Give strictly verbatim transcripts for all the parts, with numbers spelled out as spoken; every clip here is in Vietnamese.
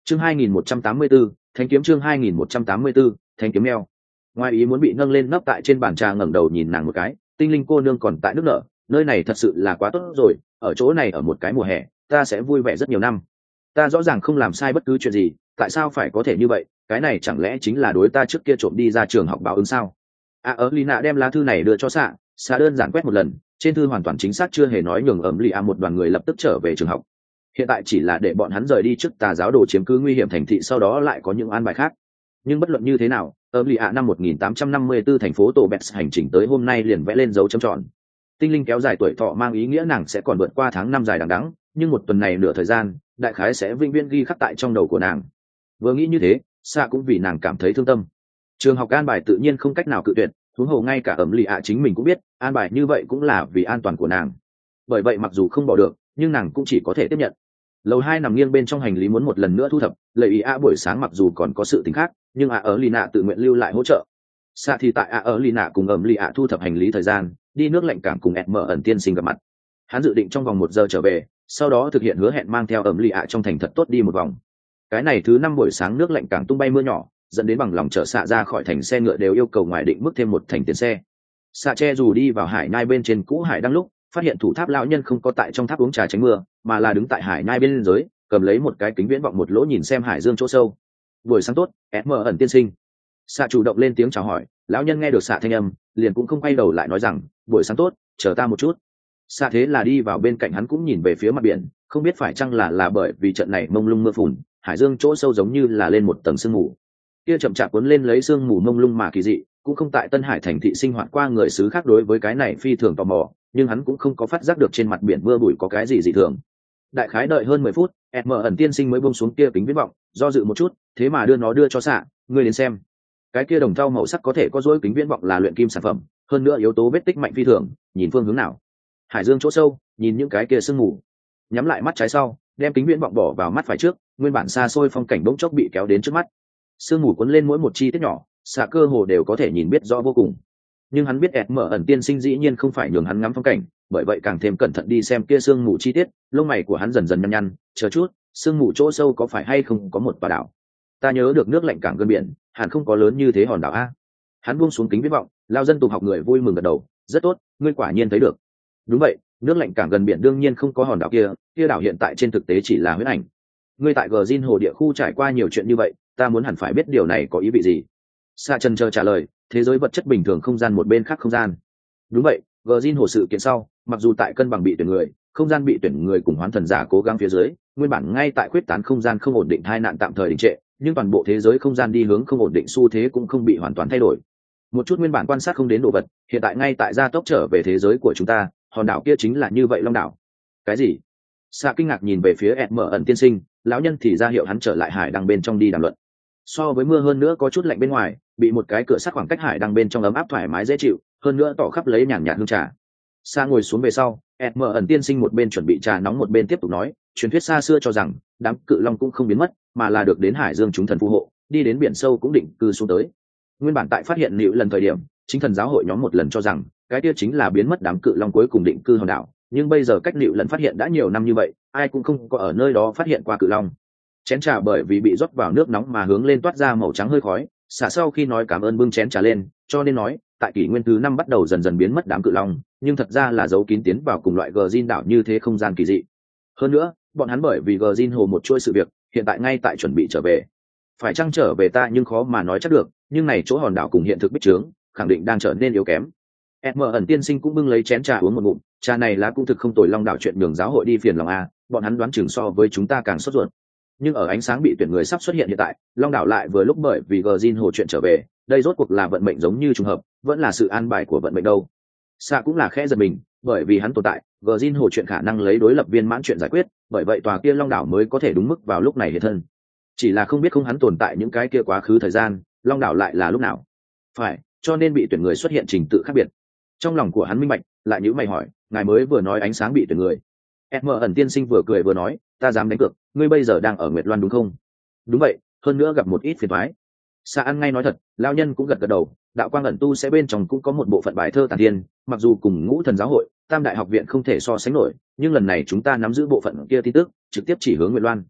chương hai nghìn một trăm tám mươi 2 thanh kiếm chương hai nghìn một trăm tám mươi 2 thanh kiếm neo. Ngoài ý muốn bị nâng lên nấp tại trên bàn trà, ngẩng đầu nhìn nàng một cái, tinh linh cô nương còn tại nước nở, nơi này thật sự là quá tốt rồi, ở chỗ này ở một cái mùa hè ta sẽ vui vẻ rất nhiều năm. Ta rõ ràng không làm sai bất cứ chuyện gì, tại sao phải có thể như vậy? Cái này chẳng lẽ chính là đối ta trước kia trộm đi ra trường học báo ứng sao? À ớ Lina đem lá thư này đưa cho xạ, xạ đơn giản quét một lần, trên thư hoàn toàn chính xác chưa hề nói nhường ẩm lì a một đoàn người lập tức trở về trường học. Hiện tại chỉ là để bọn hắn rời đi trước tà giáo đồ chiếm cứ nguy hiểm thành thị, sau đó lại có những an bài khác. Nhưng bất luận như thế nào, ẩm lì a năm một nghìn tám trăm năm mươi tư thành phố Tổ Bẹt hành trình tới hôm nay liền vẽ lên dấu chấm tròn. Tinh linh kéo dài tuổi thọ mang ý nghĩa nàng sẽ còn vượt qua tháng năm dài đằng đẵng, nhưng một tuần này nửa thời gian, đại khái sẽ vĩnh viễn ghi khắc tại trong đầu của nàng. Vừa nghĩ như thế, xạ cũng vì nàng cảm thấy thương tâm. Trường học an bài tự nhiên không cách nào cự tuyệt, huống hồ ngay cả ẩm lì ạ chính mình cũng biết an bài như vậy cũng là vì an toàn của nàng. Bởi vậy mặc dù không bỏ được, nhưng nàng cũng chỉ có thể tiếp nhận. Lầu hai nằm nghiêng bên trong hành lý muốn một lần nữa thu thập, lợi ý ạ buổi sáng mặc dù còn có sự tình khác, nhưng ạ ở lì nạ tự nguyện lưu lại hỗ trợ. Xạ thì tại ạ ở lì nạ cùng ẩm lì ạ thu thập hành lý thời gian, đi nước lạnh cảng cùng ẹt mở ẩn tiên sinh gặp mặt. Hắn dự định trong vòng một giờ trở về, sau đó thực hiện hứa hẹn mang theo ẩm lì ạ trong thành thật tốt đi một vòng. Cái này thứ năm buổi sáng nước lạnh cảng tung bay mưa nhỏ, dẫn đến bằng lòng chở xạ ra khỏi thành xe ngựa đều yêu cầu ngoài định mức thêm một thành tiền xe. Xạ che dù đi vào hải nhai bên trên cũ hải đăng lúc phát hiện thủ tháp lão nhân không có tại trong tháp uống trà tránh mưa, mà là đứng tại hải nhai bên dưới, cầm lấy một cái kính viễn vọng một lỗ nhìn xem hải dương chỗ sâu. Buổi sáng tốt, em mở ẩn tiên sinh. Xạ chủ động lên tiếng chào hỏi, lão nhân nghe được xạ thanh âm liền cũng không quay đầu lại nói rằng buổi sáng tốt, chờ ta một chút. Xạ thế là đi vào bên cạnh hắn, cũng nhìn về phía mặt biển, không biết phải chăng là là bởi vì trận này mông lung mưa phùn, hải dương chỗ sâu giống như là lên một tầng sương mù. Kia chậm chạp cuốn lên lấy sương mù mông lung mà kỳ dị, cũng không tại Tân Hải thành thị sinh hoạt qua người xứ khác đối với cái này phi thường tò mò, nhưng hắn cũng không có phát giác được trên mặt biển mưa bụi có cái gì dị thường. Đại khái đợi hơn mười phút, em mở ẩn tiên sinh mới buông xuống kia kính viễn vọng, do dự một chút, thế mà đưa nó đưa cho xạ, ngươi đến xem. Cái kia đồng thau màu sắc có thể có dối kính viễn vọng là luyện kim sản phẩm, hơn nữa yếu tố vết tích mạnh phi thường, nhìn phương hướng nào? Hải dương chỗ sâu, nhìn những cái kia sương mù. Nhắm lại mắt trái sau, đem kính viễn vọng bỏ vào mắt phải trước, nguyên bản xa xôi phong cảnh bỗng chốc bị kéo đến trước mắt. Sương mù cuốn lên mỗi một chi tiết nhỏ, xạ cơ hồ đều có thể nhìn biết rõ vô cùng. Nhưng hắn biết ẹt mở ẩn tiên sinh dĩ nhiên không phải nhường hắn ngắm phong cảnh, bởi vậy càng thêm cẩn thận đi xem kia sương mù chi tiết, lông mày của hắn dần dần nhăn nhăn, chờ chút, sương mù chỗ sâu có phải hay không có một tòa đảo? Ta nhớ được nước lạnh cảng gần biển, hẳn không có lớn như thế hòn đảo a. Hắn buông xuống kính viễn vọng, lao dân tục học người vui mừng gật đầu, rất tốt, ngươi quả nhiên thấy được. Đúng vậy, nước lạnh cảng gần biển đương nhiên không có hòn đảo kia, kia đảo hiện tại trên thực tế chỉ là huyễn ảnh. Ngươi tại Gjin hồ địa khu trải qua nhiều chuyện như vậy, ta muốn hẳn phải biết điều này có ý vị gì. Sa Trần chờ trả lời, thế giới vật chất bình thường không gian một bên khác không gian. Đúng vậy, Gjin hồ sự kiện sau, mặc dù tại cân bằng bị tuyển người, không gian bị tuyển người cùng hoán thần giả cố gắng phía dưới, nguyên bản ngay tại khuyết tán không gian không ổn định hai nạn tạm thời đình trệ, nhưng toàn bộ thế giới không gian đi hướng không ổn định xu thế cũng không bị hoàn toàn thay đổi. Một chút nguyên bản quan sát không đến đồ vật, hiện tại ngay tại gia tốc trở về thế giới của chúng ta, hòn đảo kia chính là như vậy Long đảo. Cái gì? Sa kinh ngạc nhìn về phía ẹt mở ẩn tiên sinh, lão nhân thì ra hiệu hắn trở lại hải đăng bên trong đi đàm luận. So với mưa hơn nữa có chút lạnh bên ngoài, bị một cái cửa sắt khoảng cách hải đăng bên trong ấm áp thoải mái dễ chịu, hơn nữa tỏ khắp lấy nhàn nhạt hương trà. Sa ngồi xuống về sau, ẹt mở ẩn tiên sinh một bên chuẩn bị trà nóng một bên tiếp tục nói, truyền thuyết xa xưa cho rằng đám cự long cũng không biến mất, mà là được đến hải dương chúng thần phù hộ, đi đến biển sâu cũng định cư xuống tới. Nguyên bản tại phát hiện liệu lần thời điểm, chính thần giáo hội nhóm một lần cho rằng cái kia chính là biến mất đám cự long cuối cùng định cư hòn đảo, nhưng bây giờ cách liệu lần phát hiện đã nhiều năm như vậy, ai cũng không có ở nơi đó phát hiện qua cự long. Chén trà bởi vì bị rót vào nước nóng mà hướng lên toát ra màu trắng hơi khói, xả sau khi nói cảm ơn bưng chén trà lên, cho nên nói tại kỷ nguyên thứ năm bắt đầu dần dần biến mất đám cự long, nhưng thật ra là giấu kín tiến vào cùng loại Gjin đảo như thế không gian kỳ dị. Hơn nữa, bọn hắn bởi vì Gjin hồ một chuỗi sự việc, hiện tại ngay tại chuẩn bị trở về. Phải chăng trở về ta nhưng khó mà nói chắc được, nhưng này chỗ hòn đảo cùng hiện thực bích trướng, khẳng định đang trở nên yếu kém. Em mở ẩn tiên sinh cũng bưng lấy chén trà uống một ngụm, trà này là cũng thực không tồi. Long đảo chuyện nhường giáo hội đi phiền lòng a, bọn hắn đoán chừng so với chúng ta càng sốt ruột. Nhưng ở ánh sáng bị tuyển người sắp xuất hiện hiện tại, Long đảo lại vừa lúc bởi vì Gjin hồ chuyện trở về, đây rốt cuộc là vận mệnh giống như trùng hợp, vẫn là sự an bài của vận mệnh đâu. Sa cũng là khẽ giật mình, bởi vì hắn tồn tại, Gjin hồ chuyện khả năng lấy đối lập viên mãn chuyện giải quyết, bởi vậy tòa kia Long đảo mới có thể đúng mức vào lúc này hiện thân. Chỉ là không biết không hắn tồn tại những cái kia quá khứ thời gian, Long đảo lại là lúc nào. Phải, cho nên bị tuyển người xuất hiện trình tự khác biệt. Trong lòng của hắn minh bạch, lại nhíu mày hỏi, ngài mới vừa nói ánh sáng bị tuyển người. Em mở ẩn tiên sinh vừa cười vừa nói, ta dám đánh cược, ngươi bây giờ đang ở Nguyệt Loan đúng không? Đúng vậy, hơn nữa gặp một ít phiền toái. Sa ăn ngay nói thật, lão nhân cũng gật gật đầu, đạo quang ẩn tu sẽ bên trong cũng có một bộ phận bài thơ tản thiên, mặc dù cùng ngũ thần giáo hội, tam đại học viện không thể so sánh nổi, nhưng lần này chúng ta nắm giữ bộ phận kia tin tức, trực tiếp chỉ hướng Nguyệt Loan.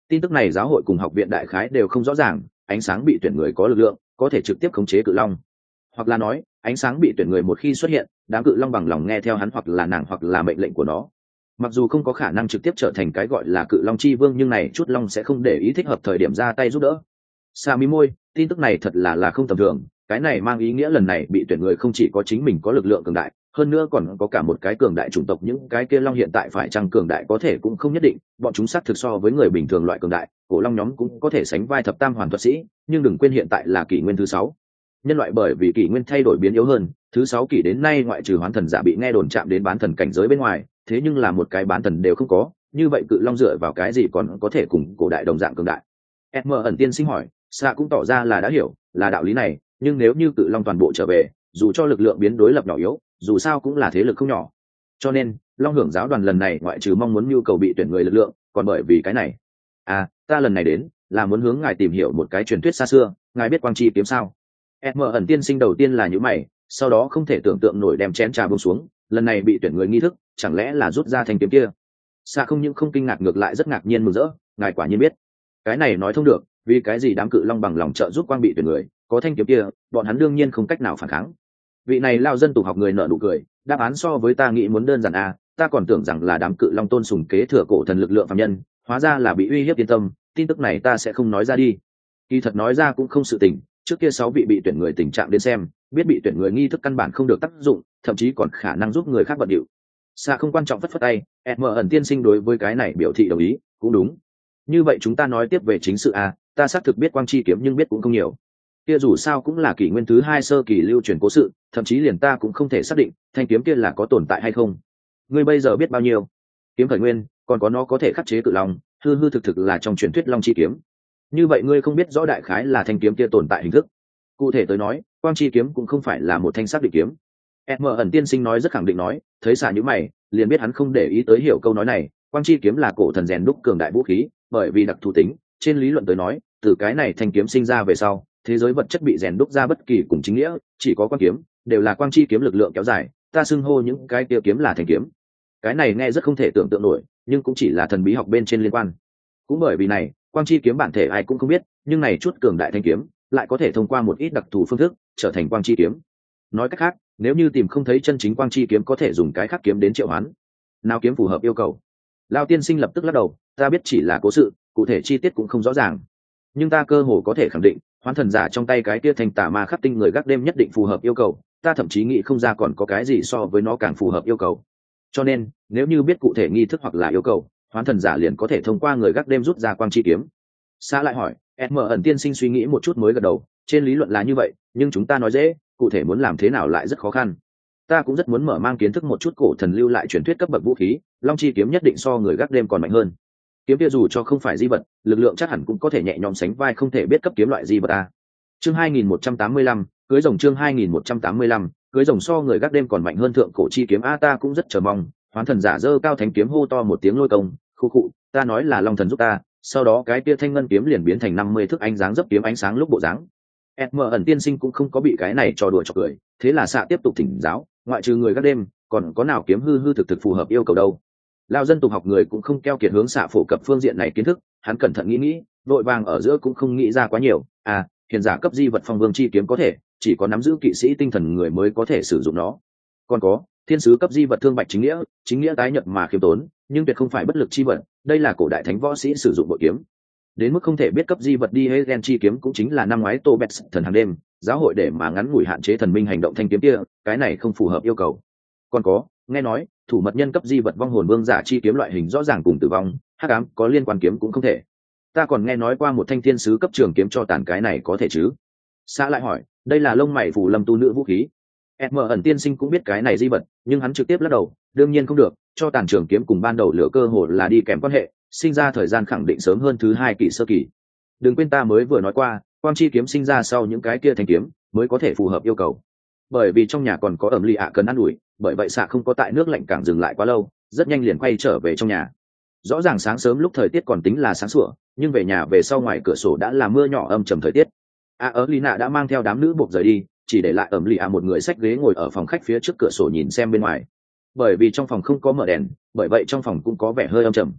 Tin tức này giáo hội cùng học viện đại khái đều không rõ ràng, ánh sáng bị tuyển người có lực lượng có thể trực tiếp khống chế cự long, hoặc là nói ánh sáng bị tuyển người một khi xuất hiện, đám cự long bằng lòng nghe theo hắn hoặc là nàng hoặc là mệnh lệnh của nó. Mặc dù không có khả năng trực tiếp trở thành cái gọi là cự long chi vương, nhưng này chút long sẽ không để ý thích hợp thời điểm ra tay giúp đỡ. Sa mí môi, tin tức này thật là là không tầm thường, cái này mang ý nghĩa lần này bị tuyển người không chỉ có chính mình có lực lượng cường đại, hơn nữa còn có cả một cái cường đại chủng tộc. Những cái kia long hiện tại phải chăng cường đại có thể cũng không nhất định, bọn chúng xác thực so với người bình thường loại cường đại, cổ long nhóm cũng có thể sánh vai thập tam hoàn thuật sĩ, nhưng đừng quên hiện tại là kỷ nguyên thứ sáu. Nhân loại bởi vì kỷ nguyên thay đổi biến yếu hơn, thứ sáu kỷ đến nay ngoại trừ hoán thần giả bị nghe đồn chạm đến bán thần cảnh giới bên ngoài, thế nhưng là một cái bán thần đều không có, như vậy cự long dựa vào cái gì còn có thể cùng cổ đại đồng dạng cường đại? Em ẩn tiên sinh hỏi. Xạ cũng tỏ ra là đã hiểu là đạo lý này, nhưng nếu như cự long toàn bộ trở về, dù cho lực lượng biến đối lập nhỏ yếu, dù sao cũng là thế lực không nhỏ. Cho nên long hưởng giáo đoàn lần này ngoại trừ mong muốn nhu cầu bị tuyển người lực lượng, còn bởi vì cái này. À, ta lần này đến là muốn hướng ngài tìm hiểu một cái truyền thuyết xa xưa. Ngài biết quang chi kiếm sao? Em ẩn tiên sinh đầu tiên là những mày, sau đó không thể tưởng tượng nổi đem chén trà buông xuống. Lần này bị tuyển người nghi thức chẳng lẽ là rút ra thanh kiếm kia? Xạ không những không kinh ngạc, ngược lại rất ngạc nhiên mừng rỡ. Ngài quả nhiên biết. Cái này nói thông được, vì cái gì đám cự long bằng lòng trợ giúp quang bị tuyển người, có thanh kiếm kia bọn hắn đương nhiên không cách nào phản kháng. Vị này lao dân tục học người nợ nụ cười, đáp án so với ta nghĩ muốn đơn giản à, ta còn tưởng rằng là đám cự long tôn sùng kế thừa cổ thần lực lượng phạm nhân, hóa ra là bị uy hiếp. Yên tâm, tin tức này ta sẽ không nói ra đi. Kỳ thật nói ra cũng không sự tình, trước kia sáu vị bị tuyển người tình trạng đến xem, biết bị tuyển người nghi thức căn bản không được tác dụng, thậm chí còn khả năng giúp người khác bận điệu. Xa không quan trọng phất phất tay, em ẩn tiên sinh đối với cái này biểu thị đồng ý. Cũng đúng, như vậy chúng ta nói tiếp về chính sự à, ta xác thực biết quang chi kiếm nhưng biết cũng không nhiều. Kia dù sao cũng là kỷ nguyên thứ hai sơ kỳ lưu truyền cố sự, thậm chí liền ta cũng không thể xác định thanh kiếm kia là có tồn tại hay không. Ngươi bây giờ biết bao nhiêu? Kiếm khởi nguyên, còn có nó có thể khắc chế cự long, hư hư thực thực là trong truyền thuyết long chi kiếm. Như vậy ngươi không biết rõ đại khái là thanh kiếm kia tồn tại hình thức. Cụ thể tới nói, quang chi kiếm cũng không phải là một thanh xác định kiếm. Em ẩn tiên sinh nói rất khẳng định nói, thấy xả nhíu mày, liền biết hắn không để ý tới hiểu câu nói này. Quang chi kiếm là cổ thần rèn đúc cường đại vũ khí, bởi vì đặc thù tính, trên lý luận tới nói, từ cái này thanh kiếm sinh ra về sau, thế giới vật chất bị rèn đúc ra bất kỳ cùng chính nghĩa, chỉ có quang kiếm đều là quang chi kiếm lực lượng kéo dài. Ta xưng hô những cái kia kiếm là thanh kiếm. Cái này nghe rất không thể tưởng tượng nổi, nhưng cũng chỉ là thần bí học bên trên liên quan. Cũng bởi vì này, quang chi kiếm bản thể ai cũng không biết, nhưng này chút cường đại thanh kiếm lại có thể thông qua một ít đặc thù phương thức trở thành quang chi kiếm. Nói cách khác, nếu như tìm không thấy chân chính quang chi kiếm, có thể dùng cái khác kiếm đến triệu hoán. Nào kiếm phù hợp yêu cầu? Lao tiên sinh lập tức lắc đầu, ta biết chỉ là cố sự, cụ thể chi tiết cũng không rõ ràng, nhưng ta cơ hồ có thể khẳng định, hoán thần giả trong tay cái kia thanh tà ma khắc tinh người gác đêm nhất định phù hợp yêu cầu. Ta thậm chí nghĩ không ra còn có cái gì so với nó càng phù hợp yêu cầu. Cho nên nếu như biết cụ thể nghi thức hoặc là yêu cầu, hoán thần giả liền có thể thông qua người gác đêm rút ra quang chi kiếm. Xa lại hỏi, em ẩn tiên sinh suy nghĩ một chút mới gật đầu, trên lý luận là như vậy, nhưng chúng ta nói dễ, cụ thể muốn làm thế nào lại rất khó khăn. Ta cũng rất muốn mở mang kiến thức một chút cổ thần lưu lại truyền thuyết cấp bậc vũ khí, long chi kiếm nhất định so người gác đêm còn mạnh hơn. Kiếm kia dù cho không phải di vật, lực lượng chắc hẳn cũng có thể nhẹ nhõm sánh vai không thể biết cấp kiếm loại di vật a. Chương hai nghìn một trăm tám mươi lăm, cưới rồng. Chương hai nghìn một trăm tám mươi lăm, cưới rồng so người gác đêm còn mạnh hơn thượng cổ chi kiếm a. Ta cũng rất chờ mong. Hoán thần giả giơ cao thánh kiếm hô to một tiếng lôi công, khu khụ, ta nói là long thần giúp ta. Sau đó cái kia thanh ngân kiếm liền biến thành năm mươi thước ánh dáng dấp kiếm ánh sáng lúc bộ dáng. Em ẩn tiên sinh cũng không có bị cái này trò đùa chọc cười, thế là xạ tiếp tục thỉnh giáo, ngoại trừ người gác đêm, còn có nào kiếm hư hư thực thực phù hợp yêu cầu đâu? Lao dân tục học người cũng không keo kiệt hướng xạ phổ cập phương diện này kiến thức, hắn cẩn thận nghĩ nghĩ, vội vàng ở giữa cũng không nghĩ ra quá nhiều. À, hiền giả cấp di vật phong vương chi kiếm có thể, chỉ có nắm giữ kỵ sĩ tinh thần người mới có thể sử dụng nó. Còn có thiên sứ cấp di vật thương bạch chính nghĩa, chính nghĩa tái nhật mà khiêm tốn, nhưng tuyệt không phải bất lực chi vật, đây là cổ đại thánh võ sĩ sử dụng bội kiếm. Đến mức không thể biết cấp di vật đi hay gen chi kiếm cũng chính là năm ngoái tô bẹt thần hàng đêm giáo hội để mà ngắn ngủi hạn chế thần minh hành động thanh kiếm kia, cái này không phù hợp yêu cầu. Còn có nghe nói thủ mật nhân cấp di vật vong hồn vương giả chi kiếm loại hình rõ ràng cùng tử vong hắc ám có liên quan kiếm cũng không thể. Ta còn nghe nói qua một thanh thiên sứ cấp trường kiếm cho tàn, cái này có thể chứ? Xã lại hỏi, đây là lông mày phù lâm tu nữ vũ khí. Em ẩn tiên sinh cũng biết cái này di vật, nhưng hắn trực tiếp lắc đầu, đương nhiên không được, cho tàn trường kiếm cùng ban đầu lửa cơ hồ là đi kèm quan hệ, sinh ra thời gian khẳng định sớm hơn thứ hai kỷ sơ kỳ. Đừng quên ta mới vừa nói qua, quang chi kiếm sinh ra sau những cái kia thanh kiếm mới có thể phù hợp yêu cầu. Bởi vì trong nhà còn có ẩm lì ạ cần ăn ủi, bởi vậy xạ không có tại nước lạnh cảng dừng lại quá lâu, rất nhanh liền quay trở về trong nhà. Rõ ràng sáng sớm lúc thời tiết còn tính là sáng sủa, nhưng về nhà về sau ngoài cửa sổ đã là mưa nhỏ âm trầm thời tiết. A ớ lì nạ đã mang theo đám nữ buộc rời đi, chỉ để lại ẩm lì ạ một người xách ghế ngồi ở phòng khách phía trước cửa sổ nhìn xem bên ngoài. Bởi vì trong phòng không có mở đèn, bởi vậy trong phòng cũng có vẻ hơi âm trầm.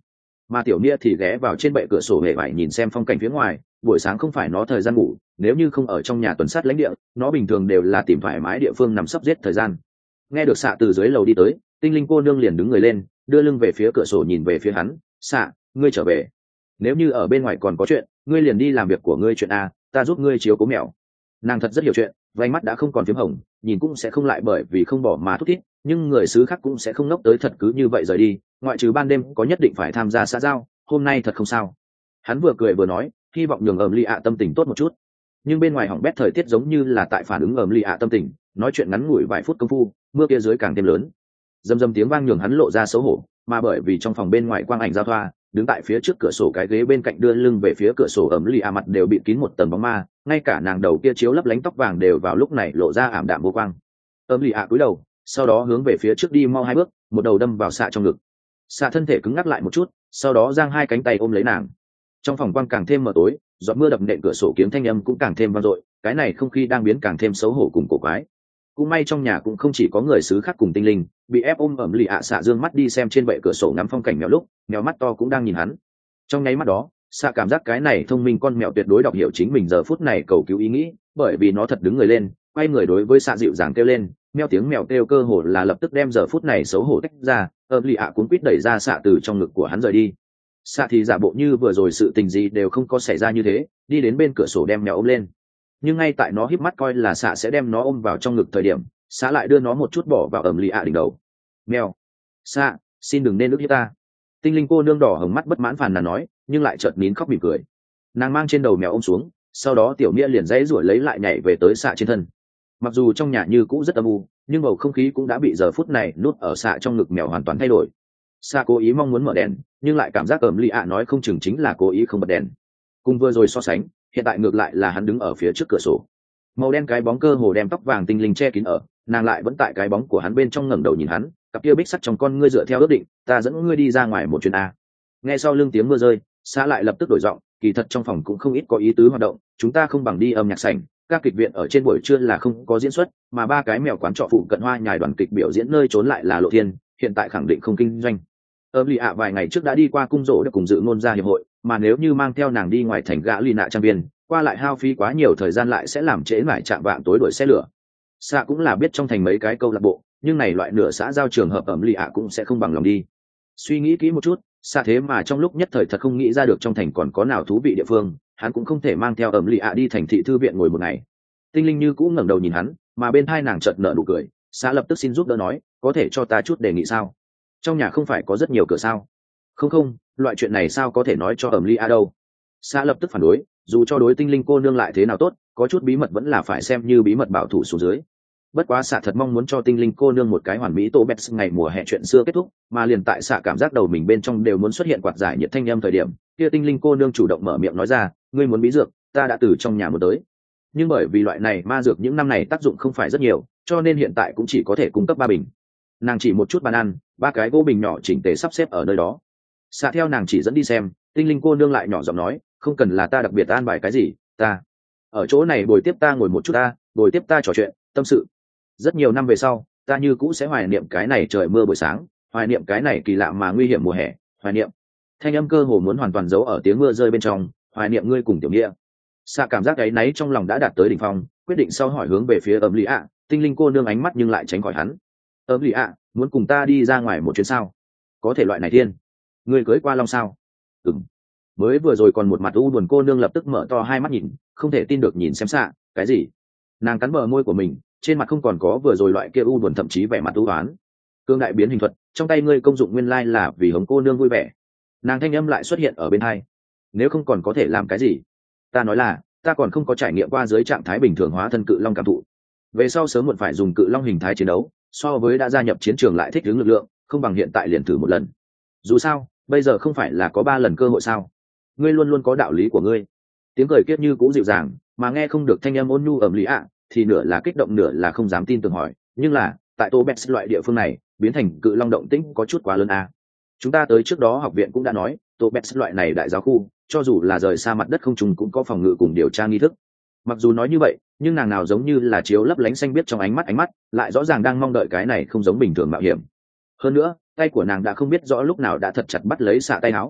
mà tiểu nia thì ghé vào trên bệ cửa sổ hề vải nhìn xem phong cảnh phía ngoài. Buổi sáng không phải nó thời gian ngủ, nếu như không ở trong nhà tuần sát lãnh địa, nó bình thường đều là tìm thoải mái địa phương nằm sấp giết thời gian. Nghe được xạ từ dưới lầu đi tới, tinh linh cô nương liền đứng người lên, đưa lưng về phía cửa sổ nhìn về phía hắn. Xạ, ngươi trở về. Nếu như ở bên ngoài còn có chuyện, ngươi liền đi làm việc của ngươi chuyện a, ta giúp ngươi chiếu cố mèo. Nàng thật rất hiểu chuyện, vành mắt đã không còn phím hồng, nhìn cũng sẽ không lại bởi vì không bỏ mà thút thít, nhưng người xứ khác cũng sẽ không ngốc tới thật cứ như vậy rời đi, ngoại trừ ban đêm có nhất định phải tham gia xã giao, hôm nay thật không sao. Hắn vừa cười vừa nói, hy vọng nhường ẩm ly ạ tâm tình tốt một chút. Nhưng bên ngoài hỏng bét thời tiết giống như là tại phản ứng ẩm ly ạ tâm tình, nói chuyện ngắn ngủi vài phút công phu, mưa kia dưới càng thêm lớn. Dầm dầm tiếng vang nhường hắn lộ ra xấu hổ, mà bởi vì trong phòng bên ngoài quang ảnh giao thoa, đứng tại phía trước cửa sổ cái ghế bên cạnh đưa lưng về phía cửa sổ ẩm ly ạ mặt đều bị kín một tầng bóng ma, ngay cả nàng đầu kia chiếu lấp lánh tóc vàng đều vào lúc này lộ ra ảm đạm vô quang. Ẩm ly ạ cúi đầu, sau đó hướng về phía trước đi mau hai bước, một đầu đâm vào xạ trong ngực. Xạ thân thể cứng ngắc lại một chút, sau đó giang hai cánh tay ôm lấy nàng. Trong phòng quang càng thêm mờ tối, giọt mưa đập nện cửa sổ kiếm thanh âm cũng càng thêm vang dội, cái này không khí đang biến càng thêm xấu hổ cùng cổ quái. Cũng may trong nhà cũng không chỉ có người xứ khác cùng tinh linh, bị ép ôm ẩm lì ạ xạ dương mắt đi xem trên bệ cửa sổ ngắm phong cảnh mèo lúc, mèo mắt to cũng đang nhìn hắn. Trong nháy mắt đó, xạ cảm giác cái này thông minh con mèo tuyệt đối đọc hiểu chính mình giờ phút này cầu cứu ý nghĩ, bởi vì nó thật đứng người lên, quay người đối với xạ dịu dàng kêu lên, mèo tiếng mèo kêu cơ hồ là lập tức đem giờ phút này xấu hổ tách ra, ẩm lì ạ cuốn quýt đẩy ra xạ từ trong ngực của hắn rời đi. Xạ thì giả bộ như vừa rồi sự tình gì đều không có xảy ra như thế, đi đến bên cửa sổ đem mèo ôm lên. Nhưng ngay tại nó híp mắt coi là xạ sẽ đem nó ôm vào trong ngực thời điểm, xạ lại đưa nó một chút bỏ vào ẩm lì ạ đỉnh đầu. Mèo, xạ, xin đừng nên ức hiếp ta. Tinh linh cô nương đỏ hồng mắt bất mãn phàn nàn nói, nhưng lại chợt nín khóc mỉm cười. Nàng mang trên đầu mèo ôm xuống, sau đó tiểu nghĩa liền dãy ruổi lấy lại nhảy về tới xạ trên thân. Mặc dù trong nhà như cũ rất âm u, nhưng bầu không khí cũng đã bị giờ phút này nút ở xạ trong ngực mèo hoàn toàn thay đổi. Xạ cố ý mong muốn mở đèn, nhưng lại cảm giác ẩm lì ạ nói không chừng chính là cố ý không bật đèn. Cùng vừa rồi so sánh, hiện tại ngược lại là hắn đứng ở phía trước cửa sổ, màu đen cái bóng cơ hồ đem tóc vàng tinh linh che kín ở, nàng lại vẫn tại cái bóng của hắn bên trong ngẩng đầu nhìn hắn, cặp kia bích sắt trong con ngươi dựa theo ước định, ta dẫn ngươi đi ra ngoài một chuyến a. Nghe sau lưng tiếng mưa rơi, xã lại lập tức đổi giọng, kỳ thật trong phòng cũng không ít có ý tứ hoạt động, chúng ta không bằng đi âm nhạc sảnh, các kịch viện ở trên buổi trưa là không có diễn xuất, mà ba cái mèo quán trọ phụ cận hoa nhài đoàn kịch biểu diễn nơi trốn lại là lộ thiên, hiện tại khẳng định không kinh doanh. Ơm lì ạ vài ngày trước đã đi qua cung rỗ để cùng dự ngôn gia hiệp hội, mà nếu như mang theo nàng đi ngoài thành gã lì nạ trang viên, qua lại hao phí quá nhiều thời gian lại sẽ làm trễ mãi chạm vạng tối đuổi xe lửa. Xạ cũng là biết trong thành mấy cái câu lạc bộ, nhưng này loại nửa xã giao trường hợp ẩm lì ạ cũng sẽ không bằng lòng đi. Suy nghĩ kỹ một chút, xạ thế mà trong lúc nhất thời thật không nghĩ ra được trong thành còn có nào thú vị địa phương, hắn cũng không thể mang theo ẩm lì ạ đi thành thị thư viện ngồi một ngày. Tinh linh như cũng ngẩng đầu nhìn hắn, mà bên hai nàng chợt nở nụ cười, xạ lập tức xin giúp đỡ nói, có thể cho ta chút đề nghị sao? Trong nhà không phải có rất nhiều cửa sao? Không không, loại chuyện này sao có thể nói cho ẩm lì ạ đâu? Xạ lập tức phản đối, dù cho đối tinh linh cô nương lại thế nào tốt, có chút bí mật vẫn là phải xem như bí mật bảo thủ xuống dưới. Bất quá xạ thật mong muốn cho tinh linh cô nương một cái hoàn mỹ tô bét ngày mùa hè chuyện xưa kết thúc, mà liền tại xạ cảm giác đầu mình bên trong đều muốn xuất hiện quạt giải nhiệt thanh âm thời điểm, kia tinh linh cô nương chủ động mở miệng nói ra, ngươi muốn bí dược, ta đã từ trong nhà muốn tới. Nhưng bởi vì loại này ma dược những năm này tác dụng không phải rất nhiều, cho nên hiện tại cũng chỉ có thể cung cấp ba bình. Nàng chỉ một chút bàn ăn, ba cái gỗ bình nhỏ chỉnh tề sắp xếp ở nơi đó. Xạ theo nàng chỉ dẫn đi xem, tinh linh cô nương lại nhỏ giọng nói, không cần là ta đặc biệt an bài cái gì, ta ở chỗ này bồi tiếp ta ngồi một chút ta, bồi tiếp ta trò chuyện, tâm sự. Rất nhiều năm về sau, ta như cũ sẽ hoài niệm cái này trời mưa buổi sáng, hoài niệm cái này kỳ lạ mà nguy hiểm mùa hè, hoài niệm. Thanh âm cơ hồ muốn hoàn toàn giấu ở tiếng mưa rơi bên trong, hoài niệm ngươi cùng tiểu nghĩa. Xạ cảm giác áy náy trong lòng đã đạt tới đỉnh phong, quyết định sau hỏi hướng về phía ấm lý ạ, tinh linh cô nương ánh mắt nhưng lại tránh khỏi hắn. Ấm lý ạ, muốn cùng ta đi ra ngoài một chuyến sao? Có thể loại này thiên, ngươi cưới qua long sao? Ừm. Mới vừa rồi còn một mặt u buồn cô nương lập tức mở to hai mắt nhìn, không thể tin được nhìn xem xạ, cái gì? Nàng cắn bờ môi của mình, trên mặt không còn có vừa rồi loại kia u buồn thậm chí vẻ mặt u oán. Cương đại biến hình thuật, trong tay ngươi công dụng nguyên lai là vì hống cô nương vui vẻ. Nàng thanh âm lại xuất hiện ở bên hai. Nếu không còn có thể làm cái gì? Ta nói là, ta còn không có trải nghiệm qua dưới trạng thái bình thường hóa thân cự long cảm thụ. Về sau sớm muộn phải dùng cự long hình thái chiến đấu, so với đã gia nhập chiến trường lại thích ứng lực lượng, không bằng hiện tại liền thử một lần. Dù sao, bây giờ không phải là có ba lần cơ hội sao? Ngươi luôn luôn có đạo lý của ngươi. Tiếng cười kiết như cũ dịu dàng, mà nghe không được thanh âm ôn nhu ẩm lý ạ, thì nửa là kích động nửa là không dám tin tưởng hỏi, nhưng là tại tô bét loại địa phương này biến thành cự long động tĩnh có chút quá lớn à. Chúng ta tới trước đó học viện cũng đã nói, tô bét loại này đại giáo khu, cho dù là rời xa mặt đất không trùng cũng có phòng ngự cùng điều tra nghi thức. Mặc dù nói như vậy, nhưng nàng nào giống như là chiếu lấp lánh xanh biết trong ánh mắt ánh mắt, lại rõ ràng đang mong đợi cái này không giống bình thường mạo hiểm. Hơn nữa, tay của nàng đã không biết rõ lúc nào đã thật chặt bắt lấy xạ tay áo.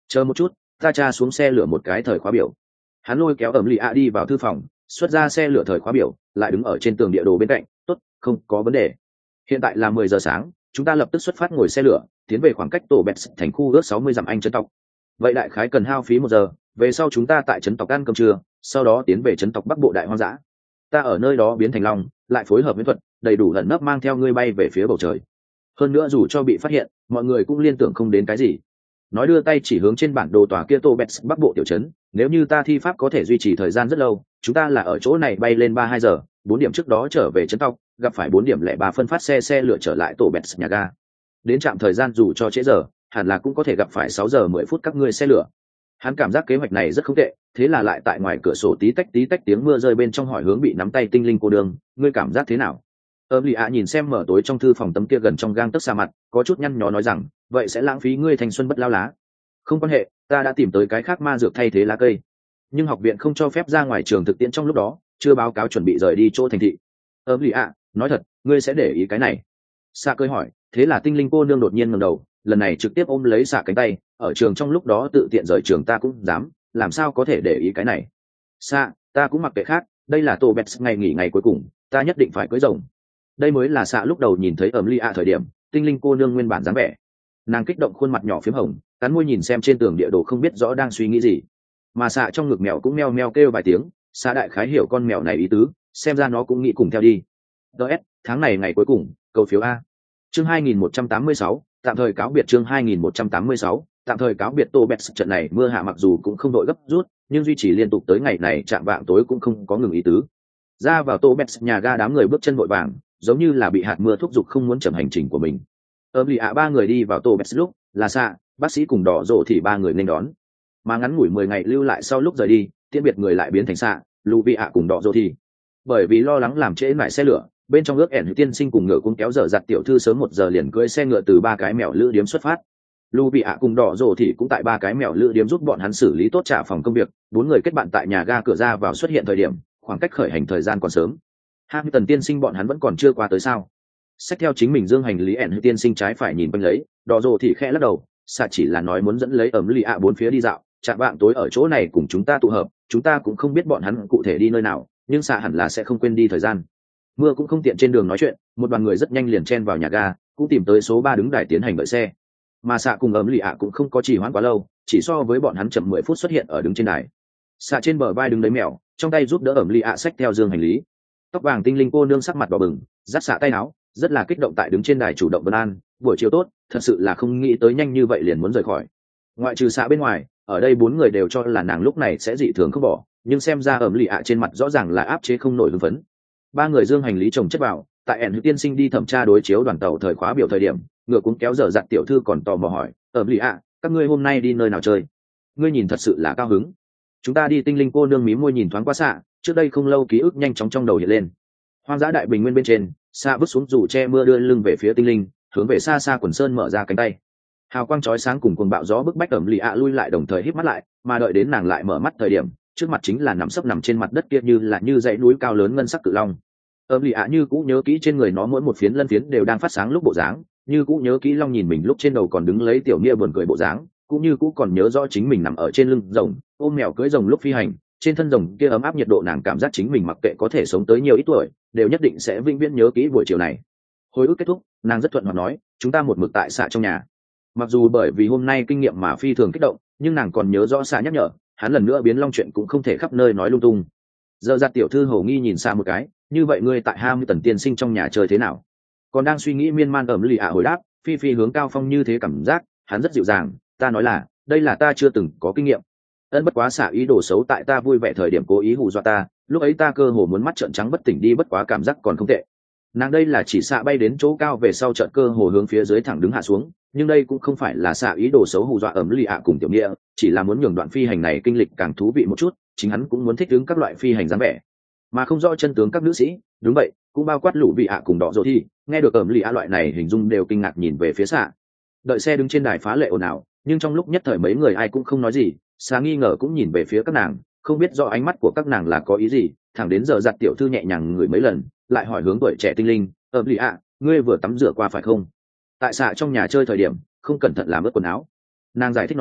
chờ một chút, ta tra xuống xe lửa một cái thời khóa biểu. Hắn lôi kéo ẩm lì ạ đi vào thư phòng, xuất ra xe lửa thời khóa biểu, lại đứng ở trên tường địa đồ bên cạnh. Tốt, không có vấn đề. Hiện tại là mười giờ sáng, chúng ta lập tức xuất phát ngồi xe lửa tiến về khoảng cách tổ bẹt thành khu ước sáu mươi dặm anh trấn tộc. Vậy đại khái cần hao phí một giờ, về sau chúng ta tại trấn tộc ăn cơm trưa, sau đó tiến về trấn tộc bắc bộ đại hoang dã. Ta ở nơi đó biến thành long, lại phối hợp với thuật đầy đủ lẩn nấp mang theo ngươi bay về phía bầu trời. Hơn nữa dù cho bị phát hiện, mọi người cũng liên tưởng không đến cái gì. Nói đưa tay chỉ hướng trên bản đồ tòa kia tổ bẹt bắc bộ tiểu trấn. Nếu như ta thi pháp có thể duy trì thời gian rất lâu, chúng ta là ở chỗ này bay lên ba hai giờ, bốn điểm trước đó trở về trấn tộc, gặp phải bốn điểm lẻ ba phân phát xe xe lửa trở lại tổ bẹt nhà ga. Đến trạm thời gian dù cho trễ giờ, hẳn là cũng có thể gặp phải sáu giờ mười phút các ngươi xe lửa. Hắn cảm giác kế hoạch này rất không tệ, thế là lại tại ngoài cửa sổ tí tách tí tách tiếng mưa rơi bên trong hỏi hướng bị nắm tay tinh linh cô đường, ngươi cảm giác thế nào? Ơm lì ạ nhìn xem mở tối trong thư phòng tấm kia gần trong gang tấc xa mặt, có chút nhăn nhó nói rằng, vậy sẽ lãng phí ngươi thanh xuân bất lao lá. Không quan hệ, ta đã tìm tới cái khác ma dược thay thế lá cây, nhưng học viện không cho phép ra ngoài trường thực tiễn trong lúc đó, chưa báo cáo chuẩn bị rời đi chỗ thành thị. Ơm lì ạ, nói thật, ngươi sẽ để ý cái này? Sa cơi hỏi, thế là tinh linh cô nương đột nhiên ngẩng đầu, lần này trực tiếp ôm lấy xạ cánh tay, ở trường trong lúc đó tự tiện rời trường ta cũng dám, làm sao có thể để ý cái này? Xạ, ta cũng mặc kệ khác, đây là tổ bẹt ngày nghỉ ngày cuối cùng, ta nhất định phải cưới rồng. Đây mới là xạ lúc đầu nhìn thấy ẩm ly ạ thời điểm, tinh linh cô nương nguyên bản dáng vẻ. Nàng kích động khuôn mặt nhỏ phím hồng, cắn môi nhìn xem trên tường địa đồ không biết rõ đang suy nghĩ gì. Mà xạ trong ngực mèo cũng meo meo kêu vài tiếng, xạ đại khái hiểu con mèo này ý tứ, xem ra nó cũng nghĩ cùng theo đi. ds tháng này ngày cuối cùng, cầu phiếu a. Chương hai nghìn một trăm tám mươi sáu, tạm thời cáo biệt. Chương hai nghìn một trăm tám mươi sáu, tạm thời cáo biệt. Tô Bẹt trận này mưa hạ mặc dù cũng không đội gấp rút, nhưng duy trì liên tục tới ngày này chạm vạng tối cũng không có ngừng ý tứ. Ra vào Tô Bẹt nhà ga đám người bước chân vội vàng, giống như là bị hạt mưa thúc giục không muốn chậm hành trình của mình. Ơm lì ạ ba người đi vào Tô Bẹt lúc, là xạ, bác sĩ cùng đỏ rộ thì ba người nên đón. Mà ngắn ngủi mười ngày lưu lại sau lúc rời đi, tiễn biệt người lại biến thành xạ, lù vị ạ cùng đỏ rộ thì. Bởi vì lo lắng làm trễ lại xe lửa, bên trong ước ẻn tiên sinh cùng ngựa cũng kéo dở giặt tiểu thư sớm một giờ liền cưỡi xe ngựa từ ba cái mèo lữ điếm xuất phát. Lưu bị ạ cùng đỏ rồ thì cũng tại ba cái mèo lữ điếm giúp bọn hắn xử lý tốt trả phòng công việc. Bốn người kết bạn tại nhà ga cửa ra vào xuất hiện thời điểm, khoảng cách khởi hành thời gian còn sớm. Hai tần tiên sinh bọn hắn vẫn còn chưa qua tới sao? Xách theo chính mình dương hành lý ẻn tiên sinh trái phải nhìn quanh lấy, đỏ rồ thì khẽ lắc đầu, xạ chỉ là nói muốn dẫn lấy ẩm lì ạ bốn phía đi dạo, chạm vạng tối ở chỗ này cùng chúng ta tụ hợp, chúng ta cũng không biết bọn hắn cụ thể đi nơi nào, nhưng xạ hẳn là sẽ không quên đi thời gian. Mưa cũng không tiện trên đường nói chuyện, một đoàn người rất nhanh liền chen vào nhà ga, cũng tìm tới số ba đứng đài tiến hành đợi xe. Mà xạ cùng ấm lì ạ cũng không có trì hoãn quá lâu, chỉ so với bọn hắn chậm mười phút xuất hiện ở đứng trên đài. Xạ trên bờ vai đứng lấy mèo, trong tay giúp đỡ ấm lì ạ xách theo dương hành lý. Tóc vàng tinh linh cô nương sắc mặt đỏ bừng, dắt xạ tay áo, rất là kích động tại đứng trên đài chủ động vân an, buổi chiều tốt, thật sự là không nghĩ tới nhanh như vậy liền muốn rời khỏi. Ngoại trừ xạ bên ngoài, ở đây bốn người đều cho là nàng lúc này sẽ dị thường không bỏ, nhưng xem ra ấm lì ạ trên mặt rõ ràng là áp chế không nổi hưng phấn. Ba người dương hành lý chồng chất vào, tại ẻn tiên sinh đi thẩm tra đối chiếu đoàn tàu thời khóa biểu thời điểm, ngựa cũng kéo dở dặt tiểu thư còn tò mò hỏi, ẩm lì ạ, các ngươi hôm nay đi nơi nào chơi? Ngươi nhìn thật sự là cao hứng. Chúng ta đi tinh linh cô nương mí môi nhìn thoáng qua xạ, trước đây không lâu ký ức nhanh chóng trong đầu hiện lên. Hoang dã đại bình nguyên bên trên, xạ bước xuống dù che mưa đưa lưng về phía tinh linh, hướng về xa xa quần sơn mở ra cánh tay. Hào quang chói sáng cùng cuồng bạo gió bức bách ẩm lì ạ lui lại đồng thời híp mắt lại, mà đợi đến nàng lại mở mắt thời điểm, trước mặt chính là nằm sấp nằm trên mặt đất kia như là như dãy núi cao lớn ngân sắc cự long. Ẩm lì ạ như cũ nhớ kỹ trên người nó mỗi một phiến lân phiến đều đang phát sáng lúc bộ dáng, như cũ nhớ kỹ long nhìn mình lúc trên đầu còn đứng lấy tiểu nia buồn cười bộ dáng, cũng như cũ còn nhớ rõ chính mình nằm ở trên lưng rồng, ôm mèo cưỡi rồng lúc phi hành, trên thân rồng kia ấm áp nhiệt độ, nàng cảm giác chính mình mặc kệ có thể sống tới nhiều ít tuổi, đều nhất định sẽ vĩnh viễn nhớ kỹ buổi chiều này. Hồi ức kết thúc, nàng rất thuận hoạt nói, chúng ta một mực tại xạ trong nhà. Mặc dù bởi vì hôm nay kinh nghiệm mà phi thường kích động, nhưng nàng còn nhớ rõ xạ nhắc nhở, hắn lần nữa biến long chuyện cũng không thể khắp nơi nói lung tung. Giờ giặt tiểu thư hầu nghi nhìn xa một cái, như vậy ngươi tại hai mươi tần tiên sinh trong nhà chơi thế nào? Còn đang suy nghĩ miên man ẩm lì ạ hồi đáp, phi phi hướng cao phong như thế cảm giác, hắn rất dịu dàng, ta nói là, đây là ta chưa từng có kinh nghiệm. Ân bất quá xạ ý đồ xấu tại ta vui vẻ thời điểm cố ý hù dọa ta, lúc ấy ta cơ hồ muốn mắt trợn trắng bất tỉnh đi, bất quá cảm giác còn không tệ. Nàng đây là chỉ xạ bay đến chỗ cao về sau trận cơ hồ hướng phía dưới thẳng đứng hạ xuống, nhưng đây cũng không phải là xạ ý đồ xấu hù dọa ẩm lì ạ cùng tiểu nghĩa, chỉ là muốn nhường đoạn phi hành này kinh lịch càng thú vị một chút, chính hắn cũng muốn thích ứng các loại phi hành dáng vẻ mà không rõ chân tướng các nữ sĩ. Đúng vậy, cũng bao quát lũ vị ạ cùng đỏ dỗ thi, nghe được ẩm lì ạ loại này hình dung đều kinh ngạc nhìn về phía xạ. Đợi xe đứng trên đài phá lệ ồn ào, nhưng trong lúc nhất thời mấy người ai cũng không nói gì, xạ nghi ngờ cũng nhìn về phía các nàng, không biết do ánh mắt của các nàng là có ý gì, thẳng đến giờ giặt tiểu thư nhẹ nhàng ngửi mấy lần, lại hỏi hướng tuổi trẻ tinh linh, ẩm lì ạ, ngươi vừa tắm rửa qua phải không? Tại xạ trong nhà chơi thời điểm không cẩn thận làm ướt quần áo. Nàng giải thích nói,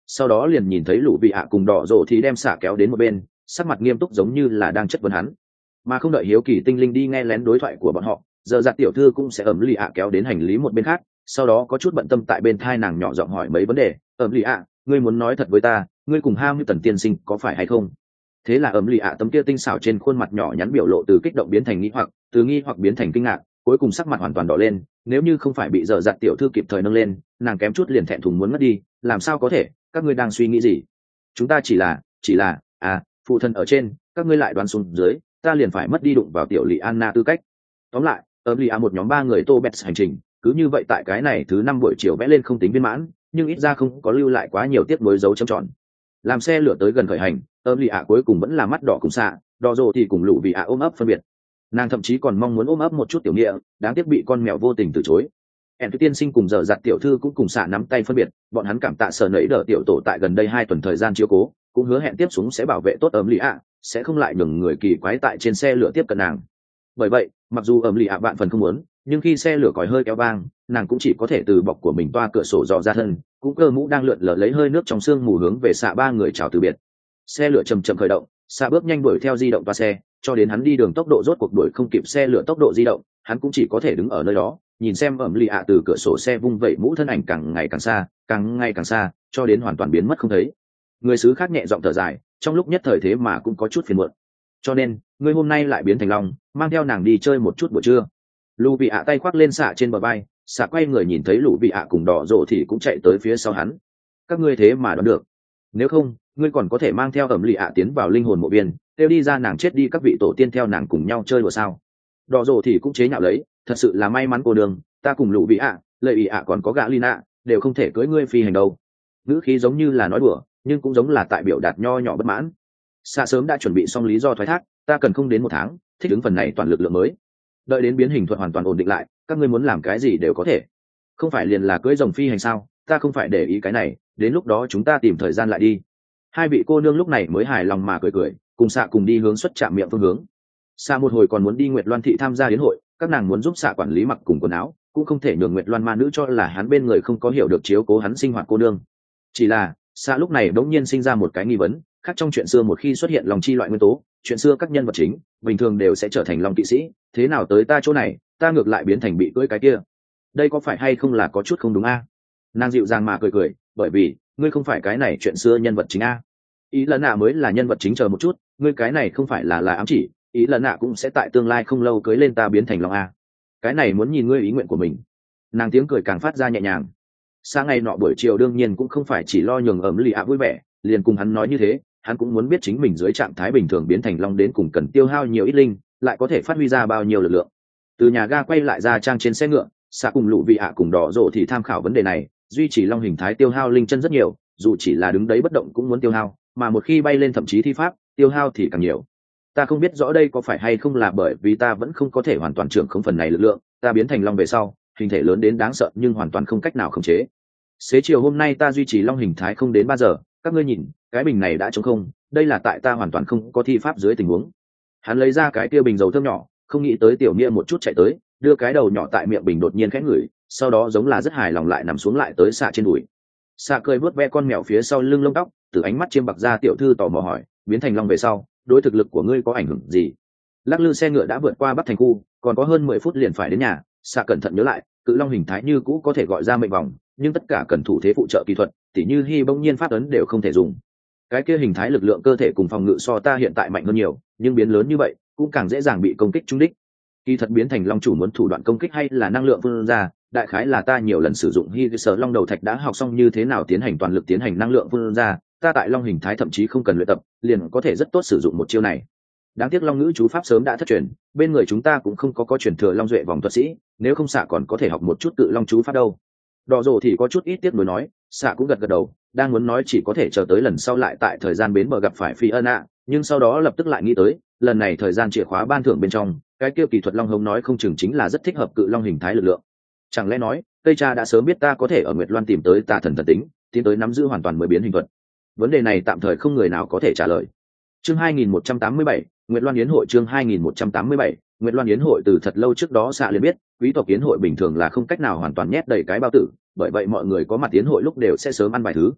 sau đó liền nhìn thấy lũ vị ạ cùng đỏ rổ thì đem xạ kéo đến một bên, sắc mặt nghiêm túc giống như là đang chất vấn hắn. Mà không đợi hiếu kỳ tinh linh đi nghe lén đối thoại của bọn họ, giờ giặt tiểu thư cũng sẽ ẩm lì ạ kéo đến hành lý một bên khác, sau đó có chút bận tâm tại bên thai nàng nhỏ giọng hỏi mấy vấn đề. Ẩm lì ạ, ngươi muốn nói thật với ta, ngươi cùng ham như tần tiên sinh có phải hay không? Thế là ẩm lì ạ tấm kia tinh xảo trên khuôn mặt nhỏ nhắn biểu lộ từ kích động biến thành nghi hoặc, từ nghi hoặc biến thành kinh ngạc, cuối cùng sắc mặt hoàn toàn đỏ lên. Nếu như không phải bị dở dặt tiểu thư kịp thời nâng lên, nàng kém chút liền thẹn thùng muốn mất đi. Làm sao có thể? Các ngươi đang suy nghĩ gì? Chúng ta chỉ là chỉ là à phụ thân ở trên, các ngươi lại đoán xuống dưới, ta liền phải mất đi đụng vào tiểu lỵ Anna tư cách. Tóm lại, ẩm lì ạ một nhóm ba người tô bẹt hành trình cứ như vậy tại cái này thứ năm buổi chiều vẽ lên không tính viên mãn, nhưng ít ra không có lưu lại quá nhiều tiếp nối dấu chấm tròn. Làm xe lửa tới gần khởi hành, ẩm lì ạ cuối cùng vẫn là mắt đỏ cùng xạ, đỏ rồ thì cùng lũ vị ạ ôm ấp phân biệt. Nàng thậm chí còn mong muốn ôm ấp một chút tiểu nghĩa, đáng tiếc bị con mèo vô tình từ chối. Ẻn tiên sinh cùng dở dặt tiểu thư cũng cùng xạ nắm tay phân biệt, bọn hắn cảm tạ sở nẫy đỡ tiểu tổ tại gần đây hai tuần thời gian chiếu cố, cũng hứa hẹn tiếp xuống sẽ bảo vệ tốt ẩm lì ạ, sẽ không lại nhường người kỳ quái tại trên xe lửa tiếp cận nàng. Bởi vậy, mặc dù ẩm lì ạ bạn phần không muốn, nhưng khi xe lửa còi hơi kéo vang, nàng cũng chỉ có thể từ bọc của mình toa cửa sổ dò ra thân, cũng cơ mũ đang lượn lờ lấy hơi nước trong sương mù hướng về xạ ba người chào từ biệt. Xe lửa chầm chậm khởi động, xạ bước nhanh đuổi theo di động toa xe, cho đến hắn đi đường tốc độ rốt cuộc đuổi không kịp xe lửa tốc độ di động, hắn cũng chỉ có thể đứng ở nơi đó, nhìn xem ẩm lì ạ từ cửa sổ xe vung vẩy mũ thân ảnh càng ngày càng xa, càng ngày càng xa, cho đến hoàn toàn biến mất không thấy. Người xứ khác nhẹ giọng thở dài, trong lúc nhất thời thế mà cũng có chút phiền muộn. Cho nên, ngươi hôm nay lại biến thành long, mang theo nàng đi chơi một chút buổi trưa. Lũ vị ạ tay khoác lên xạ trên bờ vai, xạ quay người nhìn thấy lũ vị ạ cùng đỏ rộ thì cũng chạy tới phía sau hắn. Các ngươi thế mà đoán được. Nếu không, ngươi còn có thể mang theo ẩm lì ạ tiến vào linh hồn mộ viên, kêu đi ra nàng chết đi các vị tổ tiên theo nàng cùng nhau chơi đùa sao? Đỏ rộ thì cũng chế nhạo lấy, thật sự là may mắn cô đường, ta cùng lũ vị ạ, lợi ý ạ còn có gã Lina, đều không thể cưỡi ngươi phi hành đâu. Ngữ khí giống như là nói đùa, nhưng cũng giống là tại biểu đạt nho nhỏ bất mãn. Xạ sớm đã chuẩn bị xong lý do thoái thác, ta cần không đến một tháng, thích ứng phần này toàn lực lượng mới. Đợi đến biến hình thuật hoàn toàn ổn định lại, các ngươi muốn làm cái gì đều có thể. Không phải liền là cưỡi rồng phi hành sao? Ta không phải để ý cái này, đến lúc đó chúng ta tìm thời gian lại đi. Hai vị cô nương lúc này mới hài lòng mà cười cười, cùng xạ cùng đi hướng xuất trạm miệng phương hướng. Xạ một hồi còn muốn đi Nguyệt Loan thị tham gia yến hội, các nàng muốn giúp xạ quản lý mặc cùng quần áo, cũng không thể nhường Nguyệt Loan ma nữ cho là hắn bên người không có hiểu được chiếu cố hắn sinh hoạt cô nương. Chỉ là xạ lúc này đống nhiên sinh ra một cái nghi vấn, khác trong chuyện xưa một khi xuất hiện lòng chi loại nguyên tố, chuyện xưa các nhân vật chính bình thường đều sẽ trở thành lòng kỵ sĩ, thế nào tới ta chỗ này, ta ngược lại biến thành bị cưỡi cái kia, đây có phải hay không là có chút không đúng a? Nàng dịu dàng mà cười cười, bởi vì ngươi không phải cái này chuyện xưa nhân vật chính a. Ý lần nạ mới là nhân vật chính, chờ một chút, ngươi cái này không phải là là ám chỉ, ý lần nạ cũng sẽ tại tương lai không lâu cưới lên ta biến thành lòng a. Cái này muốn nhìn ngươi ý nguyện của mình. Nàng tiếng cười càng phát ra nhẹ nhàng. Sáng ngày nọ buổi chiều đương nhiên cũng không phải chỉ lo nhường ẩm lì ạ vui vẻ, liền cùng hắn nói như thế, hắn cũng muốn biết chính mình dưới trạng thái bình thường biến thành long đến cùng cần tiêu hao nhiều ít linh, lại có thể phát huy ra bao nhiêu lực lượng. Từ nhà ga quay lại ra trang trên xe ngựa, xạ cùng lũ vị ạ cùng đỏ rộ thì tham khảo vấn đề này, duy trì long hình thái tiêu hao linh chân rất nhiều, dù chỉ là đứng đấy bất động cũng muốn tiêu hao, mà một khi bay lên thậm chí thi pháp, tiêu hao thì càng nhiều. Ta không biết rõ đây có phải hay không là bởi vì ta vẫn không có thể hoàn toàn trưởng không phần này lực lượng, ta biến thành long về sau, hình thể lớn đến đáng sợ nhưng hoàn toàn không cách nào khống chế. Xế chiều hôm nay ta duy trì long hình thái không đến ba giờ, các ngươi nhìn, cái bình này đã trống không, đây là tại ta hoàn toàn không có thi pháp dưới tình huống. Hắn lấy ra cái tia bình dầu thơm nhỏ, không nghĩ tới tiểu nghĩa một chút chạy tới, đưa cái đầu nhỏ tại miệng bình đột nhiên khẽ ngửi, sau đó giống là rất hài lòng lại nằm xuống lại tới xạ trên đùi. Xạ cười vuốt ve con mèo phía sau lưng lông tóc, từ ánh mắt chiêm bạc ra tiểu thư tò mò hỏi, biến thành long về sau, đối thực lực của ngươi có ảnh hưởng gì? Lắc lư xe ngựa đã vượt qua Bắc Thành khu, còn có hơn mười phút liền phải đến nhà. Xạ cẩn thận nhớ lại, cự long hình thái như cũ có thể gọi ra mệnh vòng, nhưng tất cả cần thủ thế phụ trợ kỹ thuật, tỉ như hy bỗng nhiên pháp ấn đều không thể dùng. Cái kia hình thái lực lượng cơ thể cùng phòng ngự so ta hiện tại mạnh hơn nhiều, nhưng biến lớn như vậy cũng càng dễ dàng bị công kích trúng đích. Kỳ thật biến thành long chủ muốn thủ đoạn công kích hay là năng lượng vươn ra, đại khái là ta nhiều lần sử dụng hy sở long đầu thạch đã học xong như thế nào tiến hành toàn lực tiến hành năng lượng vươn ra, ta tại long hình thái thậm chí không cần luyện tập liền có thể rất tốt sử dụng một chiêu này. Đáng tiếc long ngữ chú pháp sớm đã thất truyền, bên người chúng ta cũng không có có truyền thừa long duệ vòng thuật sĩ, nếu không xạ còn có thể học một chút tự long chú pháp đâu. Đỏ rồ thì có chút ít tiếc nuối nói, xạ cũng gật gật đầu, đang muốn nói chỉ có thể chờ tới lần sau lại tại thời gian bến bờ gặp phải phi ân ạ, nhưng sau đó lập tức lại nghĩ tới, lần này thời gian chìa khóa ban thưởng bên trong, cái kia kỳ thuật long hống nói không chừng chính là rất thích hợp cự long hình thái lực lượng. Chẳng lẽ nói, Tây Cha đã sớm biết ta có thể ở Nguyệt Loan tìm tới tà thần thần tính, tiến tới nắm giữ hoàn toàn mới biến hình thuật. Vấn đề này tạm thời không người nào có thể trả lời. Chương hai nghìn một trăm tám mươi bảy, Nguyệt Loan yến hội. Chương hai nghìn một trăm tám mươi bảy, Nguyệt Loan yến hội. Từ thật lâu trước đó xạ liền biết, quý tộc yến hội bình thường là không cách nào hoàn toàn nhét đầy cái bao tử, bởi vậy mọi người có mặt yến hội lúc đều sẽ sớm ăn vài thứ.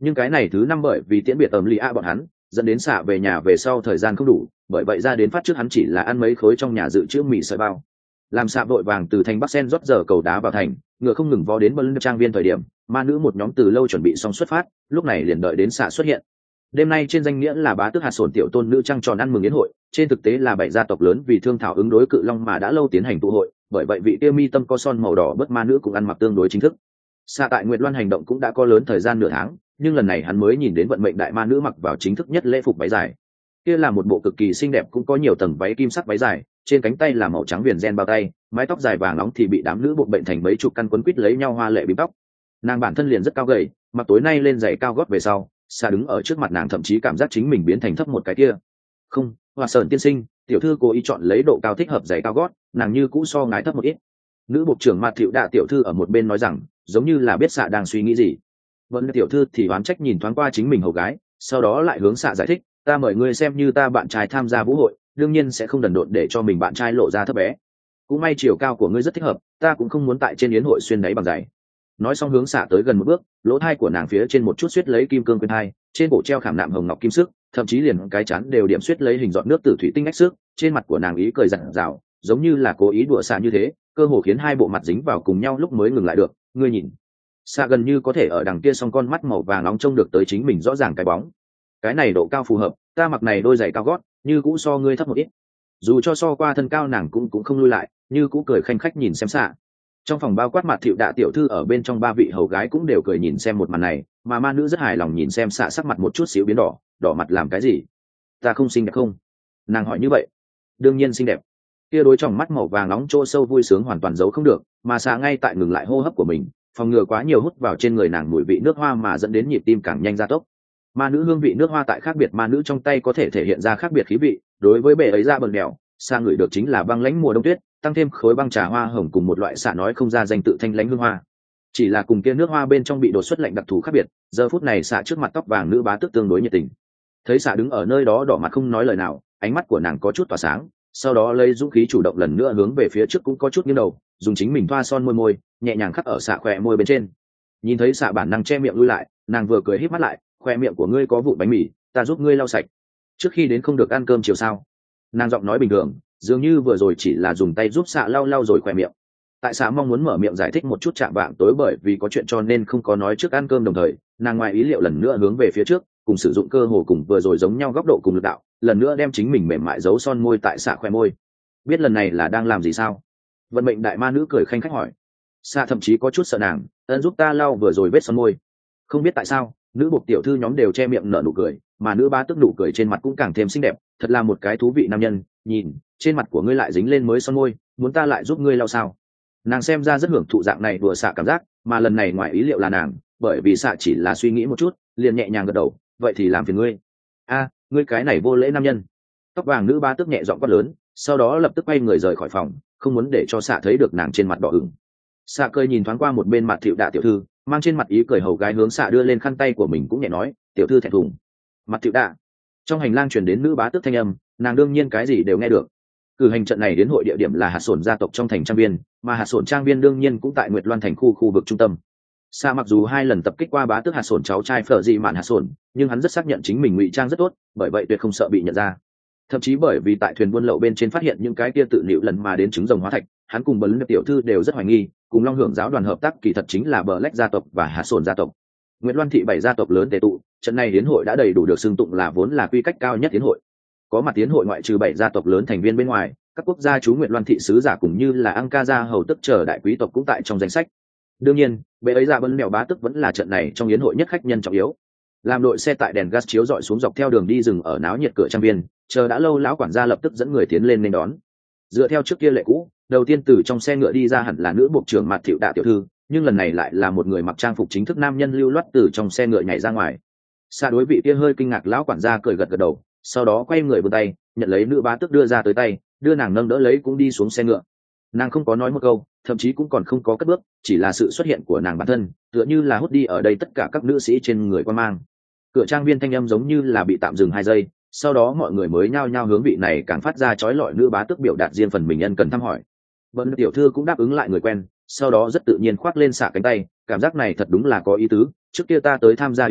nhưng cái này thứ năm bởi vì tiễn biệt ẩm lì a bọn hắn dẫn đến xạ về nhà về sau thời gian không đủ, bởi vậy ra đến phát trước hắn chỉ là ăn mấy khối trong nhà dự trữ mì sợi bao. Làm xạ vội vàng từ thành bắc sen rót giờ cầu đá vào thành, ngựa không ngừng vó đến bờ trang viên thời điểm ma nữ một nhóm từ lâu chuẩn bị xong xuất phát, lúc này liền đợi đến xạ xuất hiện. Đêm nay trên danh nghĩa là bá tước hạt sổn tiểu tôn nữ trăng tròn ăn mừng yến hội, trên thực tế là bảy gia tộc lớn vì thương thảo ứng đối cự long mà đã lâu tiến hành tụ hội, bởi vậy vị kia mi tâm có son màu đỏ bất ma nữ cũng ăn mặc tương đối chính thức. Xạ tại Nguyệt Loan hành động cũng đã có lớn thời gian nửa tháng, nhưng lần này hắn mới nhìn đến vận mệnh đại ma nữ mặc vào chính thức nhất lễ phục váy dài. Kia là một bộ cực kỳ xinh đẹp cũng có nhiều tầng váy kim sắc váy dài, trên cánh tay là màu trắng viền ren bao tay, mái tóc dài vàng nóng thì bị đám nữ bộ bệnh thành mấy chục căn quấn quít lấy nhau hoa lệ bím tóc. Nàng bản thân liền rất cao gầy, mặc tối nay lên giày cao gót về sau, xa đứng ở trước mặt nàng thậm chí cảm giác chính mình biến thành thấp một cái kia. Không, Hoa Sơn tiên sinh, tiểu thư cố ý chọn lấy độ cao thích hợp giày cao gót, nàng như cũ so ngái thấp một ít. Nữ bộ trưởng Mạt Thiệu Đạ tiểu thư ở một bên nói rằng, giống như là biết xạ đang suy nghĩ gì. Vân tiểu thư thì oán trách nhìn thoáng qua chính mình hầu gái, sau đó lại hướng xạ giải thích, ta mời ngươi xem như ta bạn trai tham gia vũ hội, đương nhiên sẽ không đần độn để cho mình bạn trai lộ ra thấp bé. Cũng may chiều cao của ngươi rất thích hợp, ta cũng không muốn tại trên yến hội xuyên đáy bằng giày. Nói xong hướng xạ tới gần một bước, lỗ thai của nàng phía trên một chút suýt lấy kim cương quyên thai, trên cổ treo khảm nạm hồng ngọc kim sức, thậm chí liền cái chắn đều điểm suýt lấy hình giọt nước từ thủy tinh ách sức, trên mặt của nàng ý cười rạng rào, giống như là cố ý đùa xạ như thế, cơ hồ khiến hai bộ mặt dính vào cùng nhau lúc mới ngừng lại được. Ngươi nhìn, xạ gần như có thể ở đằng kia song con mắt màu vàng nóng trông được tới chính mình rõ ràng cái bóng. Cái này độ cao phù hợp, ta mặc này đôi giày cao gót, như cũ so ngươi thấp một ít. Dù cho so qua thân cao nàng cũng cũng không lui lại, như cũ cười khanh khách nhìn xem xạ. Trong phòng bao quát mặt Thiệu Đạ tiểu thư ở bên trong ba vị hầu gái cũng đều cười nhìn xem một màn này, mà ma nữ rất hài lòng nhìn xem xạ sắc mặt một chút xíu biến đỏ, đỏ mặt làm cái gì? Ta không xinh đẹp không? Nàng hỏi như vậy. Đương nhiên xinh đẹp. Kia đối trong mắt màu vàng nóng chỗ sâu vui sướng hoàn toàn giấu không được, mà xạ ngay tại ngừng lại hô hấp của mình, phòng ngừa quá nhiều hút vào trên người nàng mùi vị nước hoa mà dẫn đến nhịp tim càng nhanh gia tốc. Ma nữ hương vị nước hoa tại khác biệt ma nữ trong tay có thể thể hiện ra khác biệt khí vị, đối với bề ấy ra bần đèo, xạ ngửi được chính là băng lãnh mùa đông tuyết, tăng thêm khối băng trà hoa hồng cùng một loại xạ nói không ra danh tự thanh lãnh hương hoa. Chỉ là cùng kia nước hoa bên trong bị đột xuất lạnh đặc thù khác biệt, giờ phút này xạ trước mặt tóc vàng nữ bá tước tương đối nhiệt tình. Thấy xạ đứng ở nơi đó đỏ mặt không nói lời nào, ánh mắt của nàng có chút tỏa sáng, sau đó lấy dũng khí chủ động lần nữa hướng về phía trước cũng có chút nghiêng đầu, dùng chính mình thoa son môi môi, nhẹ nhàng khắc ở xạ khỏe môi bên trên. Nhìn thấy xạ bản năng che miệng lui lại, nàng vừa cười híp mắt lại, khoe miệng của ngươi có vụ bánh mì, ta giúp ngươi lau sạch. Trước khi đến không được ăn cơm chiều sao? Nàng giọng nói bình thường, dường như vừa rồi chỉ là dùng tay giúp xạ lau lau rồi khoe miệng. Tại xạ mong muốn mở miệng giải thích một chút chạm vạng tối bởi vì có chuyện cho nên không có nói trước ăn cơm đồng thời, nàng ngoài ý liệu lần nữa hướng về phía trước, cùng sử dụng cơ hồ cùng vừa rồi giống nhau góc độ cùng lực đạo, lần nữa đem chính mình mềm mại giấu son môi tại xạ khoe môi. Biết lần này là đang làm gì sao? Vận mệnh đại ma nữ cười khanh khách hỏi. Xạ thậm chí có chút sợ nàng, ân giúp ta lau vừa rồi vết son môi. Không biết tại sao, nữ bộc tiểu thư nhóm đều che miệng nở nụ cười, mà nữ bá tức nụ cười trên mặt cũng càng thêm xinh đẹp, thật là một cái thú vị nam nhân. Nhìn, trên mặt của ngươi lại dính lên mới son môi, muốn ta lại giúp ngươi lau sao? Nàng xem ra rất hưởng thụ dạng này đùa xạ cảm giác, mà lần này ngoài ý liệu là nàng, bởi vì xạ chỉ là suy nghĩ một chút, liền nhẹ nhàng gật đầu, vậy thì làm phiền ngươi. A, ngươi cái này vô lễ nam nhân. Tóc vàng nữ bá tức nhẹ giọng quát lớn, sau đó lập tức quay người rời khỏi phòng, không muốn để cho xạ thấy được nàng trên mặt đỏ ửng. Xạ cười nhìn thoáng qua một bên mặt Thiệu Đạ tiểu thư, mang trên mặt ý cười hầu gái hướng xạ đưa lên khăn tay của mình cũng nhẹ nói, tiểu thư thẹn thùng. Mặt Thiệu Đạ. Trong hành lang truyền đến nữ bá tước thanh âm, nàng đương nhiên cái gì đều nghe được. Cử hành trận này đến hội địa điểm là hạt sổn gia tộc trong thành trang viên, mà hạt sổn trang viên đương nhiên cũng tại Nguyệt Loan thành khu khu vực trung tâm. Sa mặc dù hai lần tập kích qua bá tước hạt sổn cháu trai Phở Dị Mạn hạt sổn, nhưng hắn rất xác nhận chính mình ngụy trang rất tốt, bởi vậy tuyệt không sợ bị nhận ra. Thậm chí bởi vì tại thuyền buôn lậu bên trên phát hiện những cái kia tự liệu lần mà đến trứng rồng hóa thạch, hắn cùng Bấn tiểu thư đều rất hoài nghi, cùng Long Hưởng giáo đoàn hợp tác kỳ thật chính là Bờ Lách gia tộc và hạt sổn gia tộc. Nguyệt Loan thị bảy gia tộc lớn tề tụ, trận này đến hội đã đầy đủ được xưng tụng là vốn là quy cách cao nhất tiến hội. Có mặt tiến hội ngoại trừ bảy gia tộc lớn thành viên bên ngoài, các quốc gia chú Nguyệt Loan thị sứ giả cũng như là Anka gia hầu tức chờ đại quý tộc cũng tại trong danh sách. Đương nhiên, bệ ấy ra Bấn mèo bá tức vẫn là trận này trong yến hội nhất khách nhân trọng yếu. Làm đội xe tại đèn gas chiếu dọi xuống dọc theo đường đi rừng ở náo nhiệt cửa trang viên, chờ đã lâu lão quản gia lập tức dẫn người tiến lên nên đón. Dựa theo trước kia lệ cũ, đầu tiên từ trong xe ngựa đi ra hẳn là nữ bộ trưởng Mạt Thiệu Đạ tiểu thư, nhưng lần này lại là một người mặc trang phục chính thức nam nhân lưu loát từ trong xe ngựa nhảy ra ngoài. Xa đối vị kia hơi kinh ngạc lão quản gia cười gật gật đầu, sau đó quay người vươn tay, nhận lấy nữ bá tước đưa ra tới tay, đưa nàng nâng đỡ lấy cũng đi xuống xe ngựa. Nàng không có nói một câu, thậm chí cũng còn không có cất bước, chỉ là sự xuất hiện của nàng bản thân, tựa như là hút đi ở đây tất cả các nữ sĩ trên người quan mang. Cửa trang viên thanh âm giống như là bị tạm dừng hai giây, sau đó mọi người mới nhao nhao hướng vị này càng phát ra chói lọi nữ bá tước biểu đạt riêng phần mình nhân cần thăm hỏi. Vân tiểu thư cũng đáp ứng lại người quen, sau đó rất tự nhiên khoác lên xạ cánh tay, cảm giác này thật đúng là có ý tứ. Trước kia ta tới tham gia yến hội,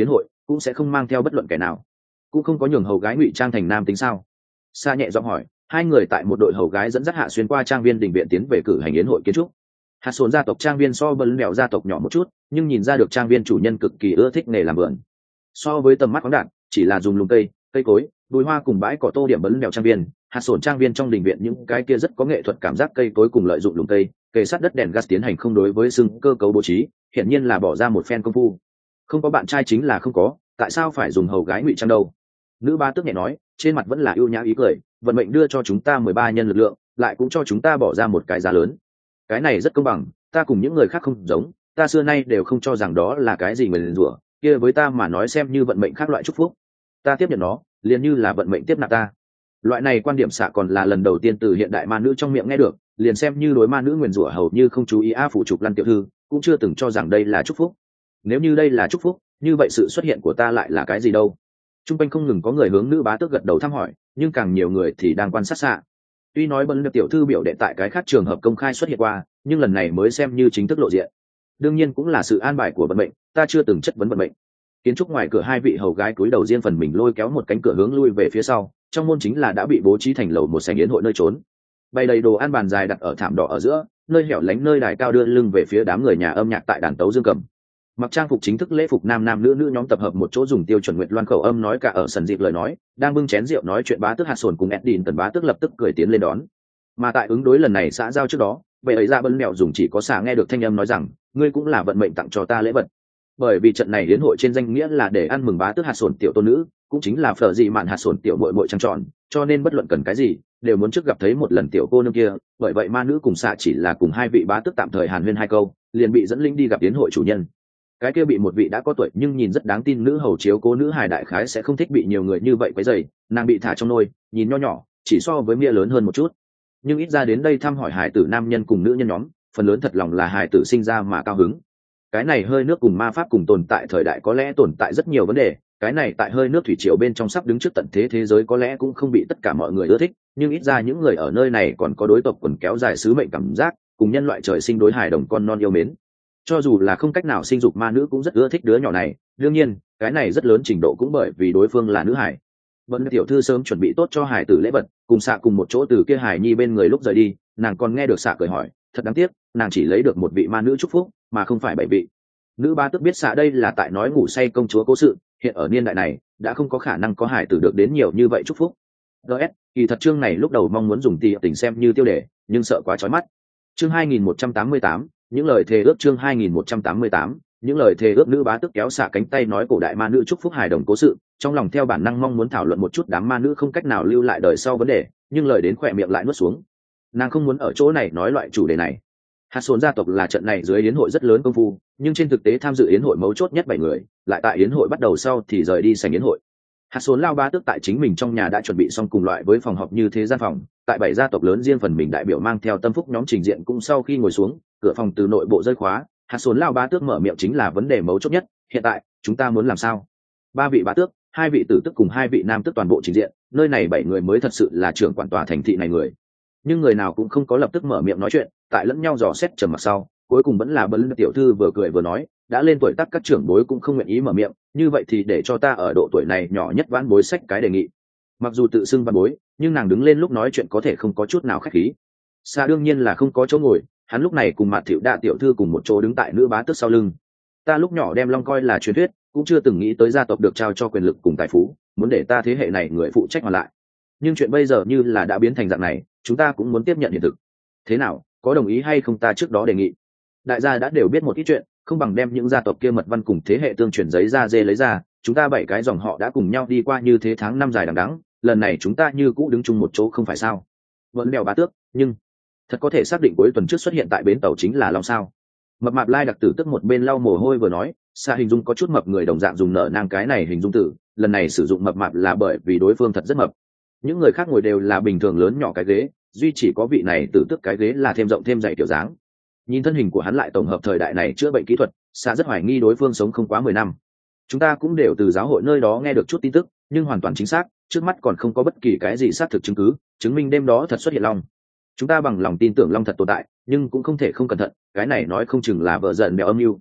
cũng sẽ không mang theo bất luận kẻ nào, cũng không có nhường hầu gái ngụy trang thành nam tính sao? Sa nhẹ giọng hỏi. Hai người tại một đội hầu gái dẫn dắt hạ xuyên qua trang viên đình viện tiến về cử hành yến hội kiến trúc. Hạt sồn gia tộc trang viên so với mèo gia tộc nhỏ một chút, nhưng nhìn ra được trang viên chủ nhân cực kỳ ưa thích nghề làm vườn. So với tầm mắt khoáng đạt, chỉ là dùng lùm cây, cây cối, bùi hoa cùng bãi cỏ tô điểm bấn mèo trang viên, hạt sồn trang viên trong đình viện những cái kia rất có nghệ thuật cảm giác cây cối cùng lợi dụng lùm cây, kề sát đất đèn gas tiến hành không đối với xương cơ cấu bố trí, hiển nhiên là bỏ ra một phen công phu. Không có bạn trai chính là không có, tại sao phải dùng hầu gái ngụy trang đâu? Nữ ba tước nhẹ nói, trên mặt vẫn là ưu nhã ý cười, vận mệnh đưa cho chúng ta mười ba nhân lực lượng, lại cũng cho chúng ta bỏ ra một cái giá lớn. Cái này rất công bằng, ta cùng những người khác không giống, ta xưa nay đều không cho rằng đó là cái gì nguyền rủa, kia với ta mà nói xem như vận mệnh khác loại chúc phúc. Ta tiếp nhận nó, liền như là vận mệnh tiếp nạp ta. Loại này quan điểm xạ còn là lần đầu tiên từ hiện đại ma nữ trong miệng nghe được, liền xem như đối ma nữ nguyền rủa hầu như không chú ý a phụ trục Lăn tiểu thư, cũng chưa từng cho rằng đây là chúc phúc. Nếu như đây là chúc phúc, như vậy sự xuất hiện của ta lại là cái gì đâu? Trung quanh không ngừng có người hướng nữ bá tước gật đầu thăm hỏi, nhưng càng nhiều người thì đang quan sát xạ. Tuy nói bấn tiểu thư biểu đệ tại cái khác trường hợp công khai xuất hiện qua, nhưng lần này mới xem như chính thức lộ diện. Đương nhiên cũng là sự an bài của vận mệnh, ta chưa từng chất vấn vận mệnh. Kiến trúc ngoài cửa hai vị hầu gái cúi đầu riêng phần mình lôi kéo một cánh cửa hướng lui về phía sau, trong môn chính là đã bị bố trí thành lầu một sảnh yến hội nơi trốn. Bày đầy đồ ăn bàn dài đặt ở thảm đỏ ở giữa, nơi hẻo lánh nơi đài cao đưa lưng về phía đám người nhà âm nhạc tại đàn tấu dương cầm. Mặc trang phục chính thức lễ phục nam nam nữ nữ nhóm tập hợp một chỗ dùng tiêu chuẩn nguyệt loan khẩu âm nói cả ở sân dịp lời nói, đang bưng chén rượu nói chuyện bá tước hạt sồn cùng Edin tần bá tước lập tức cười tiến lên đón. Mà tại ứng đối lần này xã giao trước đó, vậy ấy ra bấn mẹo dùng chỉ có xả nghe được thanh âm nói rằng, ngươi cũng là vận mệnh tặng cho ta lễ vật. Bởi vì trận này đến hội trên danh nghĩa là để ăn mừng bá tước hạt sồn tiểu tôn nữ, cũng chính là phở dị mạn hạt sồn tiểu muội muội trăng tròn, cho nên bất luận cần cái gì đều muốn trước gặp thấy một lần tiểu cô nương kia. Bởi vậy ma nữ cùng xạ chỉ là cùng hai vị bá tước tạm thời hàn huyên hai câu, liền bị dẫn linh đi gặp tiến hội chủ nhân. Cái kia bị một vị đã có tuổi nhưng nhìn rất đáng tin nữ hầu chiếu cố nữ hài đại khái sẽ không thích bị nhiều người như vậy quấy rầy, nàng bị thả trong nôi, nhìn nho nhỏ, chỉ so với mia lớn hơn một chút. Nhưng ít ra đến đây thăm hỏi hài tử nam nhân cùng nữ nhân nhóm, phần lớn thật lòng là hài tử sinh ra mà cao hứng. Cái này hơi nước cùng ma pháp cùng tồn tại thời đại có lẽ tồn tại rất nhiều vấn đề, cái này tại hơi nước thủy triều bên trong sắp đứng trước tận thế thế giới có lẽ cũng không bị tất cả mọi người ưa thích, nhưng ít ra những người ở nơi này còn có đối tộc quần kéo dài sứ mệnh cảm giác, cùng nhân loại trời sinh đối hài đồng con non yêu mến. Cho dù là không cách nào sinh dục ma nữ cũng rất ưa thích đứa nhỏ này, đương nhiên cái này rất lớn trình độ cũng bởi vì đối phương là nữ hải. Vẫn tiểu thư sớm chuẩn bị tốt cho hải tử lễ vật, cùng xạ cùng một chỗ từ kia hải nhi bên người lúc rời đi, nàng còn nghe được xạ cười hỏi, thật đáng tiếc, nàng chỉ lấy được một vị ma nữ chúc phúc, mà không phải bảy vị. Nữ ba tức biết xạ đây là tại nói ngủ say công chúa cố sự, hiện ở niên đại này đã không có khả năng có hải tử được đến nhiều như vậy chúc phúc. gs kỳ thật chương này lúc đầu mong muốn dùng tỉ tình xem như tiêu đề, nhưng sợ quá chói mắt. Chương hai nghìn một trăm tám mươi tám, những lời thề ước. Chương hai nghìn một trăm tám mươi tám, những lời thề ước. Nữ bá tức kéo xạ cánh tay nói cổ đại ma nữ chúc phúc hài đồng cố sự, trong lòng theo bản năng mong muốn thảo luận một chút đám ma nữ không cách nào lưu lại đời sau vấn đề, nhưng lời đến khỏe miệng lại nuốt xuống. Nàng không muốn ở chỗ này nói loại chủ đề này. Hạt sồn gia tộc là trận này dưới yến hội rất lớn công phu, nhưng trên thực tế tham dự yến hội mấu chốt nhất bảy người, lại tại yến hội bắt đầu sau thì rời đi sảnh yến hội. Hạt sồn lao bá tước tại chính mình trong nhà đã chuẩn bị xong cùng loại với phòng họp như thế gian phòng, tại bảy gia tộc lớn riêng phần mình đại biểu mang theo tâm phúc nhóm trình diện cũng sau khi ngồi xuống, cửa phòng từ nội bộ rơi khóa, hạt sồn lao bá tước mở miệng chính là vấn đề mấu chốt nhất, hiện tại chúng ta muốn làm sao? Ba vị bá tước, hai vị tử tước cùng hai vị nam tước toàn bộ trình diện, nơi này bảy người mới thật sự là trưởng quản tòa thành thị này người. Nhưng người nào cũng không có lập tức mở miệng nói chuyện, tại lẫn nhau dò xét trầm mặc sau, cuối cùng vẫn là Bấn tiểu thư vừa cười vừa nói, đã lên tuổi tác các trưởng bối cũng không nguyện ý mở miệng, như vậy thì để cho ta ở độ tuổi này nhỏ nhất vãn bối sách cái đề nghị. Mặc dù tự xưng văn bối, nhưng nàng đứng lên lúc nói chuyện có thể không có chút nào khách khí. Xa đương nhiên là không có chỗ ngồi, hắn lúc này cùng Mạt Thiệu Đạ tiểu thư cùng một chỗ đứng tại nữ bá tước sau lưng. Ta lúc nhỏ đem long coi là truyền thuyết, cũng chưa từng nghĩ tới gia tộc được trao cho quyền lực cùng tài phú, muốn để ta thế hệ này người phụ trách hoàn lại. Nhưng chuyện bây giờ như là đã biến thành dạng này, chúng ta cũng muốn tiếp nhận hiện thực. Thế nào, có đồng ý hay không ta trước đó đề nghị? Đại gia đã đều biết một ít chuyện, không bằng đem những gia tộc kia mật văn cùng thế hệ tương truyền giấy ra dê lấy ra, chúng ta bảy cái dòng họ đã cùng nhau đi qua như thế tháng năm dài đằng đẵng, lần này chúng ta như cũ đứng chung một chỗ không phải sao? Vẫn đèo bá tước, nhưng thật có thể xác định cuối tuần trước xuất hiện tại bến tàu chính là long sao? Mập mạp lai đặc tử tức một bên lau mồ hôi vừa nói, xa hình dung có chút mập người đồng dạng dùng nở nang cái này hình dung tử, lần này sử dụng mập mạp là bởi vì đối phương thật rất mập. Những người khác ngồi đều là bình thường lớn nhỏ cái ghế, duy chỉ có vị này tử tức cái ghế là thêm rộng thêm dày kiểu dáng. Nhìn thân hình của hắn lại tổng hợp thời đại này chữa bệnh kỹ thuật, xa rất hoài nghi đối phương sống không quá mười năm. Chúng ta cũng đều từ giáo hội nơi đó nghe được chút tin tức, nhưng hoàn toàn chính xác, trước mắt còn không có bất kỳ cái gì xác thực chứng cứ chứng minh đêm đó thật xuất hiện long. Chúng ta bằng lòng tin tưởng long thật tồn tại, nhưng cũng không thể không cẩn thận, cái này nói không chừng là vợ dần bèo âm mưu.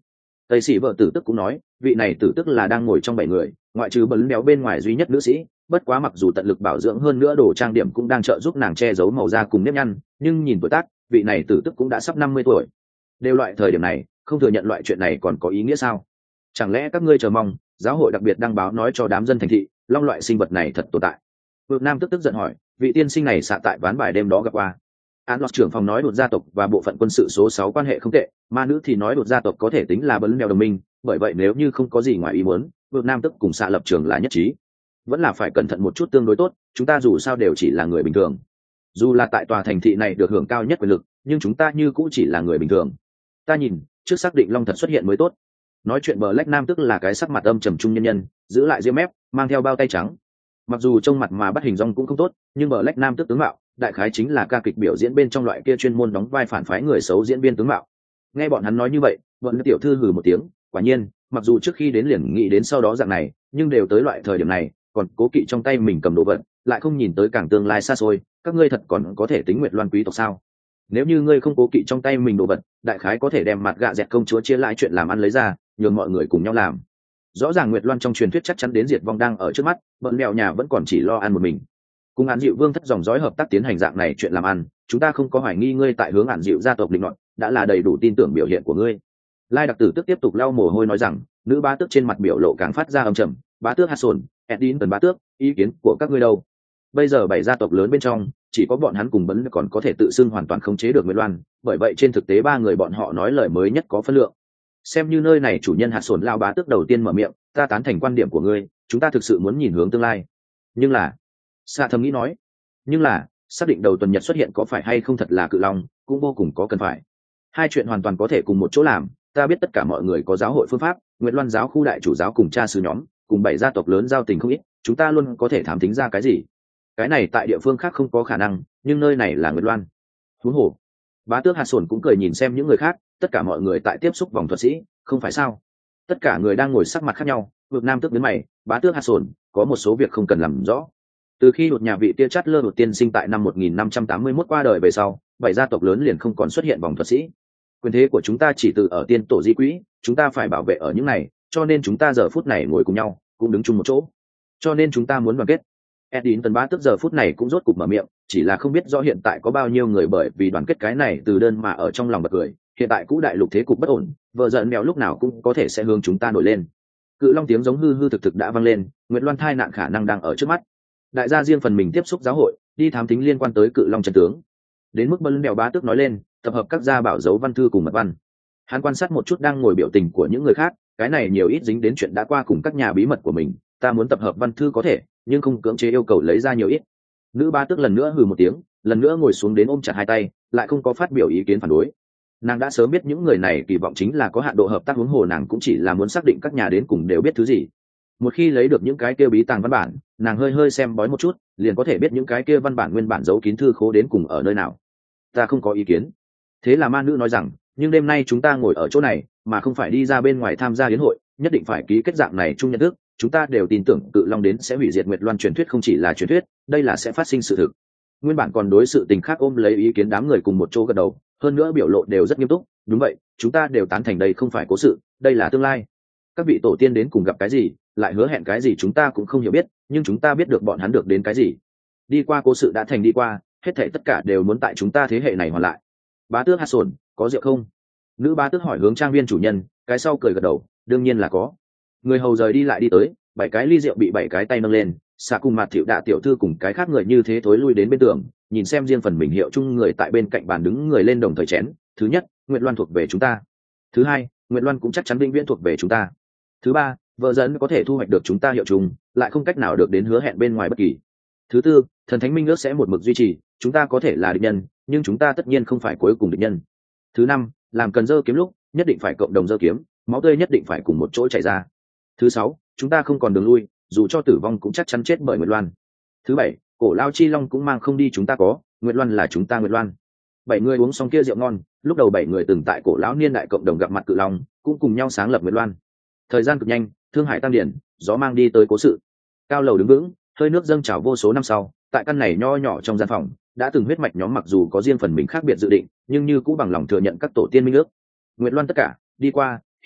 tây sĩ vợ tử tức cũng nói vị này tử tức là đang ngồi trong bảy người ngoại trừ bấn béo bên ngoài duy nhất nữ sĩ, bất quá mặc dù tận lực bảo dưỡng hơn nữa đồ trang điểm cũng đang trợ giúp nàng che giấu màu da cùng nếp nhăn, nhưng nhìn tuổi tác vị này tử tức cũng đã sắp năm mươi tuổi. Đều loại thời điểm này không thừa nhận loại chuyện này còn có ý nghĩa sao? Chẳng lẽ các ngươi chờ mong giáo hội đặc biệt đăng báo nói cho đám dân thành thị long loại sinh vật này thật tồn tại? Vượt Nam tức tức giận hỏi vị tiên sinh này xạ tại ván bài đêm đó gặp qua. Án Lọt trưởng phòng nói đột gia tộc và bộ phận quân sự số sáu quan hệ không tệ, ma nữ thì nói đột gia tộc có thể tính là bấn mèo đồng minh, bởi vậy nếu như không có gì ngoài ý muốn, Vượt Nam tức cùng xạ lập trường là nhất trí. Vẫn là phải cẩn thận một chút tương đối tốt, chúng ta dù sao đều chỉ là người bình thường. Dù là tại tòa thành thị này được hưởng cao nhất quyền lực, nhưng chúng ta như cũng chỉ là người bình thường. Ta nhìn, trước xác định long thật xuất hiện mới tốt. Nói chuyện Black Nam tức là cái sắc mặt âm trầm trung nhân nhân, giữ lại ria mép, mang theo bao tay trắng. Mặc dù trông mặt mà bắt hình dong cũng không tốt, nhưng Black Nam tức tướng mạo đại khái chính là ca kịch biểu diễn bên trong loại kia chuyên môn đóng vai phản phái người xấu diễn viên tướng mạo. Nghe bọn hắn nói như vậy, bọn tiểu thư hừ một tiếng, quả nhiên, mặc dù trước khi đến liền nghĩ đến sau đó dạng này, nhưng đều tới loại thời điểm này, còn cố kỵ trong tay mình cầm đồ vật, lại không nhìn tới càng tương lai xa xôi, các ngươi thật còn có thể tính Nguyệt Loan quý tộc sao? Nếu như ngươi không cố kỵ trong tay mình đồ vật, đại khái có thể đem mặt gạ dẹt công chúa chia lại chuyện làm ăn lấy ra, nhường mọi người cùng nhau làm. Rõ ràng Nguyệt Loan trong truyền thuyết chắc chắn đến diệt vong đang ở trước mắt, bận mèo nhà vẫn còn chỉ lo ăn một mình. Cùng Án Dịu Vương thất dòng dõi hợp tác tiến hành dạng này chuyện làm ăn, chúng ta không có hoài nghi ngươi tại hướng Án Dịu gia tộc định luận, đã là đầy đủ tin tưởng biểu hiện của ngươi. Lai đặc tử tức tiếp tục lau mồ hôi nói rằng, nữ bá tước trên mặt biểu lộ càng phát ra âm trầm, bá tước Hudson, Edin tần bá tước, ý kiến của các ngươi đâu? Bây giờ bảy gia tộc lớn bên trong, chỉ có bọn hắn cùng bấn còn có thể tự xưng hoàn toàn khống chế được Nguyệt Loan, bởi vậy trên thực tế ba người bọn họ nói lời mới nhất có phân lượng. Xem như nơi này chủ nhân Hudson lao bá tước đầu tiên mở miệng, ta tán thành quan điểm của ngươi, chúng ta thực sự muốn nhìn hướng tương lai. Nhưng là, Sa thầm nghĩ nói, nhưng là xác định đầu tuần nhật xuất hiện có phải hay không thật là cự long cũng vô cùng có cần phải. Hai chuyện hoàn toàn có thể cùng một chỗ làm. Ta biết tất cả mọi người có giáo hội phương pháp, Nguyệt Loan giáo khu đại chủ giáo cùng cha sư nhóm cùng bảy gia tộc lớn giao tình không ít, chúng ta luôn có thể thám tính ra cái gì. Cái này tại địa phương khác không có khả năng, nhưng nơi này là Nguyệt Loan. Huống hồ, bá tước Hạt Sồn cũng cười nhìn xem những người khác, tất cả mọi người tại tiếp xúc vòng thuật sĩ, không phải sao? Tất cả người đang ngồi sắc mặt khác nhau, Vượt Nam tức đến mày, bá tước Hạt Sồn, có một số việc không cần làm rõ. Từ khi một nhà vị tia chát lơ một tiên sinh tại năm một nghìn năm trăm tám mươi mốt qua đời về sau, bảy gia tộc lớn liền không còn xuất hiện vòng thuật sĩ. Quyền thế của chúng ta chỉ từ ở tiên tổ di quỹ, chúng ta phải bảo vệ ở những này, cho nên chúng ta giờ phút này ngồi cùng nhau, cũng đứng chung một chỗ. Cho nên chúng ta muốn đoàn kết. Edin tần bá tức giờ phút này cũng rốt cục mở miệng, chỉ là không biết rõ hiện tại có bao nhiêu người bởi vì đoàn kết cái này từ đơn mà ở trong lòng bật cười. Hiện tại cũ đại lục thế cục bất ổn, vợ giận mèo lúc nào cũng có thể sẽ hướng chúng ta nổi lên. Cự long tiếng giống hư hư thực thực đã vang lên, Nguyệt Loan thai nạn khả năng đang ở trước mắt. Đại gia riêng phần mình tiếp xúc giáo hội, đi thám thính liên quan tới cự long chân tướng. Đến mức bân mèo bá tước nói lên, tập hợp các gia bảo dấu văn thư cùng mật văn. Hắn quan sát một chút đang ngồi biểu tình của những người khác, cái này nhiều ít dính đến chuyện đã qua cùng các nhà bí mật của mình. Ta muốn tập hợp văn thư có thể, nhưng không cưỡng chế yêu cầu lấy ra nhiều ít. Nữ bá tước lần nữa hừ một tiếng, lần nữa ngồi xuống đến ôm chặt hai tay, lại không có phát biểu ý kiến phản đối. Nàng đã sớm biết những người này kỳ vọng chính là có hạn độ hợp tác, huống hồ nàng cũng chỉ là muốn xác định các nhà đến cùng đều biết thứ gì. Một khi lấy được những cái kia bí tàng văn bản, nàng hơi hơi xem bói một chút, liền có thể biết những cái kia văn bản nguyên bản giấu kín thư khố đến cùng ở nơi nào. Ta không có ý kiến. Thế là ma nữ nói rằng, nhưng đêm nay chúng ta ngồi ở chỗ này, mà không phải đi ra bên ngoài tham gia yến hội, nhất định phải ký kết dạng này chung nhận thức. Chúng ta đều tin tưởng cự long đến sẽ hủy diệt Nguyệt Loan truyền thuyết không chỉ là truyền thuyết, đây là sẽ phát sinh sự thực. Nguyên bản còn đối sự tình khác ôm lấy ý kiến đám người cùng một chỗ gật đầu, hơn nữa biểu lộ đều rất nghiêm túc. Đúng vậy, chúng ta đều tán thành đây không phải cố sự, đây là tương lai. Các vị tổ tiên đến cùng gặp cái gì, lại hứa hẹn cái gì chúng ta cũng không hiểu biết, nhưng chúng ta biết được bọn hắn được đến cái gì. Đi qua cố sự đã thành đi qua, hết thảy tất cả đều muốn tại chúng ta thế hệ này hoàn lại. Bá tước Hudson, có rượu không? Nữ bá tước hỏi hướng trang viên chủ nhân, cái sau cười gật đầu, đương nhiên là có. Người hầu rời đi lại đi tới, bảy cái ly rượu bị bảy cái tay nâng lên, xạ cùng mặt thiệu đạ tiểu thư cùng cái khác người như thế thối lui đến bên tường, nhìn xem riêng phần mình hiệu chung người tại bên cạnh bàn đứng người lên đồng thời chén. Thứ nhất, Nguyệt Loan thuộc về chúng ta. Thứ hai, Nguyệt Loan cũng chắc chắn vĩnh viễn thuộc về chúng ta. Thứ ba, vợ dẫn có thể thu hoạch được chúng ta hiệu chung, lại không cách nào được đến hứa hẹn bên ngoài bất kỳ. Thứ tư, thần thánh minh ước sẽ một mực duy trì, chúng ta có thể là địch nhân, nhưng chúng ta tất nhiên không phải cuối cùng địch nhân. Thứ năm, làm cần giơ kiếm lúc, nhất định phải cộng đồng giơ kiếm, máu tươi nhất định phải cùng một chỗ chảy ra. Thứ sáu, chúng ta không còn đường lui, dù cho tử vong cũng chắc chắn chết bởi Nguyệt Loan. Thứ bảy, cổ lao chi long cũng mang không đi chúng ta có, Nguyệt Loan là chúng ta Nguyệt Loan. Bảy người uống xong kia rượu ngon, lúc đầu bảy người từng tại cổ lão niên đại cộng đồng gặp mặt cự long, cũng cùng nhau sáng lập Nguyệt Loan. Thời gian cực nhanh, Thương Hải Tam Điển, gió mang đi tới cố sự. Cao lầu đứng vững, hơi nước dâng trào vô số năm sau, tại căn này nho nhỏ trong gian phòng, đã từng huyết mạch nhóm mặc dù có riêng phần mình khác biệt dự định, nhưng như cũng bằng lòng thừa nhận các tổ tiên minh ước. Nguyệt Loan tất cả, đi qua, hiện tại,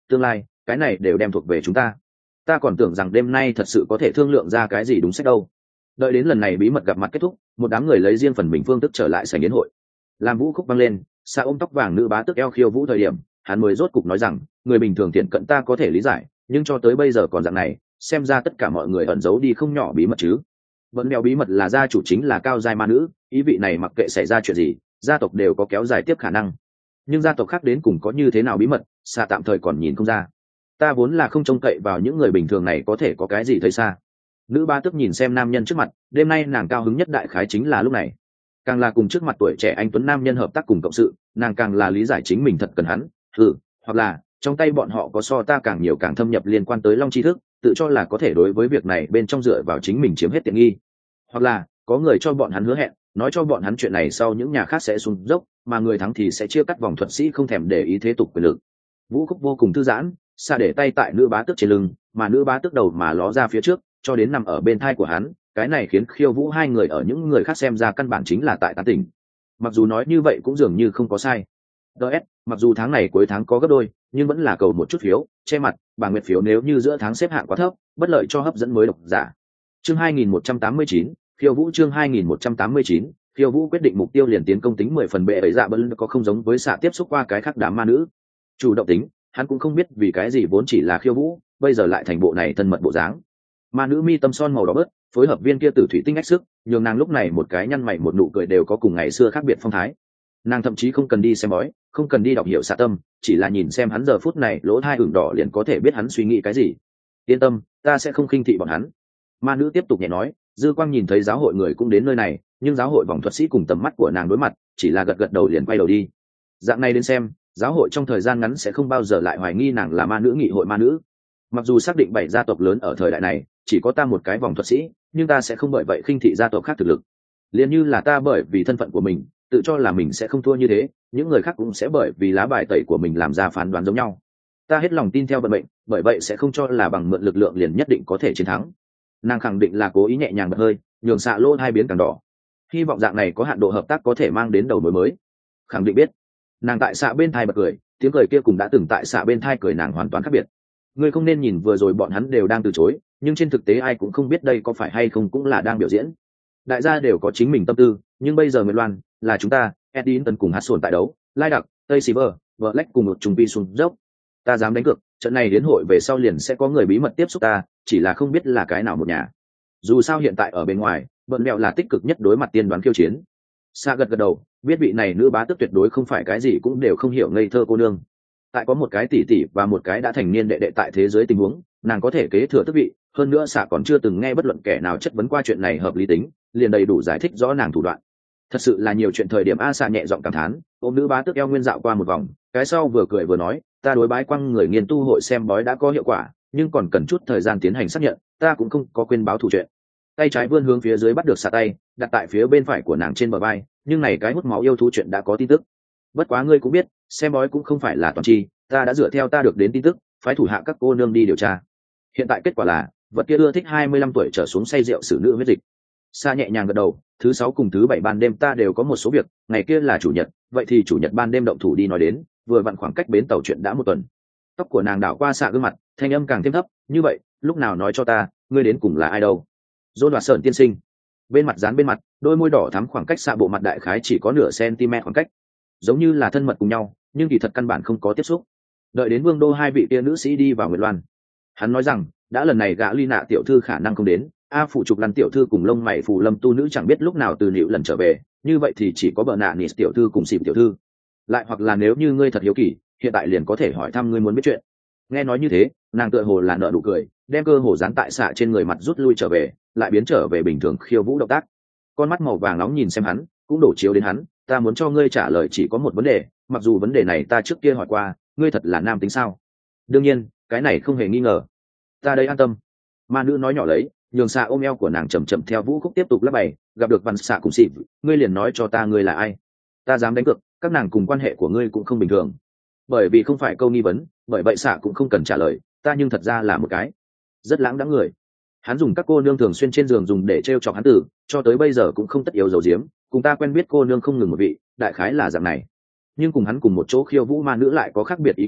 tương lai cái này đều đem thuộc về chúng ta. Ta còn tưởng rằng đêm nay thật sự có thể thương lượng ra cái gì đúng sách đâu. Đợi đến lần này bí mật gặp mặt kết thúc, một đám người lấy riêng phần mình phương thức trở lại sảnh yến hội. Làm vũ khúc vang lên, Sa ôm tóc vàng nữ bá tước eo khiêu vũ thời điểm, hắn mới rốt cục nói rằng, người bình thường thiện cận ta có thể lý giải, nhưng cho tới bây giờ còn dạng này, xem ra tất cả mọi người ẩn giấu đi không nhỏ bí mật chứ. Vẫn đeo bí mật là gia chủ chính là cao giai ma nữ, ý vị này mặc kệ xảy ra chuyện gì, gia tộc đều có kéo dài tiếp khả năng. Nhưng gia tộc khác đến cùng có như thế nào bí mật, Sa tạm thời còn nhìn không ra. Ta vốn là không trông cậy vào những người bình thường này có thể có cái gì thấy xa. Nữ bá tước nhìn xem nam nhân trước mặt, đêm nay nàng cao hứng nhất đại khái chính là lúc này. Càng là cùng trước mặt tuổi trẻ anh tuấn nam nhân hợp tác cùng cộng sự, nàng càng là lý giải chính mình thật cần hắn. Ừ, hoặc là trong tay bọn họ có so ta càng nhiều càng thâm nhập liên quan tới long tri thức, tự cho là có thể đối với việc này bên trong dựa vào chính mình chiếm hết tiện nghi. Hoặc là có người cho bọn hắn hứa hẹn, nói cho bọn hắn chuyện này sau những nhà khác sẽ xuống dốc, mà người thắng thì sẽ chia cắt vòng thuật sĩ không thèm để ý thế tục quyền lực. Vũ khúc vô cùng thư giãn, Sa để tay tại nữ bá tước trên lưng, mà nữ bá tước đầu mà ló ra phía trước, cho đến nằm ở bên thai của hắn. Cái này khiến khiêu vũ hai người ở những người khác xem ra căn bản chính là tại tán tỉnh. Mặc dù nói như vậy cũng dường như không có sai. ds mặc dù tháng này cuối tháng có gấp đôi, nhưng vẫn là cầu một chút phiếu che mặt, bà nguyệt phiếu nếu như giữa tháng xếp hạng quá thấp, bất lợi cho hấp dẫn mới độc giả. Chương hai nghìn một trăm tám mươi chín, khiêu vũ chương hai nghìn một trăm tám mươi chín, khiêu vũ quyết định mục tiêu liền tiến công tính mười phần bệ ấy dạ bân có không giống với xạ tiếp xúc qua cái khác đám ma nữ. Chủ động tính, hắn cũng không biết vì cái gì vốn chỉ là khiêu vũ, bây giờ lại thành bộ này thân mật bộ dáng. Ma nữ mi tâm son màu đỏ bớt, phối hợp viên kia tử thủy tinh ách sức, nhường nàng lúc này một cái nhăn mày một nụ cười đều có cùng ngày xưa khác biệt phong thái. Nàng thậm chí không cần đi xem bói, không cần đi đọc hiểu xạ tâm, chỉ là nhìn xem hắn giờ phút này lỗ thai ửng đỏ liền có thể biết hắn suy nghĩ cái gì. Yên tâm, ta sẽ không khinh thị bọn hắn. Ma nữ tiếp tục nhẹ nói, dư quang nhìn thấy giáo hội người cũng đến nơi này, nhưng giáo hội vòng thuật sĩ cùng tầm mắt của nàng đối mặt, chỉ là gật gật đầu liền quay đầu đi. Dạng này đến xem, giáo hội trong thời gian ngắn sẽ không bao giờ lại hoài nghi nàng là ma nữ nghị hội ma nữ. Mặc dù xác định bảy gia tộc lớn ở thời đại này chỉ có ta một cái vòng thuật sĩ, nhưng ta sẽ không bởi vậy khinh thị gia tộc khác thực lực. Liền như là ta bởi vì thân phận của mình tự cho là mình sẽ không thua như thế, những người khác cũng sẽ bởi vì lá bài tẩy của mình làm ra phán đoán giống nhau. Ta hết lòng tin theo vận mệnh, bởi vậy sẽ không cho là bằng mượn lực lượng liền nhất định có thể chiến thắng. Nàng khẳng định là cố ý nhẹ nhàng bật hơi, nhường xạ lỗ hai biến càng đỏ. Hy vọng dạng này có hạn độ hợp tác có thể mang đến đầu mối mới. Khẳng định biết. Nàng tại xạ bên thai bật cười, tiếng cười kia cùng đã từng tại xạ bên thai cười nàng hoàn toàn khác biệt. Ngươi không nên nhìn vừa rồi bọn hắn đều đang từ chối, nhưng trên thực tế ai cũng không biết đây có phải hay không cũng là đang biểu diễn. Đại gia đều có chính mình tâm tư, nhưng bây giờ Nguyệt Loan là chúng ta, Edinton cùng hát sồn tại đấu, Lai Đặc, Tây Silver, Black cùng một trùng vi xuống dốc. Ta dám đánh cược, trận này đến hội về sau liền sẽ có người bí mật tiếp xúc ta, chỉ là không biết là cái nào một nhà. Dù sao hiện tại ở bên ngoài, bận mẹo là tích cực nhất đối mặt tiên đoán khiêu chiến. Sa gật gật đầu, biết vị này nữ bá tước tuyệt đối không phải cái gì cũng đều không hiểu ngây thơ cô nương. Tại có một cái tỷ tỷ và một cái đã thành niên đệ đệ tại thế giới tình huống, nàng có thể kế thừa tước vị, hơn nữa Sa còn chưa từng nghe bất luận kẻ nào chất vấn qua chuyện này hợp lý tính, liền đầy đủ giải thích rõ nàng thủ đoạn. Thật sự là nhiều chuyện thời điểm a Sa nhẹ giọng cảm thán, ôm nữ bá tước eo nguyên dạo qua một vòng, cái sau vừa cười vừa nói, ta đối bái quăng người nghiên tu hội xem bói đã có hiệu quả, nhưng còn cần chút thời gian tiến hành xác nhận, ta cũng không có quên báo thủ chuyện. Tay trái vươn hướng phía dưới bắt được Sa tay, đặt tại phía bên phải của nàng trên bờ vai, nhưng này cái hút máu yêu thú chuyện đã có tin tức. Bất quá ngươi cũng biết, xem bói cũng không phải là toàn chi, ta đã dựa theo ta được đến tin tức, phái thủ hạ các cô nương đi điều tra. Hiện tại kết quả là, vật kia ưa thích hai mươi lăm tuổi trở xuống say rượu xử nữ huyết dịch. Sa nhẹ nhàng gật đầu, thứ sáu cùng thứ bảy ban đêm ta đều có một số việc, ngày kia là chủ nhật, vậy thì chủ nhật ban đêm động thủ đi nói đến, vừa vặn khoảng cách bến tàu chuyện đã một tuần. Tóc của nàng đảo qua Sa gương mặt, thanh âm càng thêm thấp, như vậy, lúc nào nói cho ta, ngươi đến cùng là ai đâu? Dôn Đoạt Sởn tiên sinh. Bên mặt dán bên mặt, đôi môi đỏ thắm khoảng cách Sa bộ mặt đại khái chỉ có nửa cm khoảng cách, giống như là thân mật cùng nhau, nhưng kỳ thật căn bản không có tiếp xúc. Đợi đến vương đô hai vị kia nữ sĩ đi vào Nguyệt Loan, hắn nói rằng đã lần này gã ly nạ tiểu thư khả năng không đến, a phụ trục lăn tiểu thư cùng lông mày phù lâm tu nữ chẳng biết lúc nào từ liệu lần trở về, như vậy thì chỉ có bờ nạ nịt tiểu thư cùng xịp tiểu thư, lại hoặc là nếu như ngươi thật hiếu kỳ, hiện tại liền có thể hỏi thăm ngươi muốn biết chuyện. Nghe nói như thế, nàng tựa hồ là nợ nụ cười, đem cơ hồ dán tại xạ trên người mặt rút lui trở về, lại biến trở về bình thường khiêu vũ động tác. Con mắt màu vàng nóng nhìn xem hắn, cũng đổ chiếu đến hắn, ta muốn cho ngươi trả lời chỉ có một vấn đề, mặc dù vấn đề này ta trước kia hỏi qua, ngươi thật là nam tính sao? Đương nhiên, cái này không hề nghi ngờ. Ta đây an tâm. Ma nữ nói nhỏ lấy, nhường xạ ôm eo của nàng chậm chậm theo vũ khúc tiếp tục lắp bày, gặp được văn xạ cùng xịp, ngươi liền nói cho ta ngươi là ai. Ta dám đánh cược, các nàng cùng quan hệ của ngươi cũng không bình thường. Bởi vì không phải câu nghi vấn, bởi vậy xạ cũng không cần trả lời, ta nhưng thật ra là một cái rất lãng đãng người. Hắn dùng các cô nương thường xuyên trên giường dùng để trêu chọc hắn tử, cho tới bây giờ cũng không tất yếu dầu diếm, cùng ta quen biết cô nương không ngừng một vị, đại khái là dạng này. Nhưng cùng hắn cùng một chỗ khiêu vũ ma nữ lại có khác biệt ý kiến,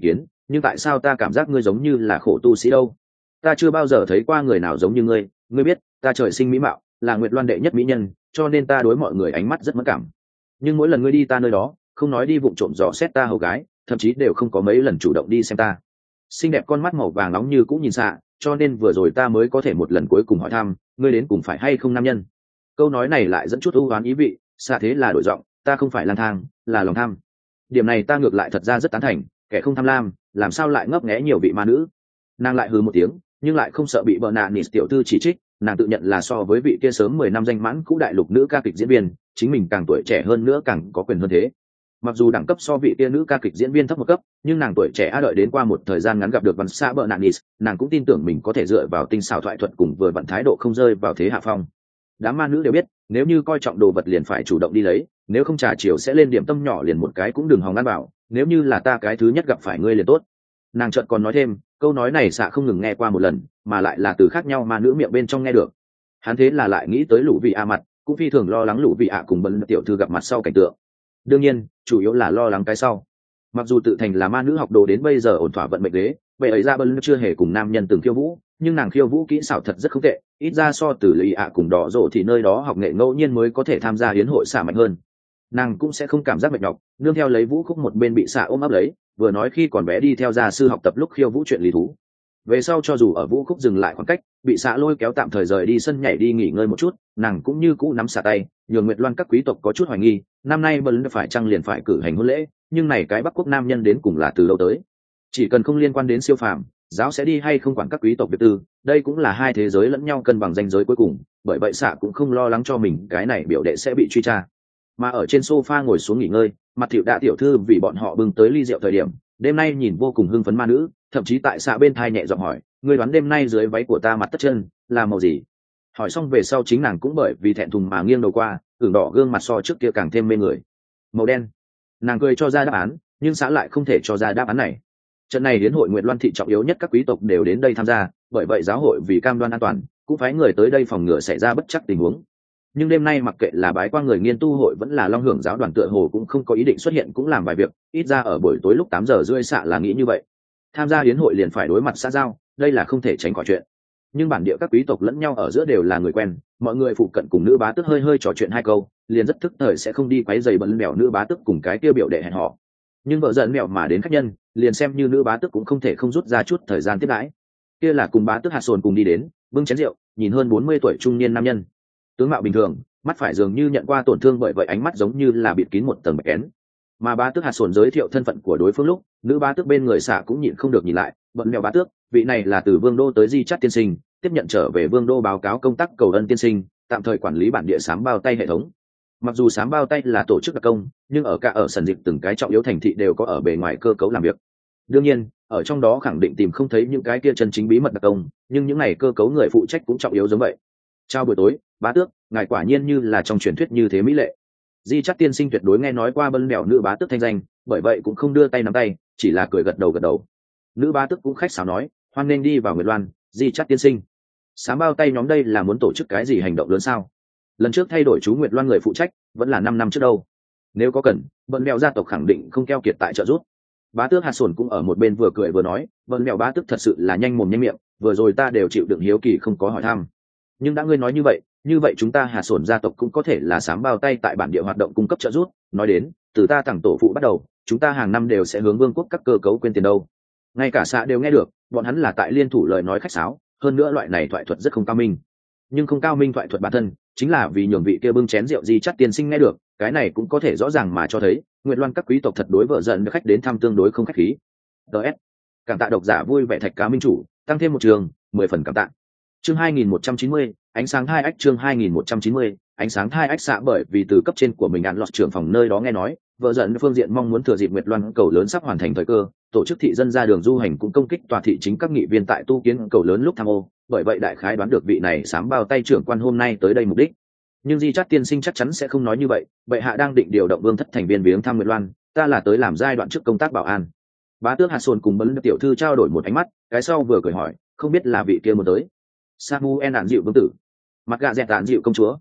nhưng tại sao ta cảm giác ngươi giống như là khổ tu sĩ đâu? Ta chưa bao giờ thấy qua người nào giống như ngươi. Ngươi biết ta trời sinh mỹ mạo, là Nguyệt Loan đệ nhất mỹ nhân, cho nên ta đối mọi người ánh mắt rất mất cảm. Nhưng mỗi lần ngươi đi ta nơi đó, không nói đi vụng trộm dò xét ta hầu gái, thậm chí đều không có mấy lần chủ động đi xem ta. Xinh đẹp con mắt màu vàng nóng như cũng nhìn xạ, cho nên vừa rồi ta mới có thể một lần cuối cùng hỏi thăm ngươi đến cùng phải hay không nam nhân. Câu nói này lại dẫn chút ưu oán ý vị, xạ thế là đổi giọng, ta không phải lang thang, là lòng tham. Điểm này ta ngược lại thật ra rất tán thành, kẻ không tham lam làm sao lại ngấp nghé nhiều vị ma nữ. Nàng lại hừ một tiếng, nhưng lại không sợ bị bợ nạ nịt tiểu thư chỉ trích. Nàng tự nhận là so với vị kia sớm mười năm danh mãn cũ đại lục nữ ca kịch diễn viên, chính mình càng tuổi trẻ hơn nữa càng có quyền hơn thế. Mặc dù đẳng cấp so vị kia nữ ca kịch diễn viên thấp một cấp, nhưng nàng tuổi trẻ a đợi đến qua một thời gian ngắn gặp được văn xã bợ nạ nịt, nàng cũng tin tưởng mình có thể dựa vào tinh xảo thoại thuật cùng vừa vặn thái độ không rơi vào thế hạ phong. Đám ma nữ đều biết, nếu như coi trọng đồ vật liền phải chủ động đi lấy, nếu không trà chiều sẽ lên điểm tâm nhỏ liền một cái cũng đừng hòng ăn bảo, nếu như là ta cái thứ nhất gặp phải ngươi liền tốt. Nàng chợt còn nói thêm, câu nói này xạ không ngừng nghe qua một lần, mà lại là từ khác nhau ma nữ miệng bên trong nghe được. Hắn thế là lại nghĩ tới lũ vị a mặt, cũng phi thường lo lắng lũ vị a cùng bần tiểu thư gặp mặt sau cảnh tượng. Đương nhiên chủ yếu là lo lắng cái sau. Mặc dù tự thành là ma nữ học đồ đến bây giờ ổn thỏa vận mệnh đế, vậy ấy ra bần chưa hề cùng nam nhân từng khiêu vũ, nhưng nàng khiêu vũ kỹ xảo thật rất không tệ, ít ra so từ lì ạ cùng đỏ rộ thì nơi đó học nghệ ngẫu nhiên mới có thể tham gia hiến hội xả mạnh hơn. Nàng cũng sẽ không cảm giác mệt nhọc, nương theo lấy vũ khúc một bên bị xả ôm ấp lấy, vừa nói khi còn bé đi theo gia sư học tập lúc khiêu vũ chuyện lý thú. Về sau cho dù ở vũ khúc dừng lại khoảng cách, bị xả lôi kéo tạm thời rời đi sân nhảy đi nghỉ ngơi một chút, nàng cũng như cũ nắm xả tay, nhường Nguyệt Loan các quý tộc có chút hoài nghi, năm nay bần phải chăng liền phải cử hành hôn lễ, nhưng này cái Bắc Quốc nam nhân đến cùng là từ đâu tới? Chỉ cần không liên quan đến siêu phàm, giáo sẽ đi hay không quản các quý tộc việc tư, đây cũng là hai thế giới lẫn nhau cân bằng ranh giới cuối cùng, bởi vậy xạ cũng không lo lắng cho mình cái này biểu đệ sẽ bị truy tra. Mà ở trên sofa ngồi xuống nghỉ ngơi, mặt thiệu đạ tiểu thư vì bọn họ bưng tới ly rượu thời điểm, đêm nay nhìn vô cùng hưng phấn ma nữ, thậm chí tại xạ bên thai nhẹ giọng hỏi, ngươi đoán đêm nay dưới váy của ta mặt tất chân là màu gì? Hỏi xong về sau chính nàng cũng bởi vì thẹn thùng mà nghiêng đầu qua, ửng đỏ gương mặt so trước kia càng thêm mê người. Màu đen. Nàng cười cho ra đáp án, nhưng xã lại không thể cho ra đáp án này. Trận này đến hội Nguyệt Loan thị trọng yếu nhất các quý tộc đều đến đây tham gia, bởi vậy giáo hội vì cam đoan an toàn cũng phái người tới đây phòng ngừa xảy ra bất chắc tình huống. Nhưng đêm nay mặc kệ là bái qua người nghiên tu hội vẫn là Long Hưởng giáo đoàn tựa hồ cũng không có ý định xuất hiện cũng làm vài việc, ít ra ở buổi tối lúc tám giờ rưỡi xạ là nghĩ như vậy. Tham gia hiến hội liền phải đối mặt xã giao, đây là không thể tránh khỏi chuyện. Nhưng bản địa các quý tộc lẫn nhau ở giữa đều là người quen, mọi người phụ cận cùng nữ bá tước hơi hơi trò chuyện hai câu, liền rất thức thời sẽ không đi quấy rầy bận mèo nữ bá tước cùng cái tiêu biểu đệ hẹn họ. Nhưng vợ giận mèo mà đến khách nhân, liền xem như nữ bá tước cũng không thể không rút ra chút thời gian tiếp đãi. Kia là cùng bá tước hạt sồn cùng đi đến, bưng chén rượu, nhìn hơn bốn mươi tuổi trung niên nam nhân. Tướng mạo bình thường, mắt phải dường như nhận qua tổn thương, bởi vậy ánh mắt giống như là bịt kín một tầng bạch kén. Mà bá tước hạt sồn giới thiệu thân phận của đối phương lúc, nữ bá tước bên người xạ cũng nhịn không được nhìn lại, bận mèo bá tước, vị này là từ vương đô tới Di Chát tiên sinh, tiếp nhận trở về vương đô báo cáo công tác cầu ân tiên sinh, tạm thời quản lý bản địa sám bao tay hệ thống. Mặc dù sám bao tay là tổ chức đặc công, nhưng ở cả ở sần dịp từng cái trọng yếu thành thị đều có ở bề ngoài cơ cấu làm việc. Đương nhiên, ở trong đó khẳng định tìm không thấy những cái kia chân chính bí mật đặc công, nhưng những này cơ cấu người phụ trách cũng trọng yếu giống vậy. Chào buổi tối, bá tước, ngài quả nhiên như là trong truyền thuyết như thế mỹ lệ. Di Chát tiên sinh tuyệt đối nghe nói qua bân mèo nữ bá tước thanh danh, bởi vậy cũng không đưa tay nắm tay, chỉ là cười gật đầu gật đầu. Nữ bá tước cũng khách sáo nói, hoan nên đi vào Nguyệt Loan, Di Chát tiên sinh. Sám bao tay nhóm đây là muốn tổ chức cái gì hành động lớn sao? Lần trước thay đổi chú Nguyệt Loan người phụ trách, vẫn là năm năm trước đâu. Nếu có cần, bận mèo gia tộc khẳng định không keo kiệt tại trợ giúp. Bá tước hạt sồn cũng ở một bên vừa cười vừa nói, bận mèo bá tước thật sự là nhanh mồm nhanh miệng, vừa rồi ta đều chịu đựng hiếu kỳ không có hỏi thăm. Nhưng đã ngươi nói như vậy, như vậy chúng ta hạt sồn gia tộc cũng có thể là sám bao tay tại bản địa hoạt động cung cấp trợ giúp. Nói đến, từ ta thẳng tổ phụ bắt đầu, chúng ta hàng năm đều sẽ hướng vương quốc các cơ cấu quên tiền đâu. Ngay cả xã đều nghe được, bọn hắn là tại liên thủ lời nói khách sáo, hơn nữa loại này thoại thuật rất không cao minh. Nhưng không cao minh thoại thuật bản thân, chính là vì nhường vị kia bưng chén rượu Di Chát tiên sinh nghe được, cái này cũng có thể rõ ràng mà cho thấy, Nguyệt Loan các quý tộc thật đối vợ giận được khách đến thăm tương đối không khách khí. ds Cảm tạ độc giả vui vẻ thạch cá minh chủ, tăng thêm một trường, mười phần cảm tạ. Chương hai nghìn một trăm chín mươi, ánh sáng hai ách chương hai nghìn một trăm chín mươi, ánh sáng hai ách xạ bởi vì từ cấp trên của mình ăn lọt trưởng phòng nơi đó nghe nói, vợ giận phương diện mong muốn thừa dịp Nguyệt Loan cầu lớn sắp hoàn thành thời cơ, tổ chức thị dân ra đường du hành cũng công kích tòa thị chính các nghị viên tại tu kiến cầu lớn lúc tham ô, bởi vậy đại khái đoán được vị này sám bao tay trưởng quan hôm nay tới đây mục đích. Nhưng Di Chát tiên sinh chắc chắn sẽ không nói như vậy, bệ hạ đang định điều động vương thất thành viên viếng thăm Nguyệt Loan, ta là tới làm giai đoạn trước công tác bảo an. Bá tước hạt sồn cùng bấn tiểu thư trao đổi một ánh mắt, cái sau vừa cười hỏi, không biết là vị kia muốn tới. Samuel đạn dịu vương tử, mặt gạ dẹt đạn dịu công chúa.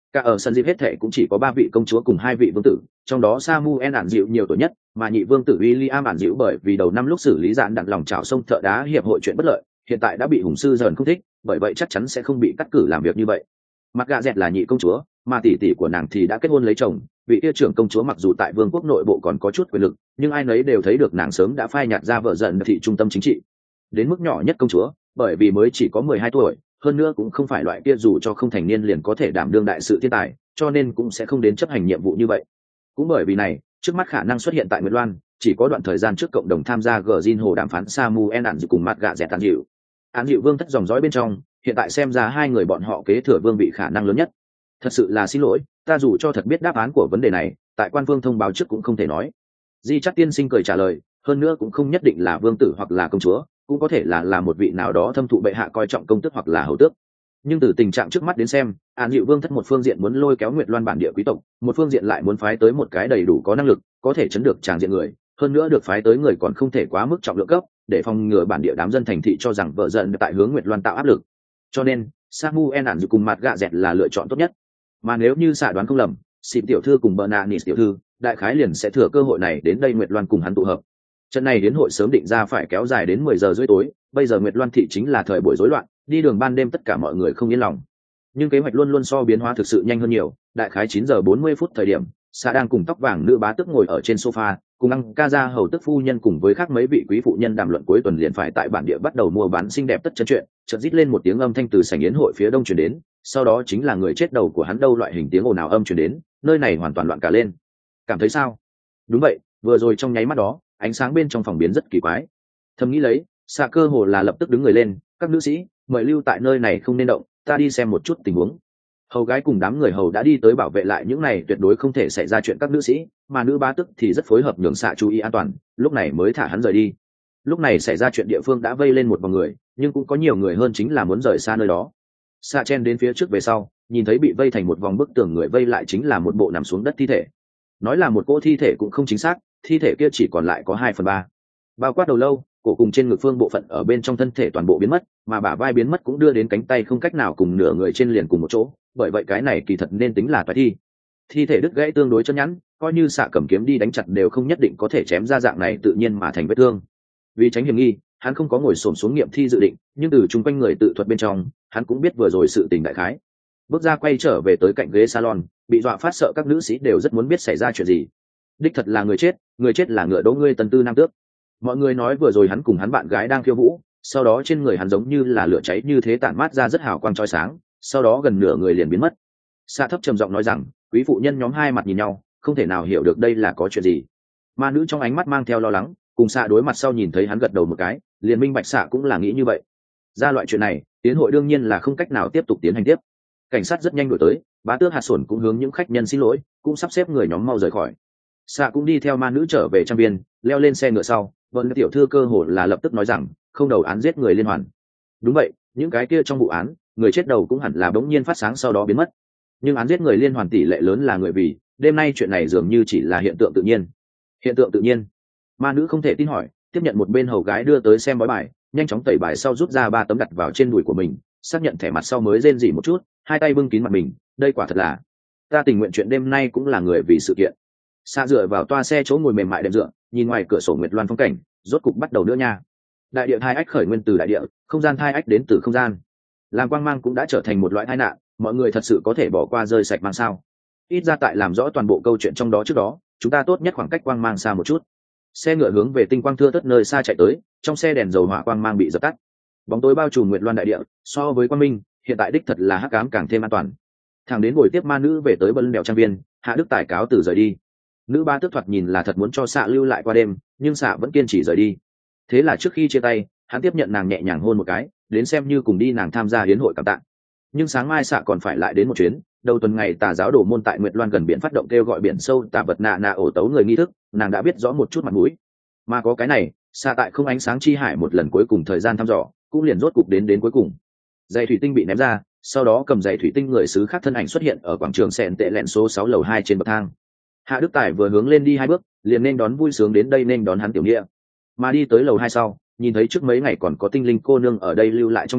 cả ở sân dịp hết thệ cũng chỉ có ba vị công chúa cùng hai vị vương tử, trong đó Samuel ản dịu nhiều tuổi nhất, mà nhị vương tử William ản dịu bởi vì đầu năm lúc xử lý dạn đặng lòng chảo sông thợ đá hiệp hội chuyện bất lợi, hiện tại đã bị hùng sư dần không thích, bởi vậy chắc chắn sẽ không bị cắt cử làm việc như vậy. Mặt gạ dẹt là nhị công chúa, mà tỷ tỷ của nàng thì đã kết hôn lấy chồng, vị kia trưởng công chúa mặc dù tại vương quốc nội bộ còn có chút quyền lực, nhưng ai nấy đều thấy được nàng sớm đã phai nhạt ra vợ dần thị trung tâm chính trị. Đến mức nhỏ nhất công chúa, bởi vì mới chỉ có mười hai tuổi, hơn nữa cũng không phải loại kia dù cho không thành niên liền có thể đảm đương đại sự thiên tài, cho nên cũng sẽ không đến chấp hành nhiệm vụ như vậy. Cũng bởi vì này, trước mắt khả năng xuất hiện tại Nguyệt Loan, chỉ có đoạn thời gian trước cộng đồng tham gia Gjin hồ đàm phán Samuel ản dịu cùng mặt gạ dẹt ản dịu. Ản dịu vương thất dòng dõi bên trong, hiện tại xem ra hai người bọn họ kế thừa vương vị khả năng lớn nhất. Thật sự là xin lỗi, ta dù cho thật biết đáp án của vấn đề này, tại quan vương thông báo trước cũng không thể nói. Di chắc tiên sinh cười trả lời, hơn nữa cũng không nhất định là vương tử hoặc là công chúa, cũng có thể là là một vị nào đó thâm thụ bệ hạ coi trọng công tước hoặc là hầu tước. Nhưng từ tình trạng trước mắt đến xem, An Dịu Vương thất một phương diện muốn lôi kéo Nguyệt Loan bản địa quý tộc, một phương diện lại muốn phái tới một cái đầy đủ có năng lực, có thể chấn được tràng diện người, hơn nữa được phái tới người còn không thể quá mức trọng lượng cấp, để phòng ngừa bản địa đám dân thành thị cho rằng vợ giận tại hướng Nguyệt Loan tạo áp lực. Cho nên, Samuel An Dịu cùng mặt gạ dẹt là lựa chọn tốt nhất. Mà nếu như xạ đoán không lầm, Xịp tiểu thư cùng Bernanis tiểu thư, đại khái liền sẽ thừa cơ hội này đến đây Nguyệt Loan cùng hắn tụ hợp. Trận này đến hội sớm định ra phải kéo dài đến mười giờ rưỡi tối, bây giờ Nguyệt Loan thị chính là thời buổi rối loạn, đi đường ban đêm tất cả mọi người không yên lòng. Nhưng kế hoạch luôn luôn so biến hóa thực sự nhanh hơn nhiều, đại khái chín giờ bốn mươi phút thời điểm, Sa đang cùng tóc vàng nữ bá tước ngồi ở trên sofa, cùng ăn ca ra hầu tức phu nhân cùng với khác mấy vị quý phụ nhân đàm luận cuối tuần liền phải tại bản địa bắt đầu mua bán xinh đẹp tất chân chuyện, chợt rít lên một tiếng âm thanh từ sảnh yến hội phía đông truyền đến, sau đó chính là người chết đầu của hắn đâu loại hình tiếng ồn ào âm truyền đến, nơi này hoàn toàn loạn cả lên. Cảm thấy sao? Đúng vậy, vừa rồi trong nháy mắt đó, ánh sáng bên trong phòng biến rất kỳ quái. Thầm nghĩ lấy, Sa cơ hồ là lập tức đứng người lên, các nữ sĩ, mời lưu tại nơi này không nên động, ta đi xem một chút tình huống. Hầu gái cùng đám người hầu đã đi tới bảo vệ lại những này tuyệt đối không thể xảy ra chuyện các nữ sĩ, mà nữ bá tức thì rất phối hợp nhường Sa chú ý an toàn, lúc này mới thả hắn rời đi. Lúc này xảy ra chuyện địa phương đã vây lên một vòng người, nhưng cũng có nhiều người hơn chính là muốn rời xa nơi đó. Sa chen đến phía trước về sau, nhìn thấy bị vây thành một vòng bức tường người vây lại chính là một bộ nằm xuống đất thi thể. Nói là một cỗ thi thể cũng không chính xác, thi thể kia chỉ còn lại có hai phần ba, bao quát đầu lâu, cổ cùng trên ngực phương bộ phận ở bên trong thân thể toàn bộ biến mất, mà bả vai biến mất cũng đưa đến cánh tay không cách nào cùng nửa người trên liền cùng một chỗ, bởi vậy cái này kỳ thật nên tính là toái thi. Thi thể đứt gãy tương đối chân nhẵn, coi như xạ cầm kiếm đi đánh chặt đều không nhất định có thể chém ra dạng này tự nhiên mà thành vết thương. Vì tránh hiểm nghi, hắn không có ngồi xổm xuống nghiệm thi dự định, nhưng từ chung quanh người tự thuật bên trong, hắn cũng biết vừa rồi sự tình đại khái. Bước ra quay trở về tới cạnh ghế salon, bị dọa phát sợ các nữ sĩ đều rất muốn biết xảy ra chuyện gì. Đích thật là người chết, người chết là ngựa đỗ ngươi tần tư nam tước. Mọi người nói vừa rồi hắn cùng hắn bạn gái đang khiêu vũ, sau đó trên người hắn giống như là lửa cháy như thế tản mát ra rất hào quang chói sáng, sau đó gần nửa người liền biến mất. Sa thấp trầm giọng nói rằng, quý phụ nhân nhóm hai mặt nhìn nhau, không thể nào hiểu được đây là có chuyện gì. Ma nữ trong ánh mắt mang theo lo lắng, cùng Sa đối mặt sau nhìn thấy hắn gật đầu một cái, liền minh bạch Sa cũng là nghĩ như vậy. Ra loại chuyện này, tiến hội đương nhiên là không cách nào tiếp tục tiến hành tiếp. Cảnh sát rất nhanh đuổi tới, bá tước hạt sổn cũng hướng những khách nhân xin lỗi, cũng sắp xếp người nhóm mau rời khỏi. Sa cũng đi theo ma nữ trở về trang viên, leo lên xe ngựa sau, vợ tiểu thư cơ hồ là lập tức nói rằng, không đầu án giết người liên hoàn. Đúng vậy, những cái kia trong vụ án, người chết đầu cũng hẳn là bỗng nhiên phát sáng sau đó biến mất. Nhưng án giết người liên hoàn tỷ lệ lớn là người vì, đêm nay chuyện này dường như chỉ là hiện tượng tự nhiên. Hiện tượng tự nhiên? Ma nữ không thể tin hỏi, tiếp nhận một bên hầu gái đưa tới xem bói bài, nhanh chóng tẩy bài sau rút ra ba tấm đặt vào trên đùi của mình, xác nhận thẻ mặt sau mới rên rỉ một chút, hai tay bưng kín mặt mình, đây quả thật là, ta tình nguyện chuyện đêm nay cũng là người vì sự kiện. Sa dựa vào toa xe chỗ ngồi mềm mại đệm dựa, nhìn ngoài cửa sổ Nguyệt Loan phong cảnh, rốt cục bắt đầu nữa nha. Đại địa thai ách khởi nguyên từ đại địa, không gian thai ách đến từ không gian. Làm quang mang cũng đã trở thành một loại tai nạn, mọi người thật sự có thể bỏ qua rơi sạch mang sao? Ít ra tại làm rõ toàn bộ câu chuyện trong đó trước đó, chúng ta tốt nhất khoảng cách quang mang xa một chút. Xe ngựa hướng về tinh quang thưa thớt nơi xa chạy tới, trong xe đèn dầu hỏa quang mang bị dập tắt. Bóng tối bao trùm Nguyệt Loan đại địa, so với quang minh, hiện tại đích thật là hắc ám càng thêm an toàn. Thằng đến buổi tiếp ma nữ về tới bân đèo trang viên, Hạ Đức Tài cáo từ rời đi. Nữ ba tước thoạt nhìn là thật muốn cho Xạ lưu lại qua đêm, nhưng Xạ vẫn kiên trì rời đi. Thế là trước khi chia tay, hắn tiếp nhận nàng nhẹ nhàng hôn một cái, đến xem như cùng đi nàng tham gia hiến hội cảm tạ. Nhưng sáng mai Xạ còn phải lại đến một chuyến, đầu tuần ngày tà giáo đổ môn tại Nguyệt Loan gần biển phát động kêu gọi biển sâu tà vật nạ nạ ổ tấu người nghi thức, nàng đã biết rõ một chút mặt mũi. Mà có cái này, Xạ tại không ánh sáng chi hải một lần cuối cùng thời gian thăm dò, cũng liền rốt cục đến đến cuối cùng. Giày thủy tinh bị ném ra, sau đó cầm giày thủy tinh người xứ khác thân ảnh xuất hiện ở quảng trường Sẹn Tệ Lẹn số sáu lầu hai trên bậc thang. Hạ Đức Tài vừa hướng lên đi hai bước, liền nên đón vui sướng đến đây nên đón hắn tiểu nghĩa. Mà đi tới lầu hai sau, nhìn thấy trước mấy ngày còn có tinh linh cô nương ở đây lưu lại trong nhà,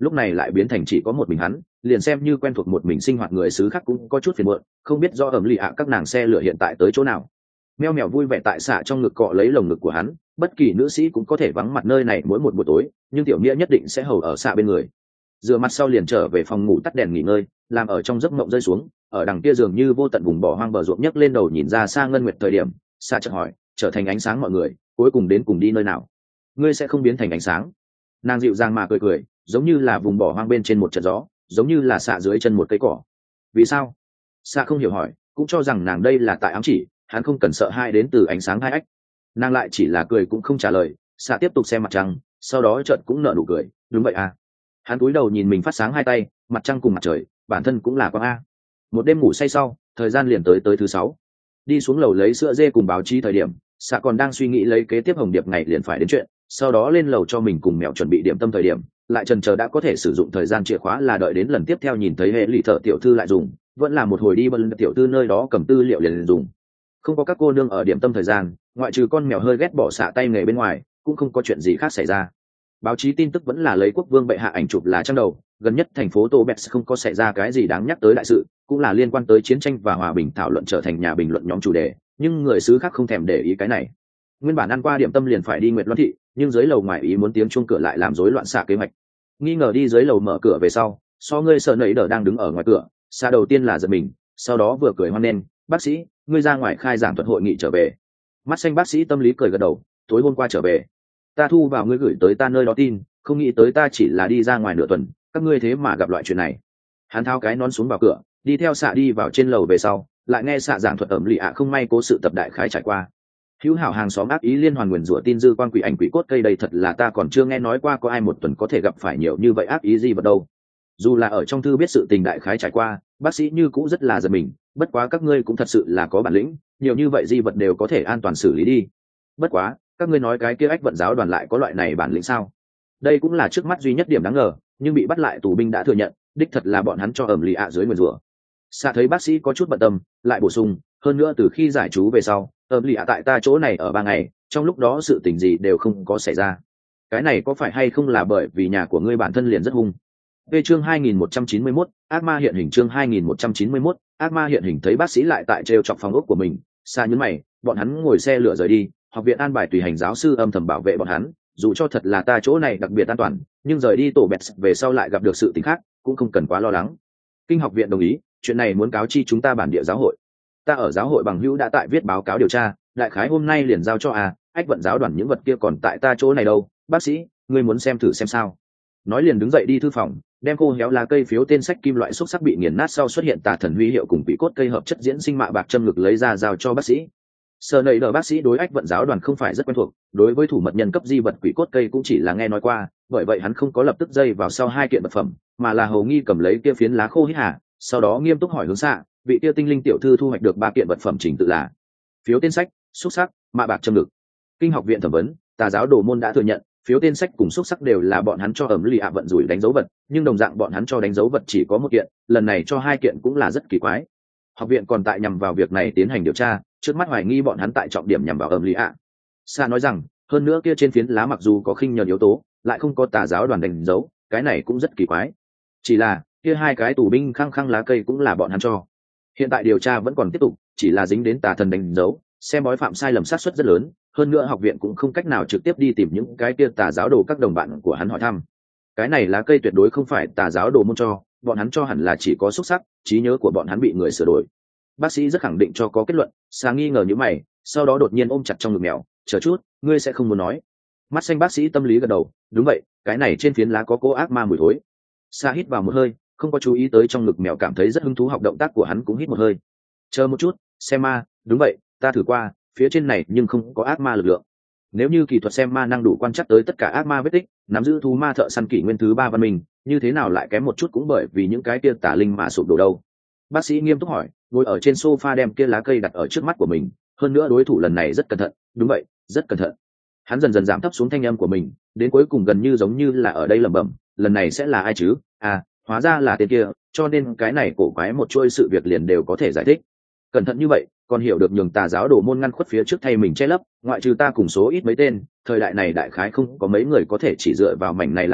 lúc này lại biến thành chỉ có một mình hắn, liền xem như quen thuộc một mình sinh hoạt người xứ khác cũng có chút phiền muộn, không biết do ẩm lì ạ các nàng xe lửa hiện tại tới chỗ nào. Meo mèo vui vẻ tại xạ trong ngực cọ lấy lồng ngực của hắn, bất kỳ nữ sĩ cũng có thể vắng mặt nơi này mỗi một buổi tối, nhưng tiểu nghĩa nhất định sẽ hầu ở xạ bên người. Rửa mặt sau liền trở về phòng ngủ tắt đèn nghỉ ngơi, làm ở trong giấc mộng rơi xuống, ở đằng kia dường như vô tận vùng bỏ hoang bờ ruộng nhấc lên đầu nhìn ra xa ngân nguyệt thời điểm, xạ chợt hỏi, trở thành ánh sáng mọi người, cuối cùng đến cùng đi nơi nào? Ngươi sẽ không biến thành ánh sáng. Nàng dịu dàng mà cười cười, giống như là vùng bỏ hoang bên trên một trận gió, giống như là xạ dưới chân một cây cỏ. Vì sao? Xạ không hiểu hỏi, cũng cho rằng nàng đây là tại ám chỉ hắn không cần sợ hai đến từ ánh sáng hai ách. Nàng lại chỉ là cười cũng không trả lời. Xạ tiếp tục xem mặt trăng, sau đó chợt cũng nở nụ cười, đúng vậy à. Hắn cúi đầu nhìn mình phát sáng hai tay, mặt trăng cùng mặt trời, bản thân cũng là quang a. Một đêm ngủ say sau, thời gian liền tới tới thứ sáu. Đi xuống lầu lấy sữa dê cùng báo chí thời điểm, Xạ còn đang suy nghĩ lấy kế tiếp hồng điệp ngày liền phải đến chuyện, sau đó lên lầu cho mình cùng mèo chuẩn bị điểm tâm thời điểm, lại chần chờ đã có thể sử dụng thời gian chìa khóa là đợi đến lần tiếp theo nhìn thấy hệ lụy thợ tiểu thư lại dùng, vẫn là một hồi đi bận tiểu thư nơi đó cầm tư liệu liền, liền dùng. Không có các cô nương ở điểm tâm thời gian, ngoại trừ con mèo hơi ghét bỏ Xạ tay nghề bên ngoài, cũng không có chuyện gì khác xảy ra. Báo chí tin tức vẫn là lấy quốc vương bệ hạ ảnh chụp là trang đầu, gần nhất thành phố Tô Bẹt không có xảy ra cái gì đáng nhắc tới đại sự, cũng là liên quan tới chiến tranh và hòa bình thảo luận trở thành nhà bình luận nhóm chủ đề, nhưng người xứ khác không thèm để ý cái này. Nguyên bản ăn qua điểm tâm liền phải đi Nguyệt Loan thị, nhưng dưới lầu ngoài ý muốn tiếng chuông cửa lại làm rối loạn Xạ kế hoạch. Nghi ngờ đi dưới lầu mở cửa về sau, so ngươi sợ nấy đỡ đang đứng ở ngoài cửa, Xạ đầu tiên là giật mình, sau đó vừa cười hoan nghênh, bác sĩ, ngươi ra ngoài khai giảng thuật hội nghị trở về. Mắt xanh bác sĩ tâm lý cười gật đầu, tối hôm qua trở về, ta thu vào ngươi gửi tới ta nơi đó tin, không nghĩ tới ta chỉ là đi ra ngoài nửa tuần, các ngươi thế mà gặp loại chuyện này. Hắn tháo cái nón xuống vào cửa, đi theo Xạ đi vào trên lầu về sau, lại nghe Xạ giảng thuật ẩm lì ạ không may cố sự tập đại khái trải qua. Hữu hảo hàng xóm ác ý liên hoàn nguyền rủa tin dư quan quỷ ảnh quỷ cốt cây đây thật là ta còn chưa nghe nói qua có ai một tuần có thể gặp phải nhiều như vậy ác ý gì vật đâu. Dù là ở trong thư biết sự tình đại khái trải qua, bác sĩ như cũng rất là giật mình, bất quá các ngươi cũng thật sự là có bản lĩnh, nhiều như vậy di vật đều có thể an toàn xử lý đi. Bất quá, các ngươi nói cái kia ách vận giáo đoàn lại có loại này bản lĩnh sao? Đây cũng là trước mắt duy nhất điểm đáng ngờ, nhưng bị bắt lại tù binh đã thừa nhận, đích thật là bọn hắn cho ẩm lì ạ dưới nguyền rủa. Xạ thấy bác sĩ có chút bận tâm, lại bổ sung, hơn nữa từ khi giải trú về sau, ẩm lì ạ tại ta chỗ này ở ba ngày, trong lúc đó sự tình gì đều không có xảy ra. Cái này có phải hay không là bởi vì nhà của ngươi bản thân liền rất hung? Về chương hai nghìn một trăm chín mươi mốt, ác ma hiện hình chương hai nghìn một trăm chín mươi mốt, ác ma hiện hình thấy bác sĩ lại tại trêu chọc phòng ốc của mình, Xạ nhún mày, bọn hắn ngồi xe lửa rời đi, học viện an bài tùy hành giáo sư âm thầm bảo vệ bọn hắn, dù cho thật là ta chỗ này đặc biệt an toàn, nhưng rời đi tổ bẹt về sau lại gặp được sự tình khác, cũng không cần quá lo lắng. Kinh học viện đồng ý, chuyện này muốn cáo chi chúng ta bản địa giáo hội. Ta ở giáo hội bằng hữu đã tại viết báo cáo điều tra, đại khái hôm nay liền giao cho à, ách vận giáo đoàn những vật kia còn tại ta chỗ này đâu, bác sĩ, ngươi muốn xem thử xem sao. Nói liền đứng dậy đi thư phòng, đem khô héo lá cây phiếu tên sách kim loại xúc sắc bị nghiền nát sau xuất hiện tà thần huy hiệu cùng bị cốt cây hợp chất diễn sinh mạ bạc châm ngực lấy ra giao cho bác sĩ. Sở nầy đờ bác sĩ đối ách vận giáo đoàn không phải rất quen thuộc, đối với thủ mật nhân cấp di vật quỷ cốt cây cũng chỉ là nghe nói qua, bởi vậy hắn không có lập tức dây vào sau hai kiện vật phẩm, mà là hầu nghi cầm lấy kia phiến lá khô hít hà, sau đó nghiêm túc hỏi hướng Xạ, vị kia tinh linh tiểu thư thu hoạch được ba kiện vật phẩm trình tự là phiếu tên sách, xúc sắc, mạ bạc châm ngực. Kinh học viện thẩm vấn, tà giáo đồ môn đã thừa nhận, phiếu tên sách cùng xúc sắc đều là bọn hắn cho ẩm lì ạ vận rủi đánh dấu vật, nhưng đồng dạng bọn hắn cho đánh dấu vật chỉ có một kiện, lần này cho hai kiện cũng là rất kỳ quái. Học viện còn tại nhằm vào việc này tiến hành điều tra, trước mắt hoài nghi bọn hắn tại trọng điểm nhằm vào ẩm lì ạ. Sa nói rằng, hơn nữa kia trên phiến lá mặc dù có khinh nhờn yếu tố, lại không có tà giáo đoàn đánh dấu, cái này cũng rất kỳ quái. Chỉ là kia hai cái tù binh khăng khăng lá cây cũng là bọn hắn cho. Hiện tại điều tra vẫn còn tiếp tục, chỉ là dính đến tà thần đánh dấu, xem bói phạm sai lầm sát suất rất lớn, hơn nữa học viện cũng không cách nào trực tiếp đi tìm những cái kia tà giáo đồ các đồng bạn của hắn hỏi thăm. Cái này lá cây tuyệt đối không phải tà giáo đồ môn cho, bọn hắn cho hẳn là chỉ có xúc sắc, trí nhớ của bọn hắn bị người sửa đổi. Bác sĩ rất khẳng định cho có kết luận, Sa nghi ngờ như mày, sau đó đột nhiên ôm chặt trong ngực mèo, chờ chút, ngươi sẽ không muốn nói. Mắt xanh bác sĩ tâm lý gật đầu, đúng vậy, cái này trên phiến lá có cỗ ác ma mùi thối. Sa hít vào một hơi, không có chú ý tới trong ngực mèo cảm thấy rất hứng thú, học động tác của hắn cũng hít một hơi. Chờ một chút, xem ma, đúng vậy, ta thử qua, phía trên này nhưng không có ác ma lực lượng. Nếu như kỹ thuật xem ma năng đủ quan trắc tới tất cả ác ma vết tích, nắm giữ thú ma thợ săn kỷ nguyên thứ ba văn minh, như thế nào lại kém một chút cũng bởi vì những cái kia tà linh mà sụp đổ đâu. Bác sĩ nghiêm túc hỏi, ngồi ở trên sofa đem kia lá cây đặt ở trước mắt của mình, hơn nữa đối thủ lần này rất cẩn thận, đúng vậy, rất cẩn thận. Hắn dần dần giảm thấp xuống thanh âm của mình, đến cuối cùng gần như giống như là ở đây lẩm bẩm, lần này sẽ là ai chứ? À, hóa ra là tên kia, cho nên cái này cổ quái một chuôi sự việc liền đều có thể giải thích. Cẩn thận như vậy, còn hiểu được nhường tà giáo đồ môn ngăn khuất phía trước thay mình che lấp, ngoại trừ ta cùng số ít mấy tên, thời đại này đại khái không có mấy người có thể chỉ dựa vào mảnh này lá cây,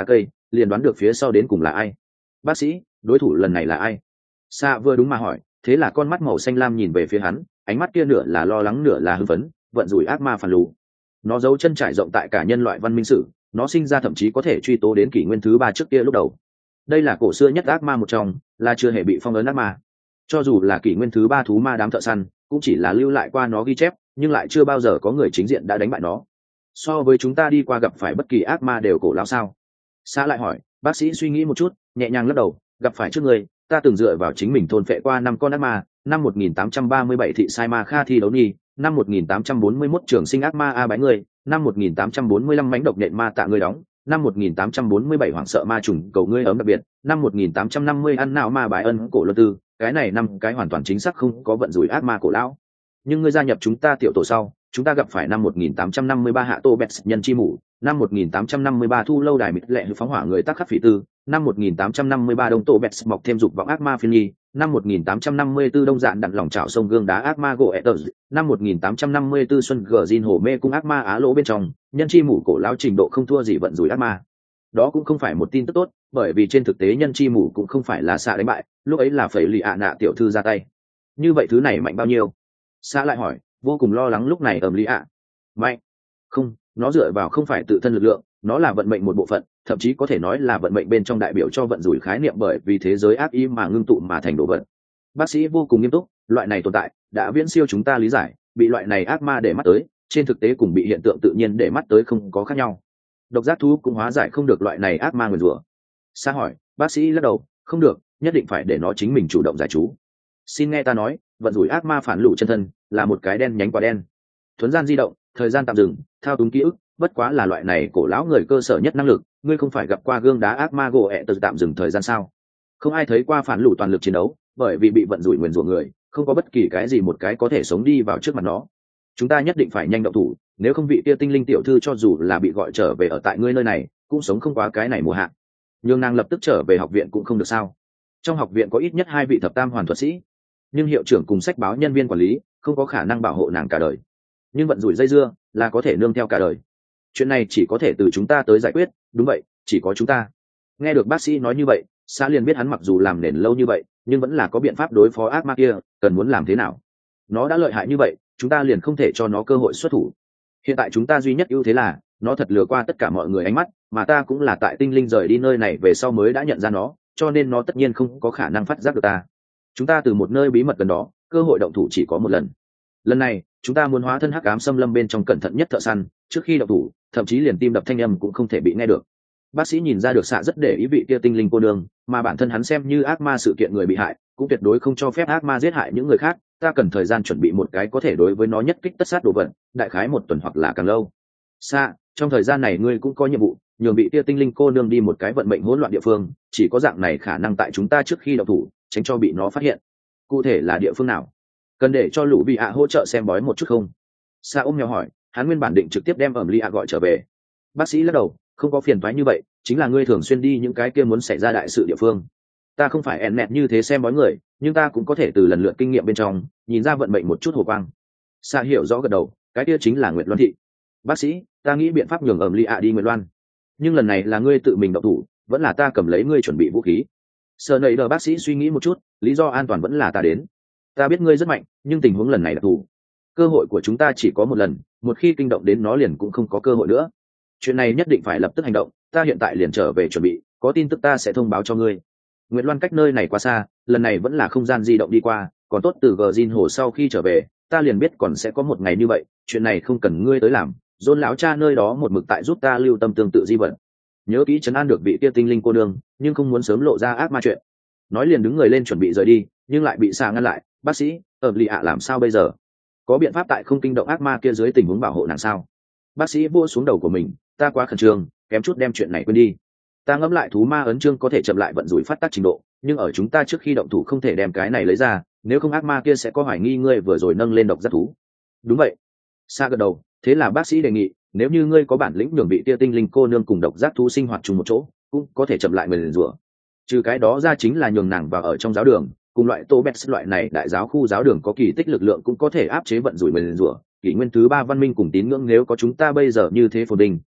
liền đoán được phía sau đến cùng là ai. Bác sĩ, đối thủ lần này là ai? Sa vừa đúng mà hỏi, thế là con mắt màu xanh lam nhìn về phía hắn, ánh mắt kia nửa là lo lắng nửa là hưng phấn, vận rủi ác ma phản lù. Nó giấu chân trải rộng tại cả nhân loại văn minh sử, nó sinh ra thậm chí có thể truy tố đến kỷ nguyên thứ ba trước kia lúc đầu. Đây là cổ xưa nhất ác ma một trong, là chưa hề bị phong ấn ác ma. Cho dù là kỷ nguyên thứ ba thú ma đám thợ săn, cũng chỉ là lưu lại qua nó ghi chép, nhưng lại chưa bao giờ có người chính diện đã đánh bại nó. So với chúng ta đi qua gặp phải bất kỳ ác ma đều cổ lão sao? Sa lại hỏi. Bác sĩ suy nghĩ một chút, nhẹ nhàng lắc đầu, gặp phải trước người, ta từng dựa vào chính mình thôn phệ qua năm con ác ma, năm một nghìn tám trăm ba mươi bảy thị sai ma kha thi đấu nhi, năm một nghìn tám trăm bốn mươi mốt trường sinh ác ma a bái người, năm một nghìn tám trăm bốn mươi lăm mánh độc nện ma tạ người đóng, năm một nghìn tám trăm bốn mươi bảy hoảng sợ ma trùng cầu ngươi ấm đặc biệt, năm một nghìn tám trăm năm mươi ăn não ma bái ân cổ luân tư, cái này năm cái hoàn toàn chính xác không có vận rủi ác ma cổ lão. Nhưng ngươi gia nhập chúng ta tiểu tổ sau, chúng ta gặp phải năm một nghìn tám trăm năm mươi ba hạ tô bẹt nhân chi mủ, năm một nghìn tám trăm năm mươi ba thu lâu đài mịt lệ hư phóng hỏa người tác khắc phỉ tư, năm một nghìn tám trăm năm mươi ba đông tổ bẹt mọc thêm dục vọng ác ma phiên nhi, năm một nghìn tám trăm năm mươi tư đông dạn đặn lòng chảo sông gương đá ác ma gỗ ether, năm một nghìn tám trăm năm mươi tư xuân gờ zin hồ mê cung ác ma á lỗ bên trong, nhân chi mủ cổ lão trình độ không thua gì vận rủi ác ma. Đó cũng không phải một tin tức tốt, bởi vì trên thực tế nhân chi mủ cũng không phải là xạ đánh bại, lúc ấy là phải lì ạ nạ tiểu thư ra tay. Như vậy thứ này mạnh bao nhiêu? Xạ lại hỏi, vô cùng lo lắng lúc này ẩm lý ạ. Mạnh? Không, nó dựa vào không phải tự thân lực lượng, nó là vận mệnh một bộ phận, thậm chí có thể nói là vận mệnh bên trong đại biểu cho vận rủi khái niệm, bởi vì thế giới ác ý mà ngưng tụ mà thành đồ vật. Bác sĩ vô cùng nghiêm túc, loại này tồn tại đã viễn siêu chúng ta lý giải, bị loại này ác ma để mắt tới, trên thực tế cùng bị hiện tượng tự nhiên để mắt tới không có khác nhau. Độc giác thú cũng hóa giải không được loại này ác ma nguyền rủa. Sa hỏi, bác sĩ lắc đầu, không được, nhất định phải để nó chính mình chủ động giải chú. Xin nghe ta nói, vận rủi ác ma phản lũ chân thân là một cái đen nhánh quả đen, thuấn gian di động, thời gian tạm dừng, thao túng ký ức, bất quá là loại này cổ lão người cơ sở nhất năng lực. Ngươi không phải gặp qua gương đá ác ma gỗ ẹ tật tạm dừng thời gian sao? Không ai thấy qua phản lũ toàn lực chiến đấu, bởi vì bị vận rủi nguyền rủa người không có bất kỳ cái gì một cái có thể sống đi vào trước mặt nó. Chúng ta nhất định phải nhanh động thủ, nếu không vị tia tinh linh tiểu thư cho dù là bị gọi trở về ở tại ngươi nơi này cũng sống không quá cái này mùa hạ. Nhưng nàng lập tức trở về học viện cũng không được sao? Trong học viện có ít nhất hai vị thập tam hoàn thuật sĩ, nhưng hiệu trưởng cùng sách báo nhân viên quản lý không có khả năng bảo hộ nàng cả đời. Nhưng vận rủi dây dưa là có thể nương theo cả đời. Chuyện này chỉ có thể từ chúng ta tới giải quyết. Đúng vậy, chỉ có chúng ta. Nghe được bác sĩ nói như vậy, Sa liền biết hắn mặc dù làm nền lâu như vậy nhưng vẫn là có biện pháp đối phó ác ma kia. Cần muốn làm thế nào? Nó đã lợi hại như vậy, chúng ta liền không thể cho nó cơ hội xuất thủ. Hiện tại chúng ta duy nhất ưu thế là nó thật lừa qua tất cả mọi người ánh mắt, mà ta cũng là tại tinh linh rời đi nơi này về sau mới đã nhận ra nó, cho nên nó tất nhiên không có khả năng phát giác được ta. Chúng ta từ một nơi bí mật gần đó, cơ hội động thủ chỉ có một lần. Lần này chúng ta muốn hóa thân hắc ám xâm lâm bên trong cẩn thận nhất thợ săn, trước khi động thủ thậm chí liền tim đập thanh âm cũng không thể bị nghe được. Bác sĩ nhìn ra được Xạ rất để ý vị kia tinh linh cô nương, mà bản thân hắn xem như ác ma sự kiện người bị hại, cũng tuyệt đối không cho phép ác ma giết hại những người khác. Ta cần thời gian chuẩn bị một cái có thể đối với nó nhất kích tất sát đồ vật, đại khái một tuần hoặc là càng lâu. Xạ, trong thời gian này ngươi cũng có nhiệm vụ, nhường vị kia tinh linh cô nương đi một cái vận mệnh hỗn loạn địa phương, chỉ có dạng này khả năng tại chúng ta trước khi động thủ tránh cho bị nó phát hiện. Cụ thể là địa phương nào? Cần để cho lũ bị ạ hỗ trợ xem bói một chút không? Sa ôm nhau hỏi, hắn nguyên bản định trực tiếp đem ẩm ly ạ gọi trở về. Bác sĩ lắc đầu, không có phiền toái như vậy, chính là ngươi thường xuyên đi những cái kia muốn xảy ra đại sự địa phương. Ta không phải ẹn nẹt như thế xem bói người, nhưng ta cũng có thể từ lần lượt kinh nghiệm bên trong nhìn ra vận mệnh một chút hồ quang. Sa hiểu rõ gật đầu, cái kia chính là Nguyệt Loan thị. Bác sĩ, ta nghĩ biện pháp nhường ẩm ly ạ đi Nguyệt Loan, nhưng lần này là ngươi tự mình động thủ, vẫn là ta cầm lấy ngươi chuẩn bị vũ khí? Sợ nầy đờ bác sĩ suy nghĩ một chút, lý do an toàn vẫn là ta đến. Ta biết ngươi rất mạnh, nhưng tình huống lần này đặc thù, cơ hội của chúng ta chỉ có một lần, một khi kinh động đến nó liền cũng không có cơ hội nữa. Chuyện này nhất định phải lập tức hành động, ta hiện tại liền trở về chuẩn bị, có tin tức ta sẽ thông báo cho ngươi. Nguyệt Loan cách nơi này quá xa, lần này vẫn là không gian di động đi qua, còn tốt từ gờ zin hồ sau khi trở về ta liền biết còn sẽ có một ngày như vậy, chuyện này không cần ngươi tới làm, Dôn lão cha nơi đó một mực tại giúp ta lưu tâm tương tự di vật. Nhớ kỹ trấn an được vị kia tinh linh cô nương, nhưng không muốn sớm lộ ra ác ma chuyện. Nói liền đứng người lên chuẩn bị rời đi, nhưng lại bị Sa ngăn lại. Bác sĩ, ẩm lì ạ làm sao bây giờ? Có biện pháp tại không kinh động ác ma kia dưới tình huống bảo hộ nàng sao? Bác sĩ vua xuống đầu của mình, ta quá khẩn trương, kém chút đem chuyện này quên đi. Ta ngẫm lại thú ma ấn chương có thể chậm lại vận rủi phát tác trình độ, nhưng ở chúng ta trước khi động thủ không thể đem cái này lấy ra, nếu không ác ma kia sẽ có hoài nghi ngươi vừa rồi nâng lên độc giác thú. Đúng vậy. Sa gật đầu, thế là bác sĩ đề nghị, nếu như ngươi có bản lĩnh nhường vị tia tinh linh cô nương cùng độc giác thú sinh hoạt chung một chỗ, cũng có thể chậm lại người liền rủa. Trừ cái đó ra chính là nhường nàng vào ở trong giáo đường, cùng loại tô bét loại này đại giáo khu giáo đường có kỳ tích lực lượng cũng có thể áp chế vận rủi người liền rủa. Kỷ nguyên thứ ba văn minh cùng tín ngưỡng nếu có chúng ta bây giờ như thế phồn đình,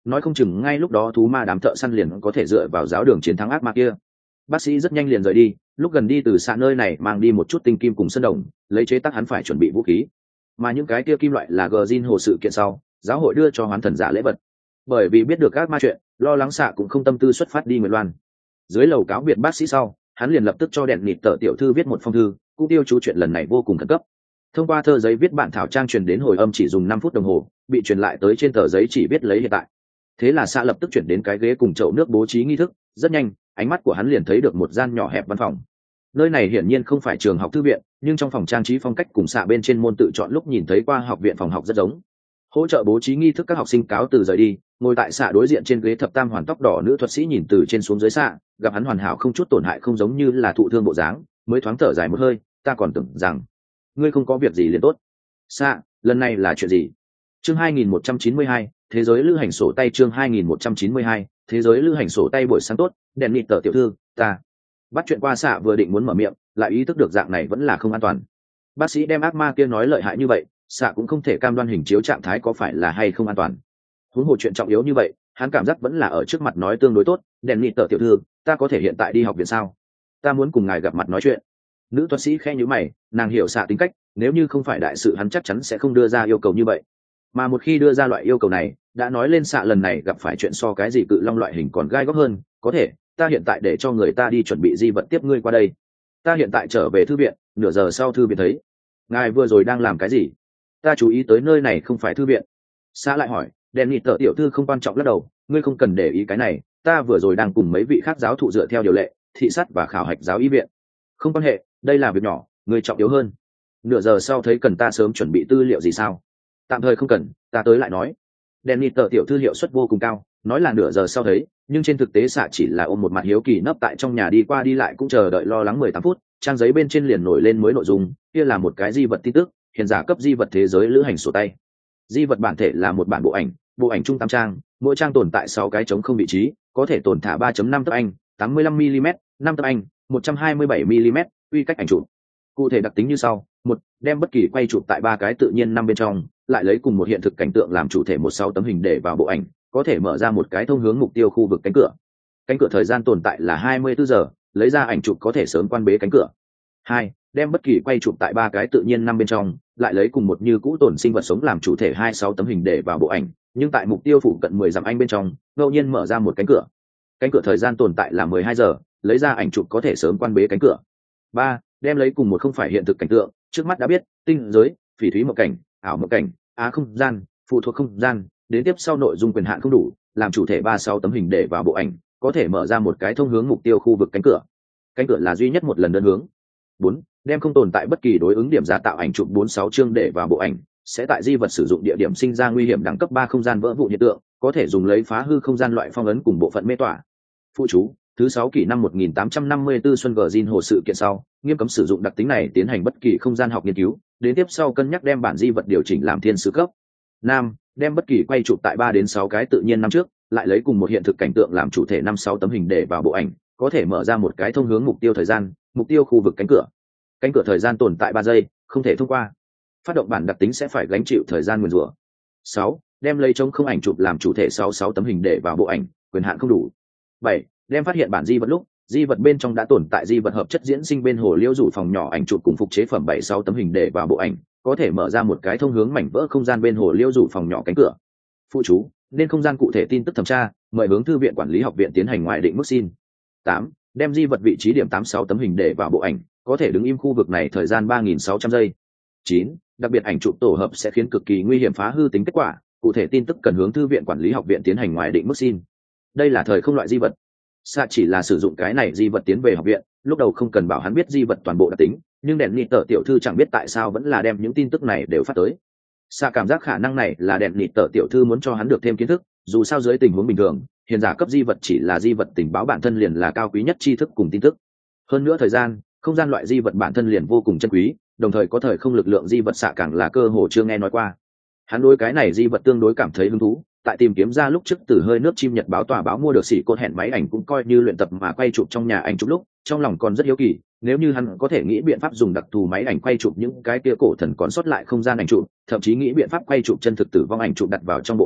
nói không chừng ngay lúc đó thú ma đám thợ săn liền có thể dựa vào giáo đường chiến thắng ác ma kia. Bác sĩ rất nhanh liền rời đi, lúc gần đi từ xạ nơi này mang đi một chút tinh kim cùng sơn đồng, lấy chế tác hắn phải chuẩn bị vũ khí. Mà những cái kia kim loại là gờ zin hồ sự kiện sau, giáo hội đưa cho hoán thần giả lễ vật. Bởi vì biết được ác ma chuyện, lo lắng xạ cũng không tâm tư xuất phát đi Nguyệt Loan. Dưới lầu cáo biệt bác sĩ sau, hắn liền lập tức cho đèn nịt tờ tiểu thư viết một phong thư, cũng tiêu chú chuyện lần này vô cùng khẩn cấp. Thông qua thơ giấy viết bản thảo trang truyền đến hồi âm chỉ dùng năm phút đồng hồ, bị truyền lại tới trên tờ giấy chỉ viết lấy hiện tại. Thế là xạ lập tức chuyển đến cái ghế cùng chậu nước bố trí nghi thức, rất nhanh, ánh mắt của hắn liền thấy được một gian nhỏ hẹp văn phòng. Nơi này hiển nhiên không phải trường học thư viện, nhưng trong phòng trang trí phong cách cùng xạ bên trên môn tự chọn lúc nhìn thấy qua học viện phòng học rất giống. Hỗ trợ bố trí nghi thức các học sinh cáo từ rời đi, ngồi tại xạ đối diện trên ghế thập tam hoàn tóc đỏ nữ thuật sĩ nhìn từ trên xuống dưới xạ, gặp hắn hoàn hảo không chút tổn hại, không giống như là thụ thương bộ dáng, mới thoáng thở dài một hơi, ta còn tưởng rằng ngươi không có việc gì liền tốt. Xạ, lần này là chuyện gì? Chương hai nghìn một trăm chín mươi hai, thế giới lữ hành sổ tay. Chương hai nghìn một trăm chín mươi hai, thế giới lữ hành sổ tay. Buổi sáng tốt, đèn nịt tờ tiểu thư, ta bắt chuyện qua xạ vừa định muốn mở miệng, lại ý thức được dạng này vẫn là không an toàn. Bác sĩ đem ác ma kia nói lợi hại như vậy, xạ cũng không thể cam đoan hình chiếu trạng thái có phải là hay không an toàn. Huống hồ chuyện trọng yếu như vậy, hắn cảm giác vẫn là ở trước mặt nói tương đối tốt. Đèn nịt tờ tiểu thư, ta có thể hiện tại đi học viện sao? Ta muốn cùng ngài gặp mặt nói chuyện. Nữ thuật sĩ khẽ nhíu mày, nàng hiểu xạ tính cách, nếu như không phải đại sự hắn chắc chắn sẽ không đưa ra yêu cầu như vậy. Mà một khi đưa ra loại yêu cầu này, đã nói lên xạ lần này gặp phải chuyện so cái gì cự long loại hình còn gai góc hơn. Có thể, ta hiện tại để cho người ta đi chuẩn bị di vật tiếp ngươi qua đây. Ta hiện tại trở về thư viện, nửa giờ sau thư viện thấy. Ngài vừa rồi đang làm cái gì? Ta chú ý tới nơi này không phải thư viện. Xạ lại hỏi, đèn nịt tờ tiểu thư không quan trọng lắc đầu, ngươi không cần để ý cái này, ta vừa rồi đang cùng mấy vị khác giáo thụ dựa theo điều lệ, thị sát và khảo hạch giáo y viện. Không quan hệ, đây là việc nhỏ, ngươi trọng yếu hơn. Nửa giờ sau thấy cần ta sớm chuẩn bị tư liệu gì sao? Tạm thời không cần, ta tới lại nói. Đèn nịt tờ tiểu thư hiệu suất vô cùng cao, nói là nửa giờ sau thấy, nhưng trên thực tế xạ chỉ là ôm một mặt hiếu kỳ nấp tại trong nhà đi qua đi lại cũng chờ đợi lo lắng mười tám phút, trang giấy bên trên liền nổi lên mới nội dung, kia là một cái di vật tin tức, hiện giả cấp di vật thế giới lữ hành sổ tay. Di vật bản thể là một bản bộ ảnh, bộ ảnh trung tám trang, mỗi trang tồn tại sáu cái trống không vị trí, có thể tồn thả ba phẩy năm tấc anh, tám mươi lăm mi-li-mét, năm tấc anh, một trăm hai mươi bảy mi-li-mét, uy cách ảnh chụp. Cụ thể đặc tính như sau: một, đem bất kỳ quay chụp tại ba cái tự nhiên năm bên trong, lại lấy cùng một hiện thực cảnh tượng làm chủ thể một sáu tấm hình để vào bộ ảnh, có thể mở ra một cái thông hướng mục tiêu khu vực cánh cửa. Cánh cửa thời gian tồn tại là hai mươi tư giờ, lấy ra ảnh chụp có thể sớm quan bế cánh cửa. Hai, đem bất kỳ quay chụp tại ba cái tự nhiên năm bên trong, lại lấy cùng một như cũ tồn sinh vật sống làm chủ thể hai sáu tấm hình để vào bộ ảnh, nhưng tại mục tiêu phụ cận mười dặm anh bên trong, ngẫu nhiên mở ra một cánh cửa. Cánh cửa thời gian tồn tại là mười hai giờ, lấy ra ảnh chụp có thể sớm quan bế cánh cửa. Ba, đem lấy cùng một không phải hiện thực cảnh tượng, trước mắt đã biết, tinh giới, phỉ thúy mộng cảnh, ảo mộng cảnh, á không gian, phụ thuộc không gian, đến tiếp sau nội dung quyền hạn không đủ, làm chủ thể ba sáu tấm hình để vào bộ ảnh, có thể mở ra một cái thông hướng mục tiêu khu vực cánh cửa. Cánh cửa là duy nhất một lần đơn hướng. Bốn, đem không tồn tại bất kỳ đối ứng điểm giả tạo ảnh chụp bốn sáu chương để vào bộ ảnh, sẽ tại di vật sử dụng địa điểm sinh ra nguy hiểm đẳng cấp ba không gian vỡ vụ hiện tượng, có thể dùng lấy phá hư không gian loại phong ấn cùng bộ phận mê tỏa. Phụ chú, thứ sáu kỷ năm một nghìn tám trăm năm mươi tư Xuân Gờ hồ sự kiện sau, nghiêm cấm sử dụng đặc tính này tiến hành bất kỳ không gian học nghiên cứu, đến tiếp sau cân nhắc đem bản di vật điều chỉnh làm thiên sứ cấp. Nam, đem bất kỳ quay chụp tại ba đến sáu cái tự nhiên năm trước, lại lấy cùng một hiện thực cảnh tượng làm chủ thể năm sáu tấm hình để vào bộ ảnh, có thể mở ra một cái thông hướng mục tiêu thời gian, mục tiêu khu vực cánh cửa. Cánh cửa thời gian tồn tại ba giây, không thể thông qua. Phát động bản đặc tính sẽ phải gánh chịu thời gian nguyền rủa. Sáu, đem lấy chống không ảnh chụp làm chủ thể sáu sáu tấm hình để vào bộ ảnh, quyền hạn không đủ. Bảy, đem phát hiện bản di vật lúc, di vật bên trong đã tồn tại di vật hợp chất diễn sinh bên hồ liễu rủ phòng nhỏ ảnh chụp cùng phục chế phẩm bảy sáu tấm hình để vào bộ ảnh, có thể mở ra một cái thông hướng mảnh vỡ không gian bên hồ liễu rủ phòng nhỏ cánh cửa. Phụ chú, nên không gian cụ thể tin tức thẩm tra, mời hướng thư viện quản lý học viện tiến hành ngoại định mức xin. Tám, đem di vật vị trí điểm tám sáu tấm hình để vào bộ ảnh, có thể đứng im khu vực này thời gian ba nghìn sáu trăm giây. Chín, đặc biệt ảnh chụp tổ hợp sẽ khiến cực kỳ nguy hiểm phá hư tính kết quả, cụ thể tin tức cần hướng thư viện quản lý học viện tiến hành ngoại định mức xin. Đây là thời không loại di vật. Xạ chỉ là sử dụng cái này di vật tiến về học viện, lúc đầu không cần bảo hắn biết di vật toàn bộ đặc tính, nhưng đèn nịt tờ tiểu thư chẳng biết tại sao vẫn là đem những tin tức này đều phát tới. Xạ cảm giác khả năng này là đèn nịt tờ tiểu thư muốn cho hắn được thêm kiến thức, dù sao dưới tình huống bình thường, hiền giả cấp di vật chỉ là di vật tình báo bản thân liền là cao quý nhất tri thức cùng tin tức. Hơn nữa thời gian, không gian loại di vật bản thân liền vô cùng chân quý, đồng thời có thời không lực lượng di vật xạ càng là cơ hồ chưa nghe nói qua. Hắn đối cái này di vật tương đối cảm thấy hứng thú, tại tìm kiếm ra lúc trước từ hơi nước chim nhật báo tòa báo mua được xỉ cột hẹn máy ảnh cũng coi như luyện tập mà quay chụp trong nhà ảnh chụp lúc, trong lòng còn rất hiếu kỳ, nếu như hắn có thể nghĩ biện pháp dùng đặc thù máy ảnh quay chụp những cái kia cổ thần còn sót lại không gian ảnh chụp, thậm chí nghĩ biện pháp quay chụp chân thực tử vong ảnh chụp đặt vào trong bộ ảnh,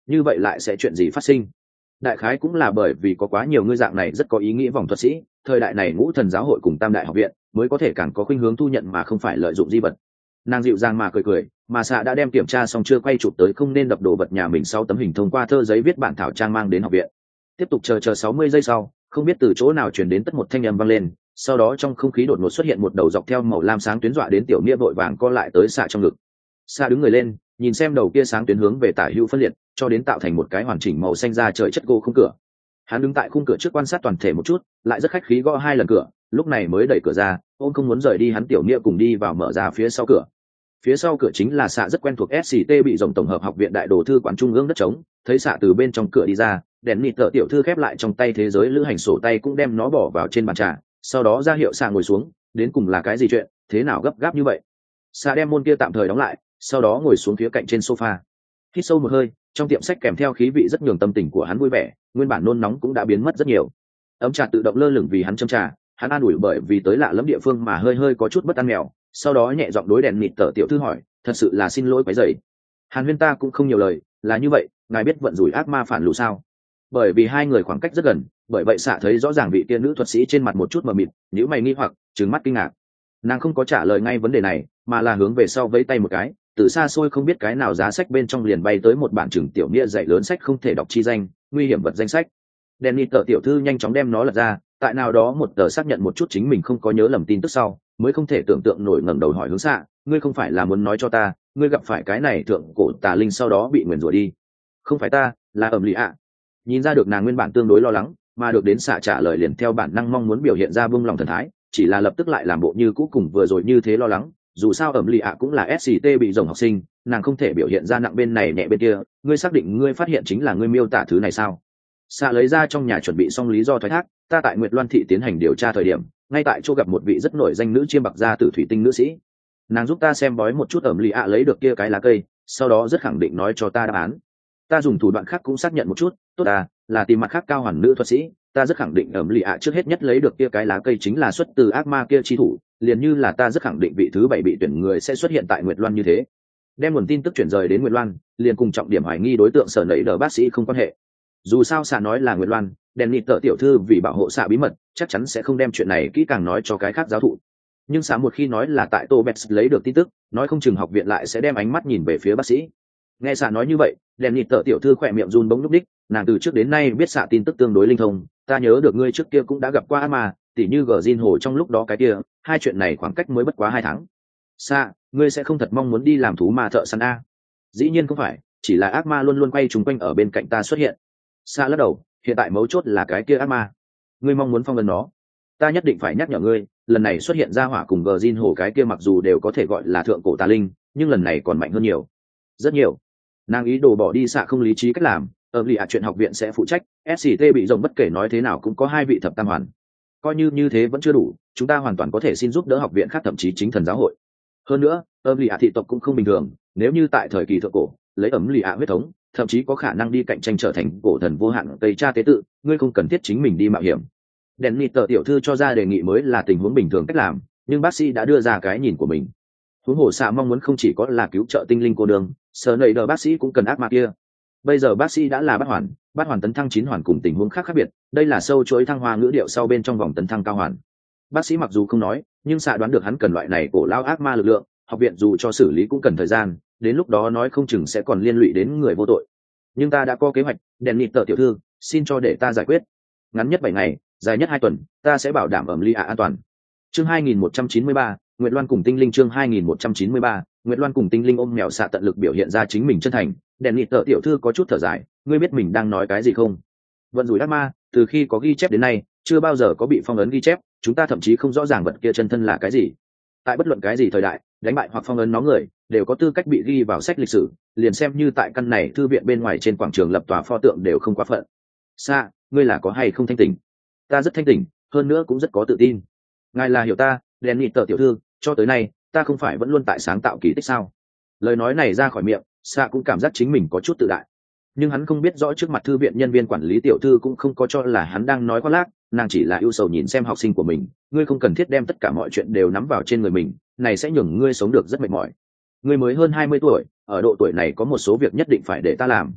như vậy lại sẽ chuyện gì phát sinh? Đại khái cũng là bởi vì có quá nhiều ngươi dạng này rất có ý nghĩa vòng thuật sĩ, thời đại này ngũ thần giáo hội cùng tam đại học viện mới có thể càng có khuynh hướng thu nhận mà không phải lợi dụng di vật. Nàng dịu dàng mà cười cười, mà xạ đã đem kiểm tra xong chưa quay chụp tới không nên đập đồ vật nhà mình sau tấm hình thông qua thơ giấy viết bản thảo trang mang đến học viện. Tiếp tục chờ chờ sáu mươi giây sau, không biết từ chỗ nào truyền đến tất một thanh âm vang lên, sau đó trong không khí đột ngột xuất hiện một đầu dọc theo màu lam sáng tuyến dọa đến tiểu nghĩa vội vàng co lại tới xạ trong ngực. Xạ đứng người lên, nhìn xem đầu kia sáng tuyến hướng về tả hữu phân liệt, cho đến tạo thành một cái hoàn chỉnh màu xanh da trời chất gỗ khung cửa. Hắn đứng tại khung cửa trước quan sát toàn thể một chút, lại rất khách khí gõ hai lần cửa, lúc này mới đẩy cửa ra, ôm không muốn rời đi hắn tiểu nghĩa cùng đi vào mở ra phía sau cửa. Phía sau cửa chính là xạ rất quen thuộc ét xê tê bị rộng tổng hợp học viện đại đồ thư quán trung ương đất trống, thấy xạ từ bên trong cửa đi ra, đèn nịt tợ tiểu thư khép lại trong tay thế giới lữ hành sổ tay cũng đem nó bỏ vào trên bàn trà, sau đó ra hiệu xạ ngồi xuống, đến cùng là cái gì chuyện, thế nào gấp gáp như vậy? Xạ đem môn kia tạm thời đóng lại, sau đó ngồi xuống phía cạnh trên sofa. Hít sâu một hơi, trong tiệm sách kèm theo khí vị rất nhường tâm tình của hắn vui vẻ, nguyên bản nôn nóng cũng đã biến mất rất nhiều. Ấm trà tự động lơ lửng vì hắn châm trà, hắn an ủi bởi vì tới lạ lẫm địa phương mà hơi hơi có chút bất an mèo, sau đó nhẹ giọng đối đèn nịt tợ tiểu thư hỏi, thật sự là xin lỗi quấy rầy. Hàn Huyên ta cũng không nhiều lời, là như vậy, ngài biết vận rủi ác ma phản lù sao? Bởi vì hai người khoảng cách rất gần, bởi vậy xạ thấy rõ ràng vị tiên nữ thuật sĩ trên mặt một chút mờ mịt, nhíu mày nghi hoặc, trừng mắt kinh ngạc. Nàng không có trả lời ngay vấn đề này, mà là hướng về sau vẫy tay một cái, từ xa xôi không biết cái nào giá sách bên trong liền bay tới một bản chừng tiểu nghĩa dạy lớn sách không thể đọc chi danh, nguy hiểm vật danh sách. Dennis tờ tiểu thư nhanh chóng đem nó lật ra, tại nào đó một tờ xác nhận một chút chính mình không có nhớ lầm tin tức sau, mới không thể tưởng tượng nổi ngẩng đầu hỏi hướng xạ, ngươi không phải là muốn nói cho ta, ngươi gặp phải cái này thượng cổ tà linh sau đó bị nguyền rủa đi? Không phải ta, là ẩm lì ạ. Nhìn ra được nàng nguyên bản tương đối lo lắng, mà được đến xạ trả lời liền theo bản năng mong muốn biểu hiện ra buông lòng thần thái, chỉ là lập tức lại làm bộ như cũ cùng vừa rồi như thế lo lắng. Dù sao ẩm lì ạ cũng là ét xê tê bị rồng học sinh, nàng không thể biểu hiện ra nặng bên này nhẹ bên kia. Ngươi xác định ngươi phát hiện chính là ngươi miêu tả thứ này sao? Xạ lấy ra trong nhà chuẩn bị xong lý do thoái thác, ta tại Nguyệt Loan thị tiến hành điều tra thời điểm, ngay tại chỗ gặp một vị rất nổi danh nữ chiêm bạc gia tử thủy tinh nữ sĩ. Nàng giúp ta xem bói một chút ẩm lì ạ lấy được kia cái lá cây, sau đó rất khẳng định nói cho ta đáp án. Ta dùng thủ đoạn khác cũng xác nhận một chút, tốt à, là tìm mặt khác cao hoàn nữ thuật sĩ, ta rất khẳng định ẩm lì ạ trước hết nhất lấy được kia cái lá cây chính là xuất từ ác ma kia chi thủ, liền như là ta rất khẳng định vị thứ bảy bị tuyển người sẽ xuất hiện tại Nguyệt Loan như thế. Đem nguồn tin tức chuyển rời đến Nguyệt Loan, liền cùng trọng điểm hoài nghi đối tượng sở nảy đờ bác sĩ không quan hệ. Dù sao xạ nói là Nguyệt Loan, đèn nịt tợ tiểu thư vì bảo hộ xạ bí mật, chắc chắn sẽ không đem chuyện này kỹ càng nói cho cái khác giáo thụ. Nhưng xạ một khi nói là tại Tô Bets lấy được tin tức, nói không chừng học viện lại sẽ đem ánh mắt nhìn về phía bác sĩ. Nghe xạ nói như vậy, đèn nịt tợ tiểu thư khỏe miệng run bỗng nhúc đích, nàng từ trước đến nay biết xạ tin tức tương đối linh thông, ta nhớ được ngươi trước kia cũng đã gặp qua ác ma, tỉ như gờ Jin hồ trong lúc đó cái kia, hai chuyện này khoảng cách mới bất quá hai tháng. Xạ, ngươi sẽ không thật mong muốn đi làm thú ma thợ săn a? Dĩ nhiên không phải, chỉ là ác ma luôn luôn quay trùng quanh ở bên cạnh ta xuất hiện. Xạ lắc đầu, hiện tại mấu chốt là cái kia ác ma. Ngươi mong muốn phong ấn nó, ta nhất định phải nhắc nhở ngươi, lần này xuất hiện ra hỏa cùng gờ Jin hồ cái kia mặc dù đều có thể gọi là thượng cổ tà linh, nhưng lần này còn mạnh hơn nhiều, rất nhiều. Nàng ý đồ bỏ đi xạ không lý trí cách làm, ở lì ạ chuyện học viện sẽ phụ trách, ét xê tê bị rồng bất kể nói thế nào cũng có hai vị thập tam hoàn, coi như như thế vẫn chưa đủ, chúng ta hoàn toàn có thể xin giúp đỡ học viện khác thậm chí chính thần giáo hội. Hơn nữa ở lì ạ thị tộc cũng không bình thường, nếu như tại thời kỳ thượng cổ lấy ấm lì ạ huyết thống, thậm chí có khả năng đi cạnh tranh trở thành cổ thần vô hạn tây cha tế tự, ngươi không cần thiết chính mình đi mạo hiểm. Đèn nịt tờ tiểu thư cho ra đề nghị mới là tình huống bình thường cách làm, nhưng bác sĩ đã đưa ra cái nhìn của mình. Huống hồ xạ mong muốn không chỉ có là cứu trợ tinh linh cô đường, sở nầy đờ bác sĩ cũng cần ác ma kia. Bây giờ bác sĩ đã là bát hoàn, bát hoàn tấn thăng chín hoàn cùng tình huống khác khác biệt, đây là sâu chuỗi thăng hoa ngữ điệu sau bên trong vòng tấn thăng cao hoàn. Bác sĩ mặc dù không nói, nhưng xạ đoán được hắn cần loại này cổ lao ác ma lực lượng, học viện dù cho xử lý cũng cần thời gian, đến lúc đó nói không chừng sẽ còn liên lụy đến người vô tội. Nhưng ta đã có kế hoạch, đèn nịt tờ tiểu thư, xin cho để ta giải quyết. Ngắn nhất bảy ngày, dài nhất hai tuần, ta sẽ bảo đảm ẩm ly ạ an toàn. Chương hai nghìn một trăm chín mươi ba, Nguyệt Loan cùng Tinh Linh chương hai nghìn một trăm chín mươi ba, Nguyệt Loan cùng Tinh Linh ôm mèo xạ tận lực biểu hiện ra chính mình chân thành, đèn nịt tờ tiểu thư có chút thở dài, ngươi biết mình đang nói cái gì không? Vận rủi ác ma, từ khi có ghi chép đến nay, chưa bao giờ có bị phong ấn ghi chép, chúng ta thậm chí không rõ ràng vật kia chân thân là cái gì. Tại bất luận cái gì thời đại, đánh bại hoặc phong ấn nó người, đều có tư cách bị ghi vào sách lịch sử, liền xem như tại căn này thư viện bên ngoài trên quảng trường lập tòa pho tượng đều không quá phận. Sa, ngươi là có hay không thanh tỉnh? Ta rất thanh tỉnh, hơn nữa cũng rất có tự tin. Ngài là hiểu ta, đèn nịt tờ tiểu thư, cho tới nay, ta không phải vẫn luôn tại sáng tạo kỳ tích sao? Lời nói này ra khỏi miệng, Sa cũng cảm giác chính mình có chút tự đại. Nhưng hắn không biết rõ trước mặt thư viện nhân viên quản lý tiểu thư cũng không có cho là hắn đang nói khoác lác, nàng chỉ là ưu sầu nhìn xem học sinh của mình, ngươi không cần thiết đem tất cả mọi chuyện đều nắm vào trên người mình, này sẽ nhường ngươi sống được rất mệt mỏi. Ngươi mới hơn hai mươi tuổi, ở độ tuổi này có một số việc nhất định phải để ta làm.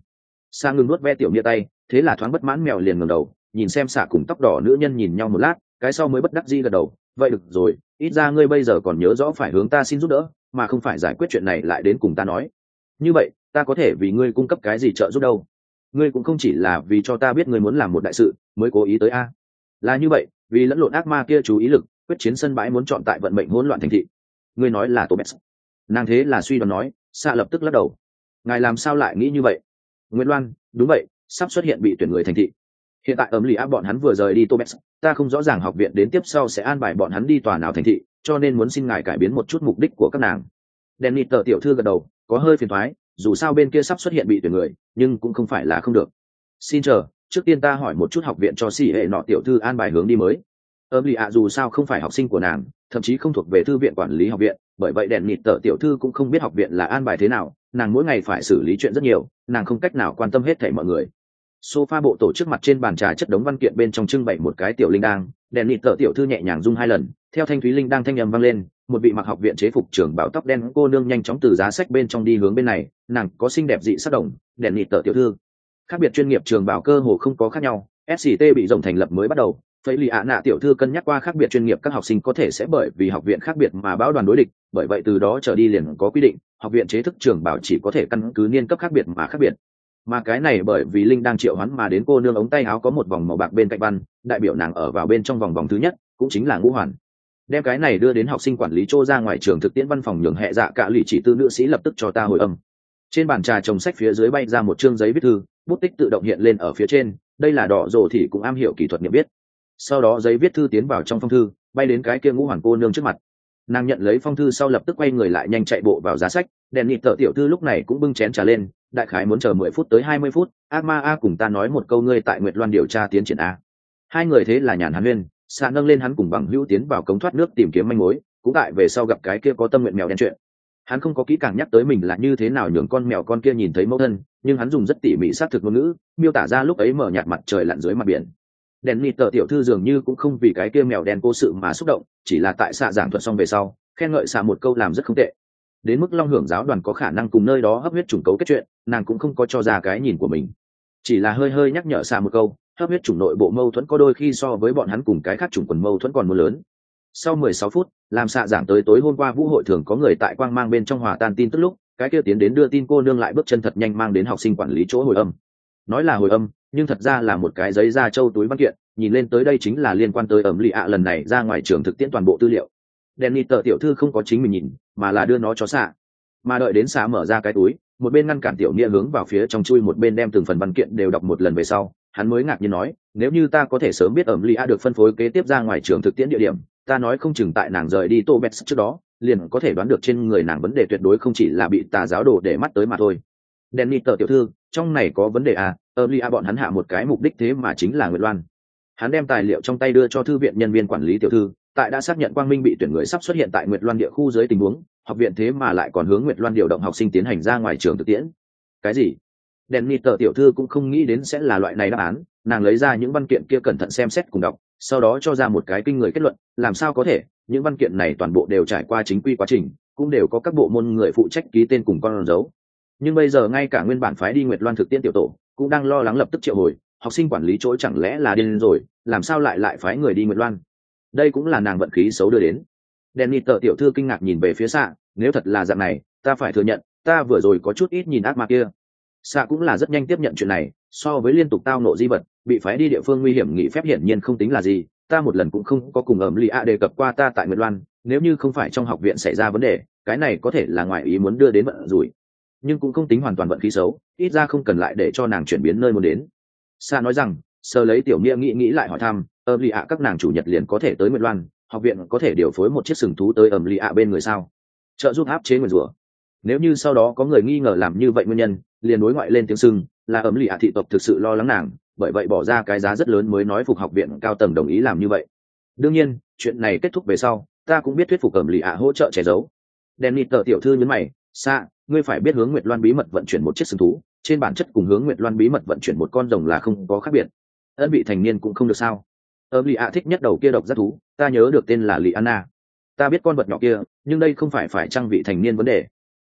Sa ngừng nuốt ve tiểu nia tay, thế là thoáng bất mãn mèo liền ngẩng đầu nhìn xem xạ cùng tóc đỏ nữ nhân nhìn nhau một lát, cái sau mới bất đắc dĩ gật đầu. Vậy được rồi, ít ra ngươi bây giờ còn nhớ rõ phải hướng ta xin giúp đỡ, mà không phải giải quyết chuyện này lại đến cùng ta nói. Như vậy ta có thể vì ngươi cung cấp cái gì trợ giúp đâu? Ngươi cũng không chỉ là vì cho ta biết ngươi muốn làm một đại sự mới cố ý tới a. Là như vậy, vì lẫn lộn ác ma kia chú ý lực, quyết chiến sân bãi muốn chọn tại vận mệnh hỗn loạn thành thị. Ngươi nói là Thomas? Nàng thế là suy đoán nói. Xạ lập tức lắc đầu. Ngài làm sao lại nghĩ như vậy? Nguyễn Loan, đúng vậy, sắp xuất hiện bị tuyển người thành thị. Hiện tại ấm lì áp bọn hắn vừa rời đi Thomas, ta không rõ ràng học viện đến tiếp sau sẽ an bài bọn hắn đi tòa nào thành thị, cho nên muốn xin ngài cải biến một chút mục đích của các nàng. Dennis tờ tiểu thư gật đầu, có hơi phiền toái, dù sao bên kia sắp xuất hiện bị tuyển người, nhưng cũng không phải là không được. Xin chờ, trước tiên ta hỏi một chút học viện cho si hệ nọ tiểu thư an bài hướng đi mới. Ấm lì ạ dù sao không phải học sinh của nàng, thậm chí không thuộc về thư viện quản lý học viện, bởi vậy Dennis tờ tiểu thư cũng không biết học viện là an bài thế nào, nàng mỗi ngày phải xử lý chuyện rất nhiều, nàng không cách nào quan tâm hết thảy mọi người. Sofa bộ tổ trước mặt trên bàn trà chất đống văn kiện bên trong trưng bày một cái tiểu linh đang, đèn nịt tờ tiểu thư nhẹ nhàng rung hai lần, theo thanh thúy linh đang thanh âm vang lên, một vị mặc học viện chế phục trưởng bảo tóc đen cô nương nhanh chóng từ giá sách bên trong đi hướng bên này, nàng có xinh đẹp dị sắc đồng, đèn nịt tờ tiểu thư. Khác biệt chuyên nghiệp trường bảo cơ hồ không có khác nhau, ét xê tê bị rộng thành lập mới bắt đầu, Phẩy lì ạ nạ tiểu thư cân nhắc qua khác biệt chuyên nghiệp các học sinh có thể sẽ bởi vì học viện khác biệt mà báo đoàn đối địch, bởi vậy từ đó trở đi liền có quy định, học viện chế thức trường bảo chỉ có thể căn cứ niên cấp khác biệt mà khác biệt. Mà cái này bởi vì linh đang triệu hoán mà đến cô nương ống tay áo có một vòng màu bạc bên cạnh văn, đại biểu nàng ở vào bên trong vòng vòng thứ nhất, cũng chính là ngũ hoàn. Đem cái này đưa đến học sinh quản lý Chô ra ngoài trường thực tiễn văn phòng nhường hệ dạ cả lì chỉ tư nữ sĩ lập tức cho ta hồi âm. Trên bàn trà chồng sách phía dưới bay ra một chương giấy viết thư, bút tích tự động hiện lên ở phía trên, đây là đỏ rồ thì cũng am hiểu kỹ thuật nhận biết. Sau đó giấy viết thư tiến vào trong phong thư, bay đến cái kia ngũ hoàn cô nương trước mặt. Nàng nhận lấy phong thư sau lập tức quay người lại nhanh chạy bộ vào giá sách, đèn nịt tờ tiểu thư lúc này cũng bưng chén trà lên, đại khái muốn chờ mười phút tới hai mươi phút, ác ma a cùng ta nói một câu ngươi tại Nguyệt Loan điều tra tiến triển a. Hai người thế là nhàn hàn huyên, xạ nâng lên hắn cùng bằng hữu tiến vào cống thoát nước tìm kiếm manh mối, cũng tại về sau gặp cái kia có tâm nguyện mèo đen chuyện. Hắn không có kỹ càng nhắc tới mình là như thế nào nhường con mèo con kia nhìn thấy mẫu thân, nhưng hắn dùng rất tỉ mỉ xác thực ngôn ngữ, miêu tả ra lúc ấy mở nhạt mặt trời lặn dưới mặt biển. Đèn nịt tờ tiểu thư dường như cũng không vì cái kia mèo đen cô sự mà xúc động, chỉ là tại xạ giảng thuật xong về sau, khen ngợi xạ một câu làm rất không tệ. Đến mức Long Hưởng giáo đoàn có khả năng cùng nơi đó hấp huyết chủng cấu kết chuyện, nàng cũng không có cho ra cái nhìn của mình, chỉ là hơi hơi nhắc nhở xạ một câu, hấp huyết chủng nội bộ mâu thuẫn có đôi khi so với bọn hắn cùng cái khác chủng quần mâu thuẫn còn muốn lớn. Sau mười sáu phút, làm xạ giảng tới tối hôm qua vũ hội thường có người tại quang mang bên trong hòa tan tin tức lúc, cái kia tiến đến đưa tin cô nương lại bước chân thật nhanh mang đến học sinh quản lý chỗ hồi âm. Nói là hồi âm, nhưng thật ra là một cái giấy da trâu túi văn kiện, nhìn lên tới đây chính là liên quan tới ẩm lì ạ lần này ra ngoài trường thực tiễn toàn bộ tư liệu. Dennis tờ tiểu thư không có chính mình nhìn, mà là đưa nó cho xạ. Mà đợi đến xạ mở ra cái túi, một bên ngăn cản tiểu nghĩa hướng vào phía trong chui, một bên đem từng phần văn kiện đều đọc một lần về sau, hắn mới ngạc nhiên nói, nếu như ta có thể sớm biết ẩm lì ạ được phân phối kế tiếp ra ngoài trường thực tiễn địa điểm, ta nói không chừng tại nàng rời đi Tô Bets trước đó, liền có thể đoán được trên người nàng vấn đề tuyệt đối không chỉ là bị tà giáo đồ để mắt tới mà thôi. Dennis tờ tiểu thư, trong này có vấn đề à? Ẩm lì ạ bọn hắn hạ một cái mục đích thế mà chính là Nguyệt Loan. Hắn đem tài liệu trong tay đưa cho thư viện nhân viên quản lý tiểu thư, tại đã xác nhận Quang Minh bị tuyển người sắp xuất hiện tại Nguyệt Loan địa khu dưới tình huống, học viện thế mà lại còn hướng Nguyệt Loan điều động học sinh tiến hành ra ngoài trường thực tiễn. Cái gì? Dennis tờ tiểu thư cũng không nghĩ đến sẽ là loại này đáp án, nàng lấy ra những văn kiện kia cẩn thận xem xét cùng đọc, sau đó cho ra một cái kinh người kết luận, làm sao có thể, những văn kiện này toàn bộ đều trải qua chính quy quá trình, cũng đều có các bộ môn người phụ trách ký tên cùng con dấu. Nhưng bây giờ ngay cả nguyên bản phái đi Nguyệt Loan thực tiễn tiểu tổ cũng đang lo lắng lập tức triệu hồi, học sinh quản lý chỗ chẳng lẽ là điên rồi, làm sao lại lại phái người đi Nguyệt Loan? Đây cũng là nàng vận khí xấu đưa đến. Dennis tờ tiểu thư kinh ngạc nhìn về phía xạ, nếu thật là dạng này, ta phải thừa nhận, ta vừa rồi có chút ít nhìn ác ma kia. Xạ cũng là rất nhanh tiếp nhận chuyện này, so với liên tục tao nộ di vật, bị phái đi địa phương nguy hiểm nghỉ phép hiển nhiên không tính là gì, ta một lần cũng không có cùng ẩm lì a đề cập qua ta tại Nguyệt Loan, nếu như không phải trong học viện xảy ra vấn đề, cái này có thể là ngoại ý muốn đưa đến vận rủi, nhưng cũng không tính hoàn toàn vận khí xấu, ít ra không cần lại để cho nàng chuyển biến nơi muốn đến. Xạ nói rằng, sơ lấy tiểu nghĩa nghĩ nghĩ lại hỏi thăm, ẩm lì ạ các nàng chủ nhật liền có thể tới Nguyệt Loan, học viện có thể điều phối một chiếc sừng thú tới ẩm lì ạ bên người sao, trợ giúp áp chế nguyền rủa. Nếu như sau đó có người nghi ngờ làm như vậy nguyên nhân, liền đối ngoại lên tiếng sưng là ẩm lì ạ thị tộc thực sự lo lắng nàng, bởi vậy bỏ ra cái giá rất lớn mới nói phục học viện cao tầng đồng ý làm như vậy. Đương nhiên, chuyện này kết thúc về sau, ta cũng biết thuyết phục ẩm lì ạ hỗ trợ che giấu. Dennis tờ tiểu thư nhấn mày, xa, ngươi phải biết hướng Nguyệt Loan bí mật vận chuyển một chiếc sừng thú, trên bản chất cùng hướng Nguyệt Loan bí mật vận chuyển một con rồng là không có khác biệt. Ân bị thành niên cũng không được sao? Ẩm lì ạ thích nhất đầu kia độc giác thú, ta nhớ được tên là Lì Anna. Ta biết con vật nhỏ kia, nhưng đây không phải phải trang vị thành niên vấn đề.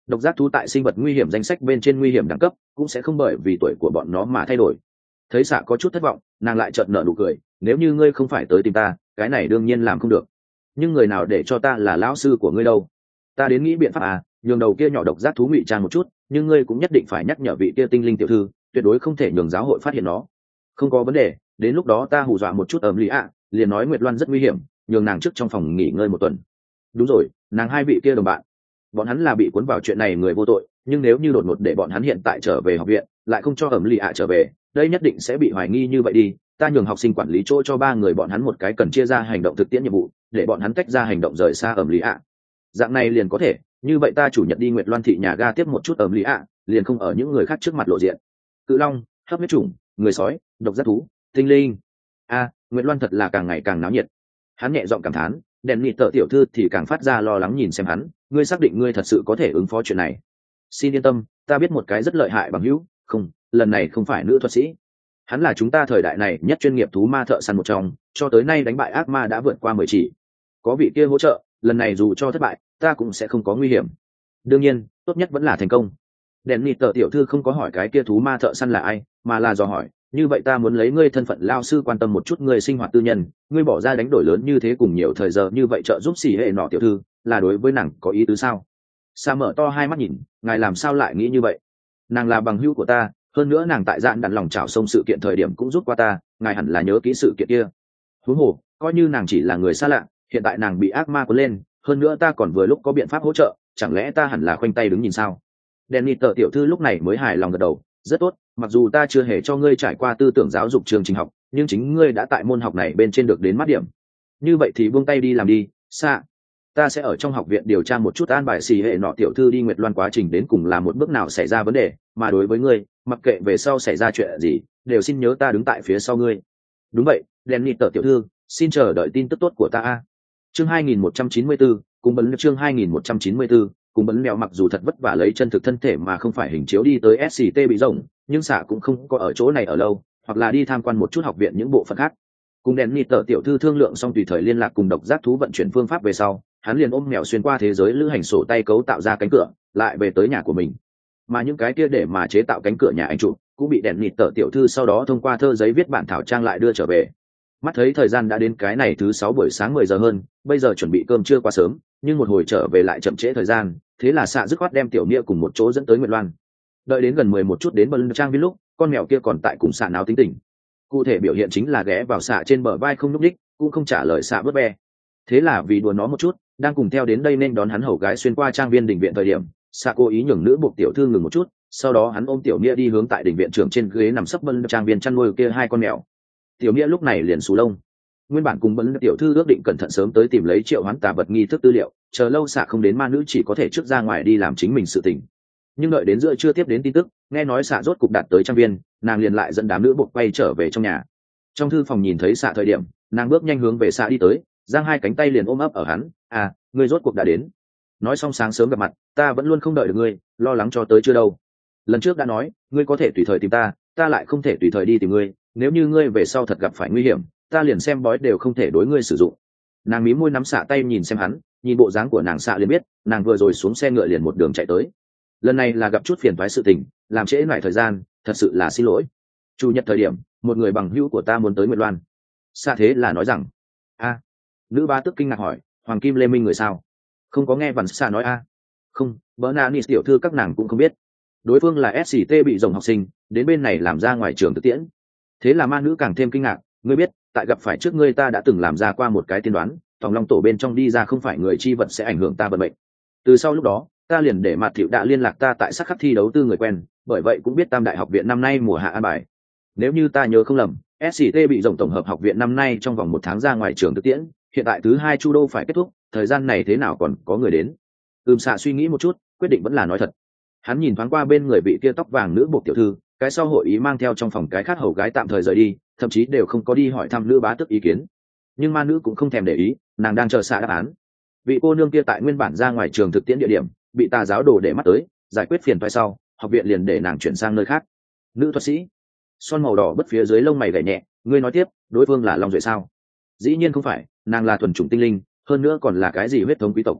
Độc giác thú tại sinh vật nguy hiểm danh sách bên trên nguy hiểm đẳng cấp cũng sẽ không bởi vì tuổi của bọn nó mà thay đổi. Thấy xạ có chút thất vọng, nàng lại chợt nở nụ cười, nếu như ngươi không phải tới tìm ta, cái này đương nhiên làm không được, nhưng người nào để cho ta là lão sư của ngươi đâu? Ta đến nghĩ biện pháp à, nhường đầu kia nhỏ độc giác thú ngụy trang một chút, nhưng ngươi cũng nhất định phải nhắc nhở vị kia tinh linh tiểu thư, tuyệt đối không thể nhường giáo hội phát hiện nó. Không có vấn đề, đến lúc đó ta hù dọa một chút ẩm lý ạ, liền nói Nguyệt Loan rất nguy hiểm, nhường nàng trước trong phòng nghỉ ngơi một tuần. Đúng rồi, nàng hai vị kia đồng bạn, bọn hắn là bị cuốn vào chuyện này người vô tội, nhưng nếu như đột ngột để bọn hắn hiện tại trở về học viện, lại không cho ẩm lý ạ trở về, đây nhất định sẽ bị hoài nghi như vậy đi. Ta nhường học sinh quản lý chỗ cho ba người bọn hắn một cái cần chia ra hành động thực tiễn nhiệm vụ, để bọn hắn tách ra hành động rời xa ẩm lý ạ. Dạng này liền có thể, như vậy ta chủ nhật đi Nguyệt Loan thị nhà ga tiếp một chút ẩm lý ạ, liền không ở những người khác trước mặt lộ diện. Cự long, hấp huyết trùng, người sói, độc giác thú, tinh linh. A, Nguyệt Loan thật là càng ngày càng náo nhiệt. Hắn nhẹ giọng cảm thán, đèn nịt tợ tiểu thư thì càng phát ra lo lắng nhìn xem hắn, ngươi xác định ngươi thật sự có thể ứng phó chuyện này? Xin yên tâm, ta biết một cái rất lợi hại bằng hữu, không, lần này không phải nữ thuật sĩ. Hắn là chúng ta thời đại này nhất chuyên nghiệp thú ma thợ săn một trong, cho tới nay đánh bại ác ma đã vượt qua mười chỉ. Có vị kia hỗ trợ, lần này dù cho thất bại, ta cũng sẽ không có nguy hiểm. Đương nhiên, tốt nhất vẫn là thành công. Đèn nịt tợ tiểu thư không có hỏi cái kia thú ma thợ săn là ai, mà là dò hỏi, như vậy ta muốn lấy ngươi thân phận lao sư quan tâm một chút ngươi sinh hoạt tư nhân, ngươi bỏ ra đánh đổi lớn như thế cùng nhiều thời giờ như vậy trợ giúp xỉ hệ nọ tiểu thư, là đối với nàng có ý tứ sao? Sa mở to hai mắt nhìn, ngài làm sao lại nghĩ như vậy? Nàng là bằng hữu của ta, hơn nữa nàng tại dạn đặn lòng trào sông sự kiện thời điểm cũng giúp qua ta, ngài hẳn là nhớ kỹ sự kiện kia. Huống hồ, coi như nàng chỉ là người xa lạ, hiện tại nàng bị ác ma cuốn lên, hơn nữa ta còn vừa lúc có biện pháp hỗ trợ, chẳng lẽ ta hẳn là khoanh tay đứng nhìn sao? Dennis tờ tiểu thư lúc này mới hài lòng gật đầu, rất tốt, mặc dù ta chưa hề cho ngươi trải qua tư tưởng giáo dục trường trình học, nhưng chính ngươi đã tại môn học này bên trên được đến mắt điểm. Như vậy thì buông tay đi làm đi, xa. Ta sẽ ở trong học viện điều tra một chút an bài xì hệ nọ tiểu thư đi Nguyệt Loan quá trình đến cùng là một bước nào xảy ra vấn đề, mà đối với ngươi, mặc kệ về sau xảy ra chuyện gì, đều xin nhớ ta đứng tại phía sau ngươi. Đúng vậy, Dennis tờ tiểu thư, xin chờ đợi tin tức tốt của ta. Chương hai nghìn một trăm chín mươi bốn, cùng bấn chương hai nghìn một trăm chín mươi bốn, cùng bấn mèo mặc dù thật vất vả lấy chân thực thân thể mà không phải hình chiếu đi tới ét xê tê bị rộng, nhưng xạ cũng không có ở chỗ này ở lâu, hoặc là đi tham quan một chút học viện những bộ phận khác. Cùng đèn nịt tờ tiểu thư thương lượng xong tùy thời liên lạc cùng độc giác thú vận chuyển phương pháp về sau, hắn liền ôm mèo xuyên qua thế giới lữ hành sổ tay cấu tạo ra cánh cửa, lại về tới nhà của mình. Mà những cái kia để mà chế tạo cánh cửa nhà anh chủ cũng bị đèn nịt tờ tiểu thư sau đó thông qua thơ giấy viết bản thảo trang lại đưa trở về. Mắt thấy thời gian đã đến cái này thứ sáu buổi sáng mười giờ hơn, bây giờ chuẩn bị cơm trưa quá sớm, nhưng một hồi trở về lại chậm trễ thời gian, thế là xạ dứt khoát đem tiểu nghĩa cùng một chỗ dẫn tới Nguyệt Loan. Đợi đến gần mười một chút đến bờ trang viên lúc, con mèo kia còn tại cùng xạ náo tính tình. Cụ thể biểu hiện chính là ghé vào xạ trên bờ vai không nhúc nhích, cũng không trả lời xạ bớt be. Thế là vì đùa nó một chút, đang cùng theo đến đây nên đón hắn hầu gái xuyên qua trang viên đình viện thời điểm, xạ cố ý nhường nữ buộc tiểu thư ngừng một chút, sau đó hắn ôm tiểu nghĩa đi hướng tại đình viện trưởng trên ghế nằm sấp bờ trang viên chăn nuôi kia hai con mèo. Tiểu nghĩa lúc này liền xù lông. Nguyên bản cùng bấn tiểu thư ước định cẩn thận sớm tới tìm lấy triệu hoán tà vật nghi thức tư liệu, chờ lâu xạ không đến ma nữ chỉ có thể trước ra ngoài đi làm chính mình sự tình. Nhưng đợi đến giữa trưa tiếp đến tin tức, nghe nói xạ rốt cục đạt tới trang viên, nàng liền lại dẫn đám nữ buộc quay trở về trong nhà. Trong thư phòng nhìn thấy xạ thời điểm, nàng bước nhanh hướng về xạ đi tới, giang hai cánh tay liền ôm ấp ở hắn. À, ngươi rốt cuộc đã đến. Nói xong sáng sớm gặp mặt, ta vẫn luôn không đợi được ngươi, lo lắng cho tới chưa đâu. Lần trước đã nói, ngươi có thể tùy thời tìm ta, ta lại không thể tùy thời đi tìm ngươi. Nếu như ngươi về sau thật gặp phải nguy hiểm, ta liền xem bói đều không thể đối ngươi sử dụng. Nàng mí môi nắm xạ tay nhìn xem hắn, nhìn bộ dáng của nàng xạ liền biết, nàng vừa rồi xuống xe ngựa liền một đường chạy tới. Lần này là gặp chút phiền toái sự tình, làm trễ lại thời gian, thật sự là xin lỗi. Chủ nhật thời điểm, một người bằng hữu của ta muốn tới Nguyệt Loan. Xạ thế là nói rằng, a, nữ ba tức kinh ngạc hỏi, Hoàng Kim Lê Minh người sao? Không có nghe Vằn Xạ nói a? Không, Bernanis tiểu thư các nàng cũng không biết. Đối phương là ét xê tê bị rồng học sinh, đến bên này làm ra ngoài trường thực tiễn. Thế là ma nữ càng thêm kinh ngạc, ngươi biết, tại gặp phải trước ngươi ta đã từng làm ra qua một cái tiên đoán, tòng long tổ bên trong đi ra không phải người chi vật sẽ ảnh hưởng ta vận mệnh. Từ sau lúc đó, ta liền để mặt thiệu đã liên lạc ta tại sắc khắc thi đấu tư người quen, bởi vậy cũng biết Tam Đại học viện năm nay mùa hạ an bài. Nếu như ta nhớ không lầm, ét xê tê bị rộng tổng hợp học viện năm nay trong vòng một tháng ra ngoài trường thực tiễn, hiện tại thứ hai chu đô phải kết thúc, thời gian này thế nào còn có người đến? Ừm xạ suy nghĩ một chút, quyết định vẫn là nói thật. Hắn nhìn thoáng qua bên người vị kia tóc vàng nữ buộc tiểu thư, cái sau hội ý mang theo trong phòng cái khác hầu gái tạm thời rời đi, thậm chí đều không có đi hỏi thăm nữ bá tức ý kiến. Nhưng ma nữ cũng không thèm để ý, nàng đang chờ xạ đáp án. Vị cô nương kia tại nguyên bản ra ngoài trường thực tiễn địa điểm, bị tà giáo đồ để mắt tới, giải quyết phiền toái sau, học viện liền để nàng chuyển sang nơi khác. Nữ thuật sĩ, son màu đỏ bứt phía dưới lông mày gảy nhẹ, ngươi nói tiếp, đối phương là Long Duệ sao? Dĩ nhiên không phải, nàng là thuần chủng tinh linh, hơn nữa còn là cái gì huyết thống quý tộc.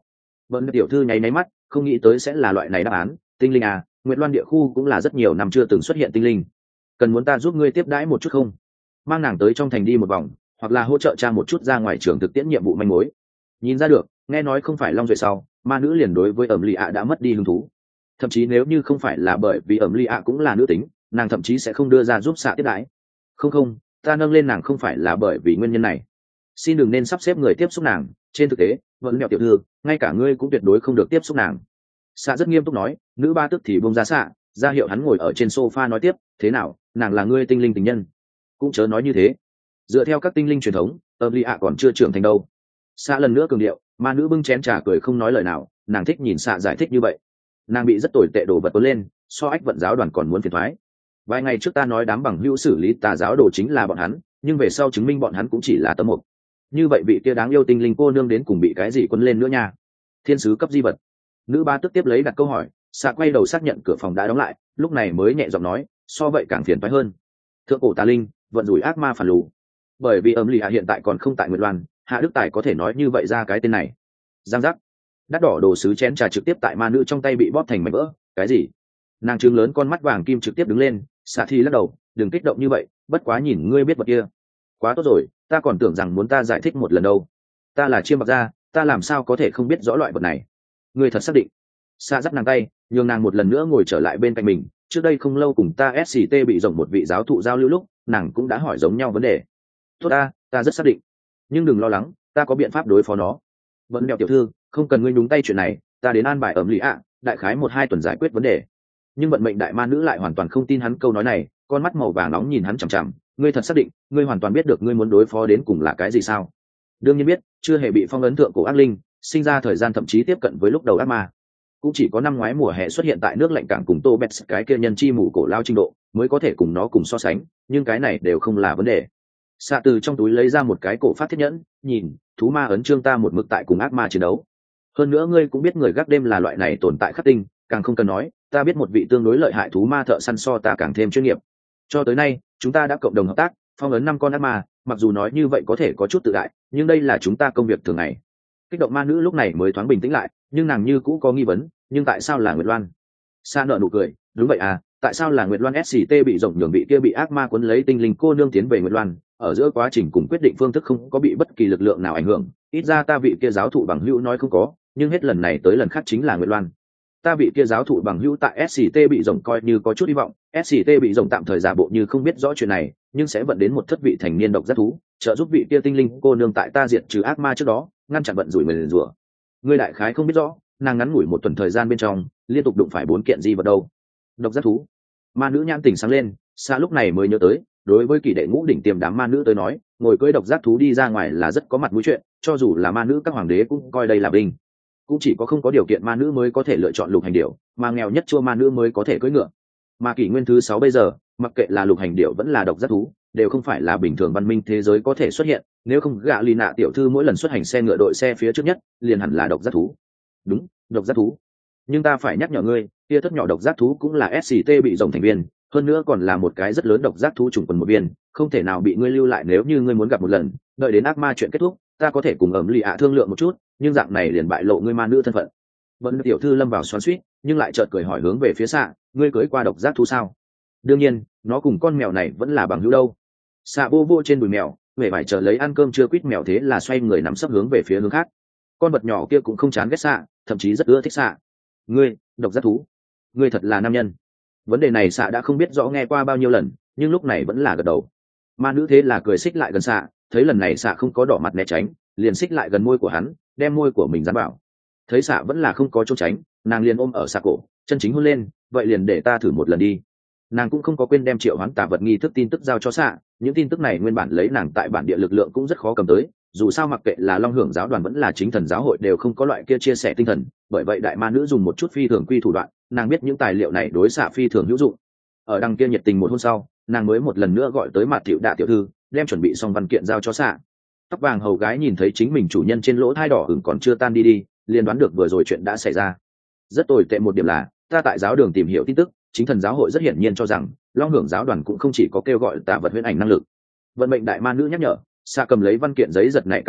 Vẫn tiểu thư nháy nháy mắt, không nghĩ tới sẽ là loại này đáp án. Tinh linh à, Nguyệt Loan địa khu cũng là rất nhiều năm chưa từng xuất hiện tinh linh. Cần muốn ta giúp ngươi tiếp đãi một chút không? Mang nàng tới trong thành đi một vòng, hoặc là hỗ trợ cha một chút ra ngoài trường thực tiễn nhiệm vụ manh mối. Nhìn ra được, nghe nói không phải Long Duệ sau, ma nữ liền đối với ẩm lì ạ đã mất đi hứng thú. Thậm chí nếu như không phải là bởi vì ẩm lì ạ cũng là nữ tính, nàng thậm chí sẽ không đưa ra giúp xạ tiếp đãi. Không không, ta nâng lên nàng không phải là bởi vì nguyên nhân này. Xin đừng nên sắp xếp người tiếp xúc nàng, trên thực tế vẫn mẹo tiểu thư, ngay cả ngươi cũng tuyệt đối không được tiếp xúc nàng. Xạ rất nghiêm túc nói, nữ ba tức thì bông ra xạ, ra hiệu hắn ngồi ở trên sofa nói tiếp. Thế nào, nàng là ngươi tinh linh tình nhân? Cũng chớ nói như thế, dựa theo các tinh linh truyền thống, ẩm lì ạ còn chưa trưởng thành đâu. Xạ lần nữa cường điệu, ma nữ bưng chén trà cười không nói lời nào, nàng thích nhìn xạ giải thích như vậy. Nàng bị rất tồi tệ đổ vật cuốn lên, so ách vận giáo đoàn còn muốn phiền thoái. Vài ngày trước ta nói đám bằng hữu xử lý tà giáo đồ chính là bọn hắn, nhưng về sau chứng minh bọn hắn cũng chỉ là tấm mục. Như vậy vị kia đáng yêu tinh linh cô nương đến cùng bị cái gì quấn lên nữa nha? Thiên sứ cấp di vật. Nữ ba tức tiếp lấy đặt câu hỏi, xạ quay đầu xác nhận cửa phòng đã đóng lại, lúc này mới nhẹ giọng nói, so vậy càng phiền phái hơn. Thượng cổ tà linh, vận rủi ác ma phản lù. Bởi vì ấm lì hạ hiện tại còn không tại Nguyệt Loan, Hạ Đức Tài có thể nói như vậy ra cái tên này. Giang giác. Đắt đỏ đồ sứ chén trà trực tiếp tại ma nữ trong tay bị bóp thành mảnh vỡ. Cái gì? Nàng trừng lớn con mắt vàng kim trực tiếp đứng lên, xạ thi lắc đầu, đừng kích động như vậy, bất quá nhìn ngươi biết vật kia. Quá tốt rồi, ta còn tưởng rằng muốn ta giải thích một lần đâu. Ta là chiêm bạc gia, ta làm sao có thể không biết rõ loại vật này. Ngươi thật xác định? Xạ dắt nàng tay, nhường nàng một lần nữa ngồi trở lại bên cạnh mình. Trước đây không lâu cùng ta ét xê tê bị rộng một vị giáo thụ giao lưu lúc, nàng cũng đã hỏi giống nhau vấn đề. Tốt ta, ta rất xác định, nhưng đừng lo lắng, ta có biện pháp đối phó nó. Vẫn đeo tiểu thư, không cần ngươi nhúng tay chuyện này, ta đến an bài ẩm lì ạ, đại khái một hai tuần giải quyết vấn đề. Nhưng vận mệnh đại ma nữ lại hoàn toàn không tin hắn câu nói này, con mắt màu vàng nóng nhìn hắn chằm chằm. Ngươi thật xác định, ngươi hoàn toàn biết được ngươi muốn đối phó đến cùng là cái gì sao? Đương nhiên biết, chưa hề bị phong ấn thượng cổ ác linh, sinh ra thời gian thậm chí tiếp cận với lúc đầu ác ma. Cũng chỉ có năm ngoái mùa hè xuất hiện tại nước lạnh cảng cùng Tô Bẹt cái kia nhân chi mù cổ lao trình độ, mới có thể cùng nó cùng so sánh, nhưng cái này đều không là vấn đề. Xạ từ trong túi lấy ra một cái cổ phát thiết nhẫn, nhìn, thú ma ấn trương ta một mực tại cùng ác ma chiến đấu. Hơn nữa ngươi cũng biết người gác đêm là loại này tồn tại khắc tinh, càng không cần nói, ta biết một vị tương đối lợi hại thú ma thợ săn so ta càng thêm chuyên nghiệp. Cho tới nay, chúng ta đã cộng đồng hợp tác, phong ấn năm con ác ma, mặc dù nói như vậy có thể có chút tự đại, nhưng đây là chúng ta công việc thường ngày. Kích động ma nữ lúc này mới thoáng bình tĩnh lại, nhưng nàng như cũ có nghi vấn, nhưng tại sao là Nguyệt Loan? Sa nợ nụ cười, đúng vậy à, tại sao là Nguyệt Loan ét xê tê bị rộng nhường vị kia bị ác ma cuốn lấy tinh linh cô nương tiến về Nguyệt Loan, ở giữa quá trình cùng quyết định phương thức không có bị bất kỳ lực lượng nào ảnh hưởng, ít ra ta vị kia giáo thụ bằng hữu nói không có, nhưng hết lần này tới lần khác chính là Nguyệt Loan. Ta vị kia giáo thụ bằng hữu tại ét xê tê bị rộng coi như có chút hy vọng, ét xê tê bị rộng tạm thời giả bộ như không biết rõ chuyện này, nhưng sẽ vận đến một thất vị thành niên độc giác thú, trợ giúp vị kia tinh linh cô nương tại ta diệt trừ ác ma trước đó, ngăn chặn vận rủi mình rủa. Ngươi đại khái không biết rõ, nàng ngắn ngủi một tuần thời gian bên trong, liên tục đụng phải bốn kiện gì vật đâu. Độc giác thú. Ma nữ nhãn tỉnh sáng lên, xa lúc này mới nhớ tới, đối với kỳ đệ ngũ đỉnh tiềm đám ma nữ tới nói, ngồi cưỡi độc giác thú đi ra ngoài là rất có mặt mũi chuyện, cho dù là ma nữ các hoàng đế cũng coi đây là vinh. Cũng chỉ có không có điều kiện ma nữ mới có thể lựa chọn lục hành điểu, mà nghèo nhất chua ma nữ mới có thể cưỡi ngựa. Mà kỷ nguyên thứ sáu bây giờ, mặc kệ là lục hành điểu vẫn là độc giác thú, đều không phải là bình thường văn minh thế giới có thể xuất hiện, nếu không gạ lì nạ tiểu thư mỗi lần xuất hành xe ngựa đội xe phía trước nhất, liền hẳn là độc giác thú. Đúng, độc giác thú. Nhưng ta phải nhắc nhở ngươi, kia thất nhỏ độc giác thú cũng là ét xê tê bị rộng thành viên, hơn nữa còn là một cái rất lớn độc giác thú trùng quần một viên, không thể nào bị ngươi lưu lại nếu như ngươi muốn gặp một lần, đợi đến ác ma chuyện kết thúc, ta có thể cùng ẩm lì ạ thương lượng một chút, nhưng dạng này liền bại lộ ngươi ma nữ thân phận. Vẫn tiểu thư lâm vào xoắn xuýt, nhưng lại chợt cười hỏi hướng về phía xạ, ngươi cưới qua độc giác thú sao? Đương nhiên, nó cùng con mèo này vẫn là bằng hữu đâu. Xạ vô vô trên đùi mèo, vẻ vải chờ lấy ăn cơm chưa quýt mèo thế là xoay người nằm sấp hướng về phía hướng khác. Con vật nhỏ kia cũng không chán ghét xạ, thậm chí rất ưa thích xạ. Ngươi, độc giác thú, ngươi thật là nam nhân. Vấn đề này xạ đã không biết rõ nghe qua bao nhiêu lần, nhưng lúc này vẫn là gật đầu. Ma nữ thế là cười xích lại gần xạ, thấy lần này xạ không có đỏ mặt né tránh, liền xích lại gần môi của hắn, đem môi của mình dán vào. Thấy xạ vẫn là không có trốn tránh, nàng liền ôm ở xạ cổ, chân chính hôn lên, vậy liền để ta thử một lần đi. Nàng cũng không có quên đem triệu hoán tà vật nghi thức tin tức giao cho xạ, những tin tức này nguyên bản lấy nàng tại bản địa lực lượng cũng rất khó cầm tới, dù sao mặc kệ là long hưởng giáo đoàn vẫn là chính thần giáo hội đều không có loại kia chia sẻ tinh thần, bởi vậy đại ma nữ dùng một chút phi thường quy thủ đoạn, nàng biết những tài liệu này đối xạ phi thường hữu dụng. Ở đằng kia nhiệt tình một hôm sau, nàng mới một lần nữa gọi tới mặt tiểu đạ tiểu thư, đem chuẩn bị xong văn kiện giao cho xạ. Tóc vàng hầu gái nhìn thấy chính mình chủ nhân trên lỗ thai đỏ ửng còn chưa tan đi đi, liền đoán được vừa rồi chuyện đã xảy ra. Rất tồi tệ một điểm là, ta tại giáo đường tìm hiểu tin tức, chính thần giáo hội rất hiển nhiên cho rằng long hưởng giáo đoàn cũng không chỉ có kêu gọi tà vật huyễn ảnh năng lực. Vận mệnh đại ma nữ nhắc nhở, xạ cầm lấy văn kiện giấy giật nảy cả mình,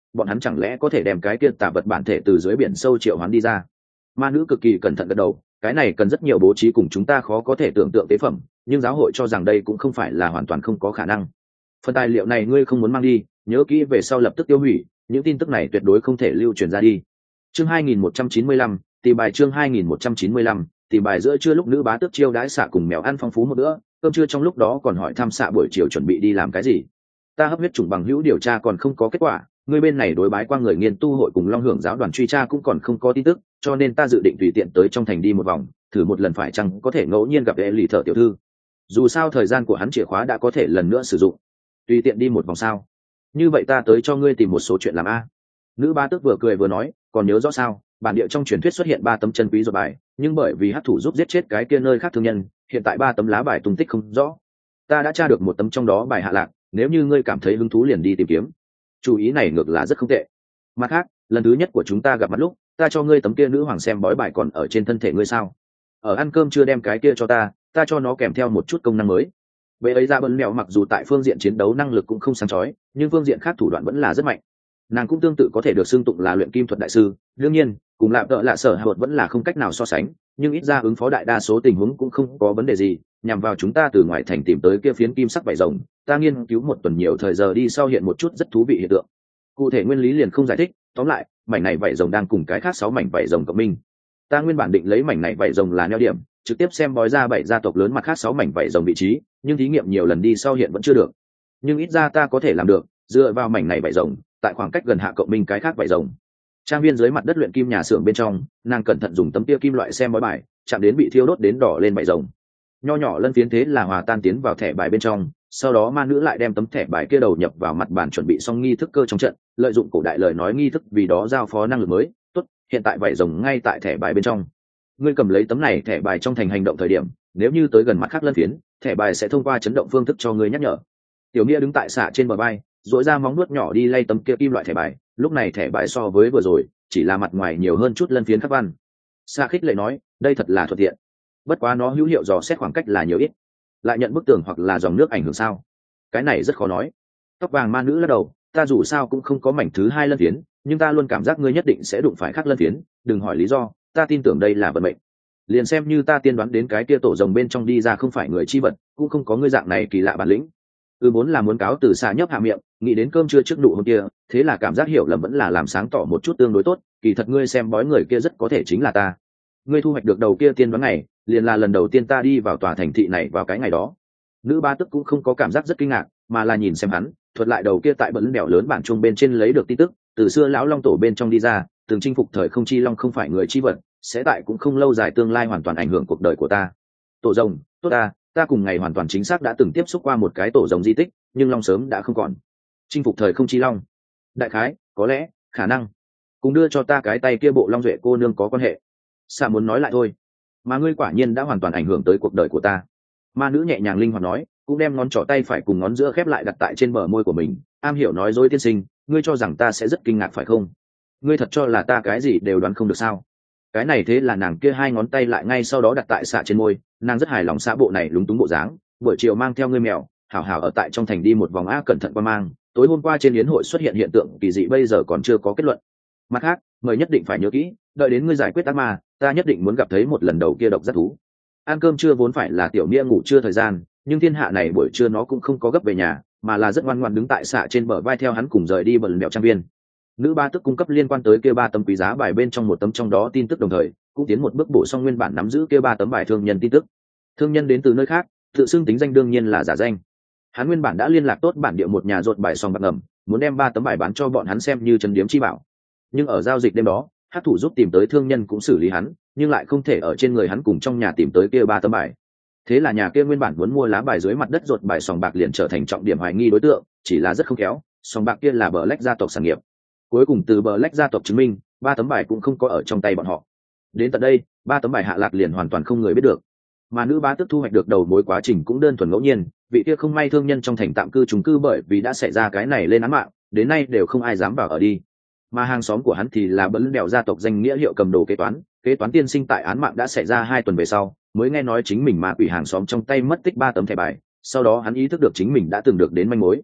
bọn hắn chẳng lẽ có thể đem cái kia tà vật bản thể từ dưới biển sâu triệu hoán đi ra? Ma nữ cực kỳ cẩn thận gật đầu, cái này cần rất nhiều bố trí cùng chúng ta khó có thể tưởng tượng tế phẩm, nhưng giáo hội cho rằng đây cũng không phải là hoàn toàn không có khả năng. Phần tài liệu này ngươi không muốn mang đi, nhớ kỹ về sau lập tức tiêu hủy, những tin tức này tuyệt đối không thể lưu truyền ra đi. Chương hai nghìn một trăm chín mươi lăm, tìm bài chương hai nghìn một trăm chín mươi lăm, tìm bài giữa trưa lúc nữ bá tước chiêu đãi xạ cùng mèo ăn phong phú một bữa, cơm trưa trong lúc đó còn hỏi thăm xạ buổi chiều chuẩn bị đi làm cái gì. Ta hấp huyết chủng bằng hữu điều tra còn không có kết quả, người bên này đối bái qua người nghiên tu hội cùng Long Hưởng giáo đoàn truy tra cũng còn không có tin tức, cho nên ta dự định tùy tiện tới trong thành đi một vòng, thử một lần phải chăng có thể ngẫu nhiên gặp Ellie thợ tiểu thư. Dù sao thời gian của hắn chìa khóa đã có thể lần nữa sử dụng. Tùy tiện đi một vòng sao? Như vậy ta tới cho ngươi tìm một số chuyện làm a. Nữ bá tước vừa cười vừa nói, còn nhớ rõ sao, bản địa trong truyền thuyết xuất hiện ba tấm chân quý ruột bài, nhưng bởi vì hắc thủ giúp giết chết cái kia nơi khác thương nhân, hiện tại ba tấm lá bài tung tích không rõ. Ta đã tra được một tấm trong đó bài hạ lạc, nếu như ngươi cảm thấy hứng thú liền đi tìm kiếm. Chủ ý này ngược là rất không tệ. Mặt khác, lần thứ nhất của chúng ta gặp mặt lúc, ta cho ngươi tấm kia nữ hoàng xem bói bài còn ở trên thân thể ngươi sao? Ở ăn cơm chưa đem cái kia cho ta, ta cho nó kèm theo một chút công năng mới. Vậy ấy ra bận mèo mặc dù tại phương diện chiến đấu năng lực cũng không sáng chói, nhưng phương diện khác thủ đoạn vẫn là rất mạnh. Nàng cũng tương tự có thể được xưng tụng là luyện kim thuật đại sư, đương nhiên cùng lạp đợ lạ sở hạ vẫn là không cách nào so sánh, nhưng ít ra ứng phó đại đa số tình huống cũng không có vấn đề gì. Nhằm vào chúng ta từ ngoài thành tìm tới kia phiến kim sắc vảy rồng, ta nghiên cứu một tuần nhiều thời giờ đi sau hiện một chút rất thú vị hiện tượng. Cụ thể nguyên lý liền không giải thích, tóm lại mảnh này vảy rồng đang cùng cái khác sáu mảnh vảy rồng cộng minh. Ta nguyên bản định lấy mảnh này vảy rồng là neo điểm, trực tiếp xem bói ra bảy gia tộc lớn mặt khác sáu mảnh vảy rồng vị trí, nhưng thí nghiệm nhiều lần đi sau hiện vẫn chưa được. Nhưng ít ra ta có thể làm được, dựa vào mảnh này vảy rồng, tại khoảng cách gần hạ cộng minh cái khác vảy rồng. Trang viên dưới mặt đất luyện kim nhà xưởng bên trong, nàng cẩn thận dùng tấm tia kim loại xem bói bài, chạm đến bị thiêu đốt đến đỏ lên vảy rồng. Nho nhỏ lân phiến thế là hòa tan tiến vào thẻ bài bên trong, sau đó ma nữ lại đem tấm thẻ bài kia đầu nhập vào mặt bàn chuẩn bị xong nghi thức cơ trong trận, lợi dụng cổ đại lời nói nghi thức vì đó giao phó năng lực mới. Tốt, hiện tại vảy rồng ngay tại thẻ bài bên trong. Ngươi cầm lấy tấm này thẻ bài trong thành hành động thời điểm, nếu như tới gần mặt khác lân phiến, thẻ bài sẽ thông qua chấn động phương thức cho ngươi nhắc nhở. Tiểu Nghĩa đứng tại xạ trên bờ vai, duỗi ra móng nuốt nhỏ đi lay tấm kia kim loại thẻ bài, lúc này thẻ bài so với vừa rồi chỉ là mặt ngoài nhiều hơn chút lân phiến khắc văn. Xạ khích lệ nói, đây thật là thuận tiện, bất quá nó hữu hiệu dò xét khoảng cách là nhiều ít, lại nhận bức tường hoặc là dòng nước ảnh hưởng sao? Cái này rất khó nói. Tóc vàng ma nữ lắc đầu, ta dù sao cũng không có mảnh thứ hai lân phiến, nhưng ta luôn cảm giác ngươi nhất định sẽ đụng phải khác lân phiến, đừng hỏi lý do, ta tin tưởng đây là vận mệnh. Liền xem như ta tiên đoán đến cái kia tổ rồng bên trong đi ra không phải người chi vật, cũng không có ngươi dạng này kỳ lạ bản lĩnh. Ừ, muốn là muốn cáo từ xa nhấp hạ miệng, nghĩ đến cơm trưa trước nụ hôm kia, thế là cảm giác hiểu lầm vẫn là làm sáng tỏ một chút tương đối tốt, kỳ thật ngươi xem bói người kia rất có thể chính là ta. Ngươi thu hoạch được đầu kia tiên đoán ngày, liền là lần đầu tiên ta đi vào tòa thành thị này vào cái ngày đó. Nữ ba tức cũng không có cảm giác rất kinh ngạc, mà là nhìn xem hắn, thuật lại đầu kia tại bẩn đèo lớn bản chuông bên trên lấy được tin tức, từ xưa lão long tổ bên trong đi ra, từng chinh phục thời không chi long không phải người chi vật, sẽ tại cũng không lâu dài tương lai hoàn toàn ảnh hưởng cuộc đời của ta. Tổ rồng, tốt ta, ta cùng ngày hoàn toàn chính xác đã từng tiếp xúc qua một cái tổ rồng di tích, nhưng long sớm đã không còn. Chinh phục thời không chi long, đại khái, có lẽ, khả năng, cùng đưa cho ta cái tay kia bộ long duệ cô nương có quan hệ. Sa muốn nói lại thôi, mà ngươi quả nhiên đã hoàn toàn ảnh hưởng tới cuộc đời của ta. Ma nữ nhẹ nhàng linh hoạt nói, cũng đem ngón trỏ tay phải cùng ngón giữa khép lại đặt tại trên bờ môi của mình. Am hiểu nói dối tiên sinh, ngươi cho rằng ta sẽ rất kinh ngạc phải không? Ngươi thật cho là ta cái gì đều đoán không được sao? Cái này thế là nàng kia hai ngón tay lại ngay sau đó đặt tại xạ trên môi, nàng rất hài lòng xạ bộ này lúng túng bộ dáng. Buổi chiều mang theo ngươi mèo hảo hảo ở tại trong thành đi một vòng a, cẩn thận qua mang. Tối hôm qua trên yến hội xuất hiện hiện tượng kỳ dị, bây giờ còn chưa có kết luận. Mặt khác, mời nhất định phải nhớ kỹ, đợi đến ngươi giải quyết ác ma, ta nhất định muốn gặp thấy một lần đầu kia độc giác thú. Ăn cơm trưa vốn phải là tiểu Nghĩa ngủ trưa thời gian, nhưng thiên hạ này buổi trưa nó cũng không có gấp về nhà, mà là rất ngoan ngoãn đứng tại xạ trên bờ vai theo hắn cùng rời đi bờ mèo trang viên. Nữ ba tức cung cấp liên quan tới kia ba tấm quý giá bài bên trong một tấm trong đó tin tức, đồng thời cũng tiến một bước bổ sung nguyên bản nắm giữ kia ba tấm bài thương nhân tin tức. Thương nhân đến từ nơi khác, tự xưng tính danh đương nhiên là giả danh. Hắn nguyên bản đã liên lạc tốt bản địa một nhà rột bài sòng bạc ngầm, muốn đem ba tấm bài bán cho bọn hắn xem như trấn điếm chi bảo. Nhưng ở giao dịch đêm đó, hát thủ giúp tìm tới thương nhân cũng xử lý hắn, nhưng lại không thể ở trên người hắn cùng trong nhà tìm tới kia ba tấm bài. Thế là nhà kia nguyên bản muốn mua lá bài dưới mặt đất rột bài sòng bạc liền trở thành trọng điểm hoài nghi đối tượng, chỉ là rất không khéo, sòng bạc kia là Black gia tộc sản nghiệp. Cuối cùng từ Black gia tộc chứng minh, ba tấm bài cũng không có ở trong tay bọn họ. Đến tận đây, ba tấm bài hạ lạc liền hoàn toàn không người biết được. Mà nữ bá tước thu hoạch được đầu mối quá trình cũng đơn thuần ngẫu nhiên, vị kia không may thương nhân trong thành tạm cư trùng cư bởi vì đã xảy ra cái này lên án mạng, đến nay đều không ai dám vào ở đi. Mà hàng xóm của hắn thì là Bấn Đèo gia tộc danh nghĩa hiệu cầm đồ kế toán, kế toán tiên sinh tại án mạng đã xảy ra hai tuần về sau, mới nghe nói chính mình ma quỷ hàng xóm trong tay mất tích ba tấm thẻ bài, sau đó hắn ý thức được chính mình đã từng được đến manh mối.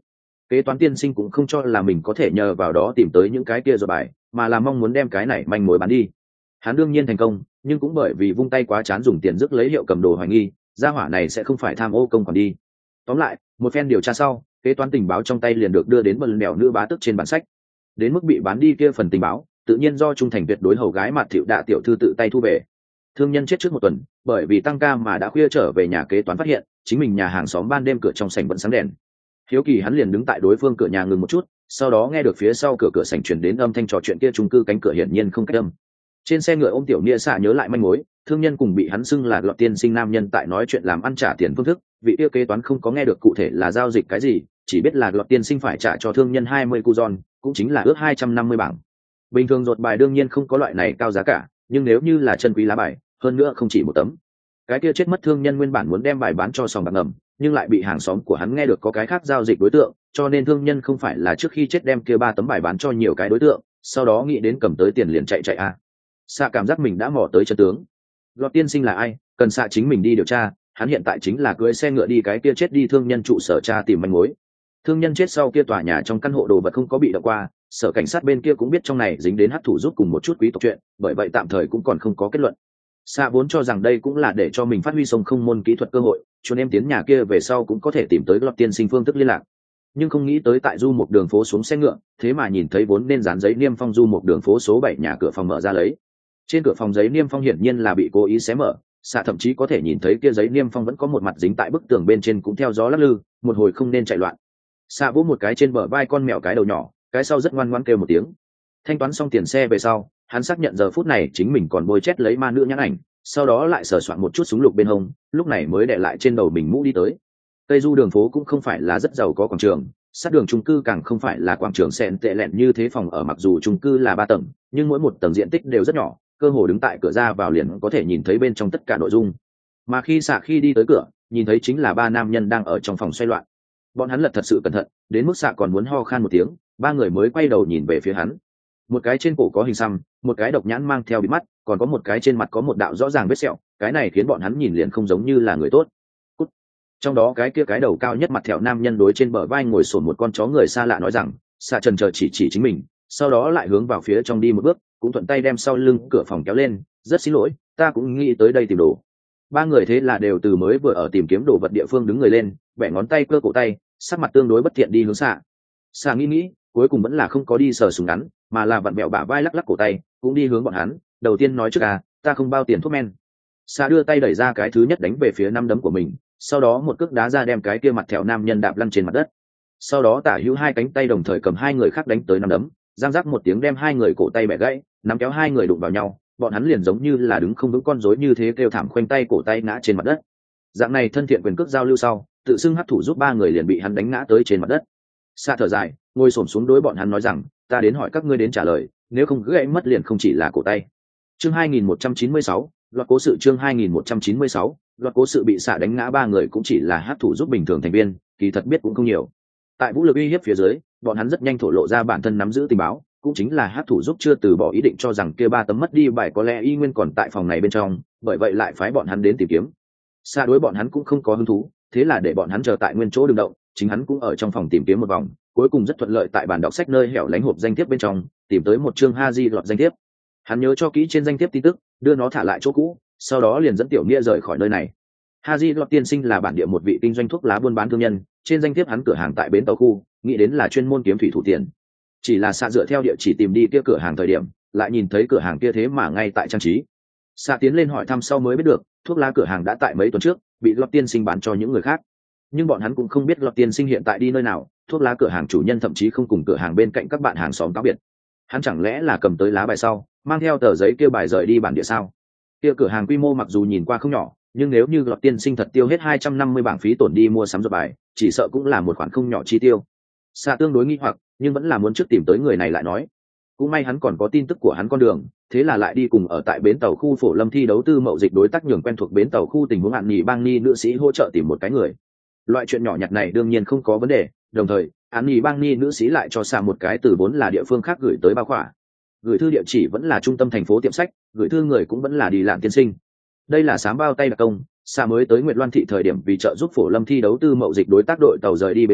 Kế toán tiên sinh cũng không cho là mình có thể nhờ vào đó tìm tới những cái kia rồi bài, mà là mong muốn đem cái này manh mối bán đi. Hắn đương nhiên thành công, nhưng cũng bởi vì vung tay quá chán dùng tiền rước lấy hiệu cầm đồ hoài nghi, gia hỏa này sẽ không phải tham ô công còn đi. Tóm lại, một phen điều tra sau, kế toán tình báo trong tay liền được đưa đến bờ đèo nữ bá tức trên bản sách. Đến mức bị bán đi kia phần tình báo, tự nhiên do trung thành tuyệt đối hầu gái Mạt Thiệu Đạ tiểu thư tự tay thu về. Thương nhân chết trước một tuần, bởi vì tăng ca mà đã khuya trở về nhà kế toán phát hiện, chính mình nhà hàng xóm ban đêm cửa trong sảnh vẫn sáng đèn. Hiếu kỳ hắn liền đứng tại đối phương cửa nhà ngừng một chút, sau đó nghe được phía sau cửa cửa sảnh truyền đến âm thanh trò chuyện kia chung cư cánh cửa hiển nhiên không cách âm. Trên xe ngựa ôm tiểu nia xạ nhớ lại manh mối, thương nhân cùng bị hắn xưng là Lọt tiên sinh nam nhân tại nói chuyện làm ăn trả tiền phương thức, vị yêu kế toán không có nghe được cụ thể là giao dịch cái gì, chỉ biết là Lọt tiên sinh phải trả cho thương nhân hai mươi cu giòn, cũng chính là ước hai trăm năm mươi bảng. Bình thường rột bài đương nhiên không có loại này cao giá cả, nhưng nếu như là chân quý lá bài, hơn nữa không chỉ một tấm. Cái kia chết mất thương nhân nguyên bản muốn đem bài bán cho sòng bạc ngầm, nhưng lại bị hàng xóm của hắn nghe được có cái khác giao dịch đối tượng, cho nên thương nhân không phải là trước khi chết đem kia ba tấm bài bán cho nhiều cái đối tượng, sau đó nghĩ đến cầm tới tiền liền chạy chạy a. À. Xạ cảm giác mình đã mò tới chân tướng. Lọt tiên sinh là ai, cần xạ chính mình đi điều tra, hắn hiện tại chính là cưỡi xe ngựa đi cái kia chết đi thương nhân trụ sở tra tìm manh mối. Thương nhân chết sau kia tòa nhà trong căn hộ đồ vật không có bị động qua, sở cảnh sát bên kia cũng biết trong này dính đến hắc thủ giúp cùng một chút quý tộc chuyện, bởi vậy tạm thời cũng còn không có kết luận. Xạ vốn cho rằng đây cũng là để cho mình phát huy sông không môn kỹ thuật cơ hội, cho nên tiến nhà kia về sau cũng có thể tìm tới Lọt tiên sinh phương thức liên lạc. Nhưng không nghĩ tới tại du một đường phố xuống xe ngựa, thế mà nhìn thấy vốn nên dán giấy niêm phong du một đường phố số bảy nhà cửa phòng mở ra lấy. Trên cửa phòng giấy niêm phong hiển nhiên là bị cố ý xé mở, xạ thậm chí có thể nhìn thấy kia giấy niêm phong vẫn có một mặt dính tại bức tường bên trên cũng theo gió lắc lư, một hồi không nên chạy loạn. Xạ vỗ một cái trên bờ vai con mèo cái đầu nhỏ, cái sau rất ngoan ngoãn kêu một tiếng. Thanh toán xong tiền xe về sau, hắn xác nhận giờ phút này chính mình còn bôi chét lấy ma nữ nhãn ảnh, sau đó lại sờ soạn một chút súng lục bên hông, lúc này mới để lại trên đầu mình mũ đi tới. Tây du đường phố cũng không phải là rất giàu có quảng trường, sát đường chung cư càng không phải là quảng trường xẹn tệ lẹn như thế phòng ở, mặc dù chung cư là ba tầng, nhưng mỗi một tầng diện tích đều rất nhỏ, cơ hồ đứng tại cửa ra vào liền có thể nhìn thấy bên trong tất cả nội dung. Mà khi xạ khi đi tới cửa, nhìn thấy chính là ba nam nhân đang ở trong phòng xoay loạn. Bọn hắn lật thật sự cẩn thận, đến mức xạ còn muốn ho khan một tiếng, ba người mới quay đầu nhìn về phía hắn. Một cái trên cổ có hình xăm, một cái độc nhãn mang theo bịt mắt, còn có một cái trên mặt có một đạo rõ ràng vết sẹo, cái này khiến bọn hắn nhìn liền không giống như là người tốt. Cút. Trong đó cái kia cái đầu cao nhất mặt thẹo nam nhân đối trên bờ vai ngồi sồn một con chó người xa lạ nói rằng, xạ trần chờ chỉ chỉ chính mình, sau đó lại hướng vào phía trong đi một bước, cũng thuận tay đem sau lưng cửa phòng kéo lên, rất xin lỗi, ta cũng nghĩ tới đây tìm đồ. Ba người thế là đều từ mới vừa ở tìm kiếm đồ vật địa phương đứng người lên, bẻ ngón tay cơ cổ tay, sắc mặt tương đối bất thiện đi hướng xạ. Xạ nghĩ nghĩ, cuối cùng vẫn là không có đi sờ súng ngắn, mà là vặn bẹo bả vai lắc lắc cổ tay, cũng đi hướng bọn hắn. Đầu tiên nói trước à, ta không bao tiền thuốc men. Xạ đưa tay đẩy ra cái thứ nhất đánh về phía năm đấm của mình, sau đó một cước đá ra đem cái kia mặt thẹo nam nhân đạp lăn trên mặt đất. Sau đó tả hữu hai cánh tay đồng thời cầm hai người khác đánh tới năm đấm, giang rác một tiếng đem hai người cổ tay bẻ gãy, nắm kéo hai người đụng vào nhau, bọn hắn liền giống như là đứng không vững con rối như thế kêu thảm khoanh tay cổ tay ngã trên mặt đất. Dạng này thân thiện quyền cước giao lưu sau, tự xưng hấp thủ giúp ba người liền bị hắn đánh ngã tới trên mặt đất. Xạ thở dài, ngồi xổm xuống đối bọn hắn nói rằng, ta đến hỏi các ngươi đến trả lời, nếu không gãy mất liền không chỉ là cổ tay. Chương hai nghìn một trăm chín mươi sáu, loạt cố sự. Chương hai nghìn một trăm chín mươi sáu, loạt cố sự. Bị xạ đánh ngã ba người cũng chỉ là hấp thủ giúp bình thường thành viên, kỳ thật biết cũng không nhiều. Tại vũ lực uy hiếp phía dưới, bọn hắn rất nhanh thổ lộ ra bản thân nắm giữ tình báo, cũng chính là hấp thủ giúp chưa từ bỏ ý định cho rằng kia ba tấm mất đi bài có lẽ y nguyên còn tại phòng này bên trong, bởi vậy lại phái bọn hắn đến tìm kiếm. Xạ đối bọn hắn cũng không có hứng thú, thế là để bọn hắn chờ tại nguyên chỗ đừng động, chính hắn cũng ở trong phòng tìm kiếm một vòng, cuối cùng rất thuận lợi tại bàn đọc sách nơi hẻo lánh hộp danh thiếp bên trong tìm tới một chương Haji lọt danh thiếp. Hắn nhớ cho kỹ trên danh thiếp tin tức, đưa nó thả lại chỗ cũ, sau đó liền dẫn tiểu nghĩa rời khỏi nơi này. Haji lọt tiên sinh là bản địa một vị kinh doanh thuốc lá buôn bán thương nhân, trên danh thiếp hắn cửa hàng tại bến tàu khu, nghĩ đến là chuyên môn kiếm thủy thủ tiền. Chỉ là xạ dựa theo địa chỉ tìm đi kia cửa hàng thời điểm, lại nhìn thấy cửa hàng kia thế mà ngay tại trang trí. Xạ tiến lên hỏi thăm sau mới biết được, thuốc lá cửa hàng đã tại mấy tuần trước bị lọt tiên sinh bán cho những người khác, nhưng bọn hắn cũng không biết lọt tiên sinh hiện tại đi nơi nào. Thuốc lá cửa hàng chủ nhân thậm chí không cùng cửa hàng bên cạnh các bạn hàng xóm cáo biệt. Hắn chẳng lẽ là cầm tới lá bài sau, mang theo tờ giấy kia bài rời đi bản địa sao? Kia cửa hàng quy mô mặc dù nhìn qua không nhỏ, nhưng nếu như lọt tiên sinh thật tiêu hết hai trăm năm mươi bảng phí tổn đi mua sắm ruột bài, chỉ sợ cũng là một khoản không nhỏ chi tiêu. Xạ tương đối nghi hoặc, nhưng vẫn là muốn trước tìm tới người này lại nói. Cũng may hắn còn có tin tức của hắn con đường, thế là lại đi cùng ở tại bến tàu khu Phổ Lâm thi đấu tư mậu dịch đối tác nhường quen thuộc bến tàu khu tình huống hạn nhì bang ni nữ sĩ hỗ trợ tìm một cái người. Loại chuyện nhỏ nhặt này đương nhiên không có vấn đề, đồng thời án nhì bang ni nữ sĩ lại cho xạ một cái từ vốn là địa phương khác gửi tới bao khỏa. Gửi thư địa chỉ vẫn là trung tâm thành phố tiệm sách, gửi thư người cũng vẫn là đi làm tiên sinh. Đây là sám bao tay đặc công. Xạ mới tới Nguyệt Loan thị thời điểm vì trợ giúp Phổ Lâm thi đấu tư mậu dịch đối tác đội tàu rời đi bến cảng,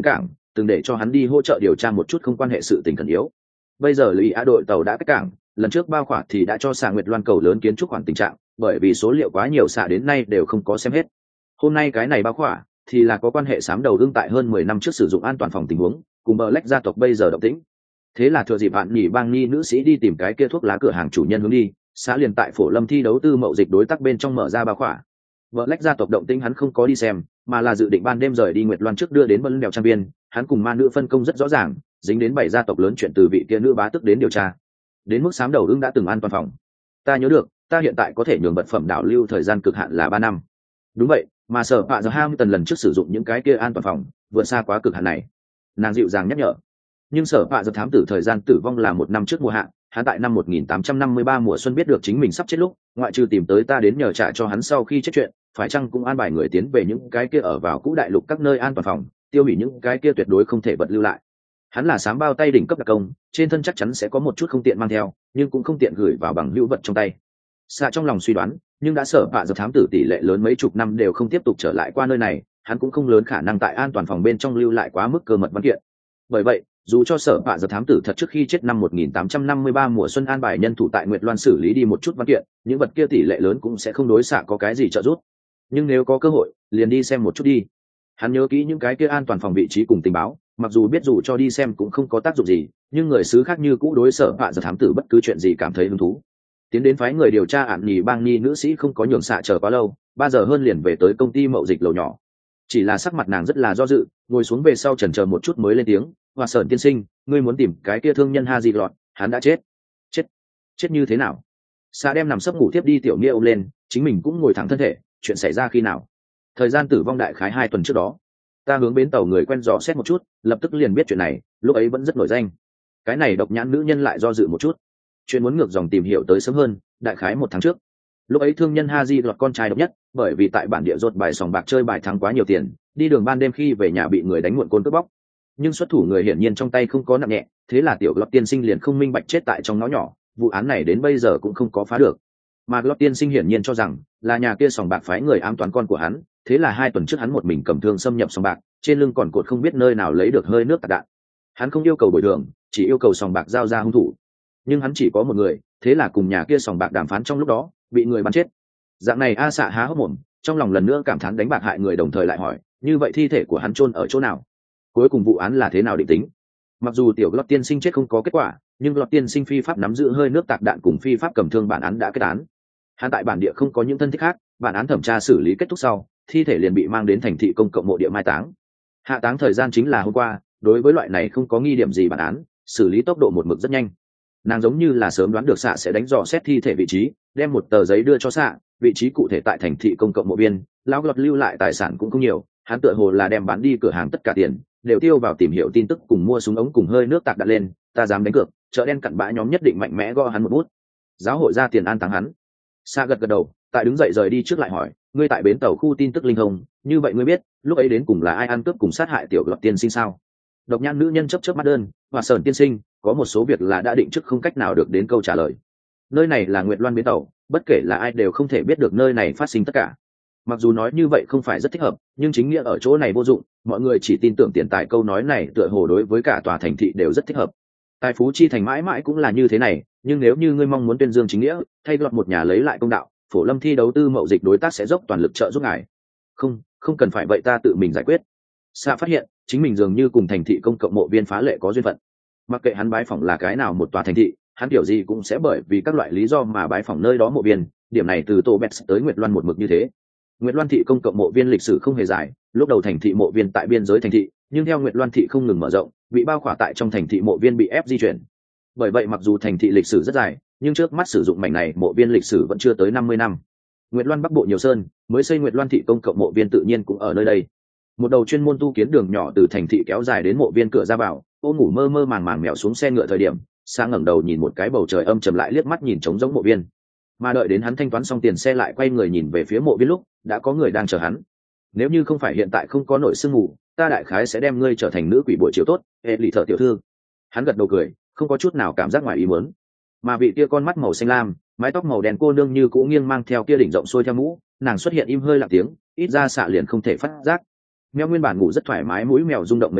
từng để cho hắn đi hỗ trợ điều tra một chút không quan hệ sự tình khẩn yếu. Bây giờ lũy á đội tàu đã cách cảng, lần trước bao khỏa thì đã cho xạ Nguyệt Loan cầu lớn kiến trúc khoản tình trạng, bởi vì số liệu quá nhiều xạ đến nay đều không có xem hết. Hôm nay cái này bao khỏa thì là có quan hệ sám đầu đương tại hơn mười năm trước sử dụng an toàn phòng tình huống, cùng bờ lách gia tộc bây giờ động tĩnh. Thế là thừa dịp bạn nhỉ bang ni nữ sĩ đi tìm cái kia thuốc lá cửa hàng chủ nhân hướng đi, xã liền tại Phổ Lâm thi đấu tư mậu dịch đối tác bên trong mở ra bao khỏa. Vợ lách gia tộc động tĩnh hắn không có đi xem, mà là dự định ban đêm rời đi Nguyệt Loan trước đưa đến Bân Đèo Trang Biên, hắn cùng ma nữ phân công rất rõ ràng, dính đến bảy gia tộc lớn chuyện từ vị kia nữ bá tức đến điều tra. Đến mức sám đầu đương đã từng an toàn phòng. Ta nhớ được, ta hiện tại có thể nhường vật phẩm đảo lưu thời gian cực hạn là ba năm. Đúng vậy, mà sở bạ giờ ham tần lần trước sử dụng những cái kia an toàn phòng, vượt xa quá cực hạn này. Nàng dịu dàng nhắc nhở. Nhưng sở bạ giờ thám tử thời gian tử vong là một năm trước mùa hạ, hắn tại năm một nghìn tám trăm năm mươi ba mùa xuân biết được chính mình sắp chết lúc, ngoại trừ tìm tới ta đến nhờ trả cho hắn sau khi chết chuyện, phải chăng cũng an bài người tiến về những cái kia ở vào cũ đại lục các nơi an toàn phòng, tiêu hủy những cái kia tuyệt đối không thể vật lưu lại. Hắn là sám bao tay đỉnh cấp đặc công, trên thân chắc chắn sẽ có một chút không tiện mang theo, nhưng cũng không tiện gửi vào bằng hữu vật trong tay. Xạ trong lòng suy đoán, nhưng đã sở bạ giờ thám tử tỷ lệ lớn mấy chục năm đều không tiếp tục trở lại qua nơi này, hắn cũng không lớn khả năng tại an toàn phòng bên trong lưu lại quá mức cơ mật văn kiện. Bởi vậy, dù cho sở bạ giờ thám tử thật trước khi chết năm một nghìn tám trăm năm mươi ba mùa xuân an bài nhân thủ tại Nguyệt Loan xử lý đi một chút văn kiện, những vật kia tỷ lệ lớn cũng sẽ không đối xạ có cái gì trợ giúp. Nhưng nếu có cơ hội, liền đi xem một chút đi. Hắn nhớ kỹ những cái kia an toàn phòng vị trí cùng tình báo, mặc dù biết dù cho đi xem cũng không có tác dụng gì, nhưng người xứ khác như cũ đối sở bạ giờ thám tử bất cứ chuyện gì cảm thấy hứng thú. Tiến đến phái người điều tra ạn nhì bang nhi nữ sĩ không có nhường xạ chờ quá lâu, ba giờ hơn liền về tới công ty mậu dịch lầu nhỏ. Chỉ là sắc mặt nàng rất là do dự, ngồi xuống về sau chần chờ một chút mới lên tiếng, "Hoa Sở tiên sinh, ngươi muốn tìm cái kia thương nhân Ha Di Lọt, hắn đã chết." "Chết? Chết như thế nào?" Xạ đem nằm sấp ngủ tiếp đi tiểu nghĩa ôm lên, chính mình cũng ngồi thẳng thân thể, "Chuyện xảy ra khi nào?" "Thời gian tử vong đại khái hai tuần trước đó. Ta hướng bến tàu người quen dò xét một chút, lập tức liền biết chuyện này, lúc ấy vẫn rất nổi danh." Cái này độc nhãn nữ nhân lại do dự một chút. Chuyện muốn ngược dòng tìm hiểu tới sớm hơn, đại khái một tháng trước. Lúc ấy thương nhân Haji Lọt con trai độc nhất, bởi vì tại bản địa rốt bài sòng bạc chơi bài thắng quá nhiều tiền, đi đường ban đêm khi về nhà bị người đánh muộn côn cướp bóc. Nhưng xuất thủ người hiển nhiên trong tay không có nặng nhẹ, thế là tiểu Lọt tiên sinh liền không minh bạch chết tại trong ngõ nhỏ, vụ án này đến bây giờ cũng không có phá được. Mà Lọt tiên sinh hiển nhiên cho rằng là nhà kia sòng bạc phái người ám toán con của hắn, thế là hai tuần trước hắn một mình cầm thương xâm nhập sòng bạc, trên lưng còn cột không biết nơi nào lấy được hơi nước tạt đạn. Hắn không yêu cầu bồi thường, chỉ yêu cầu sòng bạc giao ra hung thủ. Nhưng hắn chỉ có một người, thế là cùng nhà kia sòng bạc đàm phán trong lúc đó bị người bắn chết. Dạng này a xạ há hốc mồm, trong lòng lần nữa cảm thán đánh bạc hại người, đồng thời lại hỏi, như vậy thi thể của hắn chôn ở chỗ nào? Cuối cùng vụ án là thế nào định tính? Mặc dù tiểu Lọt tiên sinh chết không có kết quả, nhưng Lọt tiên sinh phi pháp nắm giữ hơi nước tạc đạn cùng phi pháp cầm thương bản án đã kết án. Hắn tại bản địa không có những thân thích khác, bản án thẩm tra xử lý kết thúc sau, thi thể liền bị mang đến thành thị công cộng mộ địa mai táng. Hạ táng thời gian chính là hôm qua, đối với loại này không có nghi điểm gì bản án, xử lý tốc độ một mực rất nhanh. Nàng giống như là sớm đoán được xạ sẽ đánh dò xét thi thể vị trí, đem một tờ giấy đưa cho xạ, vị trí cụ thể tại thành thị công cộng mộ biên. Lão Lọt lưu lại tài sản cũng không nhiều, hắn tựa hồ là đem bán đi cửa hàng tất cả tiền đều tiêu vào tìm hiểu tin tức cùng mua súng ống cùng hơi nước tạc đạn lên. Ta dám đánh cược, chợ đen cặn bã nhóm nhất định mạnh mẽ gõ hắn một bút. Giáo hội ra tiền an táng hắn. Xạ gật gật đầu, tại đứng dậy rời đi trước lại hỏi, ngươi tại bến tàu khu tin tức linh hồn, như vậy ngươi biết lúc ấy đến cùng là ai ăn cướp cùng sát hại tiểu Lọt tiên sinh sao? Độc nhãn nữ nhân chấp chớp mắt đơn, và Sởn tiên sinh, có một số việc là đã định trước không cách nào được đến câu trả lời. Nơi này là Nguyệt Loan bến tàu, bất kể là ai đều không thể biết được nơi này phát sinh tất cả. Mặc dù nói như vậy không phải rất thích hợp, nhưng chính nghĩa ở chỗ này vô dụng, mọi người chỉ tin tưởng tiền tài, câu nói này tựa hồ đối với cả tòa thành thị đều rất thích hợp. Tài phú chi thành mãi mãi cũng là như thế này, nhưng nếu như ngươi mong muốn tuyên dương chính nghĩa, thay Lọt một nhà lấy lại công đạo, Phổ Lâm thi đấu tư mậu dịch đối tác sẽ dốc toàn lực trợ giúp ngài. Không, không cần phải vậy, ta tự mình giải quyết. Sa phát hiện chính mình dường như cùng thành thị công cộng mộ viên phá lệ có duyên phận. Mặc kệ hắn bái phỏng là cái nào một tòa thành thị, hắn kiểu gì cũng sẽ bởi vì các loại lý do mà bái phỏng nơi đó mộ viên. Điểm này từ Tô Bẹt tới Nguyệt Loan một mực như thế. Nguyệt Loan thị công cộng mộ viên lịch sử không hề dài, lúc đầu thành thị mộ viên tại biên giới thành thị, nhưng theo Nguyệt Loan thị không ngừng mở rộng, bị bao khỏa tại trong thành thị mộ viên bị ép di chuyển. Bởi vậy mặc dù thành thị lịch sử rất dài, nhưng trước mắt sử dụng mảnh này mộ viên lịch sử vẫn chưa tới năm mươi năm. Nguyệt Loan bắc bộ nhiều sơn, mới xây Nguyệt Loan thị công cộng mộ viên tự nhiên cũng ở nơi đây. Một đầu chuyên môn tu kiến đường nhỏ từ thành thị kéo dài đến mộ viên cửa ra vào. Ô ngủ mơ mơ màng màng mèo xuống xe ngựa thời điểm, sang ngẩng đầu nhìn một cái bầu trời âm trầm, lại liếc mắt nhìn trống rỗng mộ viên. Mà đợi đến hắn thanh toán xong tiền xe lại quay người nhìn về phía mộ viên lúc, đã có người đang chờ hắn. Nếu như không phải hiện tại không có nổi sương mù, ta đại khái sẽ đem ngươi trở thành nữ quỷ buổi chiều tốt, hệ lì thợ tiểu thư. Hắn gật đầu cười, không có chút nào cảm giác ngoài ý muốn. Mà vị kia con mắt màu xanh lam, mái tóc màu đen cô nương như cũ nghiêng mang theo kia đỉnh rộng xuôi theo mũ, nàng xuất hiện im hơi lặng tiếng, ít ra xạ liền không thể phát giác. Mèo nguyên bản ngủ rất thoải mái, mũi mèo rung động mấy cái,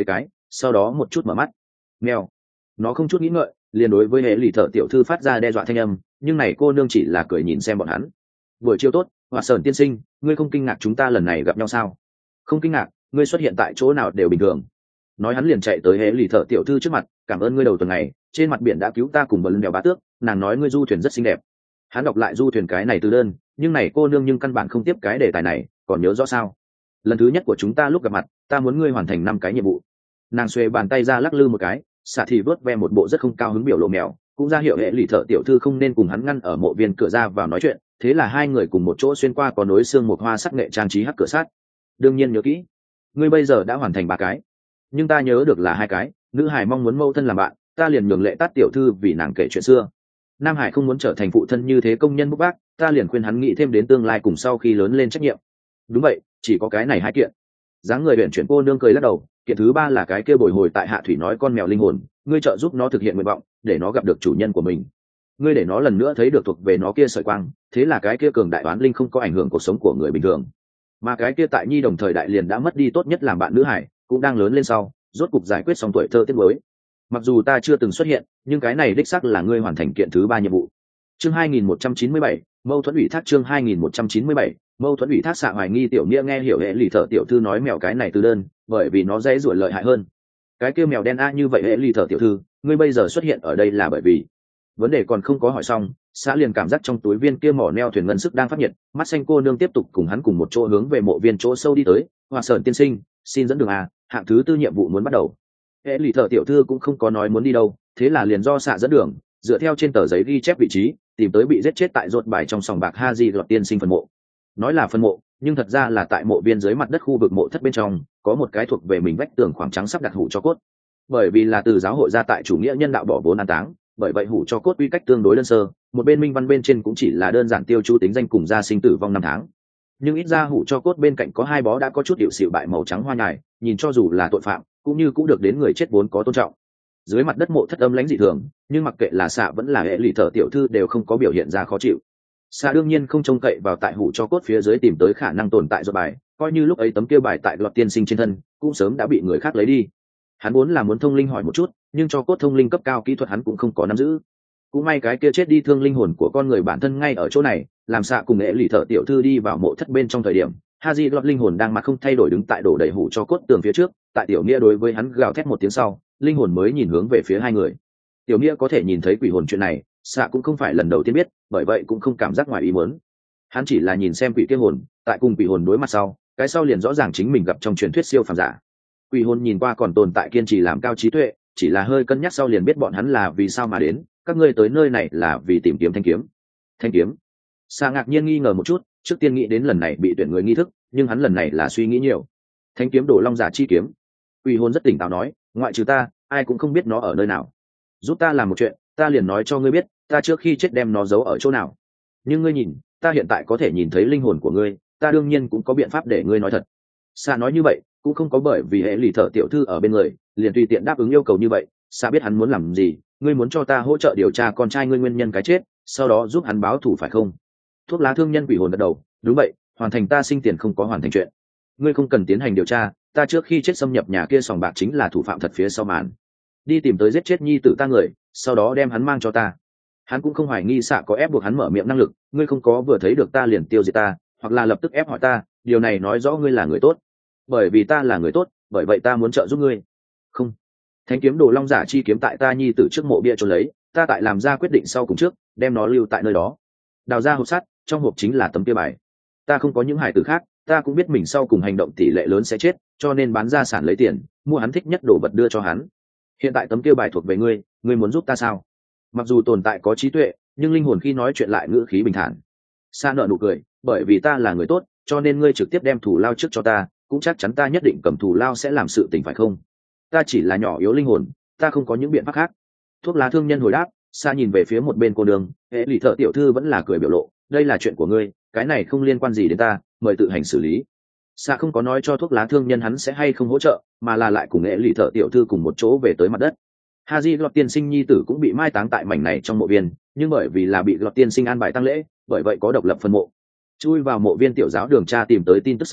sau đó một chút mở mắt. Mèo. Nó không chút nghĩ ngợi liền đối với hệ lì thợ tiểu thư phát ra đe dọa thanh âm, nhưng này cô nương chỉ là cười nhìn xem bọn hắn. Buổi chiều tốt, Hoa Sơn tiên sinh, ngươi không kinh ngạc chúng ta lần này gặp nhau sao? Không kinh ngạc, ngươi xuất hiện tại chỗ nào đều bình thường. Nói hắn liền chạy tới hệ lì thợ tiểu thư trước mặt, cảm ơn ngươi đầu tuần này trên mặt biển đã cứu ta cùng bờ lưng đèo bá tước, nàng nói ngươi du thuyền rất xinh đẹp. Hắn đọc lại du thuyền cái này từ đơn, nhưng này cô nương nhưng căn bản không tiếp cái đề tài này, còn nhớ rõ sao? Lần thứ nhất của chúng ta lúc gặp mặt, ta muốn ngươi hoàn thành năm cái nhiệm vụ. Nàng xuề bàn tay ra lắc lư một cái, xạ thì vớt ve một bộ rất không cao hứng biểu lộ mèo, cũng ra hiệu hệ lì thợ tiểu thư không nên cùng hắn ngăn ở mộ viên cửa ra vào nói chuyện. Thế là hai người cùng một chỗ xuyên qua có nối xương một hoa sắc nghệ trang trí hắc cửa sắt. Đương nhiên nhớ kỹ, ngươi bây giờ đã hoàn thành ba cái, nhưng ta nhớ được là hai cái. Nữ hải mong muốn mâu thân làm bạn, ta liền nhường lệ tát tiểu thư vì nàng kể chuyện xưa. Nam hải không muốn trở thành phụ thân như thế công nhân bốc bác, ta liền khuyên hắn nghĩ thêm đến tương lai cùng sau khi lớn lên trách nhiệm. Đúng vậy, chỉ có cái này hai kiện. Dáng người huyện chuyển cô nương cười lắc đầu, kiện thứ ba là cái kia bồi hồi tại hạ thủy nói con mèo linh hồn, ngươi trợ giúp nó thực hiện nguyện vọng, để nó gặp được chủ nhân của mình. Ngươi để nó lần nữa thấy được thuộc về nó kia sợi quang, thế là cái kia cường đại oán linh không có ảnh hưởng cuộc sống của người bình thường. Mà cái kia tại nhi đồng thời đại liền đã mất đi tốt nhất làm bạn nữ hải, cũng đang lớn lên sau, rốt cục giải quyết xong tuổi thơ tiếc nuối. Mặc dù ta chưa từng xuất hiện, nhưng cái này đích xác là ngươi hoàn thành kiện thứ ba nhiệm vụ. Chương hai nghìn một trăm chín mươi bảy, mâu thuẫn ủy thác. Chương hai nghìn một trăm chín mươi bảy, mâu thuẫn ủy thác. Xạ hoài nghi tiểu nghĩa nghe hiểu hệ lì thợ tiểu thư nói mèo cái này từ đơn, bởi vì nó dễ ruột lợi hại hơn. Cái kia mèo đen a như vậy hệ lì thợ tiểu thư, ngươi bây giờ xuất hiện ở đây là bởi vì vấn đề còn không có hỏi xong, xã liền cảm giác trong túi viên kia mỏ neo thuyền ngân sức đang phát nhiệt, mắt xanh cô nương tiếp tục cùng hắn cùng một chỗ hướng về mộ viên chỗ sâu đi tới. Hoa Sơn tiên sinh, xin dẫn đường a, hạng thứ tư nhiệm vụ muốn bắt đầu. Hệ lì thợ tiểu thư cũng không có nói muốn đi đâu, thế là liền do xạ dẫn đường, dựa theo trên tờ giấy ghi chép vị trí, tìm tới bị giết chết tại rột bài trong sòng bạc Haji Lọt tiên sinh phần mộ. Nói là phần mộ, nhưng thật ra là tại mộ viên dưới mặt đất khu vực mộ thất bên trong, có một cái thuộc về mình vách tường khoảng trắng sắp đặt hủ cho cốt. Bởi vì là từ giáo hội ra tại chủ nghĩa nhân đạo bỏ vốn an táng, bởi vậy hủ cho cốt quy cách tương đối đơn sơ, một bên minh văn bên trên cũng chỉ là đơn giản tiêu chú tính danh cùng gia sinh tử vong năm tháng. Nhưng ít ra hủ cho cốt bên cạnh có hai bó đã có chút hiệu xịu bại màu trắng hoa nhài, nhìn cho dù là tội phạm, cũng như cũng được đến người chết vốn có tôn trọng. Dưới mặt đất mộ thất âm lãnh dị thường, nhưng mặc kệ là xạ vẫn là hệ lì thợ tiểu thư đều không có biểu hiện ra khó chịu. Xạ đương nhiên không trông cậy vào tại hủ cho cốt phía dưới tìm tới khả năng tồn tại do bài, coi như lúc ấy tấm kia bài tại Lọt tiên sinh trên thân cũng sớm đã bị người khác lấy đi. Hắn muốn là muốn thông linh hỏi một chút, nhưng cho cốt thông linh cấp cao kỹ thuật hắn cũng không có nắm giữ. Cũng may cái kia chết đi thương linh hồn của con người bản thân ngay ở chỗ này, làm xạ cùng hệ lì thợ tiểu thư đi vào mộ thất bên trong thời điểm, Haji Lọt linh hồn đang mặt không thay đổi đứng tại đổ đầy hủ cho cốt tường phía trước, tại tiểu nghĩa đối với hắn gào thét một tiếng sau, linh hồn mới nhìn hướng về phía hai người. Tiểu nghĩa có thể nhìn thấy quỷ hồn chuyện này, xạ cũng không phải lần đầu tiên biết, bởi vậy cũng không cảm giác ngoài ý muốn. Hắn chỉ là nhìn xem quỷ kia hồn, tại cùng quỷ hồn đối mặt sau, cái sau liền rõ ràng chính mình gặp trong truyền thuyết siêu phàm giả. Quỷ hồn nhìn qua còn tồn tại kiên trì làm cao trí tuệ, chỉ là hơi cân nhắc sau liền biết bọn hắn là vì sao mà đến, các ngươi tới nơi này là vì tìm kiếm thanh kiếm. Thanh kiếm? Xạ ngạc nhiên nghi ngờ một chút, trước tiên nghĩ đến lần này bị tuyển người nghi thức, nhưng hắn lần này là suy nghĩ nhiều. Thanh kiếm đổ long giả chi kiếm. Quỷ hồn rất tỉnh táo nói, ngoại trừ ta, ai cũng không biết nó ở nơi nào. Giúp ta làm một chuyện, ta liền nói cho ngươi biết, ta trước khi chết đem nó giấu ở chỗ nào. Nhưng ngươi nhìn, ta hiện tại có thể nhìn thấy linh hồn của ngươi, ta đương nhiên cũng có biện pháp để ngươi nói thật. Xạ nói như vậy, cũng không có bởi vì hệ lì thợ tiểu thư ở bên người, liền tùy tiện đáp ứng yêu cầu như vậy. Xạ biết hắn muốn làm gì, ngươi muốn cho ta hỗ trợ điều tra con trai ngươi nguyên nhân cái chết, sau đó giúp hắn báo thù phải không? Thuốc lá thương nhân quỷ hồn gật đầu, đúng vậy, hoàn thành ta sinh tiền không có hoàn thành chuyện. Ngươi không cần tiến hành điều tra, ta trước khi chết xâm nhập nhà kia sòng bạc chính là thủ phạm thật phía sau màn. Đi tìm tới giết chết nhi tử ta người, sau đó đem hắn mang cho ta. Hắn cũng không hoài nghi xạ có ép buộc hắn mở miệng năng lực, ngươi không có vừa thấy được ta liền tiêu diệt ta, hoặc là lập tức ép hỏi ta, điều này nói rõ ngươi là người tốt. Bởi vì ta là người tốt, bởi vậy ta muốn trợ giúp ngươi. Không. Thánh kiếm đồ long giả chi kiếm tại ta nhi tử trước mộ bia trốn lấy, ta tại làm ra quyết định sau cùng trước, đem nó lưu tại nơi đó. Đào ra hộp sắt, trong hộp chính là tấm kia bài. Ta không có những hài tử khác, ta cũng biết mình sau cùng hành động tỷ lệ lớn sẽ chết, cho nên bán gia sản lấy tiền, mua hắn thích nhất đồ vật đưa cho hắn. Hiện tại tấm kia bài thuộc về ngươi, ngươi muốn giúp ta sao? Mặc dù tồn tại có trí tuệ, nhưng linh hồn khi nói chuyện lại ngữ khí bình thản. Sa nợ nụ cười, bởi vì ta là người tốt, cho nên ngươi trực tiếp đem thủ lao trước cho ta, cũng chắc chắn ta nhất định cầm thủ lao sẽ làm sự tình phải không? Ta chỉ là nhỏ yếu linh hồn, ta không có những biện pháp khác. Thuốc lá thương nhân hồi đáp. Sa nhìn về phía một bên cô đường, hệ lì thợ tiểu thư vẫn là cười biểu lộ, đây là chuyện của ngươi, cái này không liên quan gì đến ta, mời tự hành xử lý. Sa không có nói cho thuốc lá thương nhân hắn sẽ hay không hỗ trợ, mà là lại cùng hệ lì thợ tiểu thư cùng một chỗ về tới mặt đất. Haji Lọt tiên sinh nhi tử cũng bị mai táng tại mảnh này trong mộ viên, nhưng bởi vì là bị Lọt tiên sinh an bài tang lễ, bởi vậy có độc lập phân mộ. Chui vào mộ viên tiểu giáo đường tra tìm tới tin tức sau,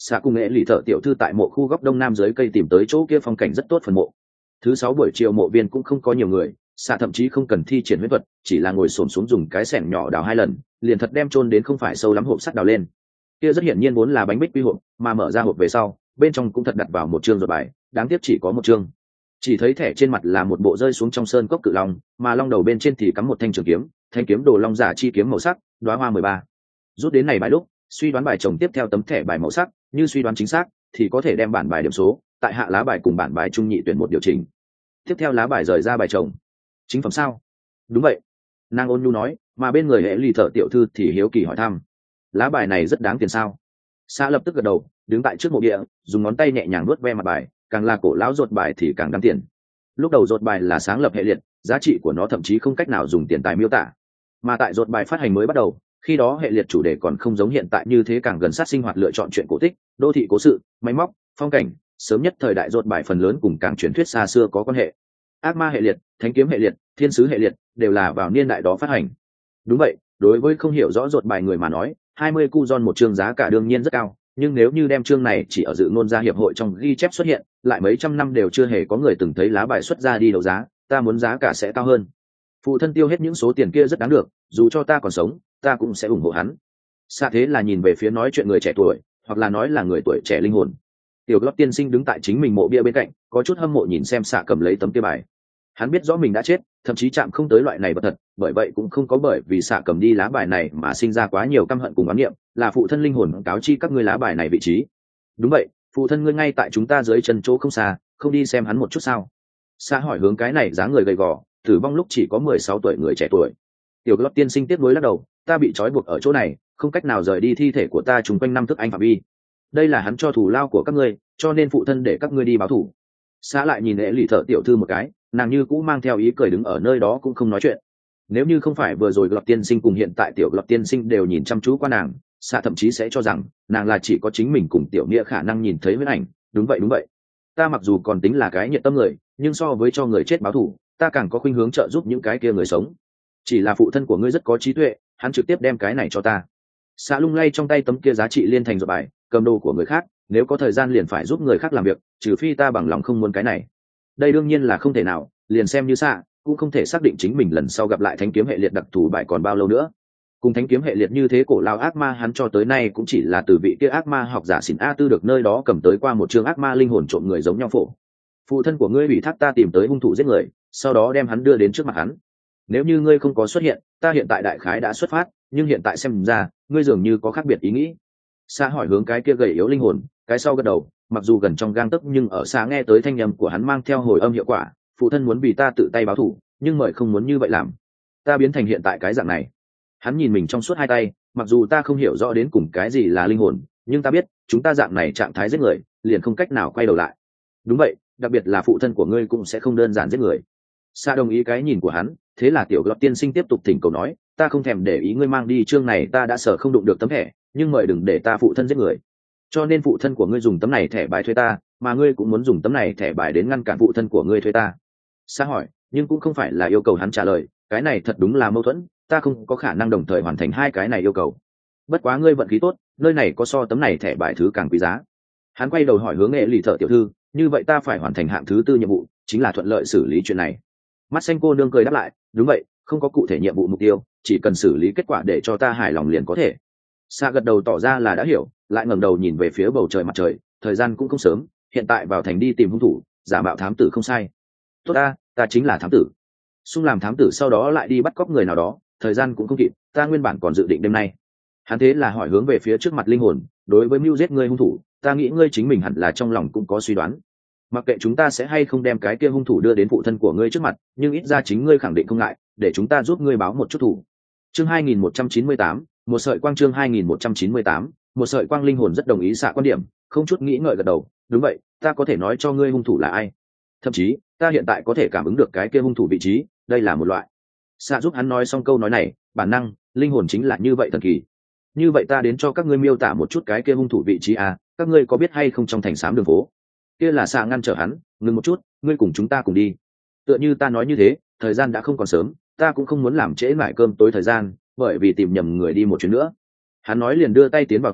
xạ cùng nghệ lì thợ tiểu thư tại mộ khu góc đông nam dưới cây tìm tới chỗ kia phong cảnh rất tốt phần mộ. Thứ sáu buổi chiều mộ viên cũng không có nhiều người, xạ thậm chí không cần thi triển huyết thuật, chỉ là ngồi xổm xuống dùng cái xẻng nhỏ đào hai lần, liền thật đem chôn đến không phải sâu lắm hộp sắt đào lên. Kia rất hiển nhiên vốn là bánh bích quy hộp, mà mở ra hộp về sau, bên trong cũng thật đặt vào một chương rồi bài, đáng tiếc chỉ có một chương. Chỉ thấy thẻ trên mặt là một bộ rơi xuống trong sơn cốc cự long, mà long đầu bên trên thì cắm một thanh trường kiếm, thanh kiếm đồ long giả chi kiếm màu sắc, đóa hoa mười ba. Rút đến này bài lúc, suy đoán bài chồng tiếp theo tấm thẻ bài màu sắc, như suy đoán chính xác thì có thể đem bản bài điểm số, tại hạ lá bài cùng bản bài trung nhị tuyển một điều chỉnh. Tiếp theo lá bài rời ra bài chồng. Chính phẩm sao? Đúng vậy. Nàng ôn nhu nói, mà bên người hệ ly thợ tiểu thư thì hiếu kỳ hỏi thăm. Lá bài này rất đáng tiền sao? Xã lập tức gật đầu, đứng tại trước mộ địa, dùng ngón tay nhẹ nhàng nuốt ve mặt bài, càng là cổ lão rột bài thì càng đáng tiền. Lúc đầu rột bài là sáng lập hệ liệt, giá trị của nó thậm chí không cách nào dùng tiền tài miêu tả. Mà tại rột bài phát hành mới bắt đầu, khi đó hệ liệt chủ đề còn không giống hiện tại như thế, càng gần sát sinh hoạt lựa chọn chuyện cổ tích, đô thị cố sự, máy móc, phong cảnh, sớm nhất thời đại rột bài phần lớn cùng càng truyền thuyết xa xưa có quan hệ. Ác ma hệ liệt, thánh kiếm hệ liệt, thiên sứ hệ liệt đều là vào niên đại đó phát hành. Đúng vậy, đối với không hiểu rõ rột bài người mà nói, hai mươi cu giòn một chương giá cả đương nhiên rất cao, nhưng nếu như đem chương này chỉ ở dự ngôn gia hiệp hội trong ghi chép xuất hiện, lại mấy trăm năm đều chưa hề có người từng thấy lá bài xuất ra đi đấu giá, ta muốn giá cả sẽ cao hơn. Phụ thân tiêu hết những số tiền kia rất đáng được, dù cho ta còn sống, ta cũng sẽ ủng hộ hắn. Xa thế là nhìn về phía nói chuyện người trẻ tuổi, hoặc là nói là người tuổi trẻ linh hồn. Tiểu Glot tiên sinh đứng tại chính mình mộ bia bên cạnh, có chút hâm mộ nhìn xem xạ cầm lấy tấm kia bài. Hắn biết rõ mình đã chết, thậm chí chạm không tới loại này vật thật, bởi vậy cũng không có bởi vì xạ cầm đi lá bài này mà sinh ra quá nhiều căm hận cùng oán niệm, là phụ thân linh hồn cáo chi các ngươi lá bài này vị trí. Đúng vậy, phụ thân ngươi ngay tại chúng ta dưới chân chỗ không xa, không đi xem hắn một chút sao? Xạ hỏi hướng cái này dáng người gầy gò, tử vong lúc chỉ có mười sáu tuổi người trẻ tuổi. Tiểu Glot tiên sinh tiếp nối lắc đầu, ta bị trói buộc ở chỗ này, không cách nào rời đi thi thể của ta trùng quanh năm thước anh phạm vi. Đây là hắn cho thù lao của các ngươi, cho nên phụ thân để các ngươi đi báo thù. Xã lại nhìn lễ lì thợ tiểu thư một cái, nàng như cũ mang theo ý cười đứng ở nơi đó cũng không nói chuyện. Nếu như không phải vừa rồi Glot tiên sinh cùng hiện tại tiểu Glot tiên sinh đều nhìn chăm chú qua nàng, xã thậm chí sẽ cho rằng nàng là chỉ có chính mình cùng tiểu nghĩa khả năng nhìn thấy huyễn ảnh. Đúng vậy đúng vậy, ta mặc dù còn tính là cái nhiệt tâm người, nhưng so với cho người chết báo thù, ta càng có khuynh hướng trợ giúp những cái kia người sống. Chỉ là phụ thân của ngươi rất có trí tuệ, hắn trực tiếp đem cái này cho ta. Xã lung lay trong tay tấm kia giá trị liên thành rồi bài, cầm đồ của người khác, nếu có thời gian liền phải giúp người khác làm việc, trừ phi ta bằng lòng không muốn cái này. Đây đương nhiên là không thể nào, liền xem như xạ cũng không thể xác định chính mình lần sau gặp lại thánh kiếm hệ liệt đặc thù bài còn bao lâu nữa. Cùng thánh kiếm hệ liệt như thế cổ lao ác ma hắn cho tới nay cũng chỉ là từ vị kia ác ma học giả xỉn a tư được nơi đó cầm tới qua một chương ác ma linh hồn trộm người giống nhau phổ. Phụ thân của ngươi ủy thác ta tìm tới hung thủ giết người, sau đó đem hắn đưa đến trước mặt hắn. Nếu như ngươi không có xuất hiện, ta hiện tại đại khái đã xuất phát, nhưng hiện tại xem ra ngươi dường như có khác biệt ý nghĩ. Xa hỏi hướng cái kia gầy yếu linh hồn, cái sau gật đầu, mặc dù gần trong gang tấc nhưng ở xa nghe tới thanh âm của hắn mang theo hồi âm hiệu quả. Phụ thân muốn vì ta tự tay báo thù, nhưng mời không muốn như vậy làm. Ta biến thành hiện tại cái dạng này. Hắn nhìn mình trong suốt hai tay, mặc dù ta không hiểu rõ đến cùng cái gì là linh hồn, nhưng ta biết chúng ta dạng này trạng thái giết người, liền không cách nào quay đầu lại. Đúng vậy, đặc biệt là phụ thân của ngươi cũng sẽ không đơn giản giết người. Sa đồng ý cái nhìn của hắn, thế là tiểu Glot tiên sinh tiếp tục thỉnh cầu nói, ta không thèm để ý ngươi mang đi chương này, ta đã sợ không đụng được tấm thẻ, nhưng mời đừng để ta phụ thân giết người. Cho nên phụ thân của ngươi dùng tấm này thẻ bài thuê ta, mà ngươi cũng muốn dùng tấm này thẻ bài đến ngăn cản phụ thân của ngươi thuê ta. Sa hỏi, nhưng cũng không phải là yêu cầu hắn trả lời, cái này thật đúng là mâu thuẫn, ta không có khả năng đồng thời hoàn thành hai cái này yêu cầu. Bất quá ngươi vận khí tốt, nơi này có so tấm này thẻ bài thứ càng quý giá. Hắn quay đầu hỏi hướng nghệ lì thợ tiểu thư, như vậy ta phải hoàn thành hạng thứ tư nhiệm vụ, chính là thuận lợi xử lý chuyện này. Mắt xanh cô nương cười đáp lại, đúng vậy, không có cụ thể nhiệm vụ mục tiêu, chỉ cần xử lý kết quả để cho ta hài lòng liền có thể. Sa gật đầu tỏ ra là đã hiểu, lại ngẩng đầu nhìn về phía bầu trời mặt trời, thời gian cũng không sớm, hiện tại vào thành đi tìm hung thủ, giả mạo thám tử không sai. Tốt ta, ta chính là thám tử. Xung làm thám tử sau đó lại đi bắt cóc người nào đó, thời gian cũng không kịp, ta nguyên bản còn dự định đêm nay. Hắn thế là hỏi hướng về phía trước mặt linh hồn, đối với mưu giết ngươi hung thủ, ta nghĩ ngươi chính mình hẳn là trong lòng cũng có suy đoán. Mặc kệ chúng ta sẽ hay không đem cái kia hung thủ đưa đến phụ thân của ngươi trước mặt, nhưng ít ra chính ngươi khẳng định không ngại, để chúng ta giúp ngươi báo một chút thủ. Chương hai nghìn một trăm chín mươi tám, một sợi quang chương hai nghìn một trăm chín mươi tám, một sợi quang linh hồn rất đồng ý xạ quan điểm, không chút nghĩ ngợi gật đầu, đúng vậy, ta có thể nói cho ngươi hung thủ là ai. Thậm chí, ta hiện tại có thể cảm ứng được cái kia hung thủ vị trí, đây là một loại. Xạ giúp hắn nói xong câu nói này, bản năng, linh hồn chính là như vậy thần kỳ. Như vậy ta đến cho các ngươi miêu tả một chút cái kia hung thủ vị trí à, các ngươi có biết hay không trong thành xám đường phố. Kia là xạ ngăn trở hắn, ngừng một chút, ngươi cùng chúng ta cùng đi. Tựa như ta nói như thế, thời gian đã không còn sớm, ta cũng không muốn làm trễ mãi cơm tối thời gian, bởi vì tìm nhầm người đi một chuyến nữa. Hắn nói liền đưa tay tiến vào túi,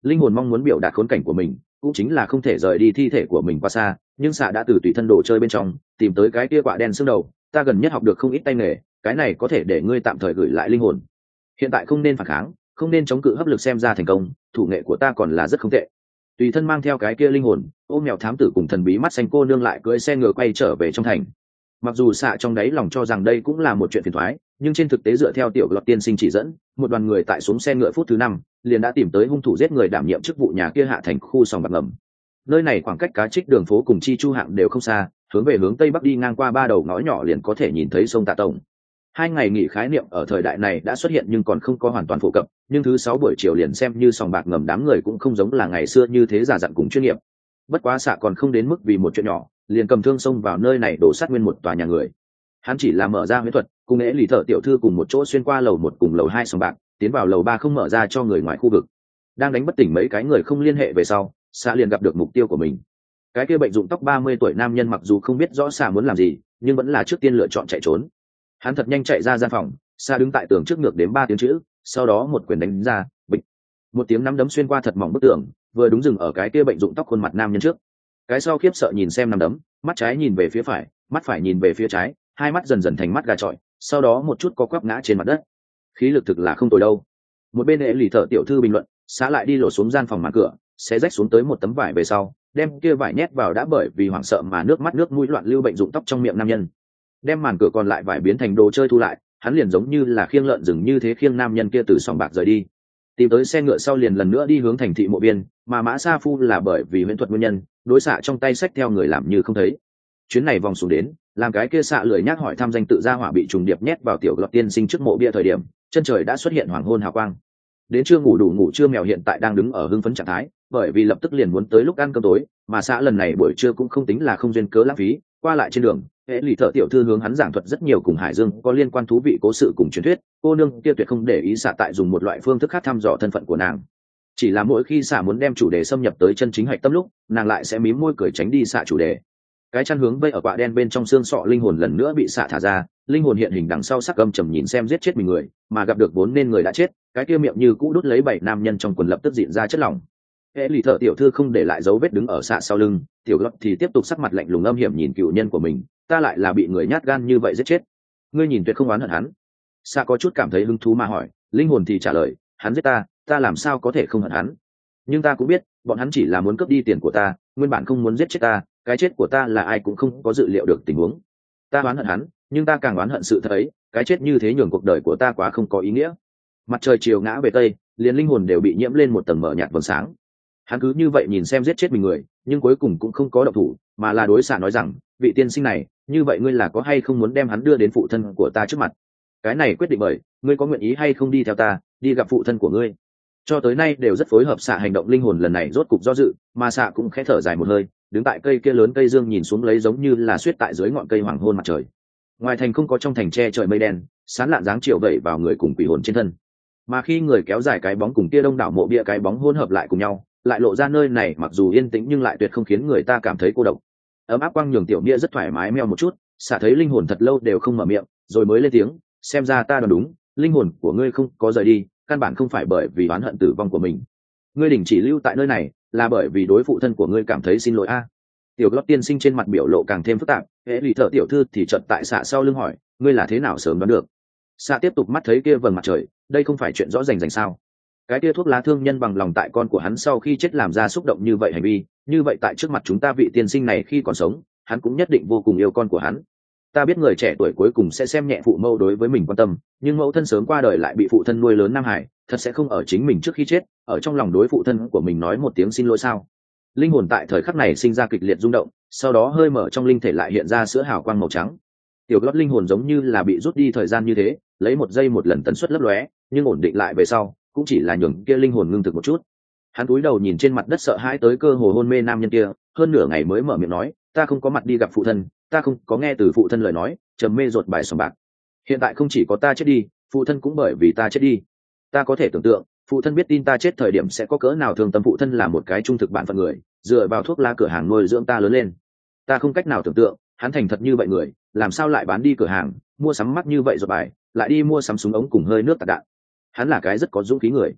linh hồn mong muốn biểu đạt khốn cảnh của mình cũng chính là không thể rời đi thi thể của mình qua xa, nhưng xạ đã từ tùy thân đồ chơi bên trong tìm tới cái kia quả đen xương đầu. Ta gần nhất học được không ít tay nghề, cái này có thể để ngươi tạm thời gửi lại linh hồn. Hiện tại không nên phản kháng, không nên chống cự hấp lực, xem ra thành công, thủ nghệ của ta còn là rất không tệ. Tùy thân mang theo cái kia linh hồn, ôm mèo thám tử cùng thần bí mắt xanh cô nương lại cưỡi xe ngựa quay trở về trong thành. Mặc dù xạ trong đáy lòng cho rằng đây cũng là một chuyện phiền toái, nhưng trên thực tế dựa theo tiểu lọt tiên sinh chỉ dẫn, một đoàn người tại xuống xe ngựa phút thứ năm liền đã tìm tới hung thủ giết người đảm nhiệm chức vụ nhà kia hạ thành khu sòng bạc ngầm. Nơi này khoảng cách cá trích đường phố cùng chi chu hạng đều không xa, hướng về hướng tây bắc đi ngang qua ba đầu ngõ nhỏ liền có thể nhìn thấy sông Tạ Tổng. Hai ngày nghỉ khái niệm ở thời đại này đã xuất hiện nhưng còn không có hoàn toàn phổ cập, nhưng thứ sáu buổi chiều liền xem như sòng bạc ngầm đám người cũng không giống là ngày xưa như thế giả dặn cùng chuyên nghiệp. Bất quá xạ còn không đến mức vì một chuyện nhỏ liền cầm thương xông vào nơi này đổ sát nguyên một tòa nhà người. Hắn chỉ là mở ra huyễn thuật, cùng ế lì thợ tiểu thư cùng một chỗ xuyên qua lầu một cùng lầu hai sòng bạc, tiến vào lầu ba không mở ra cho người ngoài khu vực. Đang đánh bất tỉnh mấy cái người không liên hệ về sau, xạ liền gặp được mục tiêu của mình. Cái kia bệnh dụng tóc ba mươi tuổi nam nhân mặc dù không biết rõ xạ muốn làm gì, nhưng vẫn là trước tiên lựa chọn chạy trốn. Hắn thật nhanh chạy ra gian phòng, xạ đứng tại tường trước ngược đếm ba tiếng chữ, sau đó một quyền đánh ra, bịch. Một tiếng nắm đấm xuyên qua thật mỏng bức tường, vừa đúng dừng ở cái kia bệnh dụng tóc khuôn mặt nam nhân trước. Cái sau khiếp sợ nhìn xem nắm đấm, mắt trái nhìn về phía phải, mắt phải nhìn về phía trái, hai mắt dần dần thành mắt gà trọi, sau đó một chút có quắp ngã trên mặt đất. Khí lực thực là không tồi đâu. Một bên ế lì thợ tiểu thư bình luận, xạ lại đi lột xuống gian phòng màn cửa, xé rách xuống tới một tấm vải về sau, đem kia vải nhét vào đã bởi vì hoảng sợ mà nước mắt nước mũi loạn lưu bệnh dụng tóc trong miệng nam nhân. Đem màn cửa còn lại vải biến thành đồ chơi thu lại, hắn liền giống như là khiêng lợn rừng như thế khiêng nam nhân kia từ sòng bạc rời đi. Tìm tới xe ngựa sau liền lần nữa đi hướng thành thị mộ biên, mà mã sa phu là bởi vì huyễn thuật nguyên nhân, đối xạ trong tay xách theo người làm như không thấy. Chuyến này vòng xuống đến, làm cái kia xạ lười nhác hỏi thăm danh tự gia hỏa bị trùng điệp nhét vào tiểu lọt tiên sinh trước mộ bia thời điểm, chân trời đã xuất hiện hoàng hôn hào quang. Đến trưa ngủ đủ ngủ trưa mèo hiện tại đang đứng ở hưng phấn trạng thái, bởi vì lập tức liền muốn tới lúc ăn cơm tối, mà xạ lần này buổi trưa cũng không tính là không duyên cớ lãng phí, qua lại trên đường, hệ lì thợ tiểu thư hướng hắn giảng thuật rất nhiều cùng Hải Dương có liên quan thú vị cố sự cùng truyền thuyết. Cô nương kia tuyệt không để ý xạ tại dùng một loại phương thức khác thăm dò thân phận của nàng, chỉ là mỗi khi xạ muốn đem chủ đề xâm nhập tới chân chính hạch tâm lúc, nàng lại sẽ mím môi cười tránh đi xạ chủ đề. Cái chăn hướng vây ở quạ đen bên trong xương sọ linh hồn lần nữa bị xạ thả ra, linh hồn hiện hình đằng sau sắc âm trầm nhìn xem giết chết mình người, mà gặp được vốn nên người đã chết, cái kia miệng như cũ đút lấy bảy nam nhân trong quần lập tức diện ra chất lỏng. Hệ lì thợ tiểu thư không để lại dấu vết đứng ở xạ sau lưng, tiểu lọt thì tiếp tục sắc mặt lạnh lùng âm hiểm nhìn cựu nhân của mình. Ta lại là bị người nhát gan như vậy giết chết, ngươi nhìn tuyệt không oán hận hắn. Xạ có chút cảm thấy hứng thú mà hỏi, linh hồn thì trả lời, hắn giết ta, ta làm sao có thể không hận hắn? Nhưng ta cũng biết, bọn hắn chỉ là muốn cướp đi tiền của ta, nguyên bản không muốn giết chết ta, cái chết của ta là ai cũng không có dự liệu được tình huống. Ta oán hận hắn, nhưng ta càng oán hận sự thật ấy, cái chết như thế nhường cuộc đời của ta quá không có ý nghĩa. Mặt trời chiều ngã về tây, liền linh hồn đều bị nhiễm lên một tầng mờ nhạt vầng sáng. Hắn cứ như vậy nhìn xem giết chết mình người, nhưng cuối cùng cũng không có động thủ, mà là đối xạ nói rằng, vị tiên sinh này, như vậy ngươi là có hay không muốn đem hắn đưa đến phụ thân của ta trước mặt? Cái này quyết định bởi ngươi có nguyện ý hay không đi theo ta, đi gặp phụ thân của ngươi. Cho tới nay đều rất phối hợp xạ hành động linh hồn lần này rốt cục do dự, mà xạ cũng khẽ thở dài một hơi, đứng tại cây kia lớn cây dương nhìn xuống lấy giống như là suýt tại dưới ngọn cây hoàng hôn mặt trời. Ngoài thành không có trong thành che trời mây đen, sán lạn dáng chiều vẩy vào người cùng quỷ hồn trên thân. Mà khi người kéo dài cái bóng cùng kia đông đảo mộ bia cái bóng hỗn hợp lại cùng nhau, lại lộ ra nơi này mặc dù yên tĩnh nhưng lại tuyệt không khiến người ta cảm thấy cô độc. Ấm áp quang nhường tiểu bia rất thoải mái meo một chút, xạ thấy linh hồn thật lâu đều không mở miệng, rồi mới lên tiếng, xem ra ta đoán đúng, linh hồn của ngươi không có rời đi, căn bản không phải bởi vì oán hận tử vong của mình. Ngươi đình chỉ lưu tại nơi này là bởi vì đối phụ thân của ngươi cảm thấy xin lỗi a. À. Tiểu Lót tiên sinh trên mặt biểu lộ càng thêm phức tạp, hễ lì thợ tiểu thư thì chợt tại xạ sau lưng hỏi, ngươi là thế nào sớm đoán được? Xạ tiếp tục mắt thấy kia vầng mặt trời, đây không phải chuyện rõ rành rành sao? Cái kia thuốc lá thương nhân bằng lòng tại con của hắn sau khi chết làm ra xúc động như vậy hành vi, như vậy tại trước mặt chúng ta vị tiên sinh này khi còn sống, hắn cũng nhất định vô cùng yêu con của hắn. Ta biết người trẻ tuổi cuối cùng sẽ xem nhẹ phụ mẫu đối với mình quan tâm, nhưng mẫu thân sớm qua đời lại bị phụ thân nuôi lớn Nam Hải, thật sẽ không ở chính mình trước khi chết, ở trong lòng đối phụ thân của mình nói một tiếng xin lỗi sao? Linh hồn tại thời khắc này sinh ra kịch liệt rung động, sau đó hơi mở trong linh thể lại hiện ra sữa hào quang màu trắng. Tiểu Lót linh hồn giống như là bị rút đi thời gian như thế, lấy một giây một lần tần suất lấp lóe, nhưng ổn định lại về sau, cũng chỉ là nhường kia linh hồn ngưng thực một chút. Hắn cúi đầu nhìn trên mặt đất sợ hãi tới cơ hồ hôn mê nam nhân kia, hơn nửa ngày mới mở miệng nói, ta không có mặt đi gặp phụ thân, ta không có nghe từ phụ thân lời nói, trầm mê ruột bài sòng bạc. Hiện tại không chỉ có ta chết đi, phụ thân cũng bởi vì ta chết đi. Ta có thể tưởng tượng, phụ thân biết tin ta chết thời điểm sẽ có cỡ nào thương tâm. Phụ thân là một cái trung thực bạn phận người, dựa vào thuốc lá cửa hàng nuôi dưỡng ta lớn lên. Ta không cách nào tưởng tượng, hắn thành thật như vậy người, làm sao lại bán đi cửa hàng, mua sắm mắc như vậy ruột bài, lại đi mua sắm súng ống cùng hơi nước tạc đạn. Hắn là cái rất có dũng khí người.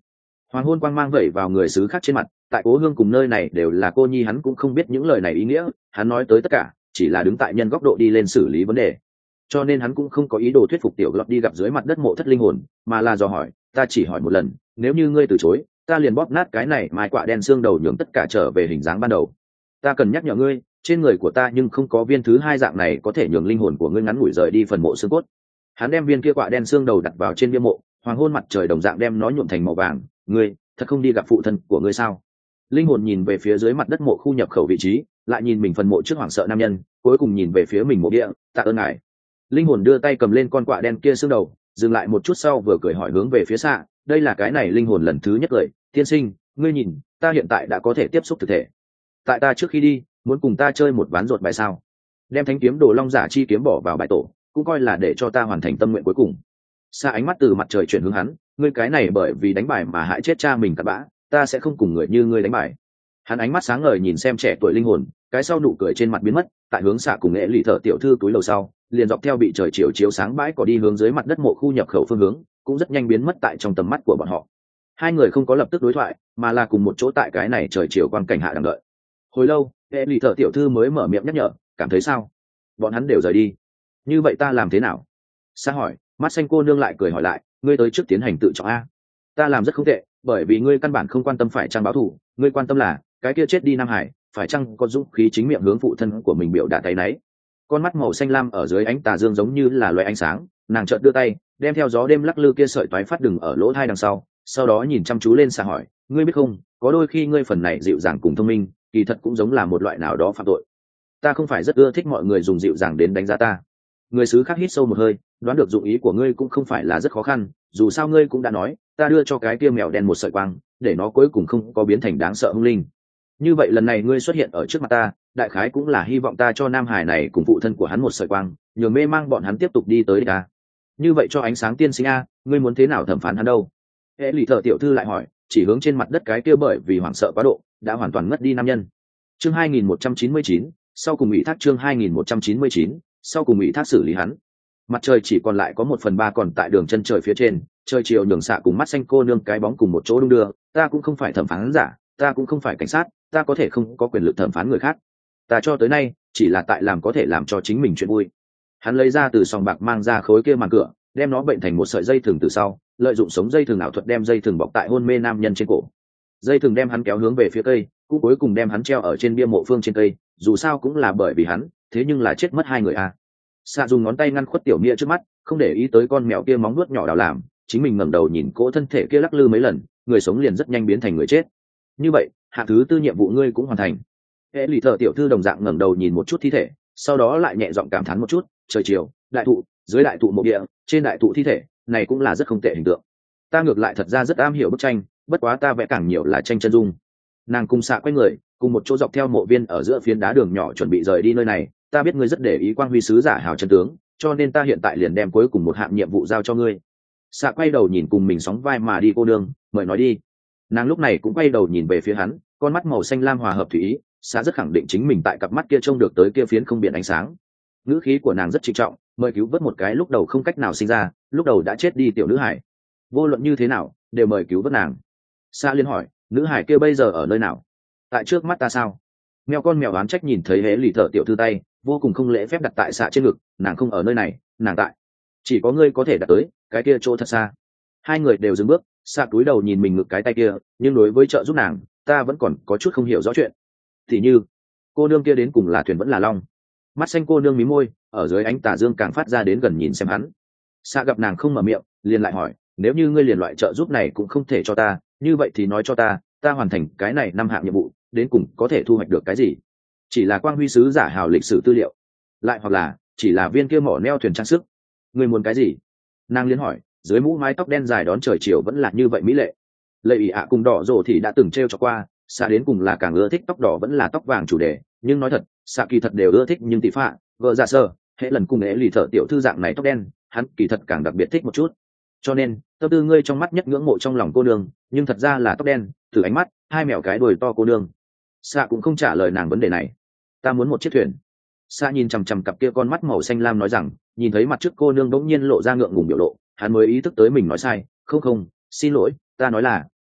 Hoàng hôn quang mang vẩy vào người xứ khác trên mặt, tại Cố Hương cùng nơi này đều là cô nhi, hắn cũng không biết những lời này ý nghĩa, hắn nói tới tất cả chỉ là đứng tại nhân góc độ đi lên xử lý vấn đề, cho nên hắn cũng không có ý đồ thuyết phục tiểu lọt đi gặp dưới mặt đất mộ thất linh hồn, mà là dò hỏi, ta chỉ hỏi một lần, nếu như ngươi từ chối, ta liền bóp nát cái này mai quả đen xương đầu, nhường tất cả trở về hình dáng ban đầu. Ta cần nhắc nhở ngươi, trên người của ta nhưng không có viên thứ hai dạng này có thể nhường linh hồn của ngươi ngắn ngủi rời đi phần mộ xương cốt. Hắn đem viên kia quả đen xương đầu đặt vào trên bia mộ, hoàng hôn mặt trời đồng dạng đem nó nhuộm thành màu vàng. Ngươi thật không đi gặp phụ thân của ngươi sao? Linh hồn nhìn về phía dưới mặt đất mộ khu nhập khẩu vị trí, lại nhìn mình phần mộ trước hoảng sợ nam nhân, cuối cùng nhìn về phía mình mộ địa, tạ ơn ngài. Linh hồn đưa tay cầm lên con quạ đen kia xương đầu, dừng lại một chút sau vừa cười hỏi hướng về phía xa. Đây là cái này linh hồn lần thứ nhất cười, tiên sinh, ngươi nhìn, ta hiện tại đã có thể tiếp xúc thực thể. Tại ta trước khi đi, muốn cùng ta chơi một ván ruột bài sao? Đem thánh kiếm đồ long giả chi kiếm bỏ vào bài tổ, cũng coi là để cho ta hoàn thành tâm nguyện cuối cùng. Xa ánh mắt từ mặt trời chuyển hướng hắn, ngươi cái này bởi vì đánh bài mà hại chết cha mình cặn bã, ta sẽ không cùng người như ngươi đánh bài. Hắn ánh mắt sáng ngời nhìn xem trẻ tuổi linh hồn, cái sau nụ cười trên mặt biến mất, tại hướng xạ cùng nghệ lì thợ tiểu thư túi lầu sau, liền dọc theo bị trời chiều chiếu sáng bãi cỏ đi hướng dưới mặt đất mộ khu nhập khẩu phương hướng, cũng rất nhanh biến mất tại trong tầm mắt của bọn họ. Hai người không có lập tức đối thoại, mà là cùng một chỗ tại cái này trời chiều quang cảnh hạ đằng đợi. Hồi lâu, nghệ lì thợ tiểu thư mới mở miệng nhắc nhở, cảm thấy sao? Bọn hắn đều rời đi. Như vậy ta làm thế nào? Sa hỏi, mắt xanh cô nương lại cười hỏi lại, ngươi tới trước tiến hành tự trọng a. Ta làm rất không tệ, bởi vì ngươi căn bản không quan tâm phải chăng báo thù, ngươi quan tâm là cái kia chết đi Nam Hải phải chăng có dũng khí chính miệng hướng phụ thân của mình biểu đạt tay náy. Con mắt màu xanh lam ở dưới ánh tà dương giống như là loài ánh sáng, nàng chợt đưa tay đem theo gió đêm lắc lư kia sợi toái phát đừng ở lỗ thai đằng sau, sau đó nhìn chăm chú lên Sa hỏi, ngươi biết không, có đôi khi ngươi phần này dịu dàng cùng thông minh kỳ thật cũng giống là một loại nào đó phạm tội. Ta không phải rất ưa thích mọi người dùng dịu dàng đến đánh giá ta. Người xứ khác hít sâu một hơi, đoán được dụng ý của ngươi cũng không phải là rất khó khăn, dù sao ngươi cũng đã nói, ta đưa cho cái kia mèo đen một sợi quang, để nó cuối cùng không có biến thành đáng sợ hung linh. Như vậy lần này ngươi xuất hiện ở trước mặt ta, đại khái cũng là hy vọng ta cho Nam Hải này cùng phụ thân của hắn một sợi quang, nhờ mê mang bọn hắn tiếp tục đi tới ta. Như vậy cho ánh sáng tiên sinh a, ngươi muốn thế nào thẩm phán hắn đâu? Hệ lì thợ tiểu thư lại hỏi, chỉ hướng trên mặt đất cái kia bởi vì hoảng sợ quá độ đã hoàn toàn ngất đi nam nhân. Chương hai nghìn một trăm chín mươi chín, sau cùng ủy thác chương hai nghìn một trăm chín mươi chín, sau cùng ủy thác xử lý hắn. Mặt trời chỉ còn lại có một phần ba còn tại đường chân trời phía trên, trời chiều nhường xạ cùng mắt xanh cô nương cái bóng cùng một chỗ đung đưa. Ta cũng không phải thẩm phán giả, ta cũng không phải cảnh sát, ta có thể không có quyền lực thẩm phán người khác. Ta cho tới nay chỉ là tại làm có thể làm cho chính mình chuyện vui. Hắn lấy ra từ sòng bạc mang ra khối kia màn cửa, đem nó bệnh thành một sợi dây thừng từ sau, lợi dụng sống dây thừng ảo thuật đem dây thừng bọc tại hôn mê nam nhân trên cổ. Dây thừng đem hắn kéo hướng về phía cây, cũng cuối cùng đem hắn treo ở trên bia mộ phương trên cây, dù sao cũng là bởi vì hắn, thế nhưng là chết mất hai người à. Xạ dùng ngón tay ngăn khuất tiểu mia trước mắt, không để ý tới con mèo kia móng nuốt nhỏ đào làm, chính mình ngẩng đầu nhìn cỗ thân thể kia lắc lư mấy lần, người sống liền rất nhanh biến thành người chết. Như vậy, hạng thứ tư nhiệm vụ ngươi cũng hoàn thành. Hệ lì thợ tiểu thư đồng dạng ngẩng đầu nhìn một chút thi thể, sau đó lại nhẹ giọng cảm thán một chút, trời chiều, đại thụ, dưới đại thụ mộ địa, trên đại thụ thi thể, này cũng là rất không tệ hình tượng. Ta ngược lại thật ra rất am hiểu bức tranh, bất quá ta vẽ càng nhiều là tranh chân dung. Nàng cùng xạ quay người, cùng một chỗ dọc theo mộ viên ở giữa phiến đá đường nhỏ chuẩn bị rời đi nơi này. Ta biết ngươi rất để ý quang huy sứ giả hào chân tướng, cho nên ta hiện tại liền đem cuối cùng một hạng nhiệm vụ giao cho ngươi. Xạ quay đầu nhìn cùng mình sóng vai mà đi cô nương, mời nói đi. Nàng lúc này cũng quay đầu nhìn về phía hắn, con mắt màu xanh lam hòa hợp thủy ý, xạ rất khẳng định chính mình tại cặp mắt kia trông được tới kia phiến không biển ánh sáng. Ngữ khí của nàng rất trịnh trọng, mời cứu vớt một cái lúc đầu không cách nào sinh ra, lúc đầu đã chết đi tiểu nữ hải. Vô luận như thế nào, đều mời cứu vớt nàng. Xạ liên hỏi, nữ hải kia bây giờ ở nơi nào? Tại trước mắt ta sao? Mèo con mèo oán trách nhìn thấy hễ lì thợ tiểu thư tay vô cùng không lễ phép đặt tại xạ trên ngực, nàng không ở nơi này, nàng tại, chỉ có ngươi có thể đặt tới cái kia chỗ thật xa. Hai người đều dừng bước, xạ cúi đầu nhìn mình ngực cái tay kia, nhưng đối với trợ giúp nàng, ta vẫn còn có chút không hiểu rõ chuyện. Thì như cô nương kia đến cùng là thuyền vẫn là long? Mắt xanh cô nương mí môi, ở dưới ánh tà dương càng phát ra đến gần nhìn xem hắn. Xạ gặp nàng không mở miệng, liền lại hỏi, nếu như ngươi liền loại trợ giúp này cũng không thể cho ta, như vậy thì nói cho ta, ta hoàn thành cái này năm hạng nhiệm vụ đến cùng có thể thu hoạch được cái gì? Chỉ là quang huy sứ giả hào lịch sử tư liệu, lại hoặc là chỉ là viên kia mỏ neo thuyền trang sức? Ngươi muốn cái gì? Nàng liên hỏi, dưới mũ mái tóc đen dài đón trời chiều vẫn là như vậy mỹ lệ. Lệ ỷ ạ cùng đỏ rồ thì đã từng treo cho qua, xạ đến cùng là càng ưa thích tóc đỏ vẫn là tóc vàng chủ đề, nhưng nói thật, xạ kỳ thật đều ưa thích, nhưng tỷ phạ vợ dạ sơ hệ lần cùng ế lì thợ tiểu thư dạng này tóc đen, hắn kỳ thật càng đặc biệt thích một chút. Cho nên tâm tư ngươi trong mắt nhất ngưỡng mộ trong lòng cô nương, nhưng thật ra là tóc đen, thử ánh mắt hai mèo cái đuôi to cô nương. Xạ cũng không trả lời nàng vấn đề này. Ta muốn một chiếc thuyền. Xạ nhìn chằm chằm cặp kia con mắt màu xanh lam nói rằng, nhìn thấy mặt trước cô nương bỗng nhiên lộ ra ngượng ngùng biểu lộ, hắn mới ý thức tới mình nói sai. Không không, xin lỗi, ta nói là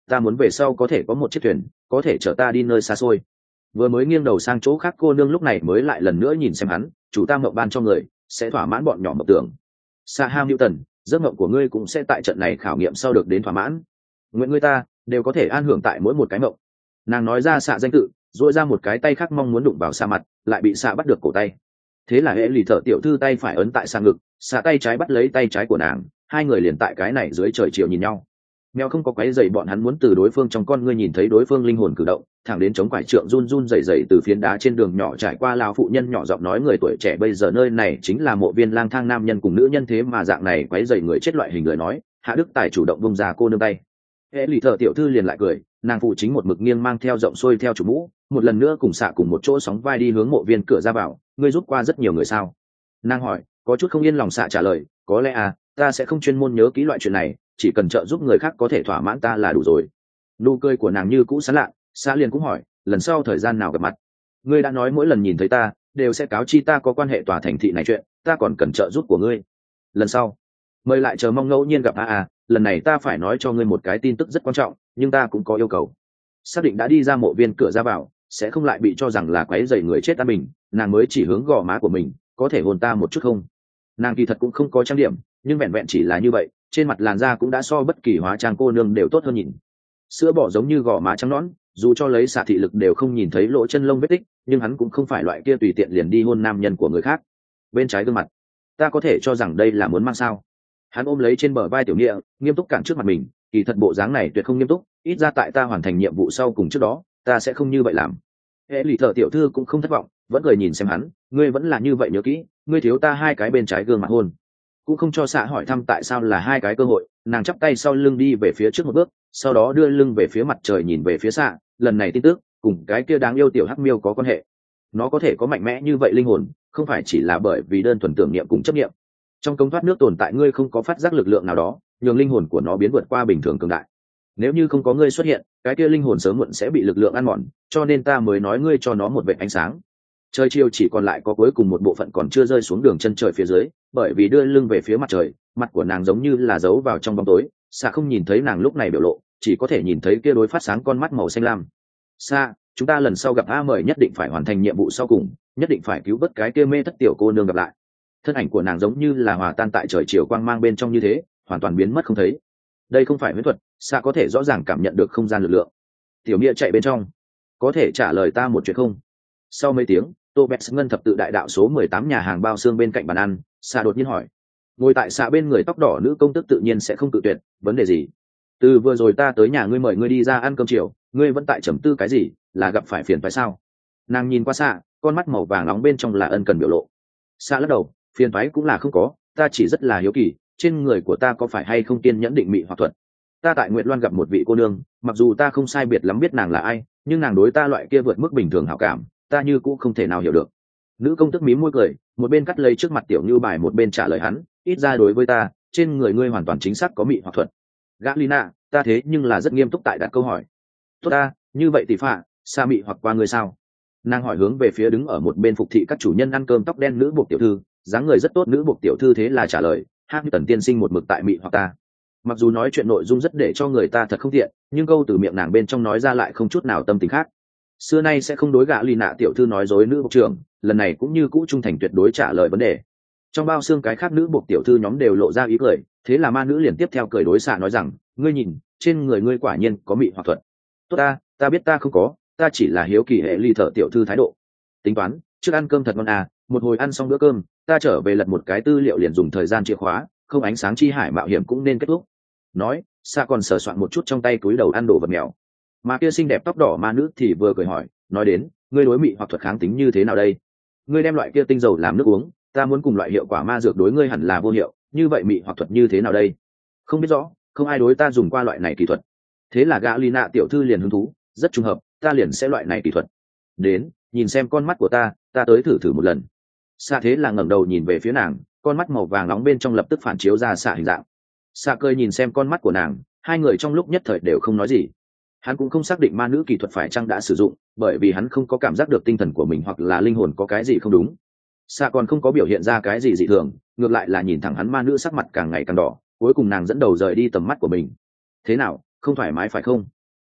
ta muốn về sau có thể có một chiếc thuyền có thể chở ta đi nơi xa xôi. Vừa mới nghiêng đầu sang chỗ khác cô nương lúc này mới lại lần nữa nhìn xem hắn, chủ ta mộng ban cho người sẽ thỏa mãn bọn nhỏ mộng tưởng. Sa Ham Newton, giấc mộng của ngươi cũng sẽ tại trận này khảo nghiệm sau được đến thỏa mãn. Nguyện ngươi ta đều có thể an hưởng tại mỗi một cái mộng. Nàng nói ra xạ danh tự, duỗi ra một cái tay khác mong muốn đụng vào xạ mặt, lại bị xạ bắt được cổ tay. Thế là hệ lì thợ tiểu thư tay phải ấn tại xạ ngực, xạ tay trái bắt lấy tay trái của nàng, hai người liền tại cái này dưới trời chiều nhìn nhau. Mèo không có quấy rầy bọn hắn muốn từ đối phương trong con ngươi nhìn thấy đối phương linh hồn cử động, thẳng đến chống quải trượng run run rẩy rẩy từ phiến đá trên đường nhỏ trải qua lao phụ nhân nhỏ giọng nói người tuổi trẻ bây giờ nơi này chính là mộ viên lang thang nam nhân cùng nữ nhân thế mà dạng này quấy rầy người chết loại hình người nói, Hạ Đức Tài chủ động vung ra cô nương tay. Hệ lì thợ tiểu thư liền lại cười, nàng phụ chính một mực nghiêng mang theo rộng xuôi theo chủ mũ, một lần nữa cùng xạ cùng một chỗ sóng vai đi hướng mộ viên cửa ra vào, ngươi giúp qua rất nhiều người sao? Nàng hỏi, có chút không yên lòng xạ trả lời, có lẽ à, ta sẽ không chuyên môn nhớ kỹ loại chuyện này, chỉ cần trợ giúp người khác có thể thỏa mãn ta là đủ rồi. Nụ cười của nàng như cũ sán lạ, xạ liền cũng hỏi, lần sau thời gian nào gặp mặt? Ngươi đã nói mỗi lần nhìn thấy ta đều sẽ cáo chi ta có quan hệ tòa thành thị này chuyện, ta còn cần trợ giúp của ngươi. Lần sau mời lại chờ mong ngẫu nhiên gặp a a, lần này ta phải nói cho ngươi một cái tin tức rất quan trọng, nhưng ta cũng có yêu cầu. Xác định đã đi ra mộ viên cửa ra vào sẽ không lại bị cho rằng là quấy rầy người chết an bình, nàng mới chỉ hướng gò má của mình, có thể hôn ta một chút không? Nàng kỳ thật cũng không có trang điểm, nhưng vẹn vẹn chỉ là như vậy, trên mặt làn da cũng đã so bất kỳ hóa trang cô nương đều tốt hơn nhìn. Sữa bỏ giống như gò má trắng nõn, dù cho lấy xạ thị lực đều không nhìn thấy lỗ chân lông vết tích, nhưng hắn cũng không phải loại kia tùy tiện liền đi hôn nam nhân của người khác. Bên trái gương mặt, ta có thể cho rằng đây là muốn mang sao? Hắn ôm lấy trên bờ vai tiểu nghĩa, nghiêm túc cản trước mặt mình, kỳ thật bộ dáng này tuyệt không nghiêm túc, ít ra tại ta hoàn thành nhiệm vụ sau cùng trước đó ta sẽ không như vậy làm. Hệ lì thợ tiểu thư cũng không thất vọng, vẫn cười nhìn xem hắn, ngươi vẫn là như vậy nhớ kỹ, ngươi thiếu ta hai cái bên trái gương mặt hôn. Cũng không cho xạ hỏi thăm tại sao là hai cái cơ hội, nàng chắp tay sau lưng đi về phía trước một bước, sau đó đưa lưng về phía mặt trời nhìn về phía xạ, lần này tin tức cùng cái kia đáng yêu tiểu hắc miêu có quan hệ. Nó có thể có mạnh mẽ như vậy linh hồn, không phải chỉ là bởi vì đơn thuần tưởng niệm cùng chấp niệm. Trong cống thoát nước tồn tại ngươi không có phát giác lực lượng nào đó, nhường linh hồn của nó biến vượt qua bình thường cường đại. Nếu như không có ngươi xuất hiện, cái kia linh hồn sớm muộn sẽ bị lực lượng ăn mòn, cho nên ta mới nói ngươi cho nó một vệt ánh sáng. Trời chiều chỉ còn lại có cuối cùng một bộ phận còn chưa rơi xuống đường chân trời phía dưới, bởi vì đưa lưng về phía mặt trời, mặt của nàng giống như là giấu vào trong bóng tối, Sa không nhìn thấy nàng lúc này biểu lộ, chỉ có thể nhìn thấy kia đối phát sáng con mắt màu xanh lam. Sa, chúng ta lần sau gặp a mời nhất định phải hoàn thành nhiệm vụ sau cùng, nhất định phải cứu vớt cái kia mê thất tiểu cô nương gặp lại. Thân ảnh của nàng giống như là hòa tan tại trời chiều quang mang bên trong như thế, hoàn toàn biến mất không thấy. Đây không phải huyễn thuật, Sa có thể rõ ràng cảm nhận được không gian lực lượng. Tiểu Nghĩa chạy bên trong, có thể trả lời ta một chuyện không? Sau mấy tiếng, Tô Bẹt ngân thập tự đại đạo số mười tám nhà hàng bao xương bên cạnh bàn ăn, Sa đột nhiên hỏi. Ngồi tại Sa bên người tóc đỏ nữ công tức tự nhiên sẽ không tự tuyệt, vấn đề gì? Từ vừa rồi ta tới nhà ngươi mời ngươi đi ra ăn cơm chiều, ngươi vẫn tại trầm tư cái gì, là gặp phải phiền phải sao? Nàng nhìn qua Sa, con mắt màu vàng nóng bên trong là ân cần biểu lộ. Sa lắc đầu, phiền toái cũng là không có, ta chỉ rất là hiếu kỳ, trên người của ta có phải hay không tiên nhẫn định mị hoặc thuật. Ta tại Nguyệt Loan gặp một vị cô nương, mặc dù ta không sai biệt lắm biết nàng là ai, nhưng nàng đối ta loại kia vượt mức bình thường hảo cảm, ta như cũng không thể nào hiểu được. Nữ công tức mím môi cười, một bên cắt lấy trước mặt tiểu Như bài một bên trả lời hắn, ít ra đối với ta, trên người ngươi hoàn toàn chính xác có mị hoặc thuật. Galina, ta thế nhưng là rất nghiêm túc tại đặt câu hỏi. Tốt ta, như vậy tỷ phạ, Sa mị hoặc qua ngươi sao? Nàng hỏi hướng về phía đứng ở một bên phục thị các chủ nhân ăn cơm tóc đen nữ buộc tiểu thư, dáng người rất tốt nữ buộc tiểu thư thế là trả lời, hát như tần tiên sinh một mực tại mị hoặc ta. Mặc dù nói chuyện nội dung rất để cho người ta thật không tiện, nhưng câu từ miệng nàng bên trong nói ra lại không chút nào tâm tình khác. Xưa nay sẽ không đối gạ lì nạ tiểu thư nói dối nữ buộc trưởng, lần này cũng như cũ trung thành tuyệt đối trả lời vấn đề. Trong bao xương cái khác nữ buộc tiểu thư nhóm đều lộ ra ý cười, thế là ma nữ liền tiếp theo cười đối xạ nói rằng, ngươi nhìn, trên người ngươi quả nhiên có mị hoặc thuật. Tốt ta, ta biết ta không có, ta chỉ là hiếu kỳ hệ ly thợ tiểu thư thái độ. Tính toán, trước ăn cơm thật ngon à, một hồi ăn xong bữa cơm, ta trở về lật một cái tư liệu liền dùng thời gian chìa khóa, không ánh sáng chi hải mạo hiểm cũng nên kết thúc. Nói, Sa còn sờ soạn một chút trong tay túi đầu ăn đồ vật mèo. Mà kia xinh đẹp tóc đỏ ma nữ thì vừa cười hỏi, nói đến, ngươi đối mị hoặc thuật kháng tính như thế nào đây? Ngươi đem loại kia tinh dầu làm nước uống, ta muốn cùng loại hiệu quả ma dược đối ngươi hẳn là vô hiệu, như vậy mị hoặc thuật như thế nào đây? Không biết rõ, không ai đối ta dùng qua loại này kỹ thuật. Thế là Galina tiểu thư liền hứng thú, rất trùng hợp, ta liền sẽ loại này kỹ thuật. Đến, nhìn xem con mắt của ta, ta tới thử thử một lần. Sa thế là ngẩng đầu nhìn về phía nàng, con mắt màu vàng nóng bên trong lập tức phản chiếu ra Sa hình dạng. Sa cười nhìn xem con mắt của nàng, hai người trong lúc nhất thời đều không nói gì. Hắn cũng không xác định ma nữ kỹ thuật phải chăng đã sử dụng, bởi vì hắn không có cảm giác được tinh thần của mình hoặc là linh hồn có cái gì không đúng. Sa còn không có biểu hiện ra cái gì dị thường, ngược lại là nhìn thẳng hắn ma nữ sắc mặt càng ngày càng đỏ, cuối cùng nàng dẫn đầu rời đi tầm mắt của mình. Thế nào, không thoải mái phải không?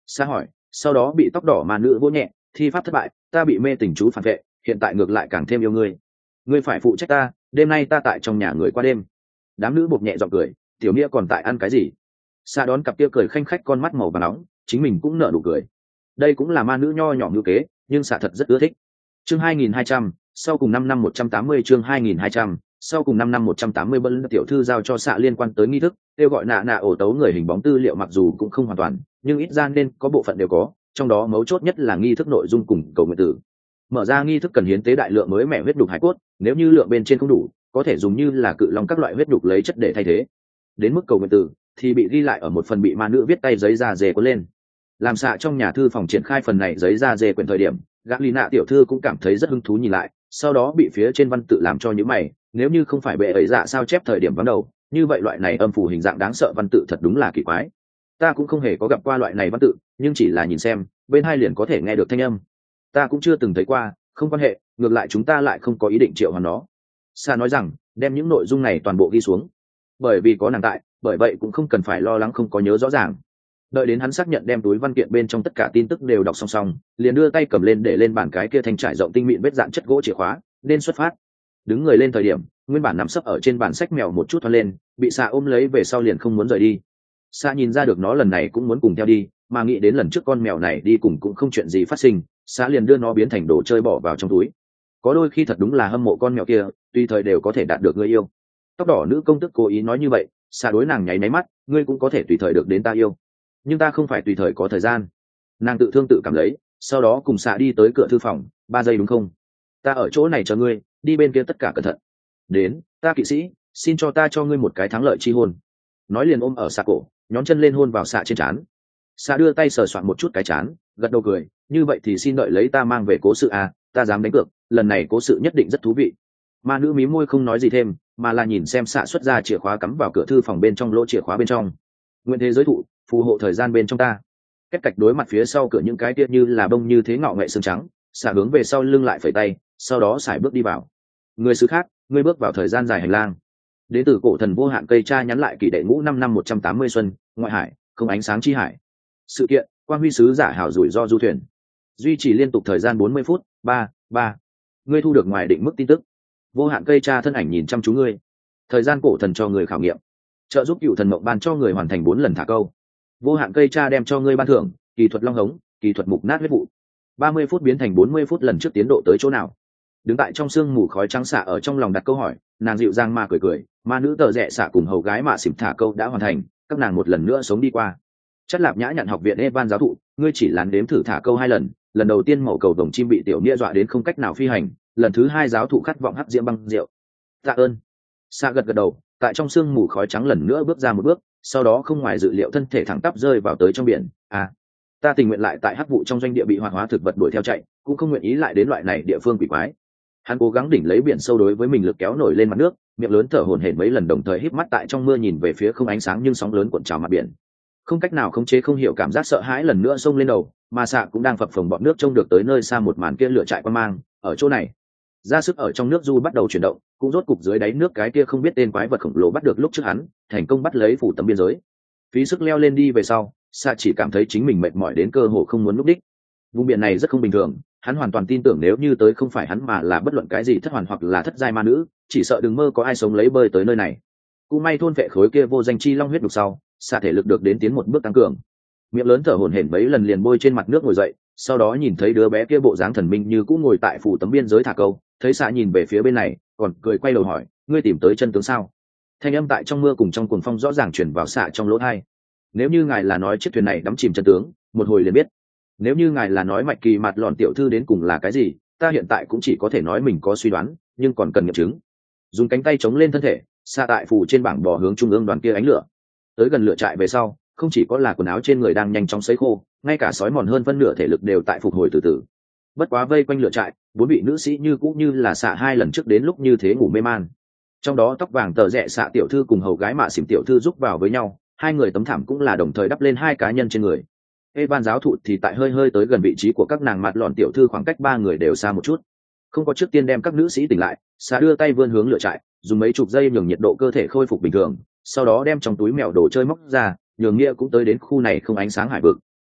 Sa hỏi, sau đó bị tóc đỏ mà nữ vỗ nhẹ, thi pháp thất bại, ta bị mê tình chú phản vệ, hiện tại ngược lại càng thêm yêu ngươi. Ngươi phải phụ trách ta, đêm nay ta tại trong nhà người qua đêm. Đám nữ buộc nhẹ giọng cười, tiểu nghĩa còn tại ăn cái gì? Sa đón cặp kia cười khanh khách con mắt màu vàng nóng, chính mình cũng nở nụ cười. Đây cũng là ma nữ nho nhỏ như kế, nhưng Sa thật rất ưa thích. Chương hai nghìn hai trăm, sau cùng năm năm một trăm tám mươi chương hai nghìn hai trăm, sau cùng năm năm một trăm tám mươi bân tiểu thư giao cho Sa liên quan tới nghi thức, kêu gọi nạ nạ ổ tấu người hình bóng tư liệu mặc dù cũng không hoàn toàn, nhưng ít ra nên có bộ phận đều có, trong đó mấu chốt nhất là nghi thức nội dung cùng cầu nguyện tử. Mở ra nghi thức cần hiến tế đại lượng mới mẻ huyết đục hải cốt, nếu như lượng bên trên không đủ, có thể dùng như là cự long các loại huyết đục lấy chất để thay thế. Đến mức cầu nguyện tử thì bị ghi lại ở một phần bị ma nữ viết tay giấy da dê cuốn lên. Làm Xạ trong nhà thư phòng triển khai phần này giấy da dê quyển thời điểm, gã lì nạ tiểu thư cũng cảm thấy rất hứng thú nhìn lại, sau đó bị phía trên văn tự làm cho những mày, nếu như không phải bệ ấy dạ sao chép thời điểm vắng đầu, như vậy loại này âm phủ hình dạng đáng sợ văn tự thật đúng là kỳ quái. Ta cũng không hề có gặp qua loại này văn tự, nhưng chỉ là nhìn xem, bên hai liền có thể nghe được thanh âm. Ta cũng chưa từng thấy qua, không quan hệ, ngược lại chúng ta lại không có ý định triệu hoán nó. Sa nói rằng, đem những nội dung này toàn bộ ghi xuống. Bởi vì có nàng tại, bởi vậy cũng không cần phải lo lắng không có nhớ rõ ràng. Đợi đến hắn xác nhận đem túi văn kiện bên trong tất cả tin tức đều đọc song song, liền đưa tay cầm lên để lên bàn cái kia thanh trải rộng tinh mịn vết dạn chất gỗ chìa khóa, nên xuất phát. Đứng người lên thời điểm, nguyên bản nằm sấp ở trên bàn sách mèo một chút thoăn lên, bị Sa ôm lấy về sau liền không muốn rời đi. Sa nhìn ra được nó lần này cũng muốn cùng theo đi, mà nghĩ đến lần trước con mèo này đi cùng cũng không chuyện gì phát sinh, Sa liền đưa nó biến thành đồ chơi bỏ vào trong túi. Có đôi khi thật đúng là hâm mộ con mèo kia, tùy thời đều có thể đạt được người yêu. Tóc đỏ nữ công tức cố ý nói như vậy, Sa đối nàng nháy máy mắt, ngươi cũng có thể tùy thời được đến ta yêu, nhưng ta không phải tùy thời có thời gian. Nàng tự thương tự cảm lấy, sau đó cùng Sa đi tới cửa thư phòng, ba giây đúng không? Ta ở chỗ này chờ ngươi, đi bên kia tất cả cẩn thận. Đến, ta kỵ sĩ, xin cho ta cho ngươi một cái thắng lợi chi hôn. Nói liền ôm ở Sa cổ, nhón chân lên hôn vào Sa trên trán. Sa đưa tay sờ soạn một chút cái trán, gật đầu cười, như vậy thì xin đợi lấy ta mang về cố sự à, ta dám đánh cược, lần này cố sự nhất định rất thú vị. Ma nữ mí môi không nói gì thêm, mà là nhìn xem Sa xuất ra chìa khóa cắm vào cửa thư phòng bên trong lỗ chìa khóa bên trong. Nguyện thế giới thụ, phù hộ thời gian bên trong ta. Cách cạch đối mặt phía sau cửa những cái tiết như là bông như thế ngọ nghệ xương trắng, Sa hướng về sau lưng lại phẩy tay, sau đó xài bước đi vào. Người xứ khác, ngươi bước vào thời gian dài hành lang. Đến từ cổ thần vô hạn cây cha nhắn lại kỷ đệ ngũ năm năm một trăm tám mươi xuân, ngoại hải, không ánh sáng chi hải. Sự kiện, quang huy sứ giả hảo rủi ro du thuyền. Duy trì liên tục thời gian bốn mươi phút, ba, ba. Ngươi thu được ngoài định mức tin tức. Vô hạn cây cha thân ảnh nhìn chăm chú ngươi. Thời gian cổ thần cho người khảo nghiệm. Trợ giúp cựu thần mộng ban cho người hoàn thành bốn lần thả câu. Vô hạn cây cha đem cho ngươi ban thưởng, kỳ thuật long hống, kỳ thuật mục nát huyết vụ. ba mươi phút biến thành bốn mươi phút lần trước tiến độ tới chỗ nào? Đứng tại trong sương mù khói trắng xạ ở trong lòng đặt câu hỏi, nàng dịu dàng mà cười cười, ma nữ tờ rẽ xạ cùng hầu gái mạ xỉm thả câu đã hoàn thành, các nàng một lần nữa sống đi qua. Chất lạp nhã nhận học viện Evan giáo thụ, ngươi chỉ lán đếm thử thả câu hai lần, lần đầu tiên mẩu cầu đồng chim bị tiểu nia dọa đến không cách nào phi hành, lần thứ hai giáo thụ khát vọng hắc diễm băng rượu. Tạ ơn. Xạ gật gật đầu, tại trong sương mù khói trắng lần nữa bước ra một bước, sau đó không ngoài dự liệu thân thể thẳng tắp rơi vào tới trong biển. À, ta tình nguyện lại tại hắc vụ trong doanh địa bị hoạt hóa thực vật đuổi theo chạy, cũng không nguyện ý lại đến loại này địa phương quỷ quái. Hắn cố gắng đỉnh lấy biển sâu đối với mình lực kéo nổi lên mặt nước, miệng lớn thở hổn hển mấy lần đồng thời híp mắt tại trong mưa nhìn về phía không ánh sáng nhưng sóng lớn cuộn trào mặt biển. Không cách nào khống chế không hiểu cảm giác sợ hãi lần nữa xông lên đầu, mà Xạ cũng đang phập phồng bọt nước trông được tới nơi xa một màn kia lửa trại quan mang, ở chỗ này. Ra sức ở trong nước du bắt đầu chuyển động, cũng rốt cục dưới đáy nước cái kia không biết tên quái vật khổng lồ bắt được lúc trước hắn, thành công bắt lấy phủ tấm biên giới. Phí sức leo lên đi về sau, Xạ chỉ cảm thấy chính mình mệt mỏi đến cơ hồ không muốn lúc đích. Vùng biển này rất không bình thường, hắn hoàn toàn tin tưởng nếu như tới không phải hắn mà là bất luận cái gì thất hoàn hoặc là thất giai ma nữ, chỉ sợ đừng mơ có ai sống lấy bơi tới nơi này. Cũng may thôn vệ khối kia vô danh chi long huyết đục sau, Xạ thể lực được đến tiến một bước tăng cường. Miệng lớn thở hổn hển mấy lần liền bôi trên mặt nước ngồi dậy, sau đó nhìn thấy đứa bé kia bộ dáng thần minh như cũng ngồi tại phủ tấm biên giới thả câu, thấy Xạ nhìn về phía bên này, còn cười quay đầu hỏi, ngươi tìm tới chân tướng sao? Thanh âm tại trong mưa cùng trong cuồng phong rõ ràng truyền vào Xạ trong lỗ tai. Nếu như ngài là nói chiếc thuyền này đắm chìm chân tướng, một hồi liền biết. Nếu như ngài là nói mạch kỳ mặt lọn tiểu thư đến cùng là cái gì, ta hiện tại cũng chỉ có thể nói mình có suy đoán, nhưng còn cần nghiệm chứng. Dùng cánh tay chống lên thân thể, Xạ tại phủ trên bảng bò hướng trung ương đoàn kia ánh lửa. Tới gần lửa trại về sau, không chỉ có là quần áo trên người đang nhanh chóng sấy khô, ngay cả sói mòn hơn phân nửa thể lực đều tại phục hồi từ từ. Bất quá vây quanh lửa trại, bốn vị nữ sĩ như cũng như là Xạ hai lần trước đến lúc như thế ngủ mê man. Trong đó tóc vàng tờ rẽ Xạ tiểu thư cùng hầu gái mạ xỉm tiểu thư giúp vào với nhau, hai người tấm thảm cũng là đồng thời đắp lên hai cá nhân trên người. Evan giáo thụ thì tại hơi hơi tới gần vị trí của các nàng mặt lọn tiểu thư, khoảng cách ba người đều xa một chút. Không có trước tiên đem các nữ sĩ tỉnh lại, Xạ đưa tay vươn hướng lửa trại, dùng mấy chục giây nhường nhiệt độ cơ thể khôi phục bình thường, sau đó đem trong túi mèo đồ chơi móc ra, nhường nghĩa cũng tới đến khu này không ánh sáng hải vực.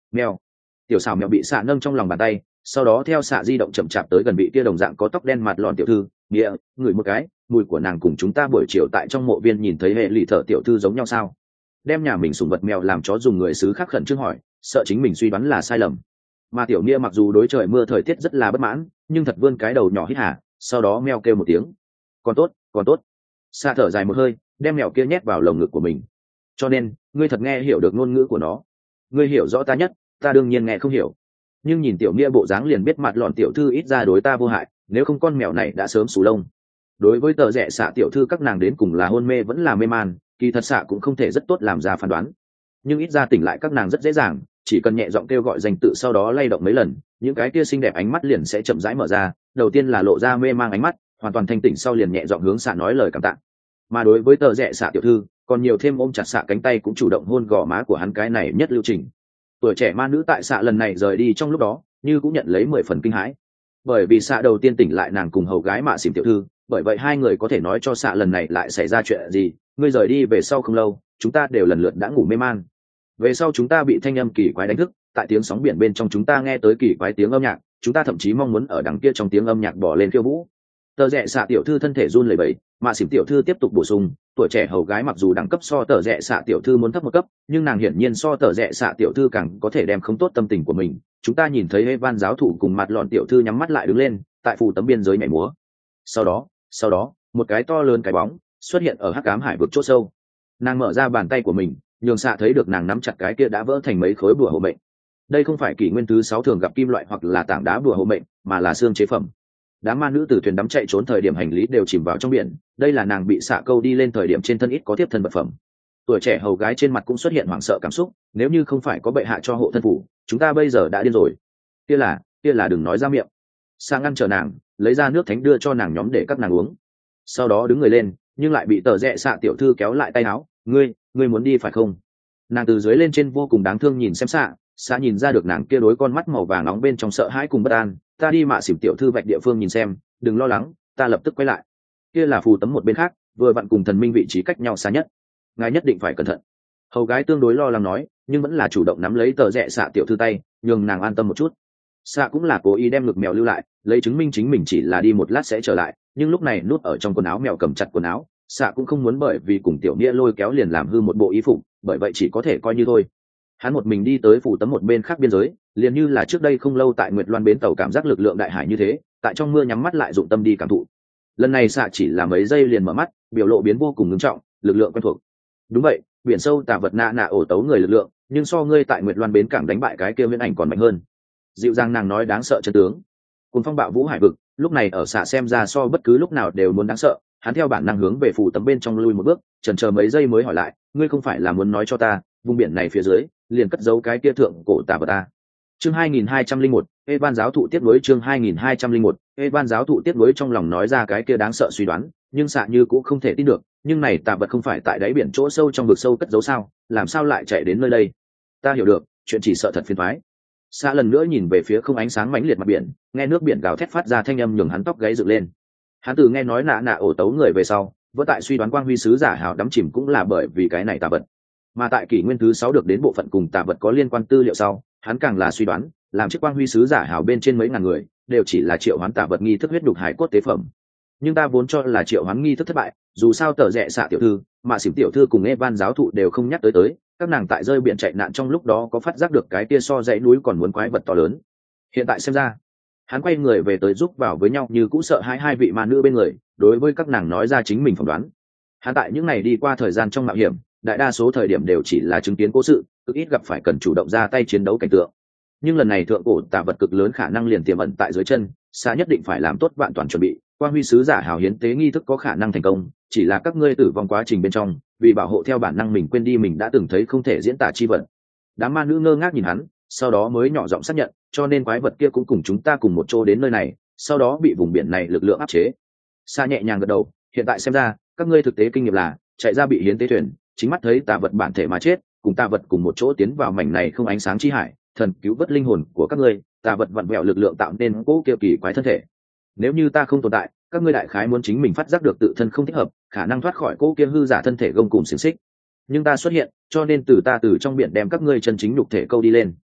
mèo. Tiểu xảo mèo bị xạ nâng trong lòng bàn tay, sau đó theo xạ di động chậm chạp tới gần vị kia đồng dạng có tóc đen mặt lọn tiểu thư, nghĩa ngửi một cái, mùi của nàng cùng chúng ta buổi chiều tại trong mộ viên nhìn thấy hệ lụy thợ tiểu thư giống nhau sao? Đem nhà mình sủng vật mèo làm chó dùng người xứ khác khẩn trương hỏi, sợ chính mình suy đoán là sai lầm. Mà tiểu nghĩa mặc dù đối trời mưa thời tiết rất là bất mãn, nhưng thật vươn cái đầu nhỏ hít hà, sau đó mèo kêu một tiếng, còn tốt, còn tốt. Xạ thở dài một hơi, đem mèo kia nhét vào lồng ngực của mình. Cho nên, ngươi thật nghe hiểu được ngôn ngữ của nó. Ngươi hiểu rõ ta nhất, ta đương nhiên nghe không hiểu. Nhưng nhìn tiểu nghĩa bộ dáng liền biết mặt lọn tiểu thư ít ra đối ta vô hại, nếu không con mèo này đã sớm xù lông. Đối với tờ rẽ xạ tiểu thư các nàng đến cùng là hôn mê vẫn là mê man, kỳ thật xạ cũng không thể rất tốt làm ra phán đoán. Nhưng ít ra tỉnh lại các nàng rất dễ dàng, chỉ cần nhẹ giọng kêu gọi danh tự sau đó lay động mấy lần, những cái kia xinh đẹp ánh mắt liền sẽ chậm rãi mở ra, đầu tiên là lộ ra mê mang ánh mắt, hoàn toàn thanh tỉnh sau liền nhẹ giọng hướng xạ nói lời cảm tạ. Mà đối với tờ rẽ xạ tiểu thư, còn nhiều thêm ôm chặt xạ cánh tay cũng chủ động hôn gò má của hắn, cái này nhất lưu trình. Tuổi trẻ ma nữ tại xạ lần này rời đi trong lúc đó, như cũng nhận lấy mười phần kinh hãi, bởi vì xạ đầu tiên tỉnh lại nàng cùng hầu gái mạ xỉm tiểu thư, bởi vậy hai người có thể nói cho xạ lần này lại xảy ra chuyện gì. Ngươi rời đi về sau không lâu, chúng ta đều lần lượt đã ngủ mê man. Về sau chúng ta bị thanh âm kỳ quái đánh thức, tại tiếng sóng biển bên trong chúng ta nghe tới kỳ quái tiếng âm nhạc, chúng ta thậm chí mong muốn ở đằng kia trong tiếng âm nhạc bỏ lên khiêu vũ. Tờ rẽ xạ tiểu thư thân thể run lẩy bẩy, mạ xỉm tiểu thư tiếp tục bổ sung, tuổi trẻ hầu gái mặc dù đẳng cấp so tờ rẽ xạ tiểu thư muốn thấp một cấp, nhưng nàng hiển nhiên so tờ rẽ xạ tiểu thư càng có thể đem không tốt tâm tình của mình. Chúng ta nhìn thấy Evan giáo thủ cùng mặt lọn tiểu thư nhắm mắt lại đứng lên, tại phù tấm biên giới nhảy múa. Sau đó, sau đó, một cái to lớn cái bóng xuất hiện ở hắc ám hải vực chỗ sâu. Nàng mở ra bàn tay của mình, nhường xạ thấy được nàng nắm chặt cái kia đã vỡ thành mấy khối bùa hộ mệnh. Đây không phải kỷ nguyên thứ sáu thường gặp kim loại hoặc là tảng đá bùa hộ mệnh, mà là xương chế phẩm. Đám ma nữ từ thuyền đắm chạy trốn thời điểm hành lý đều chìm vào trong biển, đây là nàng bị xạ câu đi lên thời điểm trên thân ít có tiếp thân vật phẩm. Tuổi trẻ hầu gái trên mặt cũng xuất hiện hoảng sợ cảm xúc, nếu như không phải có bệ hạ cho hộ thân phủ, chúng ta bây giờ đã điên rồi. Kia là, kia là đừng nói ra miệng. Xạ ngăn trở nàng, lấy ra nước thánh đưa cho nàng nhóm để các nàng uống. Sau đó đứng người lên, nhưng lại bị tờ rẽ xạ tiểu thư kéo lại tay áo, ngươi, ngươi muốn đi phải không? Nàng từ dưới lên trên vô cùng đáng thương nhìn xem xạ, xạ nhìn ra được nàng kia đối con mắt màu vàng nóng bên trong sợ hãi cùng bất an. Ta đi mạ xỉm tiểu thư vạch địa phương nhìn xem, đừng lo lắng, ta lập tức quay lại. Kia là phù tấm một bên khác, vừa vặn cùng thần minh vị trí cách nhau xa nhất, ngài nhất định phải cẩn thận. Hầu gái tương đối lo lắng nói, nhưng vẫn là chủ động nắm lấy tờ rẽ xạ tiểu thư tay, nhường nàng an tâm một chút. Xạ cũng là cố ý đem ngực mèo lưu lại, lấy chứng minh chính mình chỉ là đi một lát sẽ trở lại, nhưng lúc này nút ở trong quần áo mèo cầm chặt quần áo, xạ cũng không muốn bởi vì cùng tiểu nghĩa lôi kéo liền làm hư một bộ y phục, bởi vậy chỉ có thể coi như thôi. Hắn một mình đi tới phủ tấm một bên khác biên giới, liền như là trước đây không lâu tại Nguyệt Loan bến tàu cảm giác lực lượng đại hải như thế, tại trong mưa nhắm mắt lại dụng tâm đi cảm thụ. Lần này xạ chỉ là mấy giây liền mở mắt, biểu lộ biến vô cùng ngưng trọng, lực lượng quen thuộc. Đúng vậy, biển sâu tà vật nạ nạ ổ tấu người lực lượng, nhưng so ngươi tại Nguyệt Loan bến cảng đánh bại cái kia viễn ảnh còn mạnh hơn. Dịu dàng nàng nói đáng sợ chân tướng. Cùng phong bạo vũ hải vực, lúc này ở xạ xem ra so bất cứ lúc nào đều muốn đáng sợ. Hắn theo bản năng hướng về phủ tấm bên trong lui một bước, chần chờ mấy giây mới hỏi lại, ngươi không phải là muốn nói cho ta, vùng biển này phía dưới liền cất giấu cái kia thượng cổ tà vật ta? Chương hai nghìn hai trăm lẻ một, Evan giáo thụ tiếp nối chương hai nghìn hai trăm lẻ một, Evan giáo thụ tiếp nối trong lòng nói ra cái kia đáng sợ suy đoán, nhưng xạ như cũng không thể tin được, nhưng này tà vật không phải tại đáy biển chỗ sâu trong vực sâu cất giấu sao, làm sao lại chạy đến nơi đây? Ta hiểu được, chuyện chỉ sợ thật phiền toái. Xạ lần nữa nhìn về phía không ánh sáng mãnh liệt mặt biển, nghe nước biển gào thét phát ra thanh âm nhường hắn tóc gáy dựng lên. Hắn từ nghe nói nạ nạ ổ tấu người về sau, vẫn tại suy đoán quang huy sứ giả hào đắm chìm cũng là bởi vì cái này tà vật. Mà tại kỷ nguyên thứ sáu được đến bộ phận cùng tà vật có liên quan tư liệu sau, hắn càng là suy đoán, làm chiếc quang huy sứ giả hào bên trên mấy ngàn người, đều chỉ là triệu hoán tà vật nghi thức huyết đục hải cốt tế phẩm. Nhưng ta vốn cho là triệu hoán nghi thức thất bại, dù sao tờ rẽ xạ tiểu thư, mà xỉm tiểu thư cùng Evan giáo thụ đều không nhắc tới tới, các nàng tại rơi biển chạy nạn trong lúc đó có phát giác được cái kia so dãy núi còn muốn quái vật to lớn. Hiện tại xem ra, hắn quay người về tới giúp vào với nhau như cũ sợ hai hai vị ma nữ bên người, đối với các nàng nói ra chính mình phỏng đoán. Hắn tại những ngày đi qua thời gian trong mạo hiểm, đại đa số thời điểm đều chỉ là chứng kiến cố sự, cực ít gặp phải cần chủ động ra tay chiến đấu cảnh tượng. Nhưng lần này thượng cổ tà vật cực lớn khả năng liền tiềm ẩn tại dưới chân, xa nhất định phải làm tốt vạn toàn chuẩn bị. Quang huy sứ giả hào hiến tế nghi thức có khả năng thành công, chỉ là các ngươi tử vong quá trình bên trong, vì bảo hộ theo bản năng mình quên đi mình đã từng thấy không thể diễn tả chi vật. Đám ma nữ ngơ ngác nhìn hắn, sau đó mới nhỏ giọng xác nhận, cho nên quái vật kia cũng cùng chúng ta cùng một chỗ đến nơi này, sau đó bị vùng biển này lực lượng áp chế. Sa nhẹ nhàng gật đầu, hiện tại xem ra, các ngươi thực tế kinh nghiệm là chạy ra bị hiến tế thuyền, chính mắt thấy tà vật bản thể mà chết, cùng tà vật cùng một chỗ tiến vào mảnh này không ánh sáng chi hải, thần cứu vớt linh hồn của các ngươi, tà vật vặn vẹo lực lượng tạo nên cố kia kỳ quái thân thể. Nếu như ta không tồn tại, các ngươi đại khái muốn chính mình phát giác được tự thân không thích hợp, khả năng thoát khỏi cố kia hư giả thân thể gông cùm xiềng xích. Nhưng ta xuất hiện, cho nên từ ta từ trong biển đem các ngươi chân chính nhục thể câu đi lên.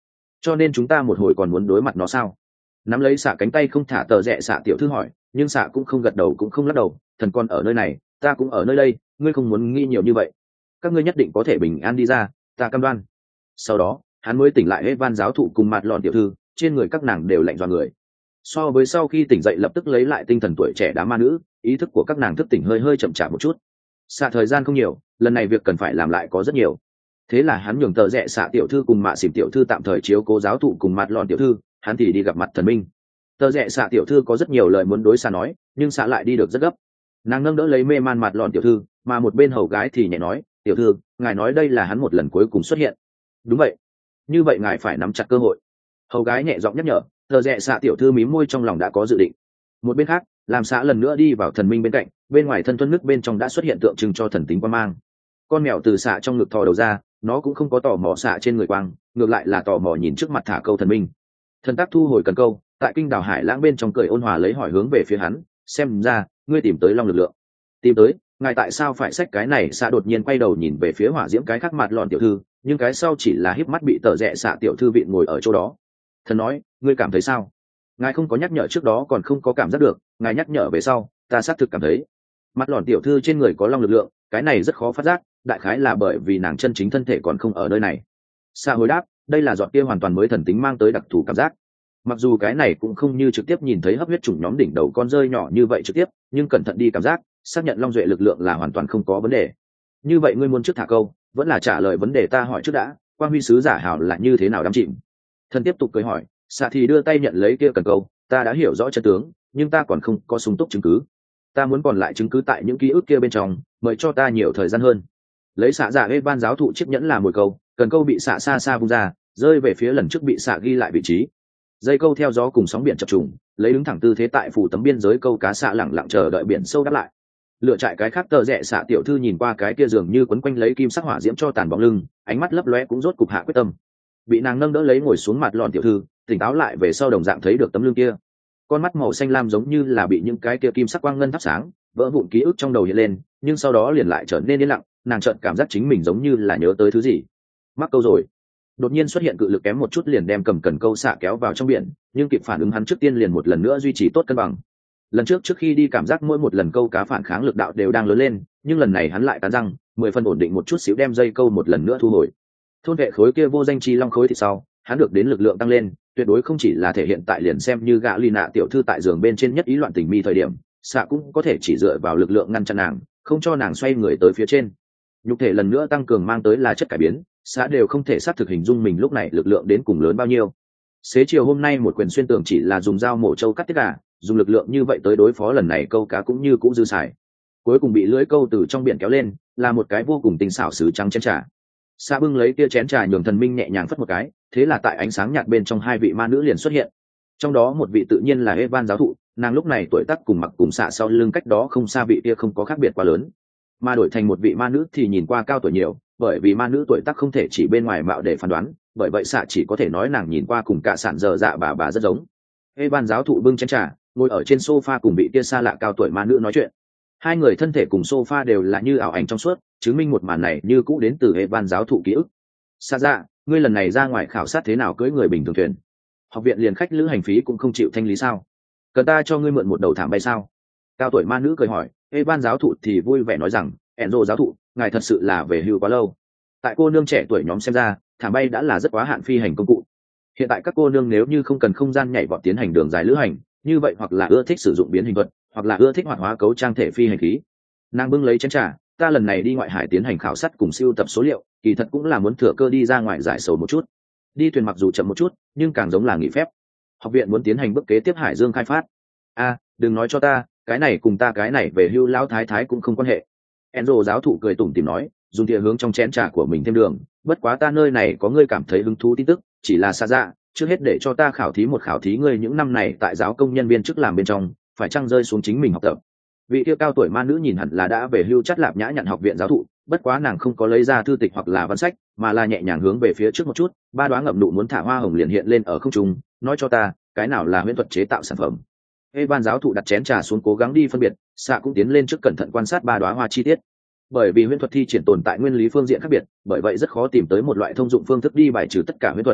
cho nên chúng ta một hồi còn muốn đối mặt nó sao? Nắm lấy xạ cánh tay không thả tờ rẽ xạ tiểu thư hỏi, nhưng xạ cũng không gật đầu cũng không lắc đầu. Thần con ở nơi này, ta cũng ở nơi đây, ngươi không muốn nghĩ nhiều như vậy. Các ngươi nhất định có thể bình an đi ra, ta cam đoan. Sau đó hắn mới tỉnh lại Evan giáo thụ cùng mặt lọn tiểu thư, trên người các nàng đều lạnh doa người. So với sau khi tỉnh dậy lập tức lấy lại tinh thần tuổi trẻ đám ma nữ, ý thức của các nàng thức tỉnh hơi hơi chậm chạp một chút. Xạ thời gian không nhiều, lần này việc cần phải làm lại có rất nhiều. Thế là hắn nhường tờ rẽ xạ tiểu thư cùng mạ xỉm tiểu thư tạm thời chiếu cố giáo thụ cùng mặt lọn tiểu thư, hắn thì đi gặp mặt thần minh. Tờ rẽ xạ tiểu thư có rất nhiều lời muốn đối xạ nói, nhưng xạ lại đi được rất gấp. Nàng nâng đỡ lấy mê man mặt lọn tiểu thư, mà một bên hầu gái thì nhẹ nói, tiểu thư, ngài nói đây là hắn một lần cuối cùng xuất hiện. Đúng vậy. Như vậy ngài phải nắm chặt cơ hội. Hầu gái nhẹ giọng nhắc nhở. Tờ rẽ xạ tiểu thư mím môi trong lòng đã có dự định. Một bên khác, làm xạ lần nữa đi vào thần minh bên cạnh, bên ngoài thân thuần nước bên trong đã xuất hiện tượng trưng cho thần tính quang mang. Con mèo từ xạ trong ngực thò đầu ra, nó cũng không có tò mò xạ trên người quang, ngược lại là tò mò nhìn trước mặt thả câu thần minh. Thần tác thu hồi cần câu, tại kinh đảo hải lãng bên trong cười ôn hòa lấy hỏi hướng về phía hắn, xem ra ngươi tìm tới long lực lượng. Tìm tới, ngài tại sao phải xách cái này? Xạ đột nhiên quay đầu nhìn về phía hỏa diễm cái khác mặt lọn tiểu thư, nhưng cái sau chỉ là híp mắt bị tờ rẽ xạ tiểu thư vịn ngồi ở chỗ đó. Thần nói, ngươi cảm thấy sao? Ngài không có nhắc nhở trước đó còn không có cảm giác được, ngài nhắc nhở về sau, ta xác thực cảm thấy. Mặt lọn tiểu thư trên người có long lực lượng, cái này rất khó phát giác, đại khái là bởi vì nàng chân chính thân thể còn không ở nơi này. Xạ hồi đáp, đây là giọt kia hoàn toàn mới thần tính mang tới đặc thù cảm giác. Mặc dù cái này cũng không như trực tiếp nhìn thấy hấp huyết chủng nhóm đỉnh đầu con rơi nhỏ như vậy trực tiếp, nhưng cẩn thận đi cảm giác, xác nhận long duệ lực lượng là hoàn toàn không có vấn đề. Như vậy ngươi muốn trước thả câu, vẫn là trả lời vấn đề ta hỏi trước đã, quang huy sứ giả hảo là như thế nào đắm chìm? Thần tiếp tục cười hỏi, xạ thì đưa tay nhận lấy kia cần câu, ta đã hiểu rõ chân tướng, nhưng ta còn không có sung túc chứng cứ. Ta muốn còn lại chứng cứ tại những ký ức kia bên trong, mời cho ta nhiều thời gian hơn. Lấy xạ giả Evan giáo thụ chiếc nhẫn là mồi câu, cần câu bị xạ xa xa vung ra, rơi về phía lần trước bị xạ ghi lại vị trí. Dây câu theo gió cùng sóng biển chập trùng, lấy đứng thẳng tư thế tại phủ tấm biên giới câu cá xạ lẳng lặng chờ đợi biển sâu đáp lại. Lựa trại cái khác tờ rẽ xạ tiểu thư nhìn qua cái kia dường như quấn quanh lấy kim sắc hỏa diễm cho tàn bóng lưng, ánh mắt lấp lóe cũng rốt cục hạ quyết tâm. Bị nàng nâng đỡ lấy ngồi xuống mặt lọn tiểu thư, tỉnh táo lại về sau đồng dạng thấy được tấm lưng kia. Con mắt màu xanh lam giống như là bị những cái kia kim sắc quang ngân thắp sáng, vỡ vụn ký ức trong đầu hiện lên, nhưng sau đó liền lại trở nên yên lặng, nàng chợt cảm giác chính mình giống như là nhớ tới thứ gì. Mắc câu rồi. Đột nhiên xuất hiện cự lực kém một chút liền đem cầm cần câu xạ kéo vào trong biển, nhưng kịp phản ứng hắn trước tiên liền một lần nữa duy trì tốt cân bằng. Lần trước trước khi đi cảm giác mỗi một lần câu cá phản kháng lực đạo đều đang lớn lên, nhưng lần này hắn lại cắn răng, mười phân ổn định một chút xíu đem dây câu một lần nữa thu hồi. Thôn vệ khối kia vô danh chi long khối thì sau, hắn được đến lực lượng tăng lên, tuyệt đối không chỉ là thể hiện tại liền xem như gã ly nạ tiểu thư tại giường bên trên nhất ý loạn tình mi thời điểm, xạ cũng có thể chỉ dựa vào lực lượng ngăn chặn nàng, không cho nàng xoay người tới phía trên. Nhục thể lần nữa tăng cường mang tới là chất cải biến, xã đều không thể xác thực hình dung mình lúc này lực lượng đến cùng lớn bao nhiêu. Xế chiều hôm nay một quyền xuyên tường chỉ là dùng dao mổ trâu cắt tiết gà, dùng lực lượng như vậy tới đối phó lần này câu cá cũng như cũng dư xài. Cuối cùng bị lưỡi câu từ trong biển kéo lên, là một cái vô cùng tinh xảo sứ trắng chén trà. Xã bưng lấy kia chén trà nhường thần minh nhẹ nhàng phất một cái, thế là tại ánh sáng nhạt bên trong hai vị ma nữ liền xuất hiện. Trong đó một vị tự nhiên là Evan giáo thụ, nàng lúc này tuổi tác cùng mặc cùng xạ sau lưng cách đó không xa vị kia không có khác biệt quá lớn. Mà đổi thành một vị ma nữ thì nhìn qua cao tuổi nhiều, bởi vì ma nữ tuổi tác không thể chỉ bên ngoài mạo để phán đoán, bởi vậy xạ chỉ có thể nói nàng nhìn qua cùng cả sản dở dạ bà bà rất giống. Evan giáo thụ bưng chén trà, ngồi ở trên sofa cùng vị kia xa lạ cao tuổi ma nữ nói chuyện. Hai người thân thể cùng sofa đều là như ảo ảnh trong suốt, chứng minh một màn này như cũ đến từ Evan giáo thụ ký ức. Xa dạ, ngươi lần này ra ngoài khảo sát thế nào cưỡi người bình thường thuyền? Học viện liền khách lữ hành phí cũng không chịu thanh lý sao? Cần ta cho ngươi mượn một đầu thảm bay sao? Cao tuổi ma nữ cười hỏi. Evan giáo thụ thì vui vẻ nói rằng, Enzo giáo thụ, ngài thật sự là về hưu quá lâu. Tại cô nương trẻ tuổi nhóm xem ra, thảm bay đã là rất quá hạn phi hành công cụ. Hiện tại các cô nương nếu như không cần không gian nhảy vọt tiến hành đường dài lữ hành, như vậy hoặc là ưa thích sử dụng biến hình thuật, hoặc là ưa thích hoạt hóa cấu trang thể phi hành khí. Nàng bưng lấy chén trà, ta lần này đi ngoại hải tiến hành khảo sát cùng siêu tập số liệu, kỳ thật cũng là muốn thừa cơ đi ra ngoài giải sầu một chút. Đi thuyền mặc dù chậm một chút, nhưng càng giống là nghỉ phép. Học viện muốn tiến hành bước kế tiếp hải dương khai phát. A, đừng nói cho ta, cái này cùng ta cái này về hưu lão thái thái cũng không quan hệ. Enzo giáo thụ cười tủm tỉm nói, dùng thìa hướng trong chén trà của mình thêm đường, bất quá ta nơi này có ngươi cảm thấy hứng thú tin tức, chỉ là xa dạ, trước hết để cho ta khảo thí một khảo thí ngươi những năm này tại giáo công nhân viên chức làm bên trong, phải chăng rơi xuống chính mình học tập. Vị kia cao tuổi ma nữ nhìn hẳn là đã về hưu chắt lạp nhã nhận học viện giáo thụ, bất quá nàng không có lấy ra thư tịch hoặc là văn sách, mà là nhẹ nhàng hướng về phía trước một chút, ba đoá ngậm nụ muốn thả hoa hồng liền hiện lên ở không trung, nói cho ta, cái nào là huyễn thuật chế tạo sản phẩm. Evan giáo thụ đặt chén trà xuống cố gắng đi phân biệt, xạ cũng tiến lên trước cẩn thận quan sát ba đoá hoa chi tiết. Bởi vì huyễn thuật thi triển tồn tại nguyên lý phương diện khác biệt, bởi vậy rất khó tìm tới một loại thông dụng phương thức đi bài trừ tất cả huyễn thuật.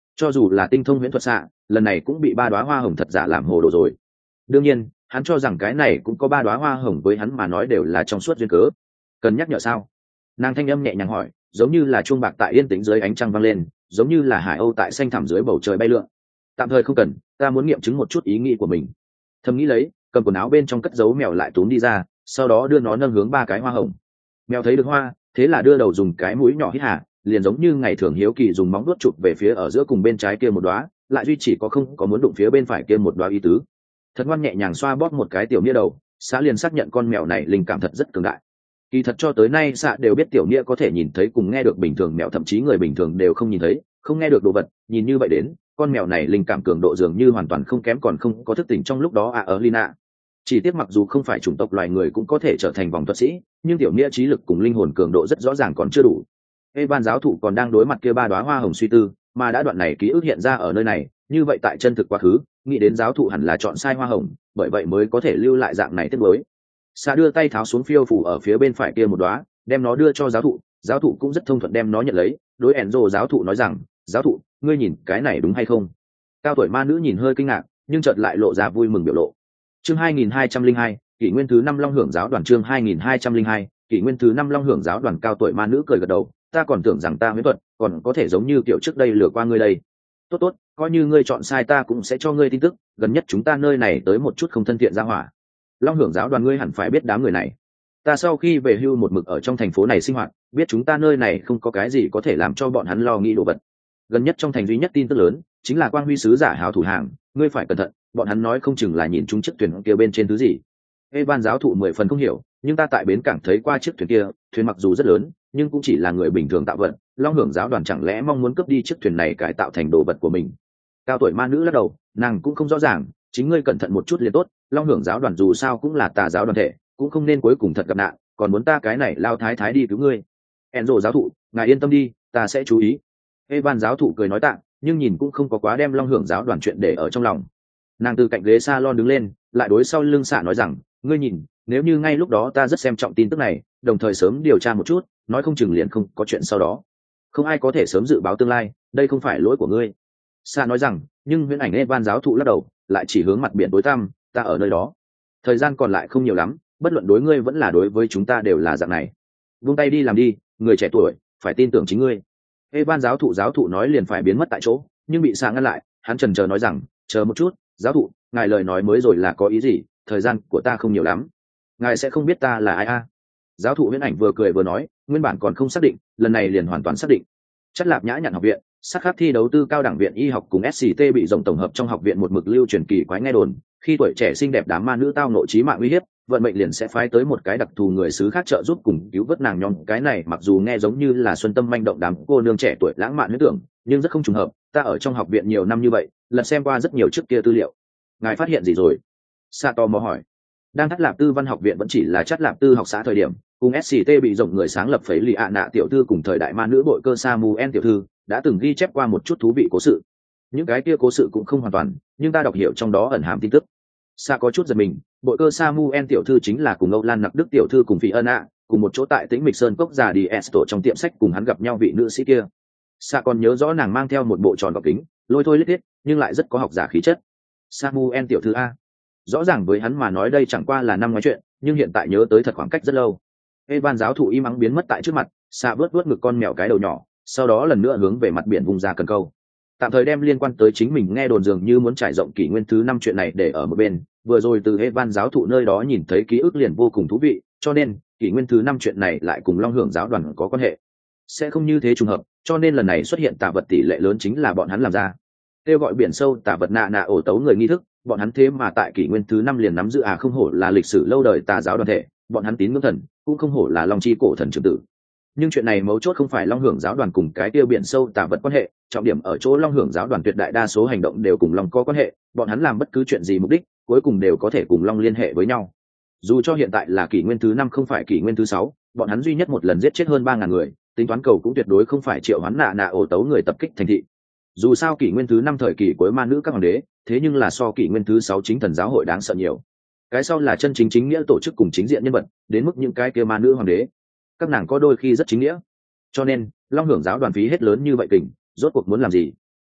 cho dù là tinh thông huyễn thuật xạ lần này cũng bị ba đoá hoa hồng thật giả làm hồ đồ rồi. Đương nhiên hắn cho rằng cái này cũng có ba đoá hoa hồng với hắn mà nói đều là trong suốt duyên cớ. Cần nhắc nhở sao? Nàng thanh âm nhẹ nhàng hỏi, giống như là chuông bạc tại yên tĩnh dưới ánh trăng vang lên, giống như là hải âu tại xanh thẳm dưới bầu trời bay lượn. Tạm thời không cần, ta muốn nghiệm chứng một chút ý nghĩ của mình. Thầm nghĩ lấy, cầm quần áo bên trong cất giấu mèo lại túm đi ra, sau đó đưa nó nâng hướng ba cái hoa hồng. Mèo thấy được hoa, thế là đưa đầu dùng cái mũi nhỏ hít hà, liền giống như ngày thường hiếu kỳ dùng móng vuốt chụp về phía ở giữa cùng bên trái kia một đóa, lại duy chỉ có không có muốn đụng phía bên phải kia một đóa ý tứ. Thật ngoan nhẹ nhàng xoa bóp một cái tiểu nghĩa đầu, xã liền xác nhận con mèo này linh cảm thật rất cường đại. Kỳ thật cho tới nay xã đều biết tiểu nghĩa có thể nhìn thấy cùng nghe được bình thường mèo thậm chí người bình thường đều không nhìn thấy, không nghe được đồ vật, nhìn như vậy đến, con mèo này linh cảm cường độ dường như hoàn toàn không kém còn không có thức tỉnh trong lúc đó à ở Lina. Chỉ tiếc mặc dù không phải chủng tộc loài người cũng có thể trở thành vòng thuật sĩ, nhưng tiểu nghĩa trí lực cùng linh hồn cường độ rất rõ ràng còn chưa đủ. Evan giáo thụ còn đang đối mặt kia ba đóa hoa hồng suy tư, mà đã đoạn này ký ức hiện ra ở nơi này, như vậy tại chân thực quá khứ, nghĩ đến giáo thụ hẳn là chọn sai hoa hồng, bởi vậy mới có thể lưu lại dạng này tiếc nuối. Sa đưa tay tháo xuống phiêu phủ ở phía bên phải kia một đóa, đem nó đưa cho giáo thụ, giáo thụ cũng rất thông thuận đem nó nhận lấy, đối Enzo giáo thụ nói rằng, giáo thụ, ngươi nhìn cái này đúng hay không? Cao tuổi ma nữ nhìn hơi kinh ngạc, nhưng chợt lại lộ ra vui mừng biểu lộ. Chương hai nghìn hai trăm lẻ hai, kỷ nguyên thứ năm Long Hưởng giáo đoàn chương hai nghìn hai trăm lẻ hai, kỷ nguyên thứ năm Long Hưởng giáo đoàn cao tuổi ma nữ cười gật đầu, ta còn tưởng rằng ta huyễn thuật, còn có thể giống như kiểu trước đây lừa qua ngươi đây. Tốt tốt, coi như ngươi chọn sai ta cũng sẽ cho ngươi tin tức, gần nhất chúng ta nơi này tới một chút không thân thiện ra hỏa. Long Hưởng giáo đoàn ngươi hẳn phải biết đám người này. Ta sau khi về hưu một mực ở trong thành phố này sinh hoạt, biết chúng ta nơi này không có cái gì có thể làm cho bọn hắn lo nghĩ đồ vật. Gần nhất trong thành duy nhất tin tức lớn chính là Quang Huy sứ giả hào thủ hàng, ngươi phải cẩn thận, bọn hắn nói không chừng là nhìn chúng chiếc thuyền kia bên trên thứ gì. Evan giáo thụ mười phần không hiểu, nhưng ta tại bến cảng thấy qua chiếc thuyền kia, thuyền mặc dù rất lớn, nhưng cũng chỉ là người bình thường tạo vật. Long Hưởng giáo đoàn chẳng lẽ mong muốn cướp đi chiếc thuyền này cải tạo thành đồ vật của mình? Cao tuổi ma nữ lắc đầu, nàng cũng không rõ ràng, chính ngươi cẩn thận một chút liền tốt. Long Hưởng giáo đoàn dù sao cũng là tà giáo đoàn thể, cũng không nên cuối cùng thật gặp nạn, còn muốn ta cái này lao thái thái đi cứu ngươi. Enzo giáo thụ, ngài yên tâm đi, ta sẽ chú ý. Evan giáo thụ cười nói tạ, nhưng nhìn cũng không có quá đem Long Hưởng giáo đoàn chuyện để ở trong lòng. Nàng từ cạnh ghế salon đứng lên, lại đối sau lưng xạ nói rằng, ngươi nhìn, nếu như ngay lúc đó ta rất xem trọng tin tức này, đồng thời sớm điều tra một chút, nói không chừng liền không có chuyện sau đó. Không ai có thể sớm dự báo tương lai, đây không phải lỗi của ngươi. Xạ nói rằng, nhưng huyễn ảnh Evan giáo thụ lắc đầu, lại chỉ hướng mặt biển tối tăm, ta ở nơi đó. Thời gian còn lại không nhiều lắm, bất luận đối ngươi vẫn là đối với chúng ta đều là dạng này. Vung tay đi làm đi, người trẻ tuổi, phải tin tưởng chính ngươi. Evan giáo thụ giáo thụ nói liền phải biến mất tại chỗ, nhưng bị xạ ngăn lại, hắn chần chờ nói rằng, chờ một chút, giáo thụ, ngài lời nói mới rồi là có ý gì? Thời gian của ta không nhiều lắm, ngài sẽ không biết ta là ai a? Giáo thụ huyễn ảnh vừa cười vừa nói, nguyên bản còn không xác định, lần này liền hoàn toàn xác định. Chất Lạp Nhã nhận học viện, sắc khắc thi đấu tư cao đẳng viện y học cùng ét xê tê bị rộng tổng hợp trong học viện một mực lưu truyền kỳ quái nghe đồn, khi tuổi trẻ xinh đẹp đám ma nữ tao nội chí mạng uy hiếp, vận mệnh liền sẽ phái tới một cái đặc thù người xứ khác trợ giúp cùng cứu vớt nàng nhom. Cái này mặc dù nghe giống như là xuân tâm manh động đám cô nương trẻ tuổi lãng mạn huyễn tưởng, nhưng rất không trùng hợp. Ta ở trong học viện nhiều năm như vậy, lật xem qua rất nhiều trước kia tư liệu. Ngài phát hiện gì rồi? Sato mò hỏi. Đang Thất Lạp Tư Văn học viện vẫn chỉ là Chất Lạp Tư học xã thời điểm, cùng ét xê tê bị rộng người sáng lập phẩy lì ạ nạ tiểu thư cùng thời đại ma nữ bội cơ Samuel tiểu thư đã từng ghi chép qua một chút thú vị cố sự. Những cái kia cố sự cũng không hoàn toàn, nhưng ta đọc hiểu trong đó ẩn hàm tin tức. Sa có chút giật mình, bội cơ Samuel tiểu thư chính là cùng Âu Lan Nặc Đức tiểu thư cùng Phi Ân ạ, cùng một chỗ tại Tĩnh Mịch Sơn cốc già đi Esto trong tiệm sách cùng hắn gặp nhau vị nữ sĩ kia. Sa còn nhớ rõ nàng mang theo một bộ tròn gọng kính, lôi thôi lết thiết, nhưng lại rất có học giả khí chất. Samuel tiểu thư a. Rõ ràng với hắn mà nói đây chẳng qua là năm nói chuyện, nhưng hiện tại nhớ tới thật khoảng cách rất lâu. Evan giáo thụ im ắng biến mất tại trước mặt, Sa vớt vớt ngực con mèo cái đầu nhỏ, sau đó lần nữa hướng về mặt biển vùng ra cần câu. Tạm thời đem liên quan tới chính mình nghe đồn dường như muốn trải rộng kỷ nguyên thứ năm chuyện này để ở một bên, vừa rồi từ Evan giáo thụ nơi đó nhìn thấy ký ức liền vô cùng thú vị, cho nên kỷ nguyên thứ năm chuyện này lại cùng Long Hưởng giáo đoàn có quan hệ. Sẽ không như thế trùng hợp, cho nên lần này xuất hiện tà vật tỷ lệ lớn chính là bọn hắn làm ra. Kêu gọi biển sâu tà vật nạ nạ ổ tấu người nghi thức, bọn hắn thế mà tại kỷ nguyên thứ năm liền nắm giữ à không hổ là lịch sử lâu đời tà giáo đoàn thể, bọn hắn tín ngưỡng thần, cũng không hổ là Long chi cổ thần trưởng tử. Nhưng chuyện này mấu chốt không phải Long Hưởng giáo đoàn cùng cái tiêu biển sâu tà vật quan hệ, trọng điểm ở chỗ Long Hưởng giáo đoàn tuyệt đại đa số hành động đều cùng Long có quan hệ, bọn hắn làm bất cứ chuyện gì mục đích, cuối cùng đều có thể cùng Long liên hệ với nhau. Dù cho hiện tại là kỷ nguyên thứ năm không phải kỷ nguyên thứ sáu, bọn hắn duy nhất một lần giết chết hơn ba ngàn người, tính toán cầu cũng tuyệt đối không phải triệu hoán nạ nạ ổ tấu người tập kích thành thị. Dù sao kỷ nguyên thứ năm thời kỳ cuối ma nữ các hoàng đế, thế nhưng là so kỷ nguyên thứ sáu chính thần giáo hội đáng sợ nhiều. Cái sau là chân chính chính nghĩa tổ chức cùng chính diện nhân vật, đến mức những cái kia ma nữ hoàng đế, các nàng có đôi khi rất chính nghĩa. Cho nên Long Hưởng giáo đoàn phí hết lớn như vậy kình, rốt cuộc muốn làm gì?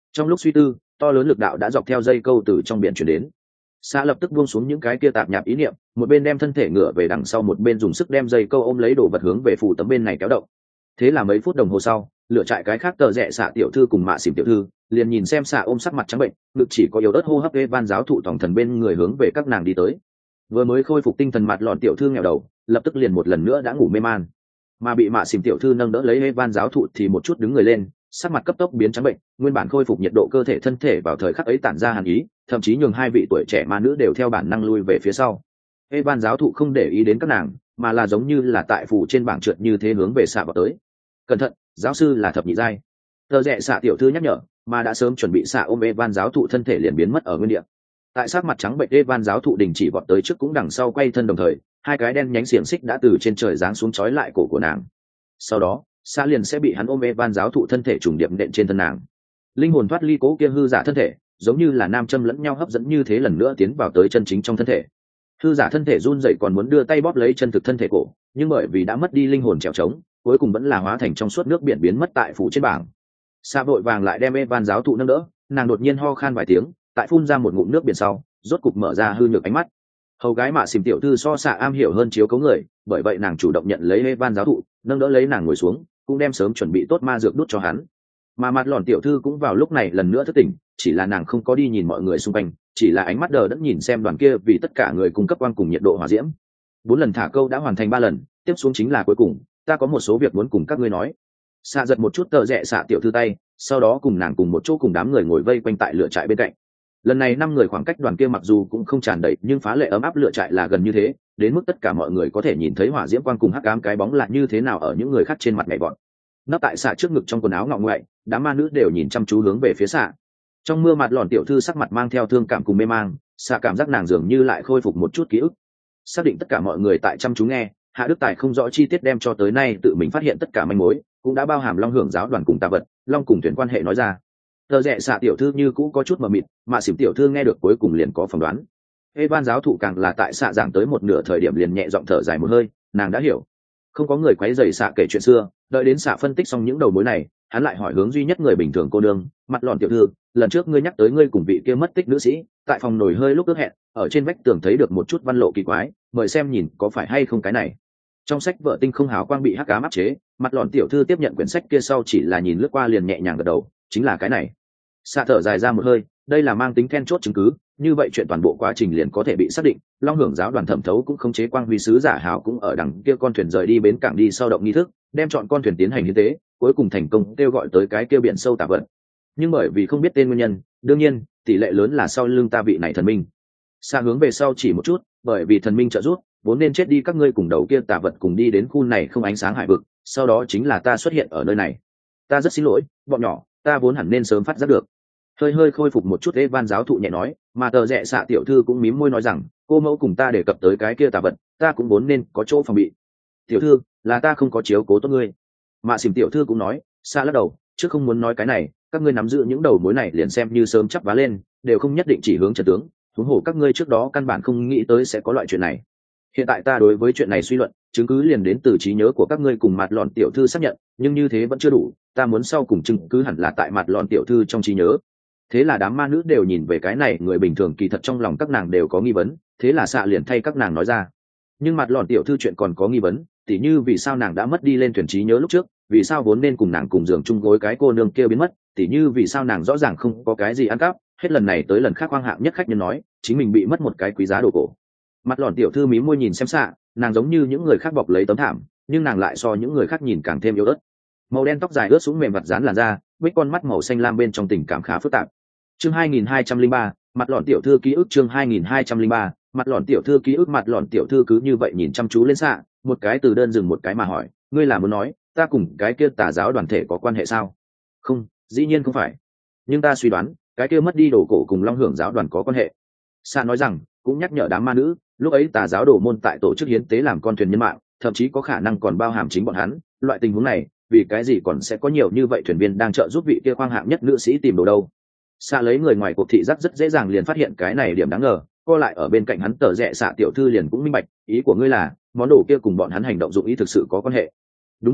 Trong lúc suy tư, to lớn lực đạo đã dọc theo dây câu từ trong biển chuyển đến. Xạ lập tức buông xuống những cái kia tạp nhạp ý niệm, một bên đem thân thể ngửa về đằng sau, một bên dùng sức đem dây câu ôm lấy đồ vật hướng về phủ tấm bên này kéo động. Thế là mấy phút đồng hồ sau, lựa trại cái khác tờ rẽ xạ tiểu thư cùng mạ xỉm tiểu thư liền nhìn xem xạ ôm sắc mặt trắng bệnh, ngực chỉ có yếu ớt hô hấp Evan giáo thụ tổng thần bên người hướng về các nàng đi tới. Vừa mới khôi phục tinh thần mặt lọn tiểu thư nghèo đầu, lập tức liền một lần nữa đã ngủ mê man, mà bị mạ xỉm tiểu thư nâng đỡ lấy Evan giáo thụ thì một chút đứng người lên, sắc mặt cấp tốc biến trắng bệnh, nguyên bản khôi phục nhiệt độ cơ thể thân thể vào thời khắc ấy tản ra hàn ý, thậm chí nhường hai vị tuổi trẻ ma nữ đều theo bản năng lui về phía sau. Evan giáo thụ không để ý đến các nàng, mà là giống như là tại phủ trên bảng trượt như thế hướng về xạ vào tới. Cẩn thận, giáo sư là thập nhị giai. Tờ rẽ xạ tiểu thư nhắc nhở, mà đã sớm chuẩn bị xạ ôm Evan giáo thụ thân thể liền biến mất ở nguyên địa. Tại sắc mặt trắng bệnh Evan giáo thụ đình chỉ vọt tới trước cũng đằng sau quay thân đồng thời, hai cái đen nhánh xiềng xích đã từ trên trời giáng xuống trói lại cổ của nàng. Sau đó, xạ liền sẽ bị hắn ôm Evan giáo thụ thân thể trùng điệp nện trên thân nàng. Linh hồn thoát ly cố kia hư giả thân thể, giống như là nam châm lẫn nhau hấp dẫn như thế lần nữa tiến vào tới chân chính trong thân thể. Hư giả thân thể run rẩy còn muốn đưa tay bóp lấy chân thực thân thể cổ, nhưng bởi vì đã mất đi linh hồn trèo trống, cuối cùng vẫn là hóa thành trong suốt nước biển biến mất tại phủ trên bảng. Sa vội vàng lại đem Evan giáo thụ nâng đỡ, nàng đột nhiên ho khan vài tiếng, tại phun ra một ngụm nước biển sau, rốt cục mở ra hư nhược ánh mắt. Hầu gái mạ xìm tiểu thư so xạ am hiểu hơn chiếu cấu người, bởi vậy nàng chủ động nhận lấy Evan giáo thụ, nâng đỡ lấy nàng ngồi xuống, cũng đem sớm chuẩn bị tốt ma dược đút cho hắn. Mà mặt lòn tiểu thư cũng vào lúc này lần nữa thức tỉnh, chỉ là nàng không có đi nhìn mọi người xung quanh, chỉ là ánh mắt đờ đẫn nhìn xem đoàn kia vì tất cả người cung cấp quang cùng nhiệt độ hỏa diễm. Bốn lần thả câu đã hoàn thành ba lần, tiếp xuống chính là cuối cùng, ta có một số việc muốn cùng các ngươi nói. Xạ giật một chút tờ rẽ xạ tiểu thư tay, sau đó cùng nàng cùng một chỗ cùng đám người ngồi vây quanh tại lửa trại bên cạnh. Lần này năm người khoảng cách đoàn kia mặc dù cũng không tràn đầy, nhưng phá lệ ấm áp lửa trại là gần như thế, đến mức tất cả mọi người có thể nhìn thấy hỏa diễm quang cùng hắc ám cái bóng là như thế nào ở những người khác trên mặt nhảy bọn. Nấp tại xạ trước ngực trong quần áo ngọ ngoại, đám ma nữ đều nhìn chăm chú hướng về phía xạ. Trong mưa mặt lòn tiểu thư sắc mặt mang theo thương cảm cùng mê mang, xạ cảm giác nàng dường như lại khôi phục một chút ký ức. Xác định tất cả mọi người tại chăm chú nghe, Hạ Đức Tài không rõ chi tiết đem cho tới nay tự mình phát hiện tất cả manh mối, cũng đã bao hàm Long Hưởng giáo đoàn cùng tà vật, Long cùng thuyền quan hệ nói ra. Tờ rẽ xạ tiểu thư như cũ có chút mờ mịt, mà xỉm tiểu thư nghe được cuối cùng liền có phỏng đoán. Evan giáo thụ càng là tại xạ giảng tới một nửa thời điểm liền nhẹ giọng thở dài một hơi, nàng đã hiểu. Không có người quấy rầy xạ kể chuyện xưa, đợi đến xạ phân tích xong những đầu mối này, hắn lại hỏi hướng duy nhất người bình thường cô đương, mặt lòn tiểu thư, lần trước ngươi nhắc tới ngươi cùng vị kia mất tích nữ sĩ, tại phòng nồi hơi lúc ước hẹn, ở trên vách tường thấy được một chút văn lộ kỳ quái, mời xem nhìn có phải hay không cái này. Trong sách vợ tinh không hào quang bị hắc ám áp chế, mặt lòn tiểu thư tiếp nhận quyển sách kia sau chỉ là nhìn lướt qua liền nhẹ nhàng gật đầu, chính là cái này. Xạ thở dài ra một hơi, đây là mang tính then chốt chứng cứ, như vậy chuyện toàn bộ quá trình liền có thể bị xác định. Long Hưởng giáo đoàn thẩm thấu cũng khống chế quang huy sứ giả hào cũng ở đằng kia con thuyền rời đi bến cảng đi sau động nghi thức, đem chọn con thuyền tiến hành hiến tế, cuối cùng thành công kêu gọi tới cái kia biển sâu tà vật. Nhưng bởi vì không biết tên nguyên nhân, đương nhiên tỷ lệ lớn là sau lưng ta vị này thần minh. Xa hướng về sau chỉ một chút, bởi vì thần minh trợ giúp, vốn nên chết đi các ngươi cùng đầu kia tà vật cùng đi đến khu này không ánh sáng hải vực, sau đó chính là ta xuất hiện ở nơi này. Ta rất xin lỗi, bọn nhỏ, ta vốn hẳn nên sớm phát giác được. Hơi hơi khôi phục một chút, Evan giáo thụ nhẹ nói, mà tờ rẽ xạ tiểu thư cũng mím môi nói rằng, cô mẫu cùng ta đề cập tới cái kia tà vật, ta cũng vốn nên có chỗ phòng bị. Tiểu thư, là ta không có chiếu cố tốt ngươi. Mạ xỉm tiểu thư cũng nói, xa lắc đầu, chứ không muốn nói cái này, các ngươi nắm giữ những đầu mối này liền xem như sớm chắp vá lên, đều không nhất định chỉ hướng trận tướng, huống hồ các ngươi trước đó căn bản không nghĩ tới sẽ có loại chuyện này. Hiện tại ta đối với chuyện này suy luận, chứng cứ liền đến từ trí nhớ của các ngươi cùng mặt lọn tiểu thư xác nhận, nhưng như thế vẫn chưa đủ, ta muốn sau cùng chứng cứ hẳn là tại mặt lọn tiểu thư trong trí nhớ. Thế là đám ma nữ đều nhìn về cái này, người bình thường kỳ thật trong lòng các nàng đều có nghi vấn, thế là xạ liền thay các nàng nói ra. Nhưng mặt lọn tiểu thư chuyện còn có nghi vấn, tỉ như vì sao nàng đã mất đi lên thuyền trí nhớ lúc trước, vì sao vốn nên cùng nàng cùng giường chung gối cái cô nương kia biến mất, tỉ như vì sao nàng rõ ràng không có cái gì ăn cắp, hết lần này tới lần khác hoang hạng nhất khách nhân nói chính mình bị mất một cái quý giá đồ cổ. Mặt lọn tiểu thư mí môi nhìn xem xạ, nàng giống như những người khác bọc lấy tấm thảm, nhưng nàng lại so những người khác nhìn càng thêm yếu ớt. Màu đen tóc dài ướt sũng mềm vặt dán làn da, với con mắt màu xanh lam bên trong tình cảm khá phức tạp. Chương hai nghìn hai trăm lẻ ba, mặt lọn tiểu thư ký ức. Chương hai nghìn hai trăm lẻ ba, mặt lọn tiểu thư ký ức. Mặt lọn tiểu thư cứ như vậy nhìn chăm chú lên xạ, một cái từ đơn dừng một cái mà hỏi, ngươi là muốn nói ta cùng cái kia tà giáo đoàn thể có quan hệ sao? Không, dĩ nhiên không phải, nhưng ta suy đoán cái kia mất đi đồ cổ cùng Long Hưởng giáo đoàn có quan hệ. Xạ nói rằng, cũng nhắc nhở đám ma nữ, lúc ấy tà giáo đồ môn tại tổ chức hiến tế làm con thuyền nhân mạng, thậm chí có khả năng còn bao hàm chính bọn hắn. Loại tình huống này, vì cái gì còn sẽ có nhiều như vậy thuyền viên đang trợ giúp vị kia khoang hạng nhất nữ sĩ tìm đồ đâu? Xạ lấy người ngoài cuộc thị giác rất dễ dàng liền phát hiện cái này điểm đáng ngờ, co lại ở bên cạnh hắn tờ rẽ xạ tiểu thư liền cũng minh bạch, ý của ngươi là món đồ kia cùng bọn hắn hành động dụng ý thực sự có quan hệ. Đúng vậy,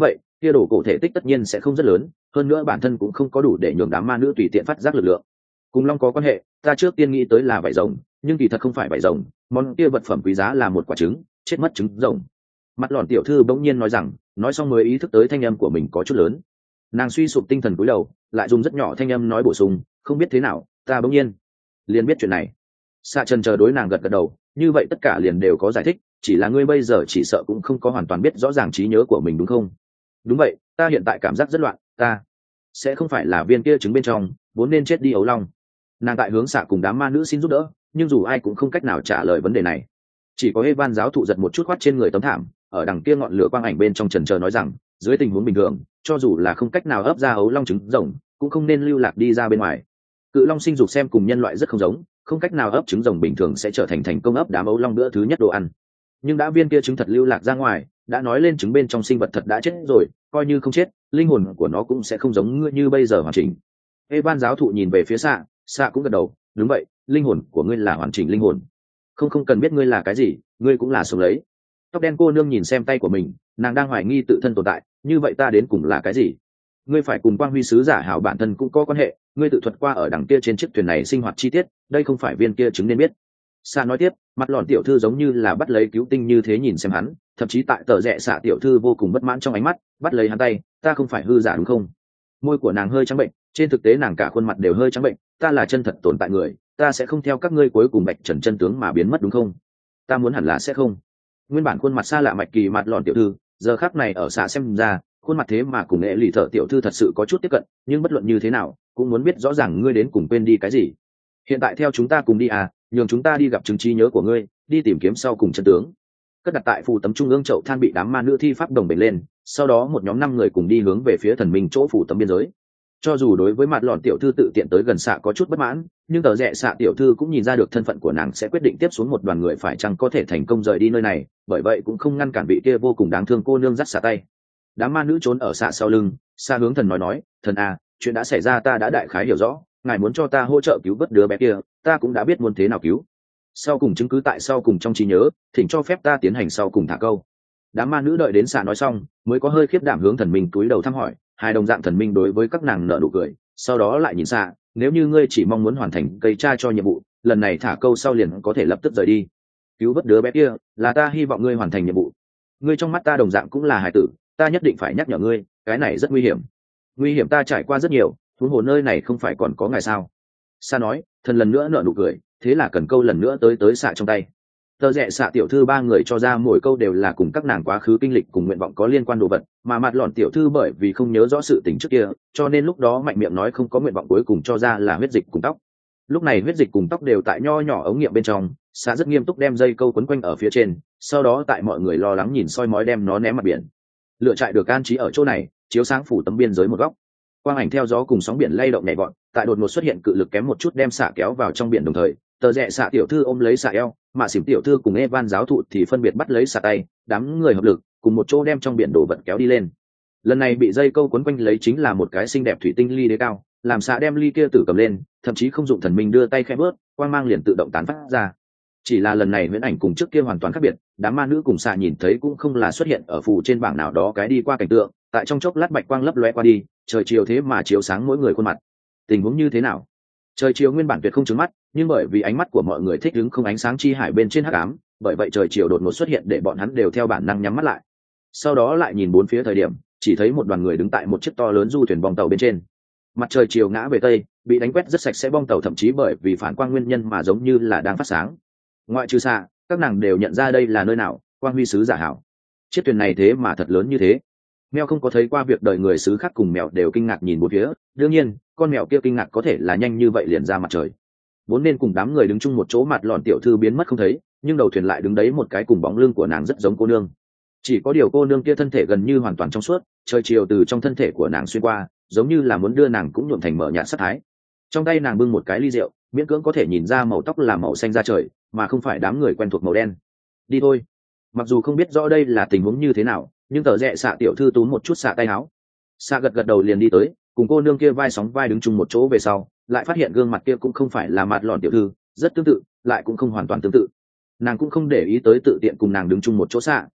kia đồ cổ thể tích tất nhiên sẽ không rất lớn, hơn nữa bản thân cũng không có đủ để nhường đám ma nữ tùy tiện phát giác lực lượng. Cùng long có quan hệ, ta trước tiên nghĩ tới là vảy rồng, nhưng kỳ thật không phải vảy rồng, món kia vật phẩm quý giá là một quả trứng, chết mất trứng rồng. Mặt lọn tiểu thư bỗng nhiên nói rằng, nói xong mới ý thức tới thanh âm của mình có chút lớn. Nàng suy sụp tinh thần cúi đầu, lại dùng rất nhỏ thanh âm nói bổ sung, không biết thế nào, ta bỗng nhiên liền biết chuyện này. Xạ Trần chờ đối nàng gật gật đầu, như vậy tất cả liền đều có giải thích, chỉ là ngươi bây giờ chỉ sợ cũng không có hoàn toàn biết rõ ràng trí nhớ của mình đúng không? Đúng vậy, ta hiện tại cảm giác rất loạn, ta sẽ không phải là viên kia trứng bên trong vốn nên chết đi ấu long. Nàng tại hướng Xạ cùng đám ma nữ xin giúp đỡ, nhưng dù ai cũng không cách nào trả lời vấn đề này. Chỉ có Evan giáo thụ giật một chút khoát trên người tấm thảm, ở đằng kia ngọn lửa quang ảnh bên trong trần chờ nói rằng, dưới tình huống bình thường, cho dù là không cách nào ấp ra ấu long trứng rồng, cũng không nên lưu lạc đi ra bên ngoài. Cự long sinh dục xem cùng nhân loại rất không giống, không cách nào ấp trứng rồng bình thường sẽ trở thành thành công ấp đám ấu long bữa thứ nhất đồ ăn. Nhưng đã viên kia trứng thật lưu lạc ra ngoài, đã nói lên trứng bên trong sinh vật thật đã chết rồi, coi như không chết, linh hồn của nó cũng sẽ không giống ngươi như bây giờ hoàn chỉnh. Evan giáo thụ nhìn về phía Xạ, Xạ cũng gật đầu, đúng vậy, linh hồn của ngươi là hoàn chỉnh linh hồn. Không không cần biết ngươi là cái gì, ngươi cũng là sống lấy. Tóc đen cô nương nhìn xem tay của mình, nàng đang hoài nghi tự thân tồn tại, như vậy ta đến cùng là cái gì? Ngươi phải cùng quang huy sứ giả hảo bản thân cũng có quan hệ, ngươi tự thuật qua ở đằng kia trên chiếc thuyền này sinh hoạt chi tiết, đây không phải viên kia chứng nên biết. Sa nói tiếp, mặt lọn tiểu thư giống như là bắt lấy cứu tinh như thế nhìn xem hắn, thậm chí tại tờ rẽ xạ tiểu thư vô cùng bất mãn trong ánh mắt, bắt lấy hắn tay, ta không phải hư giả đúng không? Môi của nàng hơi trắng bệnh, trên thực tế nàng cả khuôn mặt đều hơi trắng bệnh, ta là chân thật tồn tại người, ta sẽ không theo các ngươi cuối cùng bạch trần chân tướng mà biến mất đúng không? Ta muốn hẳn là sẽ không. Nguyên bản khuôn mặt xa lạ mạch kỳ mặt lọn tiểu thư, giờ khắc này ở xạ xem ra, khuôn mặt thế mà cùng nghệ lì thợ tiểu thư thật sự có chút tiếp cận, nhưng bất luận như thế nào cũng muốn biết rõ ràng ngươi đến cùng quên đi cái gì. Hiện tại theo chúng ta cùng đi à, nhường chúng ta đi gặp chứng trí nhớ của ngươi, đi tìm kiếm sau cùng chân tướng. Cất đặt tại phủ tấm trung ương chậu than bị đám ma nữ thi pháp đồng bền lên, sau đó một nhóm năm người cùng đi hướng về phía thần minh chỗ phủ tấm biên giới. Cho dù đối với mặt lọn tiểu thư tự tiện tới gần xạ có chút bất mãn, nhưng tờ rẽ xạ tiểu thư cũng nhìn ra được thân phận của nàng sẽ quyết định tiếp xuống một đoàn người phải chăng có thể thành công rời đi nơi này, bởi vậy cũng không ngăn cản vị kia vô cùng đáng thương cô nương dắt xạ tay. Đám ma nữ trốn ở xạ sau lưng, xạ hướng thần nói nói, thần à, chuyện đã xảy ra ta đã đại khái hiểu rõ, ngài muốn cho ta hỗ trợ cứu vớt đứa bé kia, ta cũng đã biết muốn thế nào cứu. Sau cùng chứng cứ tại sau cùng trong trí nhớ, thỉnh cho phép ta tiến hành sau cùng thả câu. Đám ma nữ đợi đến xạ nói xong, mới có hơi khiếp đảm hướng thần minh túi đầu thăm hỏi. Hai đồng dạng thần minh đối với các nàng nở nụ cười, sau đó lại nhìn xạ, nếu như ngươi chỉ mong muốn hoàn thành cây tra cho nhiệm vụ, lần này thả câu sau liền có thể lập tức rời đi. Cứu vớt đứa bé kia là ta hy vọng ngươi hoàn thành nhiệm vụ. Ngươi trong mắt ta đồng dạng cũng là hài tử, ta nhất định phải nhắc nhở ngươi, cái này rất nguy hiểm. Nguy hiểm ta trải qua rất nhiều, huống hồ nơi này không phải còn có ngài sao? Sa nói, thần lần nữa nở nụ cười, thế là cần câu lần nữa tới tới xạ trong tay. Tờ rẽ xạ tiểu thư ba người cho ra mỗi câu đều là cùng các nàng quá khứ kinh lịch cùng nguyện vọng có liên quan đồ vật, mà mặt lọn tiểu thư bởi vì không nhớ rõ sự tình trước kia, cho nên lúc đó mạnh miệng nói không có nguyện vọng cuối cùng cho ra là huyết dịch cùng tóc. Lúc này huyết dịch cùng tóc đều tại nho nhỏ ống nghiệm bên trong, xạ rất nghiêm túc đem dây câu quấn quanh ở phía trên, sau đó tại mọi người lo lắng nhìn soi mói đem nó ném mặt biển. Lựa trại được an trí ở chỗ này, chiếu sáng phủ tấm biên giới một góc. Quang ảnh theo gió cùng sóng biển lay động nhảy vọt, tại đột ngột xuất hiện cự lực kém một chút đem xạ kéo vào trong biển đồng thời, tờ rẽ xạ tiểu thư ôm lấy xạ eo, mà xỉm tiểu thư cùng Evan giáo thụ thì phân biệt bắt lấy xạ tay, đám người hợp lực cùng một chỗ đem trong biển đồ vật kéo đi lên. Lần này bị dây câu quấn quanh lấy chính là một cái xinh đẹp thủy tinh ly đế cao, làm xạ đem ly kia tử cầm lên, thậm chí không dụng thần minh đưa tay khẽ bớt, quang mang liền tự động tán phát ra. Chỉ là lần này huyễn ảnh cùng trước kia hoàn toàn khác biệt, đám ma nữ cùng xạ nhìn thấy cũng không là xuất hiện ở phù trên bảng nào đó cái đi qua cảnh tượng, tại trong chốc lát bạch quang lấp lóe qua đi, trời chiều thế mà chiếu sáng mỗi người khuôn mặt. Tình huống như thế nào? Trời chiều nguyên bản tuyệt không trứng mắt, nhưng bởi vì ánh mắt của mọi người thích ứng không ánh sáng chi hải bên trên hắc ám, bởi vậy trời chiều đột ngột xuất hiện để bọn hắn đều theo bản năng nhắm mắt lại. Sau đó lại nhìn bốn phía thời điểm, chỉ thấy một đoàn người đứng tại một chiếc to lớn du thuyền bong tàu bên trên. Mặt trời chiều ngã về tây, bị đánh quét rất sạch sẽ, bong tàu thậm chí bởi vì phản quang nguyên nhân mà giống như là đang phát sáng. Ngoại trừ xa, các nàng đều nhận ra đây là nơi nào, quang huy sứ giả hảo. Chiếc thuyền này thế mà thật lớn như thế. Mèo không có thấy qua việc đời người xứ khác cùng mèo đều kinh ngạc nhìn bốn phía, đương nhiên con mèo kia kinh ngạc có thể là nhanh như vậy liền ra mặt trời. Vốn nên cùng đám người đứng chung một chỗ, mặt lọn tiểu thư biến mất không thấy, nhưng đầu thuyền lại đứng đấy một cái cùng bóng lưng của nàng rất giống cô nương. Chỉ có điều cô nương kia thân thể gần như hoàn toàn trong suốt, trời chiều từ trong thân thể của nàng xuyên qua, giống như là muốn đưa nàng cũng nhuộm thành mở nhạt sắc thái. Trong tay nàng bưng một cái ly rượu, miễn cưỡng có thể nhìn ra màu tóc là màu xanh da trời, mà không phải đám người quen thuộc màu đen. Đi thôi. Mặc dù không biết rõ đây là tình huống như thế nào, nhưng tờ rẽ xạ tiểu thư túm một chút xạ tay áo. Xạ gật gật đầu liền đi tới, cùng cô nương kia vai sóng vai đứng chung một chỗ, về sau lại phát hiện gương mặt kia cũng không phải là mặt lọn tiểu thư, rất tương tự, lại cũng không hoàn toàn tương tự. Nàng cũng không để ý tới tự tiện cùng nàng đứng chung một chỗ xạ,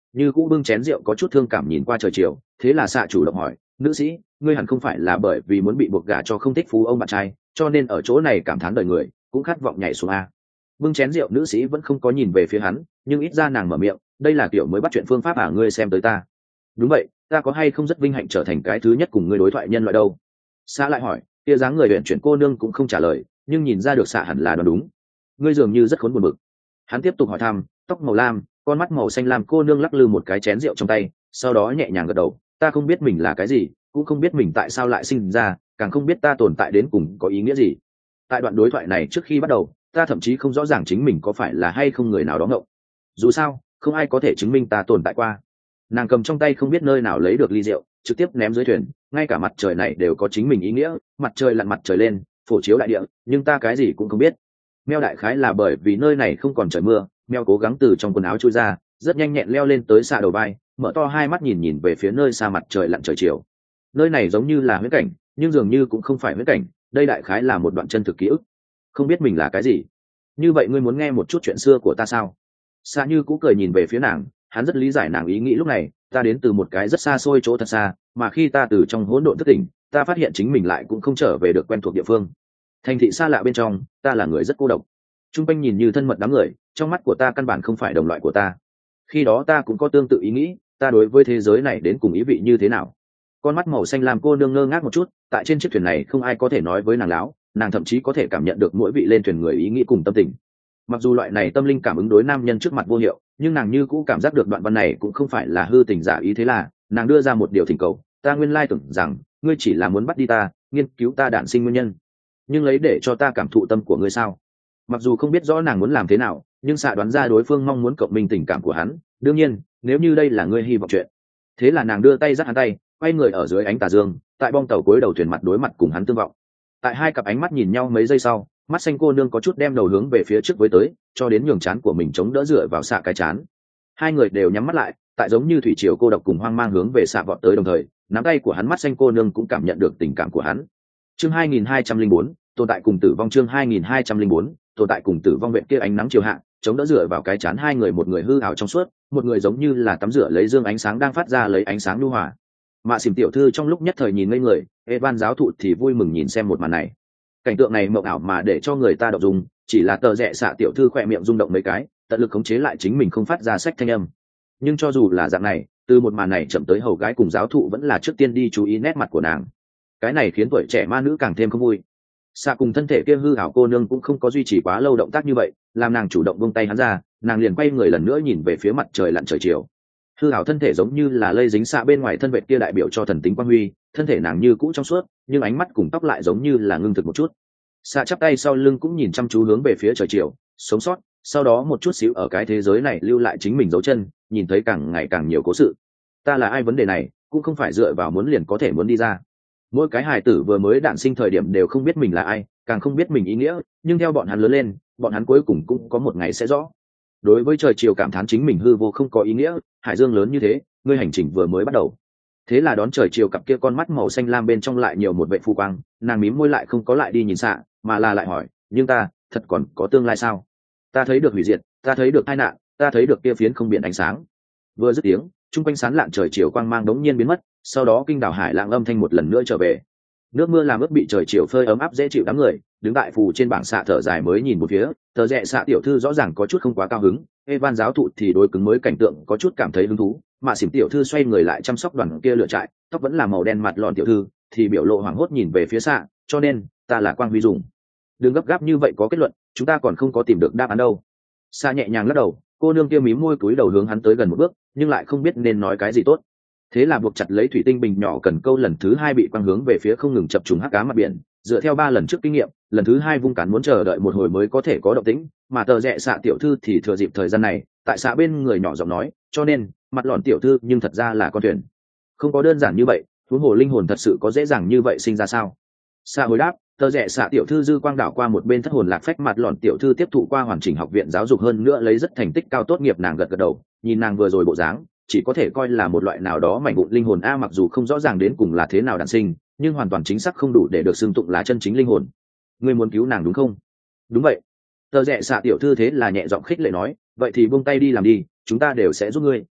như cũ bưng chén rượu có chút thương cảm nhìn qua trời chiều. Thế là xạ chủ động hỏi, nữ sĩ, ngươi hẳn không phải là bởi vì muốn bị buộc gả cho không thích phú ông bạn trai cho nên ở chỗ này cảm thán đời người, cũng khát vọng nhảy xuống a? Bưng chén rượu nữ sĩ vẫn không có nhìn về phía hắn, nhưng ít ra nàng mở miệng, đây là kiểu mới bắt chuyện phương pháp à, ngươi xem tới ta. Đúng vậy, ta có hay không rất vinh hạnh trở thành cái thứ nhất cùng ngươi đối thoại nhân loại đâu? Xạ lại hỏi. Kia dáng người huyện chuyển cô nương cũng không trả lời, nhưng nhìn ra được xạ hẳn là đoán đúng. Ngươi dường như rất khốn buồn bực. Hắn tiếp tục hỏi thăm. Tóc màu lam, con mắt màu xanh lam cô nương lắc lư một cái chén rượu trong tay, sau đó nhẹ nhàng gật đầu. Ta không biết mình là cái gì, cũng không biết mình tại sao lại sinh ra, càng không biết ta tồn tại đến cùng có ý nghĩa gì. Tại đoạn đối thoại này trước khi bắt đầu, ta thậm chí không rõ ràng chính mình có phải là hay không người nào đó ngộng. Dù sao, không ai có thể chứng minh ta tồn tại qua. Nàng cầm trong tay không biết nơi nào lấy được ly rượu, trực tiếp ném dưới thuyền. Ngay cả mặt trời này đều có chính mình ý nghĩa, mặt trời lặn mặt trời lên, phổ chiếu đại địa, nhưng ta cái gì cũng không biết. Meo đại khái là bởi vì nơi này không còn trời mưa, Meo cố gắng từ trong quần áo chui ra, rất nhanh nhẹn leo lên tới xạ đầu vai, mở to hai mắt nhìn nhìn về phía nơi xa mặt trời lặn trời chiều. Nơi này giống như là huyễn cảnh, nhưng dường như cũng không phải huyễn cảnh, đây đại khái là một đoạn chân thực ký ức. Không biết mình là cái gì. Như vậy ngươi muốn nghe một chút chuyện xưa của ta sao? Xạ như cũ cười nhìn về phía nàng, hắn rất lý giải nàng ý nghĩ lúc này. Ta đến từ một cái rất xa xôi chỗ thật xa, mà khi ta từ trong hỗn độn thức tỉnh, ta phát hiện chính mình lại cũng không trở về được quen thuộc địa phương. Thành thị xa lạ bên trong, ta là người rất cô độc. Trung quanh nhìn như thân mật đám người, trong mắt của ta căn bản không phải đồng loại của ta. Khi đó ta cũng có tương tự ý nghĩ, ta đối với thế giới này đến cùng ý vị như thế nào. Con mắt màu xanh làm cô nương ngơ ngác một chút, tại trên chiếc thuyền này không ai có thể nói với nàng láo, nàng thậm chí có thể cảm nhận được mỗi vị lên thuyền người ý nghĩ cùng tâm tình. Mặc dù loại này tâm linh cảm ứng đối nam nhân trước mặt vô hiệu, nhưng nàng như cũ cảm giác được đoạn văn này cũng không phải là hư tình giả ý. Thế là nàng đưa ra một điều thỉnh cầu. Ta nguyên lai tưởng rằng ngươi chỉ là muốn bắt đi ta, nghiên cứu ta đản sinh nguyên nhân, nhưng lấy để cho ta cảm thụ tâm của ngươi sao? Mặc dù không biết rõ nàng muốn làm thế nào, nhưng xạ đoán ra đối phương mong muốn cộng minh tình cảm của hắn. Đương nhiên, nếu như đây là ngươi hy vọng chuyện. Thế là nàng đưa tay dắt hắn tay, quay người ở dưới ánh tà dương, tại bong tàu cuối đầu thuyền mặt đối mặt cùng hắn tương vọng. Tại hai cặp ánh mắt nhìn nhau mấy giây sau, mắt xanh cô nương có chút đem đầu hướng về phía trước với tới, cho đến nhường chán của mình chống đỡ dựa vào xạ cái chán. Hai người đều nhắm mắt lại, tại giống như thủy triều cô độc cùng hoang mang hướng về xạ vọt tới đồng thời, nắm tay của hắn mắt xanh cô nương cũng cảm nhận được tình cảm của hắn. Chương hai nghìn hai trăm linh bốn, tồn tại cùng tử vong. Chương hai nghìn hai trăm linh bốn, tồn tại cùng tử vong. Vẹn kia ánh nắng chiều hạ, chống đỡ dựa vào cái chán hai người, một người hư ảo trong suốt, một người giống như là tắm rửa lấy dương ánh sáng đang phát ra lấy ánh sáng nhu hòa. Mạ Xỉm tiểu thư trong lúc nhất thời nhìn ngây người, Evan giáo thụ thì vui mừng nhìn xem một màn này. Cảnh tượng này mộng ảo mà để cho người ta động dung, chỉ là tờ rẽ xạ tiểu thư khỏe miệng rung động mấy cái, tận lực khống chế lại chính mình không phát ra sách thanh âm. Nhưng cho dù là dạng này, từ một màn này chậm tới hầu gái cùng giáo thụ vẫn là trước tiên đi chú ý nét mặt của nàng. Cái này khiến tuổi trẻ ma nữ càng thêm không vui. Xạ cùng thân thể kia hư ảo cô nương cũng không có duy trì quá lâu động tác như vậy, làm nàng chủ động buông tay hắn ra, nàng liền quay người lần nữa nhìn về phía mặt trời lặn trời chiều. Hư ảo thân thể giống như là lây dính xạ bên ngoài thân vệ kia đại biểu cho thần tính quang huy, thân thể nàng như cũ trong suốt, nhưng ánh mắt cùng tóc lại giống như là ngưng thực một chút. Xạ chắp tay sau lưng cũng nhìn chăm chú hướng về phía trời chiều, sống sót, sau đó một chút xíu ở cái thế giới này lưu lại chính mình dấu chân, nhìn thấy càng ngày càng nhiều cố sự. Ta là ai vấn đề này cũng không phải dựa vào muốn liền có thể muốn đi ra. Mỗi cái hài tử vừa mới đản sinh thời điểm đều không biết mình là ai, càng không biết mình ý nghĩa, nhưng theo bọn hắn lớn lên, bọn hắn cuối cùng cũng có một ngày sẽ rõ. Đối với trời chiều cảm thán chính mình hư vô không có ý nghĩa, hải dương lớn như thế, ngươi hành trình vừa mới bắt đầu. Thế là đón trời chiều cặp kia con mắt màu xanh lam bên trong lại nhiều một vệ phù quang, nàng mím môi lại không có lại đi nhìn xạ, mà là lại hỏi, nhưng ta thật còn có tương lai sao? Ta thấy được hủy diệt, ta thấy được tai nạn, ta thấy được kia phiến không biển ánh sáng. Vừa dứt tiếng, trung quanh sán lạn trời chiều quang mang đống nhiên biến mất, sau đó kinh đảo hải lãng âm thanh một lần nữa trở về. Nước mưa làm ướt bị trời chiều phơi ấm áp dễ chịu đám người, đứng tại phù trên bảng xạ thở dài mới nhìn một phía, tờ rẽ xạ tiểu thư rõ ràng có chút không quá cao hứng, Evan giáo thụ thì đối cứng mới cảnh tượng có chút cảm thấy hứng thú, Mạ Xỉm tiểu thư xoay người lại chăm sóc đoàn kia lựa trại, tóc vẫn là màu đen mặt lọn tiểu thư thì biểu lộ hoảng hốt nhìn về phía xạ, cho nên ta là Quang Huy dùng. Đừng gấp gáp như vậy có kết luận, chúng ta còn không có tìm được đáp án đâu. Xạ nhẹ nhàng lắc đầu, cô nương kia mím môi cúi đầu hướng hắn tới gần một bước, nhưng lại không biết nên nói cái gì tốt. Thế là buộc chặt lấy thủy tinh bình nhỏ cần câu lần thứ hai bị quăng hướng về phía không ngừng chập trùng hắc cá mặt biển, dựa theo ba lần trước kinh nghiệm, lần thứ hai vung cán muốn chờ đợi một hồi mới có thể có động tĩnh, mà tờ rẽ xạ tiểu thư thì thừa dịp thời gian này, tại xạ bên người nhỏ giọng nói, cho nên mặt lọn tiểu thư nhưng thật ra là con thuyền, không có đơn giản như vậy, huống hồ linh hồn thật sự có dễ dàng như vậy sinh ra sao? Xạ hồi đáp, tờ rẽ xạ tiểu thư dư quang đảo qua một bên thất hồn lạc phách mặt lọn tiểu thư tiếp thụ qua hoàn chỉnh học viện giáo dục hơn nữa lấy rất thành tích cao tốt nghiệp, nàng gật gật đầu, nhìn nàng vừa rồi bộ dáng chỉ có thể coi là một loại nào đó mảnh vụn linh hồn a, mặc dù không rõ ràng đến cùng là thế nào đản sinh, nhưng hoàn toàn chính xác không đủ để được xưng tụng là chân chính linh hồn. Ngươi muốn cứu nàng đúng không? Đúng vậy. Tờ rẽ xạ tiểu thư thế là nhẹ giọng khích lệ nói, vậy thì buông tay đi làm đi, chúng ta đều sẽ giúp ngươi.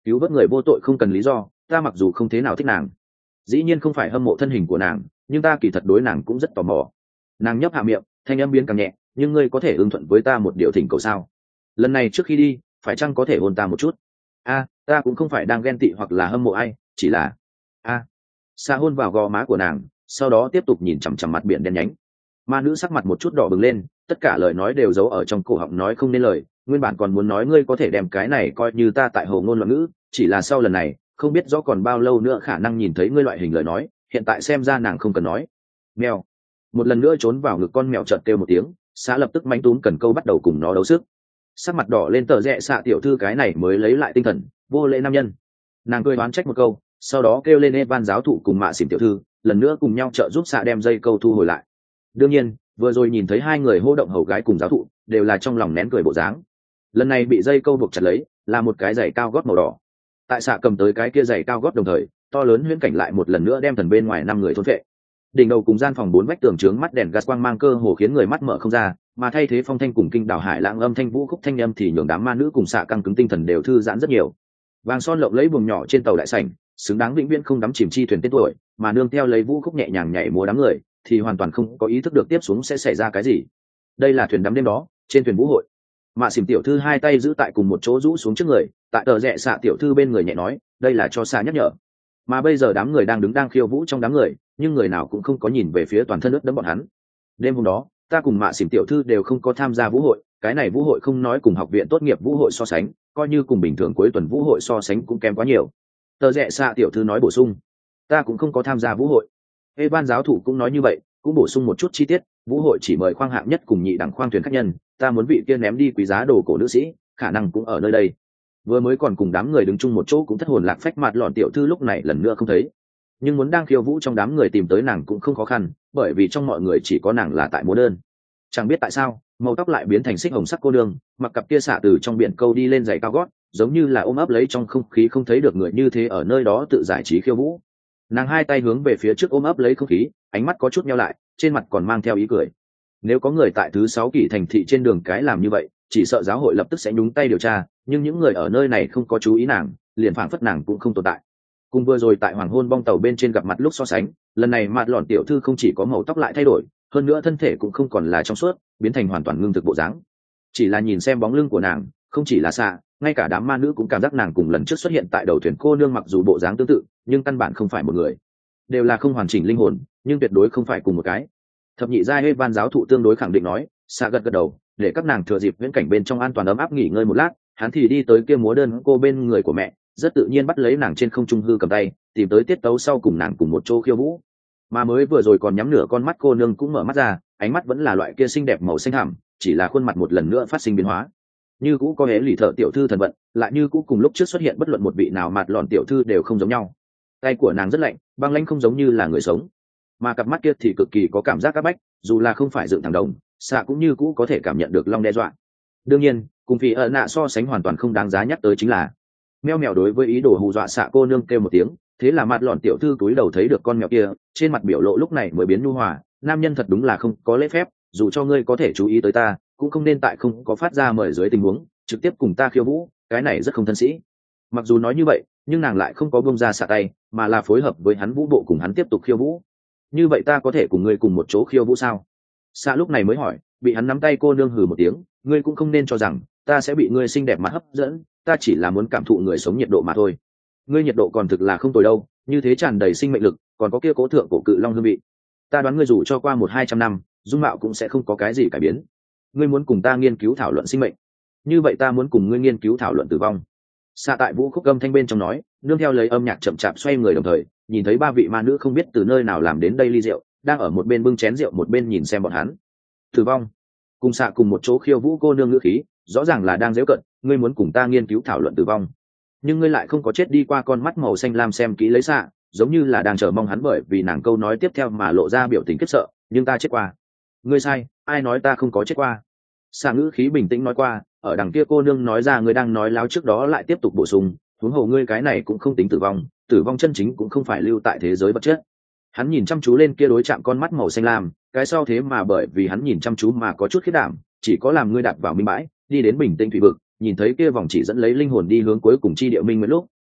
cứu vớt người vô tội không cần lý do, ta mặc dù không thế nào thích nàng, dĩ nhiên không phải hâm mộ thân hình của nàng, nhưng ta kỳ thật đối nàng cũng rất tò mò. Nàng nhấp hạ miệng, thanh âm biến càng nhẹ, nhưng ngươi có thể ưng thuận với ta một điều thỉnh cầu sao? Lần này trước khi đi, phải chăng có thể hôn ta một chút? A, ta cũng không phải đang ghen tị hoặc là hâm mộ ai, chỉ là a. Xa hôn vào gò má của nàng, sau đó tiếp tục nhìn chằm chằm mặt biển đen nhánh. Ma nữ sắc mặt một chút đỏ bừng lên, tất cả lời nói đều giấu ở trong cổ họng nói không nên lời. Nguyên bản còn muốn nói ngươi có thể đem cái này coi như ta tại hồ ngôn loạn ngữ, chỉ là sau lần này không biết rõ còn bao lâu nữa khả năng nhìn thấy ngươi loại hình lời nói, hiện tại xem ra nàng không cần nói. Mèo. Một lần nữa trốn vào ngực con mèo chợt kêu một tiếng, xã lập tức mánh túm cần câu bắt đầu cùng nó đấu sức. Sắc mặt đỏ lên tờ rẽ xạ tiểu thư cái này mới lấy lại tinh thần, vô lễ nam nhân. Nàng cười oán trách một câu, sau đó kêu lên Evan giáo thụ cùng mạ xỉm tiểu thư lần nữa cùng nhau trợ giúp xạ đem dây câu thu hồi lại. Đương nhiên vừa rồi nhìn thấy hai người hô động hầu gái cùng giáo thụ đều là trong lòng nén cười bộ dáng. Lần này bị dây câu buộc chặt lấy là một cái giày cao gót màu đỏ. Tại xạ cầm tới cái kia giày cao gót đồng thời, to lớn huyễn cảnh lại một lần nữa đem thần bên ngoài năm người thôn vệ. Đỉnh đầu cùng gian phòng bốn vách tường trướng mắt đèn gas quang mang cơ hồ khiến người mắt mở không ra, mà thay thế phong thanh cùng kinh đảo hải lãng âm thanh vũ khúc thanh âm thì nhường đám ma nữ cùng xạ căng cứng tinh thần đều thư giãn rất nhiều. Vàng son lộng lấy buồng nhỏ trên tàu đại sảnh, xứng đáng vĩnh viễn không đắm chìm chi thuyền tên tuổi, mà nương theo lấy vũ khúc nhẹ nhàng nhảy múa đám người thì hoàn toàn không có ý thức được tiếp xuống sẽ xảy ra cái gì. Đây là thuyền đắm đêm đó, trên thuyền vũ hội. Mạ xỉm tiểu thư hai tay giữ tại cùng một chỗ rũ xuống trước người, tại tờ rẽ xạ tiểu thư bên người nhẹ nói, đây là cho xạ nhắc nhở. Mà bây giờ đám người đang đứng đang khiêu vũ trong đám người, nhưng người nào cũng không có nhìn về phía toàn thân ướt đẫm bọn hắn. Đêm hôm đó ta cùng mạ xỉm tiểu thư đều không có tham gia vũ hội, cái này vũ hội không nói cùng học viện tốt nghiệp vũ hội so sánh, coi như cùng bình thường cuối tuần vũ hội so sánh cũng kém quá nhiều. Tờ rẽ xạ tiểu thư nói bổ sung, ta cũng không có tham gia vũ hội. Evan giáo thủ cũng nói như vậy, cũng bổ sung một chút chi tiết, vũ hội chỉ mời khoang hạng nhất cùng nhị đẳng khoang thuyền khách nhân, ta muốn vị kia ném đi quý giá đồ cổ nữ sĩ khả năng cũng ở nơi đây. Vừa mới còn cùng đám người đứng chung một chỗ cũng thất hồn lạc phách mặt lọn tiểu thư lúc này lần nữa không thấy, nhưng muốn đang khiêu vũ trong đám người tìm tới nàng cũng không khó khăn, bởi vì trong mọi người chỉ có nàng là tại múa đơn. Chẳng biết tại sao màu tóc lại biến thành xích hồng sắc cô đương, mặc cặp kia xả từ trong biển câu đi lên giày cao gót, giống như là ôm ấp lấy trong không khí không thấy được người như thế ở nơi đó tự giải trí khiêu vũ. Nàng hai tay hướng về phía trước ôm ấp lấy không khí, ánh mắt có chút nheo lại, trên mặt còn mang theo ý cười. Nếu có người tại thứ sáu kỷ thành thị trên đường cái làm như vậy, chỉ sợ giáo hội lập tức sẽ nhúng tay điều tra, nhưng những người ở nơi này không có chú ý nàng, liền phảng phất nàng cũng không tồn tại. Cùng vừa rồi tại hoàng hôn bong tàu bên trên gặp mặt lúc so sánh, lần này mặt lọn tiểu thư không chỉ có màu tóc lại thay đổi, hơn nữa thân thể cũng không còn là trong suốt, biến thành hoàn toàn ngưng thực bộ dáng. Chỉ là nhìn xem bóng lưng của nàng, không chỉ là xạ, ngay cả đám ma nữ cũng cảm giác nàng cùng lần trước xuất hiện tại đầu thuyền cô nương mặc dù bộ dáng tương tự, nhưng căn bản không phải một người, đều là không hoàn chỉnh linh hồn, nhưng tuyệt đối không phải cùng một cái. Thập nhị giai Evan giáo thụ tương đối khẳng định nói, xạ gật gật đầu, để các nàng thừa dịp viễn cảnh bên trong an toàn ấm áp nghỉ ngơi một lát, hắn thì đi tới kia múa đơn cô bên người của mẹ, rất tự nhiên bắt lấy nàng trên không trung hư cầm tay, tìm tới tiết tấu sau cùng nàng cùng một chỗ khiêu vũ. Mà mới vừa rồi còn nhắm nửa con mắt cô nương cũng mở mắt ra, ánh mắt vẫn là loại kia xinh đẹp màu xanh hẳm, chỉ là khuôn mặt một lần nữa phát sinh biến hóa. Như cũ có hễ lì thợ tiểu thư thần vận, lại như cũ cùng lúc trước xuất hiện bất luận một vị nào mặt lọn tiểu thư đều không giống nhau. Tay của nàng rất lạnh, băng lãnh không giống như là người sống, mà cặp mắt kia thì cực kỳ có cảm giác áp bách, dù là không phải dựng thẳng đồng, xạ cũng như cũ có thể cảm nhận được long đe dọa. Đương nhiên cùng vì ợ nạ so sánh hoàn toàn không đáng giá nhắc tới chính là meo mèo đối với ý đồ hù dọa xạ cô nương kêu một tiếng, thế là mặt lọn tiểu thư túi đầu thấy được con mèo kia, trên mặt biểu lộ lúc này mới biến nhu hòa. Nam nhân thật đúng là không có lễ phép, dù cho ngươi có thể chú ý tới ta, cũng không nên tại không có phát ra mời dưới tình huống trực tiếp cùng ta khiêu vũ, cái này rất không thân sĩ. Mặc dù nói như vậy, nhưng nàng lại không có buông ra xạ tay, mà là phối hợp với hắn vũ bộ cùng hắn tiếp tục khiêu vũ. Như vậy ta có thể cùng ngươi cùng một chỗ khiêu vũ sao? Xạ lúc này mới hỏi, bị hắn nắm tay cô nương hừ một tiếng, ngươi cũng không nên cho rằng ta sẽ bị ngươi xinh đẹp mắt hấp dẫn, ta chỉ là muốn cảm thụ người sống nhiệt độ mà thôi. Ngươi nhiệt độ còn thực là không tồi đâu, như thế tràn đầy sinh mệnh lực, còn có kia cố thượng cổ cự long hương vị. Ta đoán ngươi dù cho qua một hai trăm năm, dung mạo cũng sẽ không có cái gì cải biến. Ngươi muốn cùng ta nghiên cứu thảo luận sinh mệnh, như vậy ta muốn cùng ngươi nghiên cứu thảo luận tử vong. Xạ tại vũ khúc âm thanh bên trong nói, nương theo lấy âm nhạc chậm chạp xoay người đồng thời, nhìn thấy ba vị ma nữ không biết từ nơi nào làm đến đây ly rượu, đang ở một bên bưng chén rượu một bên nhìn xem bọn hắn. Tử vong. Cùng xạ cùng một chỗ khiêu vũ cô nương ngữ khí, rõ ràng là đang giễu cận, ngươi muốn cùng ta nghiên cứu thảo luận tử vong, nhưng ngươi lại không có chết đi qua con mắt màu xanh lam xem kỹ lấy xạ, giống như là đang chờ mong hắn bởi vì nàng câu nói tiếp theo mà lộ ra biểu tình khiếp sợ, nhưng ta chết qua. Ngươi sai, ai nói ta không có chết qua? Xạ ngữ khí bình tĩnh nói qua, ở đằng kia cô nương nói ra ngươi đang nói láo trước đó lại tiếp tục bổ sung, huống hồ ngươi cái này cũng không tính tử vong, tử vong chân chính cũng không phải lưu tại thế giới vật chất. Hắn nhìn chăm chú lên kia đối chạm con mắt màu xanh lam, cái sau thế mà bởi vì hắn nhìn chăm chú mà có chút khiết đảm, chỉ có làm ngươi đặt vào minh bãi, đi đến bình tĩnh thủy vực, nhìn thấy kia vòng chỉ dẫn lấy linh hồn đi hướng cuối cùng chi địa minh mấy lúc,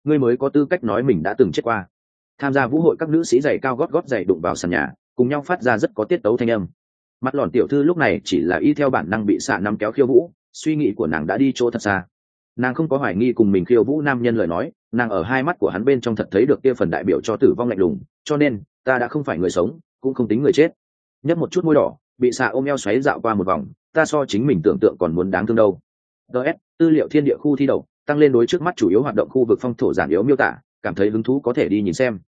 ngươi mới có tư cách nói mình đã từng chết qua. Tham gia vũ hội các nữ sĩ giày cao gót gót giày đụng vào sàn nhà, cùng nhau phát ra rất có tiết tấu thanh âm. Mặt lòn tiểu thư lúc này chỉ là y theo bản năng bị xạ nắm kéo khiêu vũ, suy nghĩ của nàng đã đi chỗ thật xa. Nàng không có hoài nghi cùng mình khiêu vũ nam nhân lời nói, nàng ở hai mắt của hắn bên trong thật thấy được kia phần đại biểu cho tử vong lạnh lùng, cho nên ta đã không phải người sống, cũng không tính người chết. Nhấp một chút môi đỏ, bị xạ ôm eo xoáy dạo qua một vòng, ta so chính mình tưởng tượng còn muốn đáng thương đâu. ds tư liệu thiên địa khu thi đấu tăng lên đối trước mắt chủ yếu hoạt động khu vực phong thổ giản yếu miêu tả, cảm thấy hứng thú có thể đi nhìn xem.